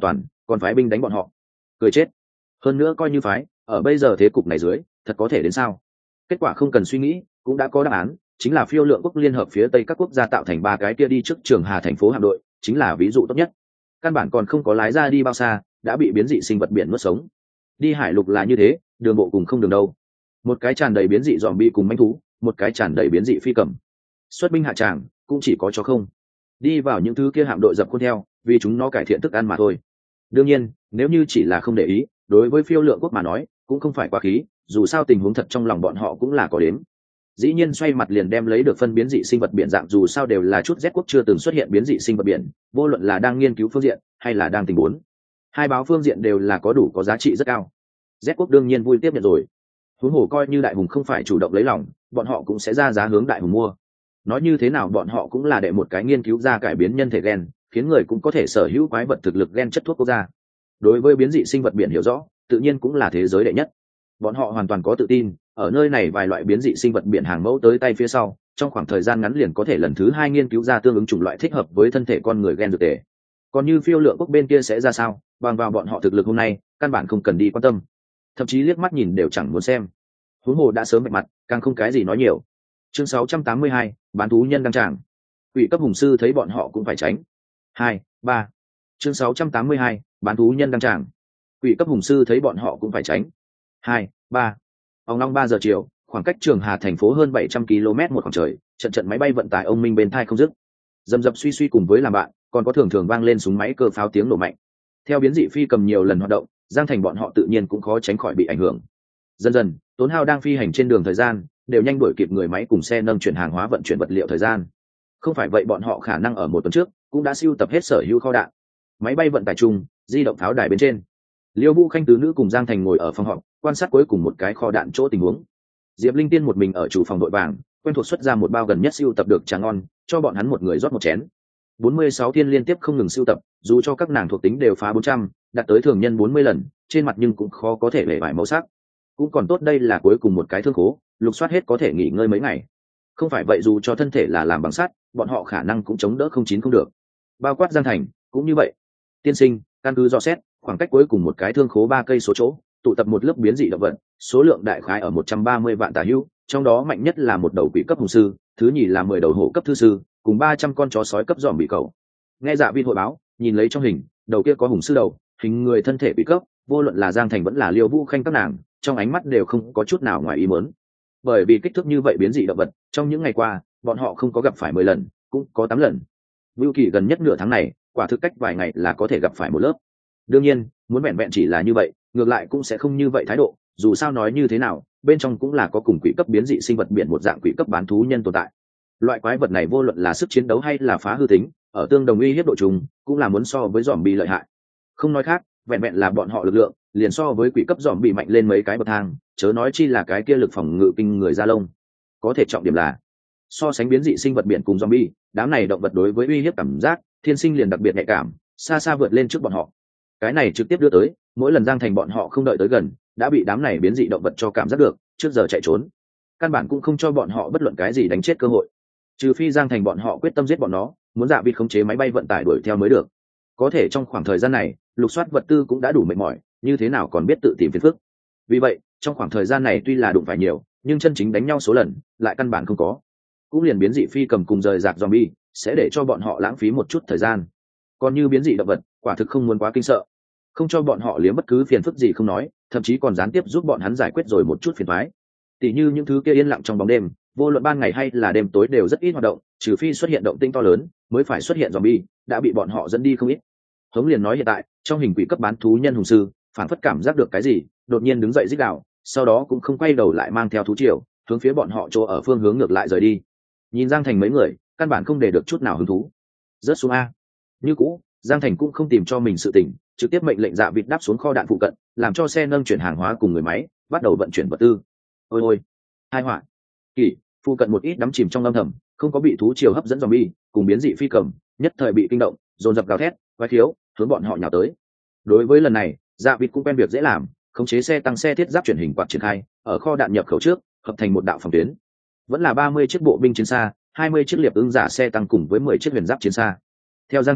còn phái binh đánh bọn họ, cười chết. Hơn nữa coi như phái, ở bây giờ thế cục này dưới thật có thể đến sao? Kết quả không cần suy nghĩ, cũng đã có đáp án, chính là phiêu lượng quốc liên hợp phía tây các quốc gia tạo thành ba cái kia đi trước Trường Hà thành phố hạm đội, chính là ví dụ tốt nhất. Căn bản còn không có lái ra đi bao xa, đã bị biến dị sinh vật biển nuốt sống. Đi hải lục là như thế, đường bộ cùng không đường đâu. Một cái tràn đầy biến dị zombie cùng manh thú, một cái tràn đầy biến dị phi cầm. Xuất binh hạ tràng, cũng chỉ có cho không. Đi vào những thứ kia hạm đội dập khuôn theo, vì chúng nó cải thiện thức ăn mà thôi. Đương nhiên, nếu như chỉ là không để ý, đối với phiêu lượng quốc mà nói, cũng không phải quá khí, dù sao tình huống thật trong lòng bọn họ cũng là có đếm. Dĩ nhiên xoay mặt liền đem lấy được phân biến dị sinh vật biển dạng, dù sao đều là chút Z quốc chưa từng xuất hiện biến dị sinh vật biển, vô luận là đang nghiên cứu phương diện hay là đang tình huống, hai báo phương diện đều là có đủ có giá trị rất cao. Z quốc đương nhiên vui tiếp nhận rồi. Huống hồ coi như đại hùng không phải chủ động lấy lòng, bọn họ cũng sẽ ra giá hướng đại hùng mua. Nói như thế nào bọn họ cũng là đệ một cái nghiên cứu ra cải biến nhân thể gen, khiến người cũng có thể sở hữu quái vật thực lực gen chất thuốc quốc gia. Đối với biến dị sinh vật biển hiểu rõ, tự nhiên cũng là thế giới đệ nhất. Bọn họ hoàn toàn có tự tin, ở nơi này vài loại biến dị sinh vật biển hàng mẫu tới tay phía sau, trong khoảng thời gian ngắn liền có thể lần thứ hai nghiên cứu ra tương ứng chủng loại thích hợp với thân thể con người gen dược tề. Còn như phiêu lượng quốc bên kia sẽ ra sao, bằng vào bọn họ thực lực hôm nay, căn bản không cần đi quan tâm, thậm chí liếc mắt nhìn đều chẳng muốn xem. Huống hồ đã sớm bạch mặt, càng không cái gì nói nhiều. Chương sáu trăm tám mươi hai, bán thú nhân đăng tràng. Quỷ cấp hùng sư thấy bọn họ cũng phải tránh. Hai, ba. Chương sáu trăm tám mươi hai, bán thú nhân đăng tràng. Quỷ cấp hùng sư thấy bọn họ cũng phải tránh. Hai, ba. Ông long ba giờ chiều, khoảng cách Trường Hà thành phố hơn bảy trăm ki lô mét một khoảng trời, trận trận máy bay vận tải ông minh bên thai không dứt. Dầm dập suy suy cùng với làm bạn, còn có thường thường vang lên súng máy cơ pháo tiếng nổ mạnh. Theo biến dị phi cầm nhiều lần hoạt động, Giang Thành bọn họ tự nhiên cũng khó tránh khỏi bị ảnh hưởng. Dần dần, tốn hao đang phi hành trên đường thời gian, đều nhanh đuổi kịp người máy cùng xe nâng chuyển hàng hóa vận chuyển vật liệu thời gian. Không phải vậy bọn họ khả năng ở một tuần trước cũng đã siêu tập hết sở hữu kho đạn. Máy bay vận tải chung, di động pháo đài bên trên, Liêu Vũ Khanh tứ nữ cùng Giang Thành ngồi ở phòng họp, quan sát cuối cùng một cái kho đạn chỗ tình huống. Diệp Linh Tiên một mình ở chủ phòng đội vàng, quen thuộc xuất ra một bao gần nhất siêu tập được trà ngon, cho bọn hắn một người rót một chén. bốn mươi sáu thiên liên tiếp không ngừng siêu tập, dù cho các nàng thuộc tính đều phá bốn trăm, đạt tới thường nhân bốn mươi lần, trên mặt nhưng cũng khó có thể bể vải màu sắc. Cũng còn tốt đây là cuối cùng một cái thương khố, lục soát hết có thể nghỉ ngơi mấy ngày. Không phải vậy dù cho thân thể là làm bằng sắt, bọn họ khả năng cũng chống đỡ không chín không được. Bao quát Giang Thành cũng như vậy. Tiên sinh, căn cứ dò xét, khoảng cách cuối cùng một cái thương khố ba cây số chỗ, tụ tập một lớp biến dị động vật, số lượng đại khái ở một trăm ba mươi vạn tà hữu, trong đó mạnh nhất là một đầu quỷ cấp hùng sư, thứ nhì là mười đầu hổ cấp thư sư, cùng ba trăm con chó sói cấp dòm bị cầu. Nghe Dạ Vi hội báo, nhìn lấy trong hình, đầu kia có hùng sư đầu, hình người thân thể bị cấp, vô luận là Giang Thành vẫn là Liêu Vũ Khanh các nàng, trong ánh mắt đều không có chút nào ngoài ý muốn. Bởi vì kích thước như vậy biến dị động vật, trong những ngày qua, bọn họ không có gặp phải mười lần, cũng có tám lần. Vưu Kỳ gần nhất nửa tháng này, quả thực cách vài ngày là có thể gặp phải một lớp. Đương nhiên, muốn vẹn vẹn chỉ là như vậy, ngược lại cũng sẽ không như vậy thái độ, dù sao nói như thế nào, bên trong cũng là có cùng quỷ cấp biến dị sinh vật biển một dạng quỷ cấp bán thú nhân tồn tại. Loại quái vật này vô luận là sức chiến đấu hay là phá hư tính, ở tương đồng uy hiếp độ trùng, cũng là muốn so với zombie lợi hại. Không nói khác, vẹn vẹn là bọn họ lực lượng, liền so với quỷ cấp zombie mạnh lên mấy cái bậc thang, chớ nói chi là cái kia lực phòng ngự kinh người da lông. Có thể trọng điểm là, so sánh biến dị sinh vật biển cùng zombie, đám này động vật đối với uy hiếp cảm giác, thiên sinh liền đặc biệt nhạy cảm, xa xa vượt lên trước bọn họ. Cái này trực tiếp đưa tới, mỗi lần Giang Thành bọn họ không đợi tới gần, đã bị đám này biến dị động vật cho cảm giác được, trước giờ chạy trốn. Căn bản cũng không cho bọn họ bất luận cái gì đánh chết cơ hội. Trừ phi Giang Thành bọn họ quyết tâm giết bọn nó, muốn Dạ Vi khống chế máy bay vận tải đuổi theo mới được. Có thể trong khoảng thời gian này, lục soát vật tư cũng đã đủ mệt mỏi, như thế nào còn biết tự tìm phiền phức. Vì vậy, trong khoảng thời gian này tuy là đụng phải nhiều, nhưng chân chính đánh nhau số lần lại căn bản không có. Cũng liền biến dị phi cầm cùng rời rạc zombie, sẽ để cho bọn họ lãng phí một chút thời gian. Còn như biến dị động vật, quả thực không muốn quá kinh sợ, không cho bọn họ liếm bất cứ phiền phức gì không nói, thậm chí còn gián tiếp giúp bọn hắn giải quyết rồi một chút phiền toái. Tỷ như những thứ kia yên lặng trong bóng đêm, vô luận ban ngày hay là đêm tối đều rất ít hoạt động, trừ phi xuất hiện động tĩnh to lớn, mới phải xuất hiện zombie, đã bị bọn họ dẫn đi không ít. Hống liền nói hiện tại, trong hình quỷ cấp bán thú nhân hùng sư, phản phất cảm giác được cái gì, đột nhiên đứng dậy rít gào, sau đó cũng không quay đầu lại mang theo thú triều, hướng phía bọn họ chỗ ở phương hướng ngược lại rời đi. Nhìn Giang Thành mấy người, căn bản không để được chút nào hứng thú. Rớt xuống a. Như cũ, Giang Thành cũng không tìm cho mình sự tình, trực tiếp mệnh lệnh Dạ Vịt đáp xuống kho đạn phụ cận, làm cho xe nâng chuyển hàng hóa cùng người máy bắt đầu vận chuyển vật tư. Ôi ôi, hai họa. Kỳ, phụ cận một ít đắm chìm trong âm thầm, không có bị thú triều hấp dẫn zombie, cùng biến dị phi cầm, nhất thời bị kinh động, dồn dập gào thét, quái khiếu, hướng bọn họ nhào tới. Đối với lần này, Dạ Vịt cũng quen việc dễ làm, khống chế xe tăng xe thiết giáp chuyển hình quạt triển khai, ở kho đạn nhập khẩu trước, hợp thành một đạo phòng tuyến. Vẫn là ba mươi chiếc bộ binh chiến xa, hai mươi chiếc liệp ưng giả xe tăng cùng với mười chiếc huyền giáp chiến xa. Theo Giang Thành,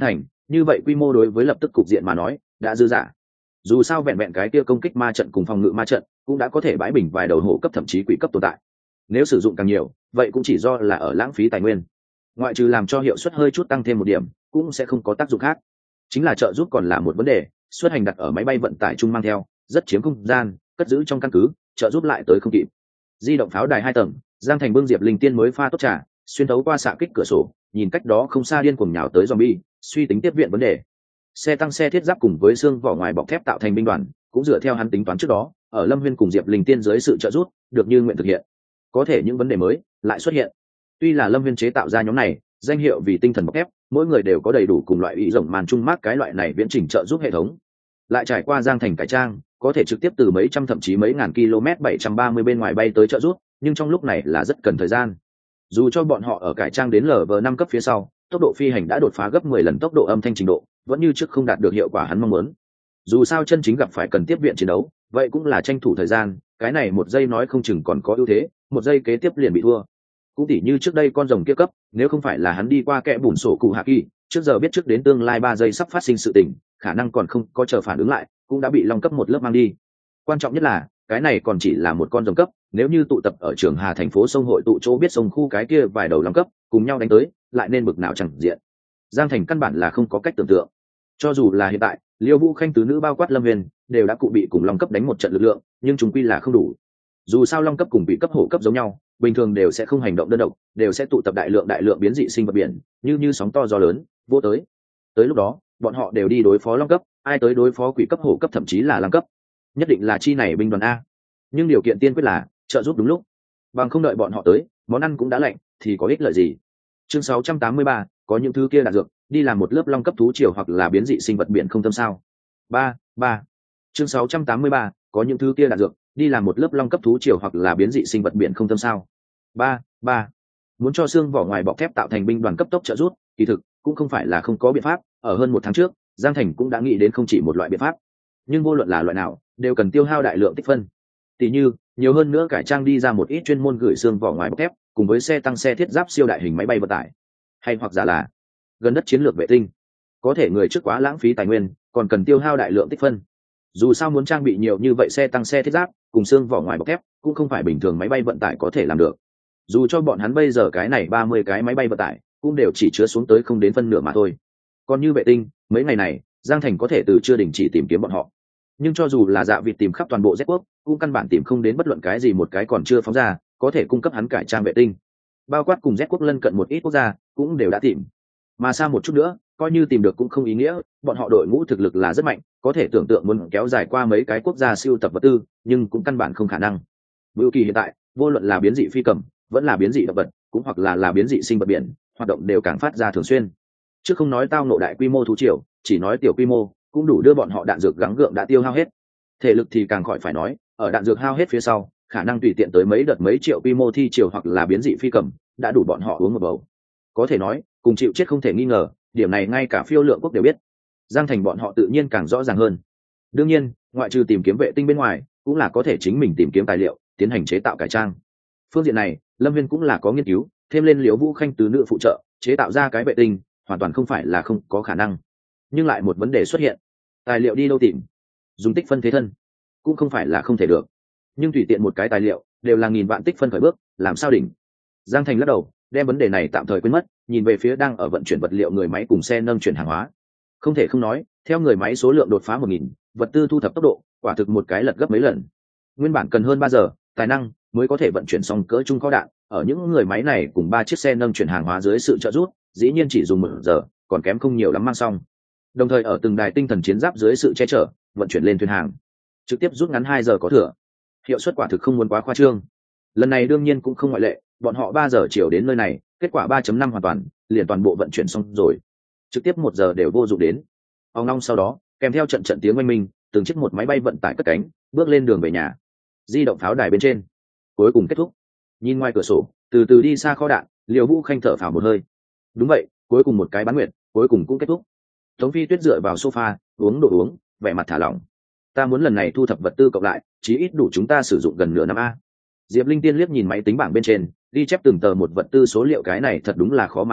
như vậy quy mô đối với lập tức cục diện mà nói đã dư dả. Dù sao vẹn vẹn cái kia công kích ma trận cùng phòng ngự ma trận cũng đã có thể bãi bình vài đầu hổ cấp thậm chí quỷ cấp tồn tại, nếu sử dụng càng nhiều vậy cũng chỉ do là ở lãng phí tài nguyên, ngoại trừ làm cho hiệu suất hơi chút tăng thêm một điểm cũng sẽ không có tác dụng khác. Chính là trợ giúp còn là một vấn đề, xuất hành đặt ở máy bay vận tải chung mang theo rất chiếm không gian, cất giữ trong căn cứ trợ giúp lại tới không kịp. Di động pháo đài hai tầng, Giang Thành bưng Diệp Linh Tiên mới pha tốt trà, xuyên thấu qua xạ kích cửa sổ nhìn cách đó không xa điên cuồng nhào tới zombie, suy tính tiếp viện vấn đề. Xe tăng xe thiết giáp cùng với xương vỏ ngoài bọc thép tạo thành binh đoàn cũng dựa theo hắn tính toán trước đó, ở Lâm Viên cùng Diệp Linh Tiên dưới sự trợ giúp được như nguyện thực hiện. Có thể những vấn đề mới lại xuất hiện. Tuy là Lâm Viên chế tạo ra nhóm này danh hiệu vì tinh thần bọc thép, mỗi người đều có đầy đủ cùng loại ý rộng màn trung mát cái loại này viễn trình trợ giúp hệ thống, lại trải qua Giang Thành cải trang có thể trực tiếp từ mấy trăm thậm chí mấy ngàn km bảy trăm ba mươi bên ngoài bay tới trợ giúp, nhưng trong lúc này là rất cần thời gian. Dù cho bọn họ ở cải trang đến lv năm cấp phía sau, tốc độ phi hành đã đột phá gấp mười lần tốc độ âm thanh trình độ, vẫn như trước không đạt được hiệu quả hắn mong muốn. Dù sao chân chính gặp phải cần tiếp viện chiến đấu, vậy cũng là tranh thủ thời gian, cái này một giây nói không chừng còn có ưu thế, một giây kế tiếp liền bị thua. Cũng tỉ như trước đây con rồng kia cấp, nếu không phải là hắn đi qua kẽ bùn sổ cụ hạ kỳ, trước giờ biết trước đến tương lai ba giây sắp phát sinh sự tình, khả năng còn không có chờ phản ứng lại, cũng đã bị long cấp một lớp mang đi. Quan trọng nhất là cái này còn chỉ là một con rồng cấp, nếu như tụ tập ở Trường Hà thành phố sông hội tụ chỗ biết sông khu cái kia vài đầu long cấp cùng nhau đánh tới, lại nên bực nào chẳng diện. Giang Thành căn bản là không có cách tưởng tượng. Cho dù là hiện tại, Liêu Vũ Khanh tứ nữ bao quát Lâm Huyền đều đã cụ bị cùng long cấp đánh một trận lực lượng, nhưng chúng quy là không đủ. Dù sao long cấp cùng bị cấp hổ cấp giống nhau, bình thường đều sẽ không hành động đơn độc, đều sẽ tụ tập đại lượng đại lượng biến dị sinh vật biển, như như sóng to gió lớn, vô tới. Tới lúc đó, bọn họ đều đi đối phó long cấp, ai tới đối phó quỷ cấp hổ cấp thậm chí là long cấp, nhất định là chi này binh đoàn a. Nhưng điều kiện tiên quyết là trợ giúp đúng lúc, bằng không đợi bọn họ tới, món ăn cũng đã lạnh thì có ích lợi gì. Chương sáu trăm tám mươi ba, có những thứ kia đạn dược, đi làm một lớp long cấp thú triều hoặc là biến dị sinh vật biển không tâm sao. Ba, ba. Chương sáu trăm tám mươi ba, có những thứ kia đạn dược, đi làm một lớp long cấp thú triều hoặc là biến dị sinh vật biển không tâm sao. Ba, ba. Muốn cho xương vỏ ngoài bọc thép tạo thành binh đoàn cấp tốc trợ giúp, kỳ thực cũng không phải là không có biện pháp, ở hơn một tháng trước, Giang Thành cũng đã nghĩ đến không chỉ một loại biện pháp. Nhưng vô luận là loại nào, đều cần tiêu hao đại lượng tích phân. Tỷ như, nhiều hơn nữa cải trang đi ra một ít chuyên môn gửi xương vỏ ngoài bọc thép, cùng với xe tăng xe thiết giáp siêu đại hình máy bay vận tải. Hay hoặc giả là gần đất chiến lược vệ tinh. Có thể người trước quá lãng phí tài nguyên, còn cần tiêu hao đại lượng tích phân. Dù sao muốn trang bị nhiều như vậy xe tăng xe thiết giáp cùng xương vỏ ngoài bọc thép, cũng không phải bình thường máy bay vận tải có thể làm được. Dù cho bọn hắn bây giờ cái này ba mươi cái máy bay vận tải, cũng đều chỉ chứa xuống tới không đến phân nửa mà thôi. Còn như vệ tinh, mấy ngày này, Giang Thành có thể từ chưa đình chỉ tìm kiếm bọn họ. Nhưng cho dù là Dạ Vịt tìm khắp toàn bộ Z quốc, cũng căn bản tìm không đến bất luận cái gì một cái còn chưa phóng ra, có thể cung cấp hắn cải trang vệ tinh. Bao quát cùng Z quốc lân cận một ít quốc gia, cũng đều đã tìm. Mà xa một chút nữa, coi như tìm được cũng không ý nghĩa, bọn họ đội ngũ thực lực là rất mạnh, có thể tưởng tượng muốn kéo dài qua mấy cái quốc gia siêu tập vật tư, nhưng cũng căn bản không khả năng. Bưu kỳ hiện tại, vô luận là biến dị phi cầm, vẫn là biến dị động vật, cũng hoặc là là biến dị sinh vật biển, hoạt động đều càng phát ra thường xuyên. Chứ không nói tao ngộ đại quy mô thú triều, chỉ nói tiểu quy mô, cũng đủ đưa bọn họ đạn dược gắng gượng đã tiêu hao hết. Thể lực thì càng khỏi phải nói, ở đạn dược hao hết phía sau, khả năng tùy tiện tới mấy đợt mấy triệu quy mô thi triều hoặc là biến dị phi cầm, đã đủ bọn họ uống một bầu. Có thể nói, cùng chịu chết không thể nghi ngờ, điểm này ngay cả phiêu lượng quốc đều biết. Giang Thành bọn họ tự nhiên càng rõ ràng hơn. Đương nhiên, ngoại trừ tìm kiếm vệ tinh bên ngoài, cũng là có thể chính mình tìm kiếm tài liệu, tiến hành chế tạo cải trang. Phương diện này, Lâm Viên cũng là có nghiên cứu, thêm lên Liễu Vũ Khanh tứ nữ phụ trợ, chế tạo ra cái vệ tinh, hoàn toàn không phải là không có khả năng. Nhưng lại một vấn đề xuất hiện, tài liệu đi đâu tìm? Dùng tích phân thế thân, cũng không phải là không thể được. Nhưng tùy tiện một cái tài liệu, đều là nghìn vạn tích phân khởi bước, làm sao đỉnh? Giang Thành lắc đầu, đem vấn đề này tạm thời quên mất, nhìn về phía đang ở vận chuyển vật liệu người máy cùng xe nâng chuyển hàng hóa. Không thể không nói, theo người máy số lượng đột phá một nghìn, vật tư thu thập tốc độ, quả thực một cái lật gấp mấy lần. Nguyên bản cần hơn ba giờ, tài năng mới có thể vận chuyển xong cỡ trung kho đạn, ở những người máy này cùng ba chiếc xe nâng chuyển hàng hóa dưới sự trợ giúp, dĩ nhiên chỉ dùng một giờ, còn kém không nhiều lắm mang xong. Đồng thời ở từng đài tinh thần chiến giáp dưới sự che chở, vận chuyển lên thuyền hàng, trực tiếp rút ngắn hai giờ có thừa. Hiệu suất quả thực không muốn quá khoa trương. Lần này đương nhiên cũng không ngoại lệ, bọn họ ba giờ chiều đến nơi này, kết quả ba chấm năm hoàn toàn, liền toàn bộ vận chuyển xong rồi. Trực tiếp một giờ đều vô dụng đến. Ông long sau đó, kèm theo trận trận tiếng oanh minh, từng chiếc một máy bay vận tải cất cánh, bước lên đường về nhà. Di động pháo đài bên trên, cuối cùng kết thúc. Nhìn ngoài cửa sổ, từ từ đi xa kho đạn, Liễu Vũ Khanh thở phào một hơi. Đúng vậy, cuối cùng một cái bán nguyệt, cuối cùng cũng kết thúc. Tống Phi Tuyết dựa vào sofa, uống đồ uống, vẻ mặt thả lỏng. Ta muốn lần này thu thập vật tư cộng lại, chí ít đủ chúng ta sử dụng gần nửa năm a. Diệp Linh Tiên liếc nhìn máy tính bảng bên trên, ghi chép từng tờ một vật tư số liệu, cái này thật đúng là khó mà nói,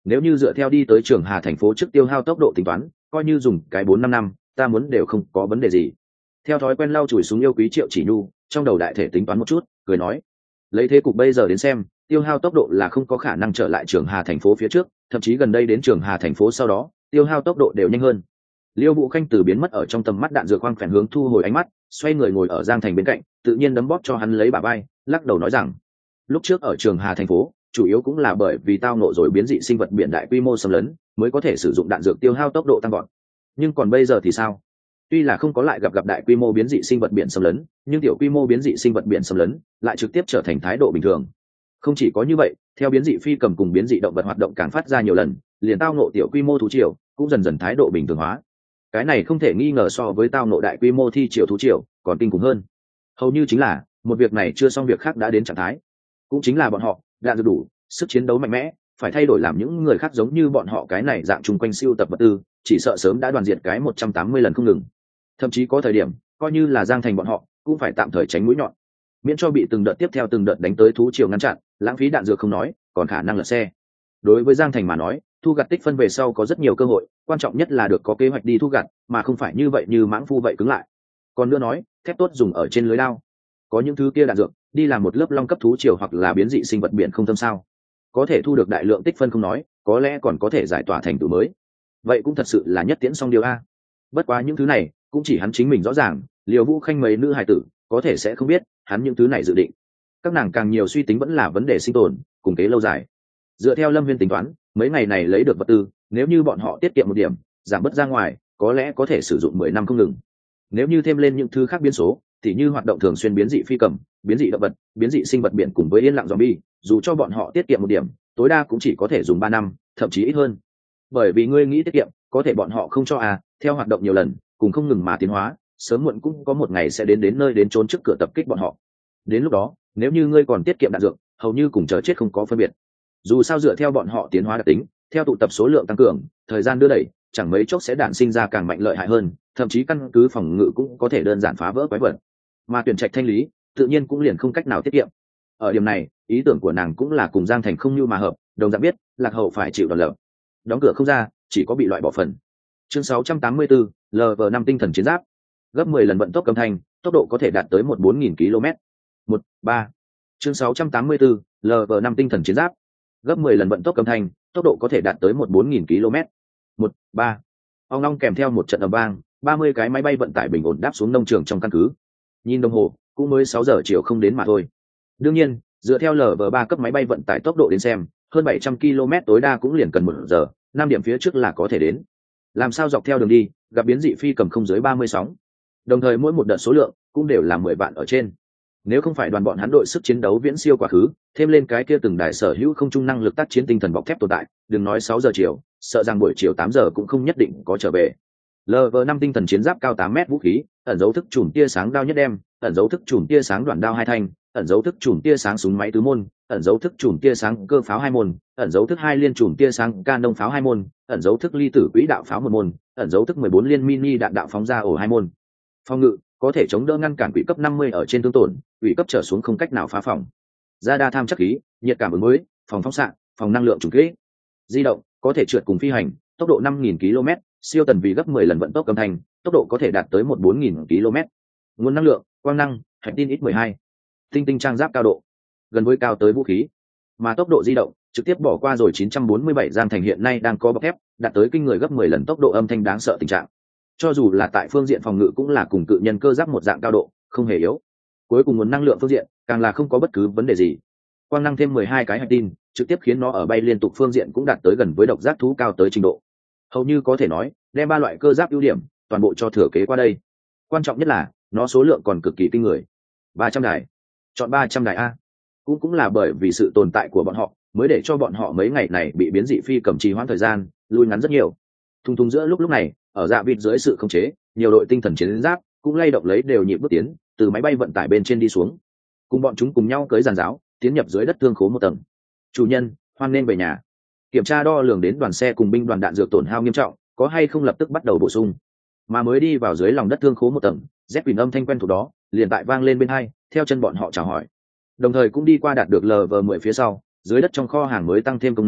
nếu như dựa theo đi tới Trường Hà thành phố trước tiêu hao tốc độ tính toán, coi như dùng cái bốn năm năm ta muốn đều không có vấn đề gì. Theo thói quen lau chùi xuống yêu quý Triệu Chỉ Nhu, trong đầu đại thể tính toán một chút, cười nói, lấy thế cục bây giờ đến xem, tiêu hao tốc độ là không có khả năng trở lại Trường Hà thành phố phía trước, thậm chí gần đây đến Trường Hà thành phố sau đó tiêu hao tốc độ đều nhanh hơn. Liêu Vũ Khanh từ biến mất ở trong tầm mắt đạn dược khoang phèn hướng thu hồi ánh mắt, xoay người ngồi ở Giang Thành bên cạnh, tự nhiên đấm bóp cho hắn lấy bả vai, lắc đầu nói rằng, lúc trước ở Trường Hà thành phố chủ yếu cũng là bởi vì tao nộ rồi biến dị sinh vật biển đại quy mô xâm lấn mới có thể sử dụng đạn dược tiêu hao tốc độ tăng gọn. Nhưng còn bây giờ thì sao? Tuy là không có lại gặp gặp đại quy mô biến dị sinh vật biển xâm lấn, nhưng tiểu quy mô biến dị sinh vật biển xâm lấn lại trực tiếp trở thành thái độ bình thường. Không chỉ có như vậy, theo biến dị phi cầm cùng biến dị động vật hoạt động càng phát ra nhiều lần, liền tao nộ tiểu quy mô thú triều cũng dần dần thái độ bình thường hóa. Cái này không thể nghi ngờ so với tao nộ đại quy mô thi triều thú triều còn kinh khủng hơn. Hầu như chính là một việc này chưa xong việc khác đã đến trạng thái. Cũng chính là bọn họ đạn dược đủ, sức chiến đấu mạnh mẽ, phải thay đổi làm những người khác giống như bọn họ cái này dạng chung quanh siêu tập vật tư, chỉ sợ sớm đã đoàn diệt cái một trăm tám mươi lần không ngừng. Thậm chí có thời điểm coi như là Giang Thành bọn họ cũng phải tạm thời tránh mũi nhọn, miễn cho bị từng đợt tiếp theo từng đợt đánh tới thú triều ngăn chặn, lãng phí đạn dược không nói, còn khả năng lật xe. Đối với Giang Thành mà nói, thu gặt tích phân về sau có rất nhiều cơ hội, quan trọng nhất là được có kế hoạch đi thu gặt, mà không phải như vậy như mãng phu vậy cứng lại. Còn nữa nói, thép tốt dùng ở trên lưới lao, có những thứ kia đạn dược đi làm một lớp long cấp thú triều hoặc là biến dị sinh vật biển không thâm sao, có thể thu được đại lượng tích phân không nói, có lẽ còn có thể giải tỏa thành tựu mới. Vậy cũng thật sự là nhất tiễn song điều a. Bất quá những thứ này cũng chỉ hắn chính mình rõ ràng, Liêu Vũ Khanh mấy nữ hài tử có thể sẽ không biết hắn những thứ này dự định. Các nàng càng nhiều suy tính vẫn là vấn đề sinh tồn cùng kế lâu dài. Dựa theo Lâm Viên tính toán, mấy ngày này lấy được vật tư, nếu như bọn họ tiết kiệm một điểm, giảm bớt ra ngoài, có lẽ có thể sử dụng mười năm không ngừng. Nếu như thêm lên những thứ khác biến số, thì như hoạt động thường xuyên biến dị phi cầm, biến dị động vật, biến dị sinh vật biển cùng với yên lặng zombie, dù cho bọn họ tiết kiệm một điểm, tối đa cũng chỉ có thể dùng ba năm, thậm chí ít hơn. Bởi vì ngươi nghĩ tiết kiệm, có thể bọn họ không cho à, theo hoạt động nhiều lần, cùng không ngừng mà tiến hóa, sớm muộn cũng có một ngày sẽ đến đến nơi đến trốn trước cửa tập kích bọn họ. Đến lúc đó, nếu như ngươi còn tiết kiệm đạn dược, hầu như cùng chờ chết không có phân biệt. Dù sao dựa theo bọn họ tiến hóa đặc tính, theo tụ tập số lượng tăng cường, thời gian đưa đẩy, chẳng mấy chốc sẽ đản sinh ra càng mạnh lợi hại hơn, thậm chí căn cứ phòng ngự cũng có thể đơn giản phá vỡ quái vật. Mà tuyển trạch thanh lý, tự nhiên cũng liền không cách nào tiết kiệm. Ở điểm này, ý tưởng của nàng cũng là cùng Giang Thành không như mà hợp, đồng dạng biết, Lạc Hậu phải chịu đòn lở. Đóng cửa không ra, chỉ có bị loại bỏ phần. Chương sáu trăm tám mươi tư, L V năm tinh thần chiến giáp. Gấp mười lần vận tốc âm thanh, tốc độ có thể đạt tới một bốn nghìn ki lô mét. một, ba. Chương sáu trăm tám mươi tư, L V năm tinh thần chiến giáp. Gấp mười lần vận tốc âm thanh, tốc độ có thể đạt tới một bốn nghìn ki lô mét. một, ba. Ong long kèm theo một trận ầm vang, ba mươi cái máy bay vận tải bình ổn đáp xuống nông trường trong căn cứ. Nhìn đồng hồ, cũng mới sáu giờ chiều không đến mà thôi. Đương nhiên, dựa theo L V ba cấp máy bay vận tải tốc độ đến xem, hơn bảy trăm ki lô mét tối đa cũng liền cần một giờ, năm điểm phía trước là có thể đến. Làm sao dọc theo đường đi, gặp biến dị phi cầm không dưới ba mươi sóng. Đồng thời mỗi một đợt số lượng cũng đều là mười vạn ở trên. Nếu không phải đoàn bọn hắn đội sức chiến đấu viễn siêu quá khứ, thêm lên cái kia từng đài sở hữu không trung năng lực tác chiến tinh thần bọc thép tồn tại, đừng nói sáu giờ chiều, sợ rằng buổi chiều tám giờ cũng không nhất định có trở về. L V năm tinh thần chiến giáp cao tám mét vũ khí, ẩn dấu thức chùm tia sáng đao nhất đem, ẩn dấu thức chùm tia sáng đoạn đao hai thanh, ẩn dấu thức chùm tia sáng súng máy tứ môn, ẩn dấu thức chùm tia sáng cơ pháo hai môn, ẩn dấu thức hai liên chùm tia sáng canon pháo hai môn, ẩn dấu thức ly tử quỹ đạo pháo một môn, ẩn dấu thức mười bốn liên mini đạn đạo phóng ra ổ hai môn. Phòng ngự có thể chống đỡ ngăn cản quỹ cấp năm mươi ở trên thương tổn, quỹ cấp trở xuống không cách nào phá phòng. Ra đa tham chắc khí, nhiệt cảm ứng mới, phòng phóng xạ, phòng năng lượng trùng kích. Di động có thể trượt cùng phi hành, tốc độ năm nghìn ki lô mét, siêu tần vì gấp mười lần vận tốc âm thanh, tốc độ có thể đạt tới một bốn nghìn ki lô mét. Nguồn năng lượng, quang năng, hạch tin ít mười hai. Tinh tinh trang giáp cao độ, gần với cao tới vũ khí. Mà tốc độ di động trực tiếp bỏ qua rồi chín trăm bốn mươi bảy. Giang Thành hiện nay đang có bọc thép, đạt tới kinh người gấp mười lần tốc độ âm thanh đáng sợ tình trạng. Cho dù là tại phương diện phòng ngự cũng là cùng cự nhân cơ giáp một dạng cao độ, không hề yếu. Cuối cùng nguồn năng lượng phương diện càng là không có bất cứ vấn đề gì. Quang năng thêm mười hai cái hạch tin, trực tiếp khiến nó ở bay liên tục phương diện cũng đạt tới gần với độc giác thú cao tới trình độ. Hầu như có thể nói, đem ba loại cơ giáp ưu điểm toàn bộ cho thừa kế qua đây. Quan trọng nhất là, nó số lượng còn cực kỳ kinh người. ba trăm đài. Chọn ba trăm đài a. Cũng cũng là bởi vì sự tồn tại của bọn họ, mới để cho bọn họ mấy ngày này bị biến dị phi cầm trì hoãn thời gian, lui ngắn rất nhiều. Thung thung giữa lúc lúc này, ở dạ vịt dưới sự khống chế, nhiều đội tinh thần chiến giáp cũng lay động lấy đều nhịp bước tiến, từ máy bay vận tải bên trên đi xuống, cùng bọn chúng cùng nhau cưỡi giàn giáo, tiến nhập dưới đất thương khố một tầng. Chủ nhân, hoan nên về nhà. Kiểm tra đo lường đến đoàn xe cùng binh đoàn đạn dược tổn hao nghiêm trọng, có hay không lập tức bắt đầu bổ sung. Mà mới đi vào dưới lòng đất thương khố một tầng, Z Quỳnh âm thanh quen thuộc đó liền tại vang lên bên hai, theo chân bọn họ chào hỏi. Đồng thời cũng đi qua đạt được L V mười phía sau, dưới đất trong kho hàng mới tăng thêm công năng,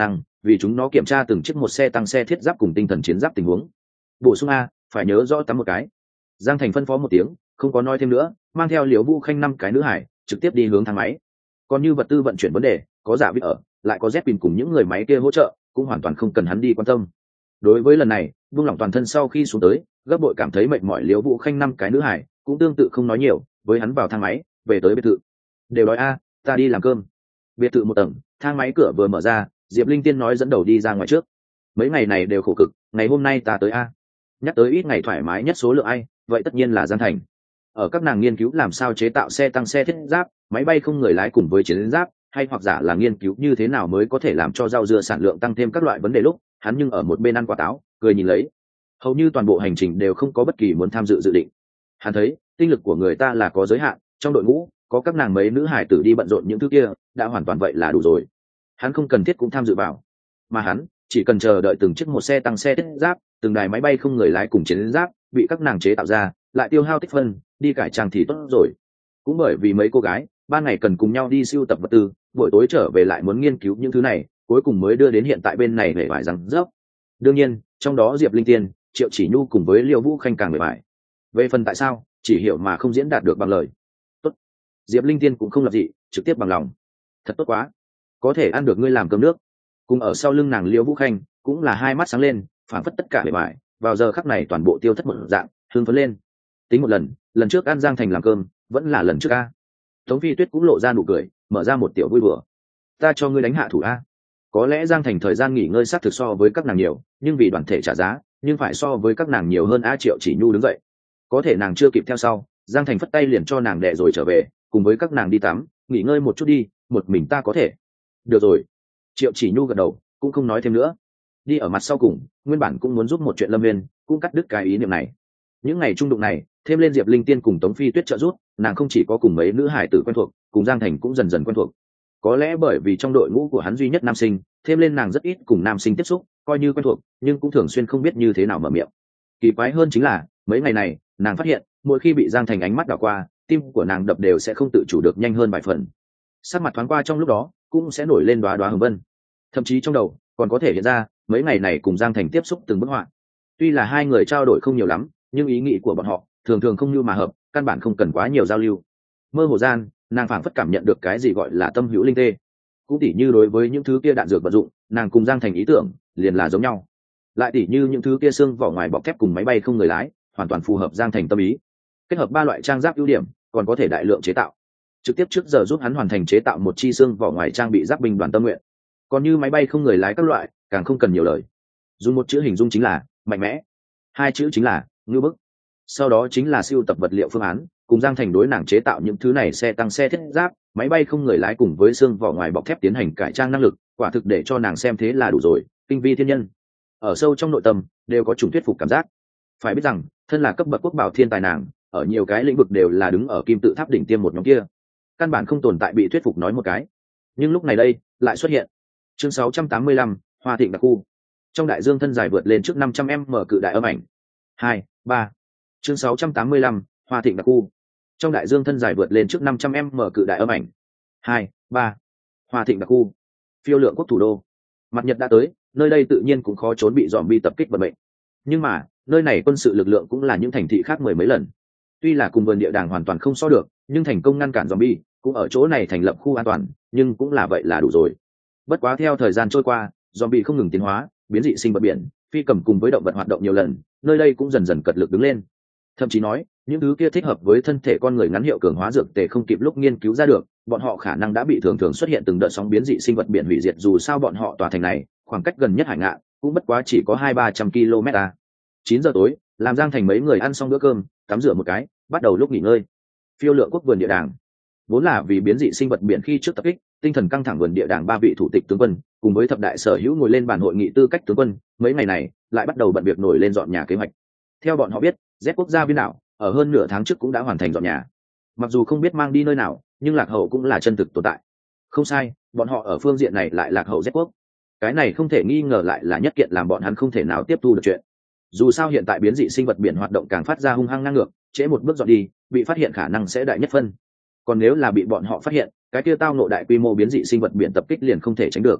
vì chúng nó kiểm tra từng chiếc một xe tăng xe thiết giáp cùng tinh thần chiến giáp tình huống. Bổ sung a, phải nhớ rõ tắm một cái. Giang Thành phân phó một tiếng, không có nói thêm nữa, mang theo Liễu Vũ Khanh năm cái nữ hải trực tiếp đi hướng thang máy. Còn như vật tư vận chuyển vấn đề, có giả vít ở, lại có Zepin cùng những người máy kia hỗ trợ, cũng hoàn toàn không cần hắn đi quan tâm. Đối với lần này buông lỏng toàn thân sau khi xuống tới, gấp bội cảm thấy mệt mỏi Liễu Vũ Khanh năm cái nữ hải cũng tương tự không nói nhiều, với hắn vào thang máy về tới biệt thự. Đều đói a, ta đi làm cơm. Biệt thự một tầng, thang máy cửa vừa mở ra, Diệp Linh Tiên nói dẫn đầu đi ra ngoài trước. Mấy ngày này đều khổ cực, ngày hôm nay ta tới a. Nhắc tới ít ngày thoải mái nhất số lượng ai, vậy tất nhiên là Giang Thành. Ở các nàng nghiên cứu làm sao chế tạo xe tăng xe thiết giáp, máy bay không người lái cùng với chiến giáp, hay hoặc giả là nghiên cứu như thế nào mới có thể làm cho rau dưa sản lượng tăng thêm các loại vấn đề lúc, hắn nhưng ở một bên ăn quả táo, cười nhìn lấy. Hầu như toàn bộ hành trình đều không có bất kỳ muốn tham dự dự định. Hắn thấy, tinh lực của người ta là có giới hạn, trong đội ngũ có các nàng mấy nữ hải tử đi bận rộn những thứ kia, đã hoàn toàn vậy là đủ rồi. Hắn không cần thiết cũng tham dự vào, mà hắn chỉ cần chờ đợi từng chiếc một xe tăng xe thiết giáp, từng đài máy bay không người lái cùng chiến giáp bị các nàng chế tạo ra, lại tiêu hao tích phân đi cải trang thì tốt rồi. Cũng bởi vì mấy cô gái ban ngày cần cùng nhau đi sưu tập vật tư, buổi tối trở về lại muốn nghiên cứu những thứ này, cuối cùng mới đưa đến hiện tại bên này hề vải rằng dốc. Đương nhiên trong đó Diệp Linh Tiên, Triệu Chỉ Nhu cùng với Liêu Vũ Khanh càng hề vải. Về phần tại sao, chỉ hiểu mà không diễn đạt được bằng lời. Tốt, Diệp Linh Tiên cũng không lập dị, trực tiếp bằng lòng. Thật tốt quá, có thể ăn được ngươi làm cơm nước. Cùng ở sau lưng nàng Liêu Vũ Khanh cũng là hai mắt sáng lên, phản phất tất cả bề bài vào giờ khắc này toàn bộ tiêu thất một dạng, hưng phấn lên. Tính một lần, lần trước ăn Giang Thành làm cơm vẫn là lần trước a. Tống Phi Tuyết cũng lộ ra nụ cười, mở ra một tiểu vui bừa. Ta cho ngươi đánh hạ thủ a. Có lẽ Giang Thành thời gian nghỉ ngơi sát thực so với các nàng nhiều, nhưng vì đoàn thể trả giá, nhưng phải so với các nàng nhiều hơn a. Triệu Chỉ Nhu đứng dậy. Có thể nàng chưa kịp theo sau, Giang Thành phất tay liền cho nàng đẻ rồi trở về, cùng với các nàng đi tắm, nghỉ ngơi một chút đi, một mình ta có thể. Được rồi. Triệu Chỉ Nhu gật đầu, cũng không nói thêm nữa. Đi ở mặt sau cùng, nguyên bản cũng muốn giúp một chuyện Lâm Viên, cũng cắt đứt cái ý niệm này. Những ngày trung đụng này, thêm lên Diệp Linh Tiên cùng Tống Phi Tuyết trợ giúp, nàng không chỉ có cùng mấy nữ hải tử quen thuộc, cùng Giang Thành cũng dần dần quen thuộc. Có lẽ bởi vì trong đội ngũ của hắn duy nhất nam sinh, thêm lên nàng rất ít cùng nam sinh tiếp xúc, coi như quen thuộc, nhưng cũng thường xuyên không biết như thế nào mở miệng. Kỳ quái hơn chính là, mấy ngày này, nàng phát hiện, mỗi khi bị Giang Thành ánh mắt đảo qua, tim của nàng đập đều sẽ không tự chủ được nhanh hơn vài phần. Sắc mặt thoáng qua trong lúc đó, cũng sẽ nổi lên đóa đóa hồng vân. Thậm chí trong đầu, còn có thể hiện ra, mấy ngày này cùng Giang Thành tiếp xúc từng bức họa. Tuy là hai người trao đổi không nhiều lắm, nhưng ý nghĩ của bọn họ thường thường không như mà hợp, căn bản không cần quá nhiều giao lưu. Mơ hồ gian, nàng phảng phất cảm nhận được cái gì gọi là tâm hữu linh tê. Cũng tỉ như đối với những thứ kia đạn dược vận dụng, nàng cùng Giang Thành ý tưởng liền là giống nhau. Lại tỉ như những thứ kia xương vỏ ngoài bọc thép cùng máy bay không người lái, hoàn toàn phù hợp Giang Thành tâm ý. Kết hợp ba loại trang giáp ưu điểm, còn có thể đại lượng chế tạo. Trực tiếp trước giờ giúp hắn hoàn thành chế tạo một chi xương vỏ ngoài trang bị giáp binh đoàn tâm nguyện. Còn như máy bay không người lái các loại, càng không cần nhiều lời. Dùng một chữ hình dung chính là mạnh mẽ, hai chữ chính là ngưu bức. Sau đó chính là siêu tập vật liệu phương án, cùng Giang Thành đối nàng chế tạo những thứ này xe tăng xe thiết giáp, máy bay không người lái cùng với xương vỏ ngoài bọc thép tiến hành cải trang năng lực, quả thực để cho nàng xem thế là đủ rồi, kinh vi thiên nhân. Ở sâu trong nội tâm đều có chủng thuyết phục cảm giác. Phải biết rằng, thân là cấp bậc quốc bảo thiên tài nàng, ở nhiều cái lĩnh vực đều là đứng ở kim tự tháp đỉnh tiêm một nhóm kia, căn bản không tồn tại bị thuyết phục nói một cái. Nhưng lúc này đây lại xuất hiện. Chương sáu trăm tám mươi lăm, Hoa Thịnh đặc khu. Trong đại dương thân dài vượt lên trước năm trăm m cự đại âm ảnh. hai, ba. Chương sáu trăm tám mươi lăm, Hoa Thịnh đặc khu. Trong đại dương thân dài vượt lên trước năm trăm m cự đại âm ảnh. hai, ba. Hoa Thịnh đặc khu. Phiêu lượng quốc thủ đô. Mặt nhật đã tới, nơi đây tự nhiên cũng khó trốn bị zombie tập kích vận mệnh. Nhưng mà, nơi này quân sự lực lượng cũng là những thành thị khác mười mấy lần. Tuy là cùng vườn địa đàng hoàn toàn không so được, nhưng thành công ngăn cản zombie, cũng ở chỗ này thành lập khu an toàn, nhưng cũng là vậy là đủ rồi. Bất quá theo thời gian trôi qua, zombie không ngừng tiến hóa, biến dị sinh vật biển, phi cầm cùng với động vật hoạt động nhiều lần, nơi đây cũng dần dần cật lực đứng lên. Thậm chí nói, những thứ kia thích hợp với thân thể con người ngắn hiệu cường hóa dược tề không kịp lúc nghiên cứu ra được, bọn họ khả năng đã bị thường thường xuất hiện từng đợt sóng biến dị sinh vật biển hủy diệt. Dù sao bọn họ tòa thành này, khoảng cách gần nhất hải ngạn cũng bất quá chỉ có hai ba trăm km. Chín giờ tối, làm Giang Thành mấy người ăn xong bữa cơm, tắm rửa một cái, bắt đầu lúc nghỉ ngơi. Phiêu lượng quốc vườn địa đàng, vốn là vì biến dị sinh vật biển khi trước tập kích, tinh thần căng thẳng vườn địa đàng ba vị thủ tịch tướng quân cùng với thập đại sở hữu ngồi lên bàn hội nghị tư cách tướng quân, mấy ngày này lại bắt đầu bận việc nổi lên dọn nhà kế hoạch. Theo bọn họ biết, Z quốc gia viên đảo ở hơn nửa tháng trước cũng đã hoàn thành dọn nhà. Mặc dù không biết mang đi nơi nào, nhưng lạc hậu cũng là chân thực tồn tại. Không sai, bọn họ ở phương diện này lại lạc hậu Z quốc. Cái này không thể nghi ngờ lại là nhất kiện làm bọn hắn không thể nào tiếp thu được chuyện. Dù sao hiện tại biến dị sinh vật biển hoạt động càng phát ra hung hăng ngang ngược, trễ một bước dọn đi, bị phát hiện khả năng sẽ đại nhất phân. Còn nếu là bị bọn họ phát hiện, cái kia tao nộ đại quy mô biến dị sinh vật biển tập kích liền không thể tránh được.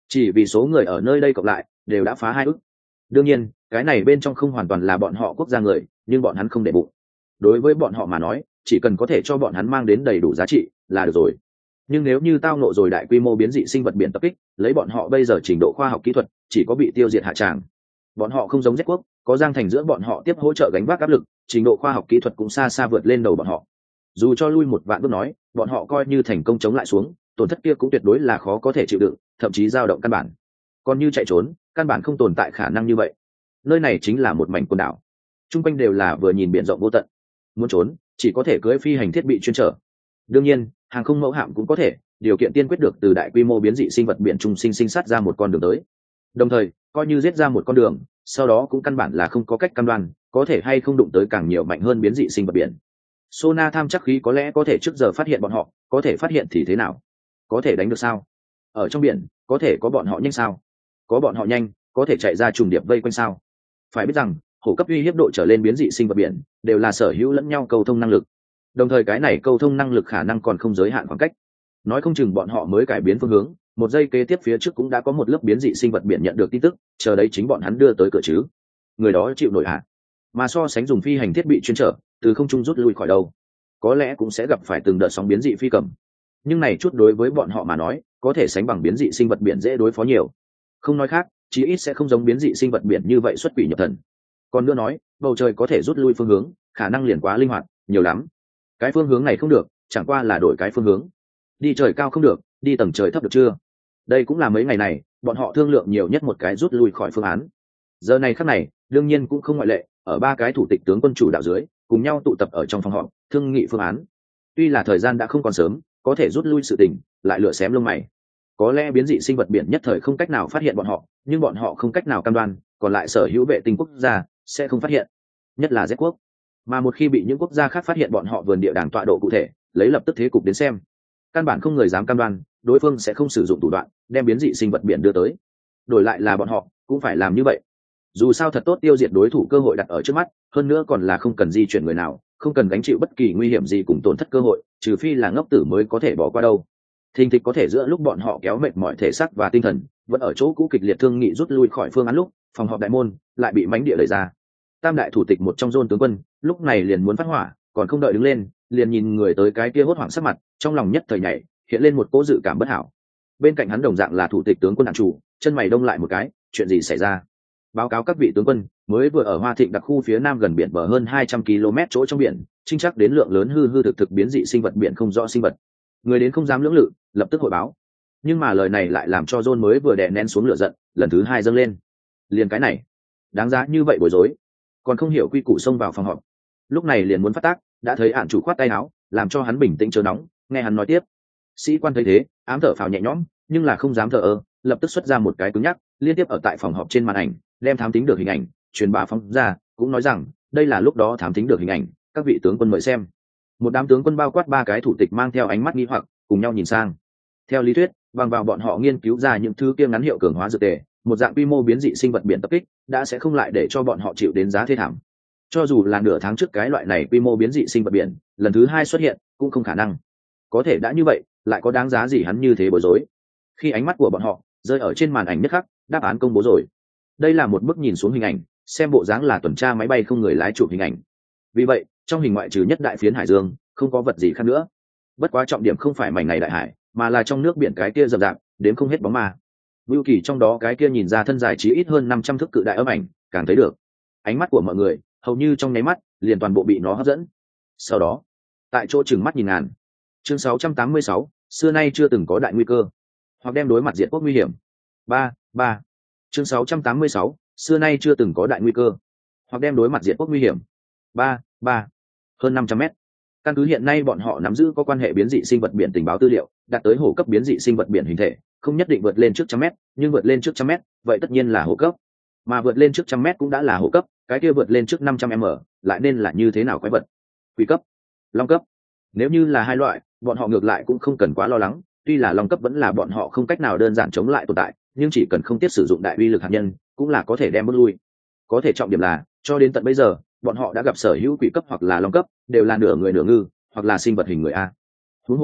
chỉ vì số người ở nơi đây cộng lại đều đã phá hai ức. Đương nhiên cái này bên trong không hoàn toàn là bọn họ quốc gia người, nhưng bọn hắn không để bụng. Đối với bọn họ mà nói, chỉ cần có thể cho bọn hắn mang đến đầy đủ giá trị là được rồi. Nhưng nếu như tao nộ rồi đại quy mô biến dị sinh vật biển tập kích, lấy bọn họ bây giờ trình độ khoa học kỹ thuật, chỉ có bị tiêu diệt hạ tràng. Bọn họ không giống Z quốc, có Giang Thành giữa bọn họ tiếp hỗ trợ gánh vác áp lực, trình độ khoa học kỹ thuật cũng xa xa vượt lên đầu bọn họ. Dù cho lui một vạn bước nói, bọn họ coi như thành công chống lại xuống, tổn thất kia cũng tuyệt đối là khó có thể chịu đựng, thậm chí dao động căn bản. Còn như chạy trốn, căn bản không tồn tại khả năng như vậy. Nơi này chính là một mảnh quần đảo, trung quanh đều là vừa nhìn biển rộng vô tận. Muốn trốn, chỉ có thể cưỡi phi hành thiết bị chuyên trở. Đương nhiên, hàng không mẫu hạm cũng có thể, điều kiện tiên quyết được từ đại quy mô biến dị sinh vật biển trung sinh sinh sát ra một con đường tới. Đồng thời, coi như giết ra một con đường, sau đó cũng căn bản là không có cách cam đoan có thể hay không đụng tới càng nhiều mạnh hơn biến dị sinh vật biển. Sona tham chắc khí có lẽ có thể trước giờ phát hiện bọn họ, có thể phát hiện thì thế nào? Có thể đánh được sao? Ở trong biển, có thể có bọn họ nhanh sao? Có bọn họ nhanh, có thể chạy ra trùng điệp vây quanh sao? Phải biết rằng, hổ cấp uy hiếp độ trở lên biến dị sinh vật biển đều là sở hữu lẫn nhau câu thông năng lực. Đồng thời cái này câu thông năng lực khả năng còn không giới hạn khoảng cách. Nói không chừng bọn họ mới cải biến phương hướng, một giây kế tiếp phía trước cũng đã có một lớp biến dị sinh vật biển nhận được tin tức, chờ đấy chính bọn hắn đưa tới cửa chứ. Người đó chịu nổi hả? Mà so sánh dùng phi hành thiết bị chuyên trở, từ không trung rút lui khỏi đâu, có lẽ cũng sẽ gặp phải từng đợt sóng biến dị phi cầm. Nhưng này chút đối với bọn họ mà nói, có thể sánh bằng biến dị sinh vật biển dễ đối phó nhiều. Không nói khác, chí ít sẽ không giống biến dị sinh vật biển như vậy xuất quỷ nhập thần. Còn nữa nói, bầu trời có thể rút lui phương hướng, khả năng liền quá linh hoạt, nhiều lắm. Cái phương hướng này không được, chẳng qua là đổi cái phương hướng. Đi trời cao không được, đi tầng trời thấp được chưa? Đây cũng là mấy ngày này, bọn họ thương lượng nhiều nhất một cái rút lui khỏi phương án. Giờ này khắc này, đương nhiên cũng không ngoại lệ, ở ba cái thủ tịch tướng quân chủ đạo dưới, cùng nhau tụ tập ở trong phòng họp, thương nghị phương án. Tuy là thời gian đã không còn sớm, có thể rút lui sự tình, lại lựa xém lông mày. Có lẽ biến dị sinh vật biển nhất thời không cách nào phát hiện bọn họ, nhưng bọn họ không cách nào cam đoan, còn lại sở hữu vệ tinh quốc gia sẽ không phát hiện, nhất là Z quốc. Mà một khi bị những quốc gia khác phát hiện bọn họ vườn địa đàng tọa độ cụ thể, lấy lập tức thế cục đến xem, căn bản không người dám cam đoan đối phương sẽ không sử dụng thủ đoạn đem biến dị sinh vật biển đưa tới. Đổi lại là bọn họ cũng phải làm như vậy. Dù sao thật tốt tiêu diệt đối thủ cơ hội đặt ở trước mắt, hơn nữa còn là không cần di chuyển người nào, không cần gánh chịu bất kỳ nguy hiểm gì cùng tổn thất cơ hội, trừ phi là ngốc tử mới có thể bỏ qua đâu. Thình thịch có thể giữa lúc bọn họ kéo mệt mỏi thể xác và tinh thần, vẫn ở chỗ cũ kịch liệt thương nghị rút lui khỏi phương án lúc, phòng họp đại môn lại bị mánh địa đẩy ra. Tam đại thủ tịch một trong Dôn tướng quân lúc này liền muốn phát hỏa, còn không đợi đứng lên, liền nhìn người tới cái kia hốt hoảng sắc mặt, trong lòng nhất thời nhảy hiện lên một cỗ dự cảm bất hảo. Bên cạnh hắn đồng dạng là thủ tịch tướng quân hạng chủ, chân mày đông lại một cái, chuyện gì xảy ra? Báo cáo các vị tướng quân, mới vừa ở Hoa Thịnh đặc khu phía nam gần biển bờ hơn hai trăm ki lô mét chỗ trong biển, trinh chắc đến lượng lớn hư hư thực thực biến dị sinh vật biển không rõ sinh vật. Người đến không dám lưỡng lự, lập tức hội báo. Nhưng mà lời này lại làm cho John mới vừa đè nén xuống lửa giận, lần thứ hai dâng lên. Liền cái này, đáng giá như vậy bối rối, còn không hiểu quy củ xông vào phòng họp. Lúc này liền muốn phát tác, đã thấy ản chủ khoát tay áo, làm cho hắn bình tĩnh chớ nóng, nghe hắn nói tiếp. Sĩ quan thấy thế, ám thở phào nhẹ nhõm, nhưng là không dám thở ơ, lập tức xuất ra một cái cứng nhắc, liên tiếp ở tại phòng họp trên màn ảnh, đem thám tính được hình ảnh truyền bá phóng ra, cũng nói rằng đây là lúc đó thám tính được hình ảnh, các vị tướng quân mời xem. Một đám tướng quân bao quát ba cái thủ tịch mang theo ánh mắt nghi hoặc, cùng nhau nhìn sang. Theo lý thuyết, bằng vào bọn họ nghiên cứu ra những thứ kia ngắn hiệu cường hóa dược tề, một dạng quy mô biến dị sinh vật biển tập kích đã sẽ không lại để cho bọn họ chịu đến giá thê thảm. Cho dù là nửa tháng trước cái loại này quy mô biến dị sinh vật biển lần thứ hai xuất hiện, cũng không khả năng. Có thể đã như vậy, lại có đáng giá gì hắn như thế bối rối? Khi ánh mắt của bọn họ rơi ở trên màn ảnh nhất khắc, đáp án công bố rồi. Đây là một bức nhìn xuống hình ảnh, xem bộ dáng là tuần tra máy bay không người lái chụp hình ảnh. Vì vậy, trong hình ngoại trừ nhất đại phiến hải dương, không có vật gì khác nữa. Bất quá trọng điểm không phải mảnh này đại hải, mà là trong nước biển cái kia rậm rạp, đến không hết bóng ma. Vưu Kỳ trong đó cái kia nhìn ra thân dài chí ít hơn năm trăm thước cự đại âm ảnh, càng thấy được. Ánh mắt của mọi người, hầu như trong nháy mắt, liền toàn bộ bị nó hấp dẫn. Sau đó, tại chỗ chừng mắt nhìn ngàn. Chương sáu trăm tám mươi sáu, xưa nay chưa từng có đại nguy cơ, hoặc đem đối mặt diệt quốc nguy hiểm. ba, ba. Chương sáu trăm tám mươi sáu, xưa nay chưa từng có đại nguy cơ, hoặc đem đối mặt diệt quốc nguy hiểm. ba, ba. Hơn năm trăm mét. Căn cứ hiện nay bọn họ nắm giữ có quan hệ biến dị sinh vật biển tình báo tư liệu, đạt tới hổ cấp biến dị sinh vật biển hình thể, không nhất định vượt lên trước trăm mét, nhưng vượt lên trước trăm mét, vậy tất nhiên là hổ cấp. Mà vượt lên trước trăm mét cũng đã là hổ cấp, cái kia vượt lên trước năm trăm mét, lại nên là như thế nào quái vật? Quỷ cấp, long cấp. Nếu như là hai loại, bọn họ ngược lại cũng không cần quá lo lắng, tuy là long cấp vẫn là bọn họ không cách nào đơn giản chống lại tồn tại, nhưng chỉ cần không tiếp sử dụng đại uy lực hạt nhân, cũng là có thể đem bước lui. Có thể trọng điểm là, cho đến tận bây giờ, bọn họ đã gặp sở hữu quỷ cấp hoặc là long cấp, đều là nửa người nửa ngư, hoặc là sinh vật hình người a. Huống hồ nói,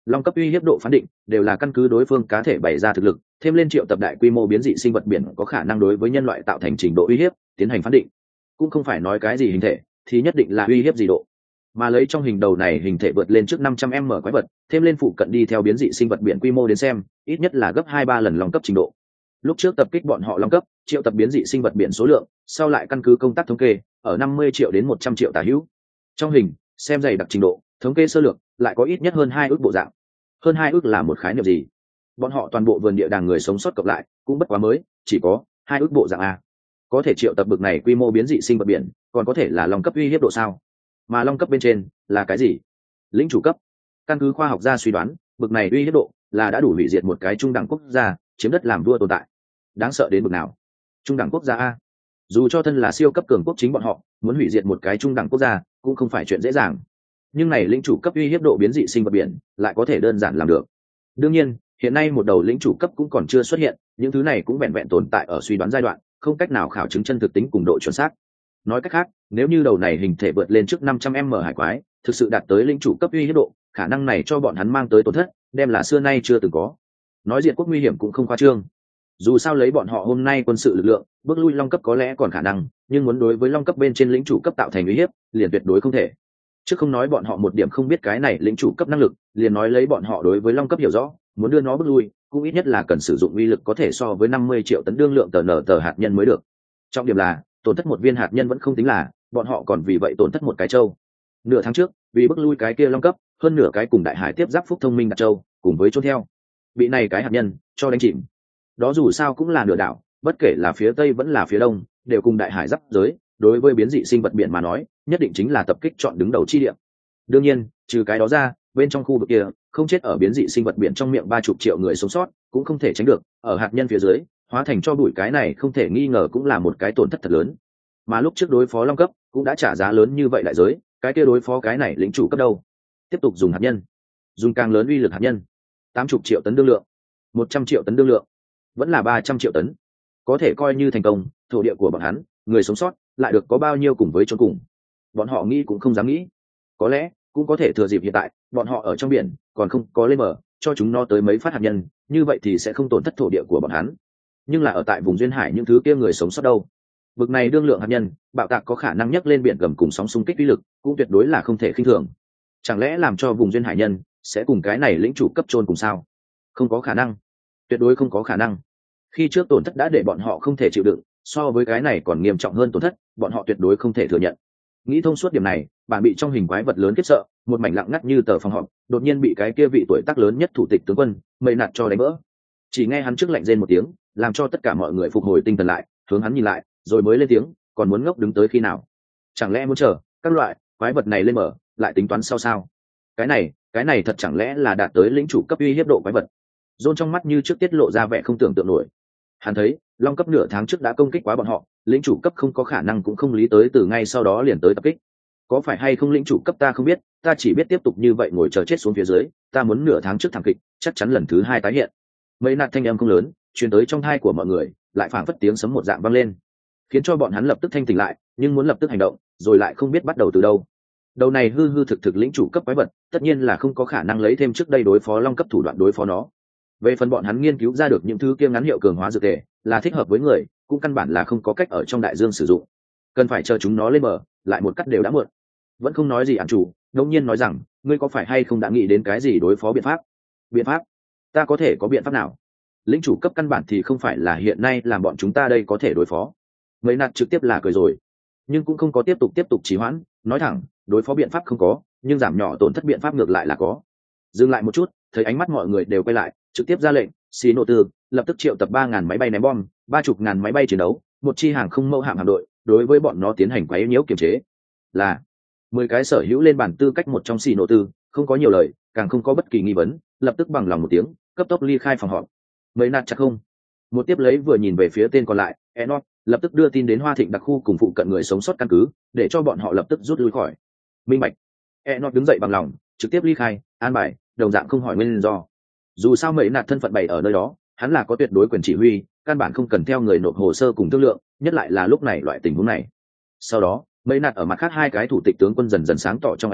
long cấp uy hiếp độ phán định đều là căn cứ đối phương cá thể bày ra thực lực, thêm lên triệu tập đại quy mô biến dị sinh vật biển có khả năng đối với nhân loại tạo thành trình độ uy hiếp tiến hành phán định. Cũng không phải nói cái gì hình thể thì nhất định là uy hiếp gì độ, mà lấy trong hình đầu này hình thể vượt lên trước năm trăm m quái vật, thêm lên phụ cận đi theo biến dị sinh vật biển quy mô đến xem, ít nhất là gấp hai ba lần long cấp trình độ. Lúc trước tập kích bọn họ long cấp, triệu tập biến dị sinh vật biển số lượng, sau lại căn cứ công tác thống kê, ở năm mươi triệu đến một trăm triệu tà hữu. Trong hình, xem dày đặc trình độ, thống kê sơ lược, lại có ít nhất hơn hai ước bộ dạng. Hơn hai ước là một khái niệm gì? Bọn họ toàn bộ vườn địa đàng người sống sót cộng lại, cũng bất quá mới, chỉ có hai ước bộ dạng a. Có thể triệu tập bực này quy mô biến dị sinh vật biển, còn có thể là long cấp uy hiếp độ sao? Mà long cấp bên trên là cái gì? Lĩnh chủ cấp. Căn cứ khoa học gia suy đoán, bực này uy hiếp độ là đã đủ hủy diệt một cái trung đẳng quốc gia, chiếm đất làm vua tồn tại. Đáng sợ đến bực nào? Trung đẳng quốc gia a. Dù cho thân là siêu cấp cường quốc chính bọn họ, muốn hủy diệt một cái trung đẳng quốc gia cũng không phải chuyện dễ dàng. Nhưng này lĩnh chủ cấp uy hiếp độ biến dị sinh vật biển lại có thể đơn giản làm được. Đương nhiên, hiện nay một đầu lĩnh chủ cấp cũng còn chưa xuất hiện, những thứ này cũng vẹn vẹn tồn tại ở suy đoán giai đoạn, không cách nào khảo chứng chân thực tính cùng độ chuẩn xác. Nói cách khác, nếu như đầu này hình thể vượt lên trước năm trăm m hải quái, thực sự đạt tới lĩnh chủ cấp uy hiếp độ, khả năng này cho bọn hắn mang tới tổn thất, đem là xưa nay chưa từng có. Nói diệt quốc nguy hiểm cũng không khoa trương. Dù sao lấy bọn họ hôm nay quân sự lực lượng, bước lui long cấp có lẽ còn khả năng, nhưng muốn đối với long cấp bên trên lĩnh chủ cấp tạo thành uy hiếp, liền tuyệt đối không thể. Chứ không nói bọn họ một điểm không biết cái này lĩnh chủ cấp năng lực, liền nói lấy bọn họ đối với long cấp hiểu rõ, muốn đưa nó bước lui, cũng ít nhất là cần sử dụng uy lực có thể so với năm mươi triệu tấn đương lượng tờ nở tờ hạt nhân mới được. Trọng điểm là, tổn thất một viên hạt nhân vẫn không tính là, bọn họ còn vì vậy tổn thất một cái châu. Nửa tháng trước, vì bước lui cái kia long cấp, hơn nửa cái cùng đại hải tiếp giáp phúc thông minh đặt châu, cùng với chôn theo, bị này cái hạt nhân cho đánh chìm. Đó dù sao cũng là nửa đảo, bất kể là phía tây vẫn là phía đông, đều cùng đại hải giáp giới, đối với biến dị sinh vật biển mà nói, nhất định chính là tập kích chọn đứng đầu chi địa. Đương nhiên, trừ cái đó ra, bên trong khu vực kia, không chết ở biến dị sinh vật biển trong miệng ba chục triệu người sống sót, cũng không thể tránh được, ở hạt nhân phía dưới, hóa thành cho bụi cái này không thể nghi ngờ cũng là một cái tổn thất thật lớn. Mà lúc trước đối phó long cấp, cũng đã trả giá lớn như vậy đại giới, cái kia đối phó cái này lĩnh chủ cấp đâu? Tiếp tục dùng hạt nhân, dùng càng lớn uy lực hạt nhân, tám chục triệu tấn đương lượng, một trăm triệu tấn đương lượng, vẫn là ba trăm triệu tấn, có thể coi như thành công. Thổ địa của bọn hắn, người sống sót lại được có bao nhiêu cùng với chôn cùng, bọn họ nghĩ cũng không dám nghĩ. Có lẽ cũng có thể thừa dịp hiện tại bọn họ ở trong biển còn không có lên bờ, cho chúng nó tới mấy phát hạt nhân, như vậy thì sẽ không tổn thất thổ địa của bọn hắn. Nhưng là ở tại vùng duyên hải những thứ kia người sống sót đâu? Vực này đương lượng hạt nhân bạo tạc có khả năng nhấc lên biển gầm cùng sóng xung kích uy lực, cũng tuyệt đối là không thể khinh thường. Chẳng lẽ làm cho vùng duyên hải nhân sẽ cùng cái này lĩnh chủ cấp chôn cùng sao? Không có khả năng, tuyệt đối không có khả năng. Khi trước tổn thất đã để bọn họ không thể chịu đựng, so với cái này còn nghiêm trọng hơn tổn thất, bọn họ tuyệt đối không thể thừa nhận. Nghĩ thông suốt điểm này, bạn bị trong hình quái vật lớn khiếp sợ, một mảnh lặng ngắt như tờ phòng họp, đột nhiên bị cái kia vị tuổi tác lớn nhất thủ tịch tướng quân mây nạt cho đánh vỡ. Chỉ nghe hắn trước lạnh rên một tiếng, làm cho tất cả mọi người phục hồi tinh thần lại, hướng hắn nhìn lại, rồi mới lên tiếng, còn muốn ngốc đứng tới khi nào? Chẳng lẽ muốn chờ các loại quái vật này lên mở, lại tính toán sao sao? Cái này, cái này thật chẳng lẽ là đạt tới lĩnh chủ cấp uy hiếp độ quái vật? John trong mắt như trước tiết lộ ra vẻ không tưởng tượng nổi. Hắn thấy, long cấp nửa tháng trước đã công kích quá bọn họ, lĩnh chủ cấp không có khả năng cũng không lý tới từ ngay sau đó liền tới tập kích. Có phải hay không lĩnh chủ cấp ta không biết, ta chỉ biết tiếp tục như vậy ngồi chờ chết xuống phía dưới, ta muốn nửa tháng trước thảm kịch, chắc chắn lần thứ hai tái hiện. Mấy nạt thanh âm không lớn, truyền tới trong thai của mọi người, lại phảng phất tiếng sấm một dạng vang lên, khiến cho bọn hắn lập tức thanh tỉnh lại, nhưng muốn lập tức hành động, rồi lại không biết bắt đầu từ đâu. Đầu này hư hư thực thực lĩnh chủ cấp quái vật, tất nhiên là không có khả năng lấy thêm trước đây đối phó long cấp thủ đoạn đối phó nó. Về phần bọn hắn nghiên cứu ra được những thứ kia ngắn hiệu cường hóa dược tề, là thích hợp với người, cũng căn bản là không có cách ở trong đại dương sử dụng. Cần phải chờ chúng nó lên bờ, lại một cắt đều đã muộn. Vẫn không nói gì ản chủ, đống nhiên nói rằng, ngươi có phải hay không đã nghĩ đến cái gì đối phó biện pháp? Biện pháp? Ta có thể có biện pháp nào? Lĩnh chủ cấp căn bản thì không phải là hiện nay làm bọn chúng ta đây có thể đối phó. Mấy nạt trực tiếp là cười rồi, nhưng cũng không có tiếp tục tiếp tục trì hoãn, nói thẳng, đối phó biện pháp không có, nhưng giảm nhỏ tổn thất biện pháp ngược lại là có. Dừng lại một chút, thấy ánh mắt mọi người đều quay lại, trực tiếp ra lệnh, xì nổ tư, lập tức triệu tập ba ngàn máy bay ném bom, ba chục ngàn máy bay chiến đấu, một chi hàng không mẫu hạm hạm đội, đối với bọn nó tiến hành quấy nhiễu kiềm chế. Là mười cái sở hữu lên bản tư cách một trong xì nổ tư, không có nhiều lời, càng không có bất kỳ nghi vấn, lập tức bằng lòng một tiếng, cấp tốc ly khai phòng họp. Mấy nạt chặt không một tiếp lấy vừa nhìn về phía tên còn lại, Enoch, lập tức đưa tin đến Hoa Thịnh đặc khu cùng phụ cận người sống sót căn cứ, để cho bọn họ lập tức rút lui khỏi. Minh bạch. Enoch đứng dậy bằng lòng, trực tiếp ly khai, an bài, đồng dạng không hỏi nguyên do. Dù sao mấy nạt thân phận bày ở nơi đó, hắn là có tuyệt đối quyền chỉ huy, căn bản không cần theo người nộp hồ sơ cùng thương lượng, nhất lại là lúc này loại tình huống này. Sau đó, mấy nạt ở mặt khác hai cái thủ tịch tướng quân dần dần sáng tỏ trong ánh mắt,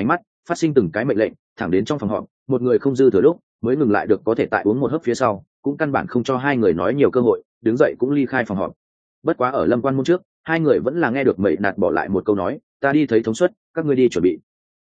phát sinh từng cái mệnh lệnh thẳng đến trong phòng họp một người không dư thừa lúc mới ngừng lại được có thể tại uống một hớp phía sau cũng căn bản không cho hai người nói nhiều cơ hội đứng dậy cũng ly khai phòng họp. Bất quá ở lâm quan môn trước hai người vẫn là nghe được mậy nạt bỏ lại một câu nói, ta đi thấy thống suất, các ngươi đi chuẩn bị.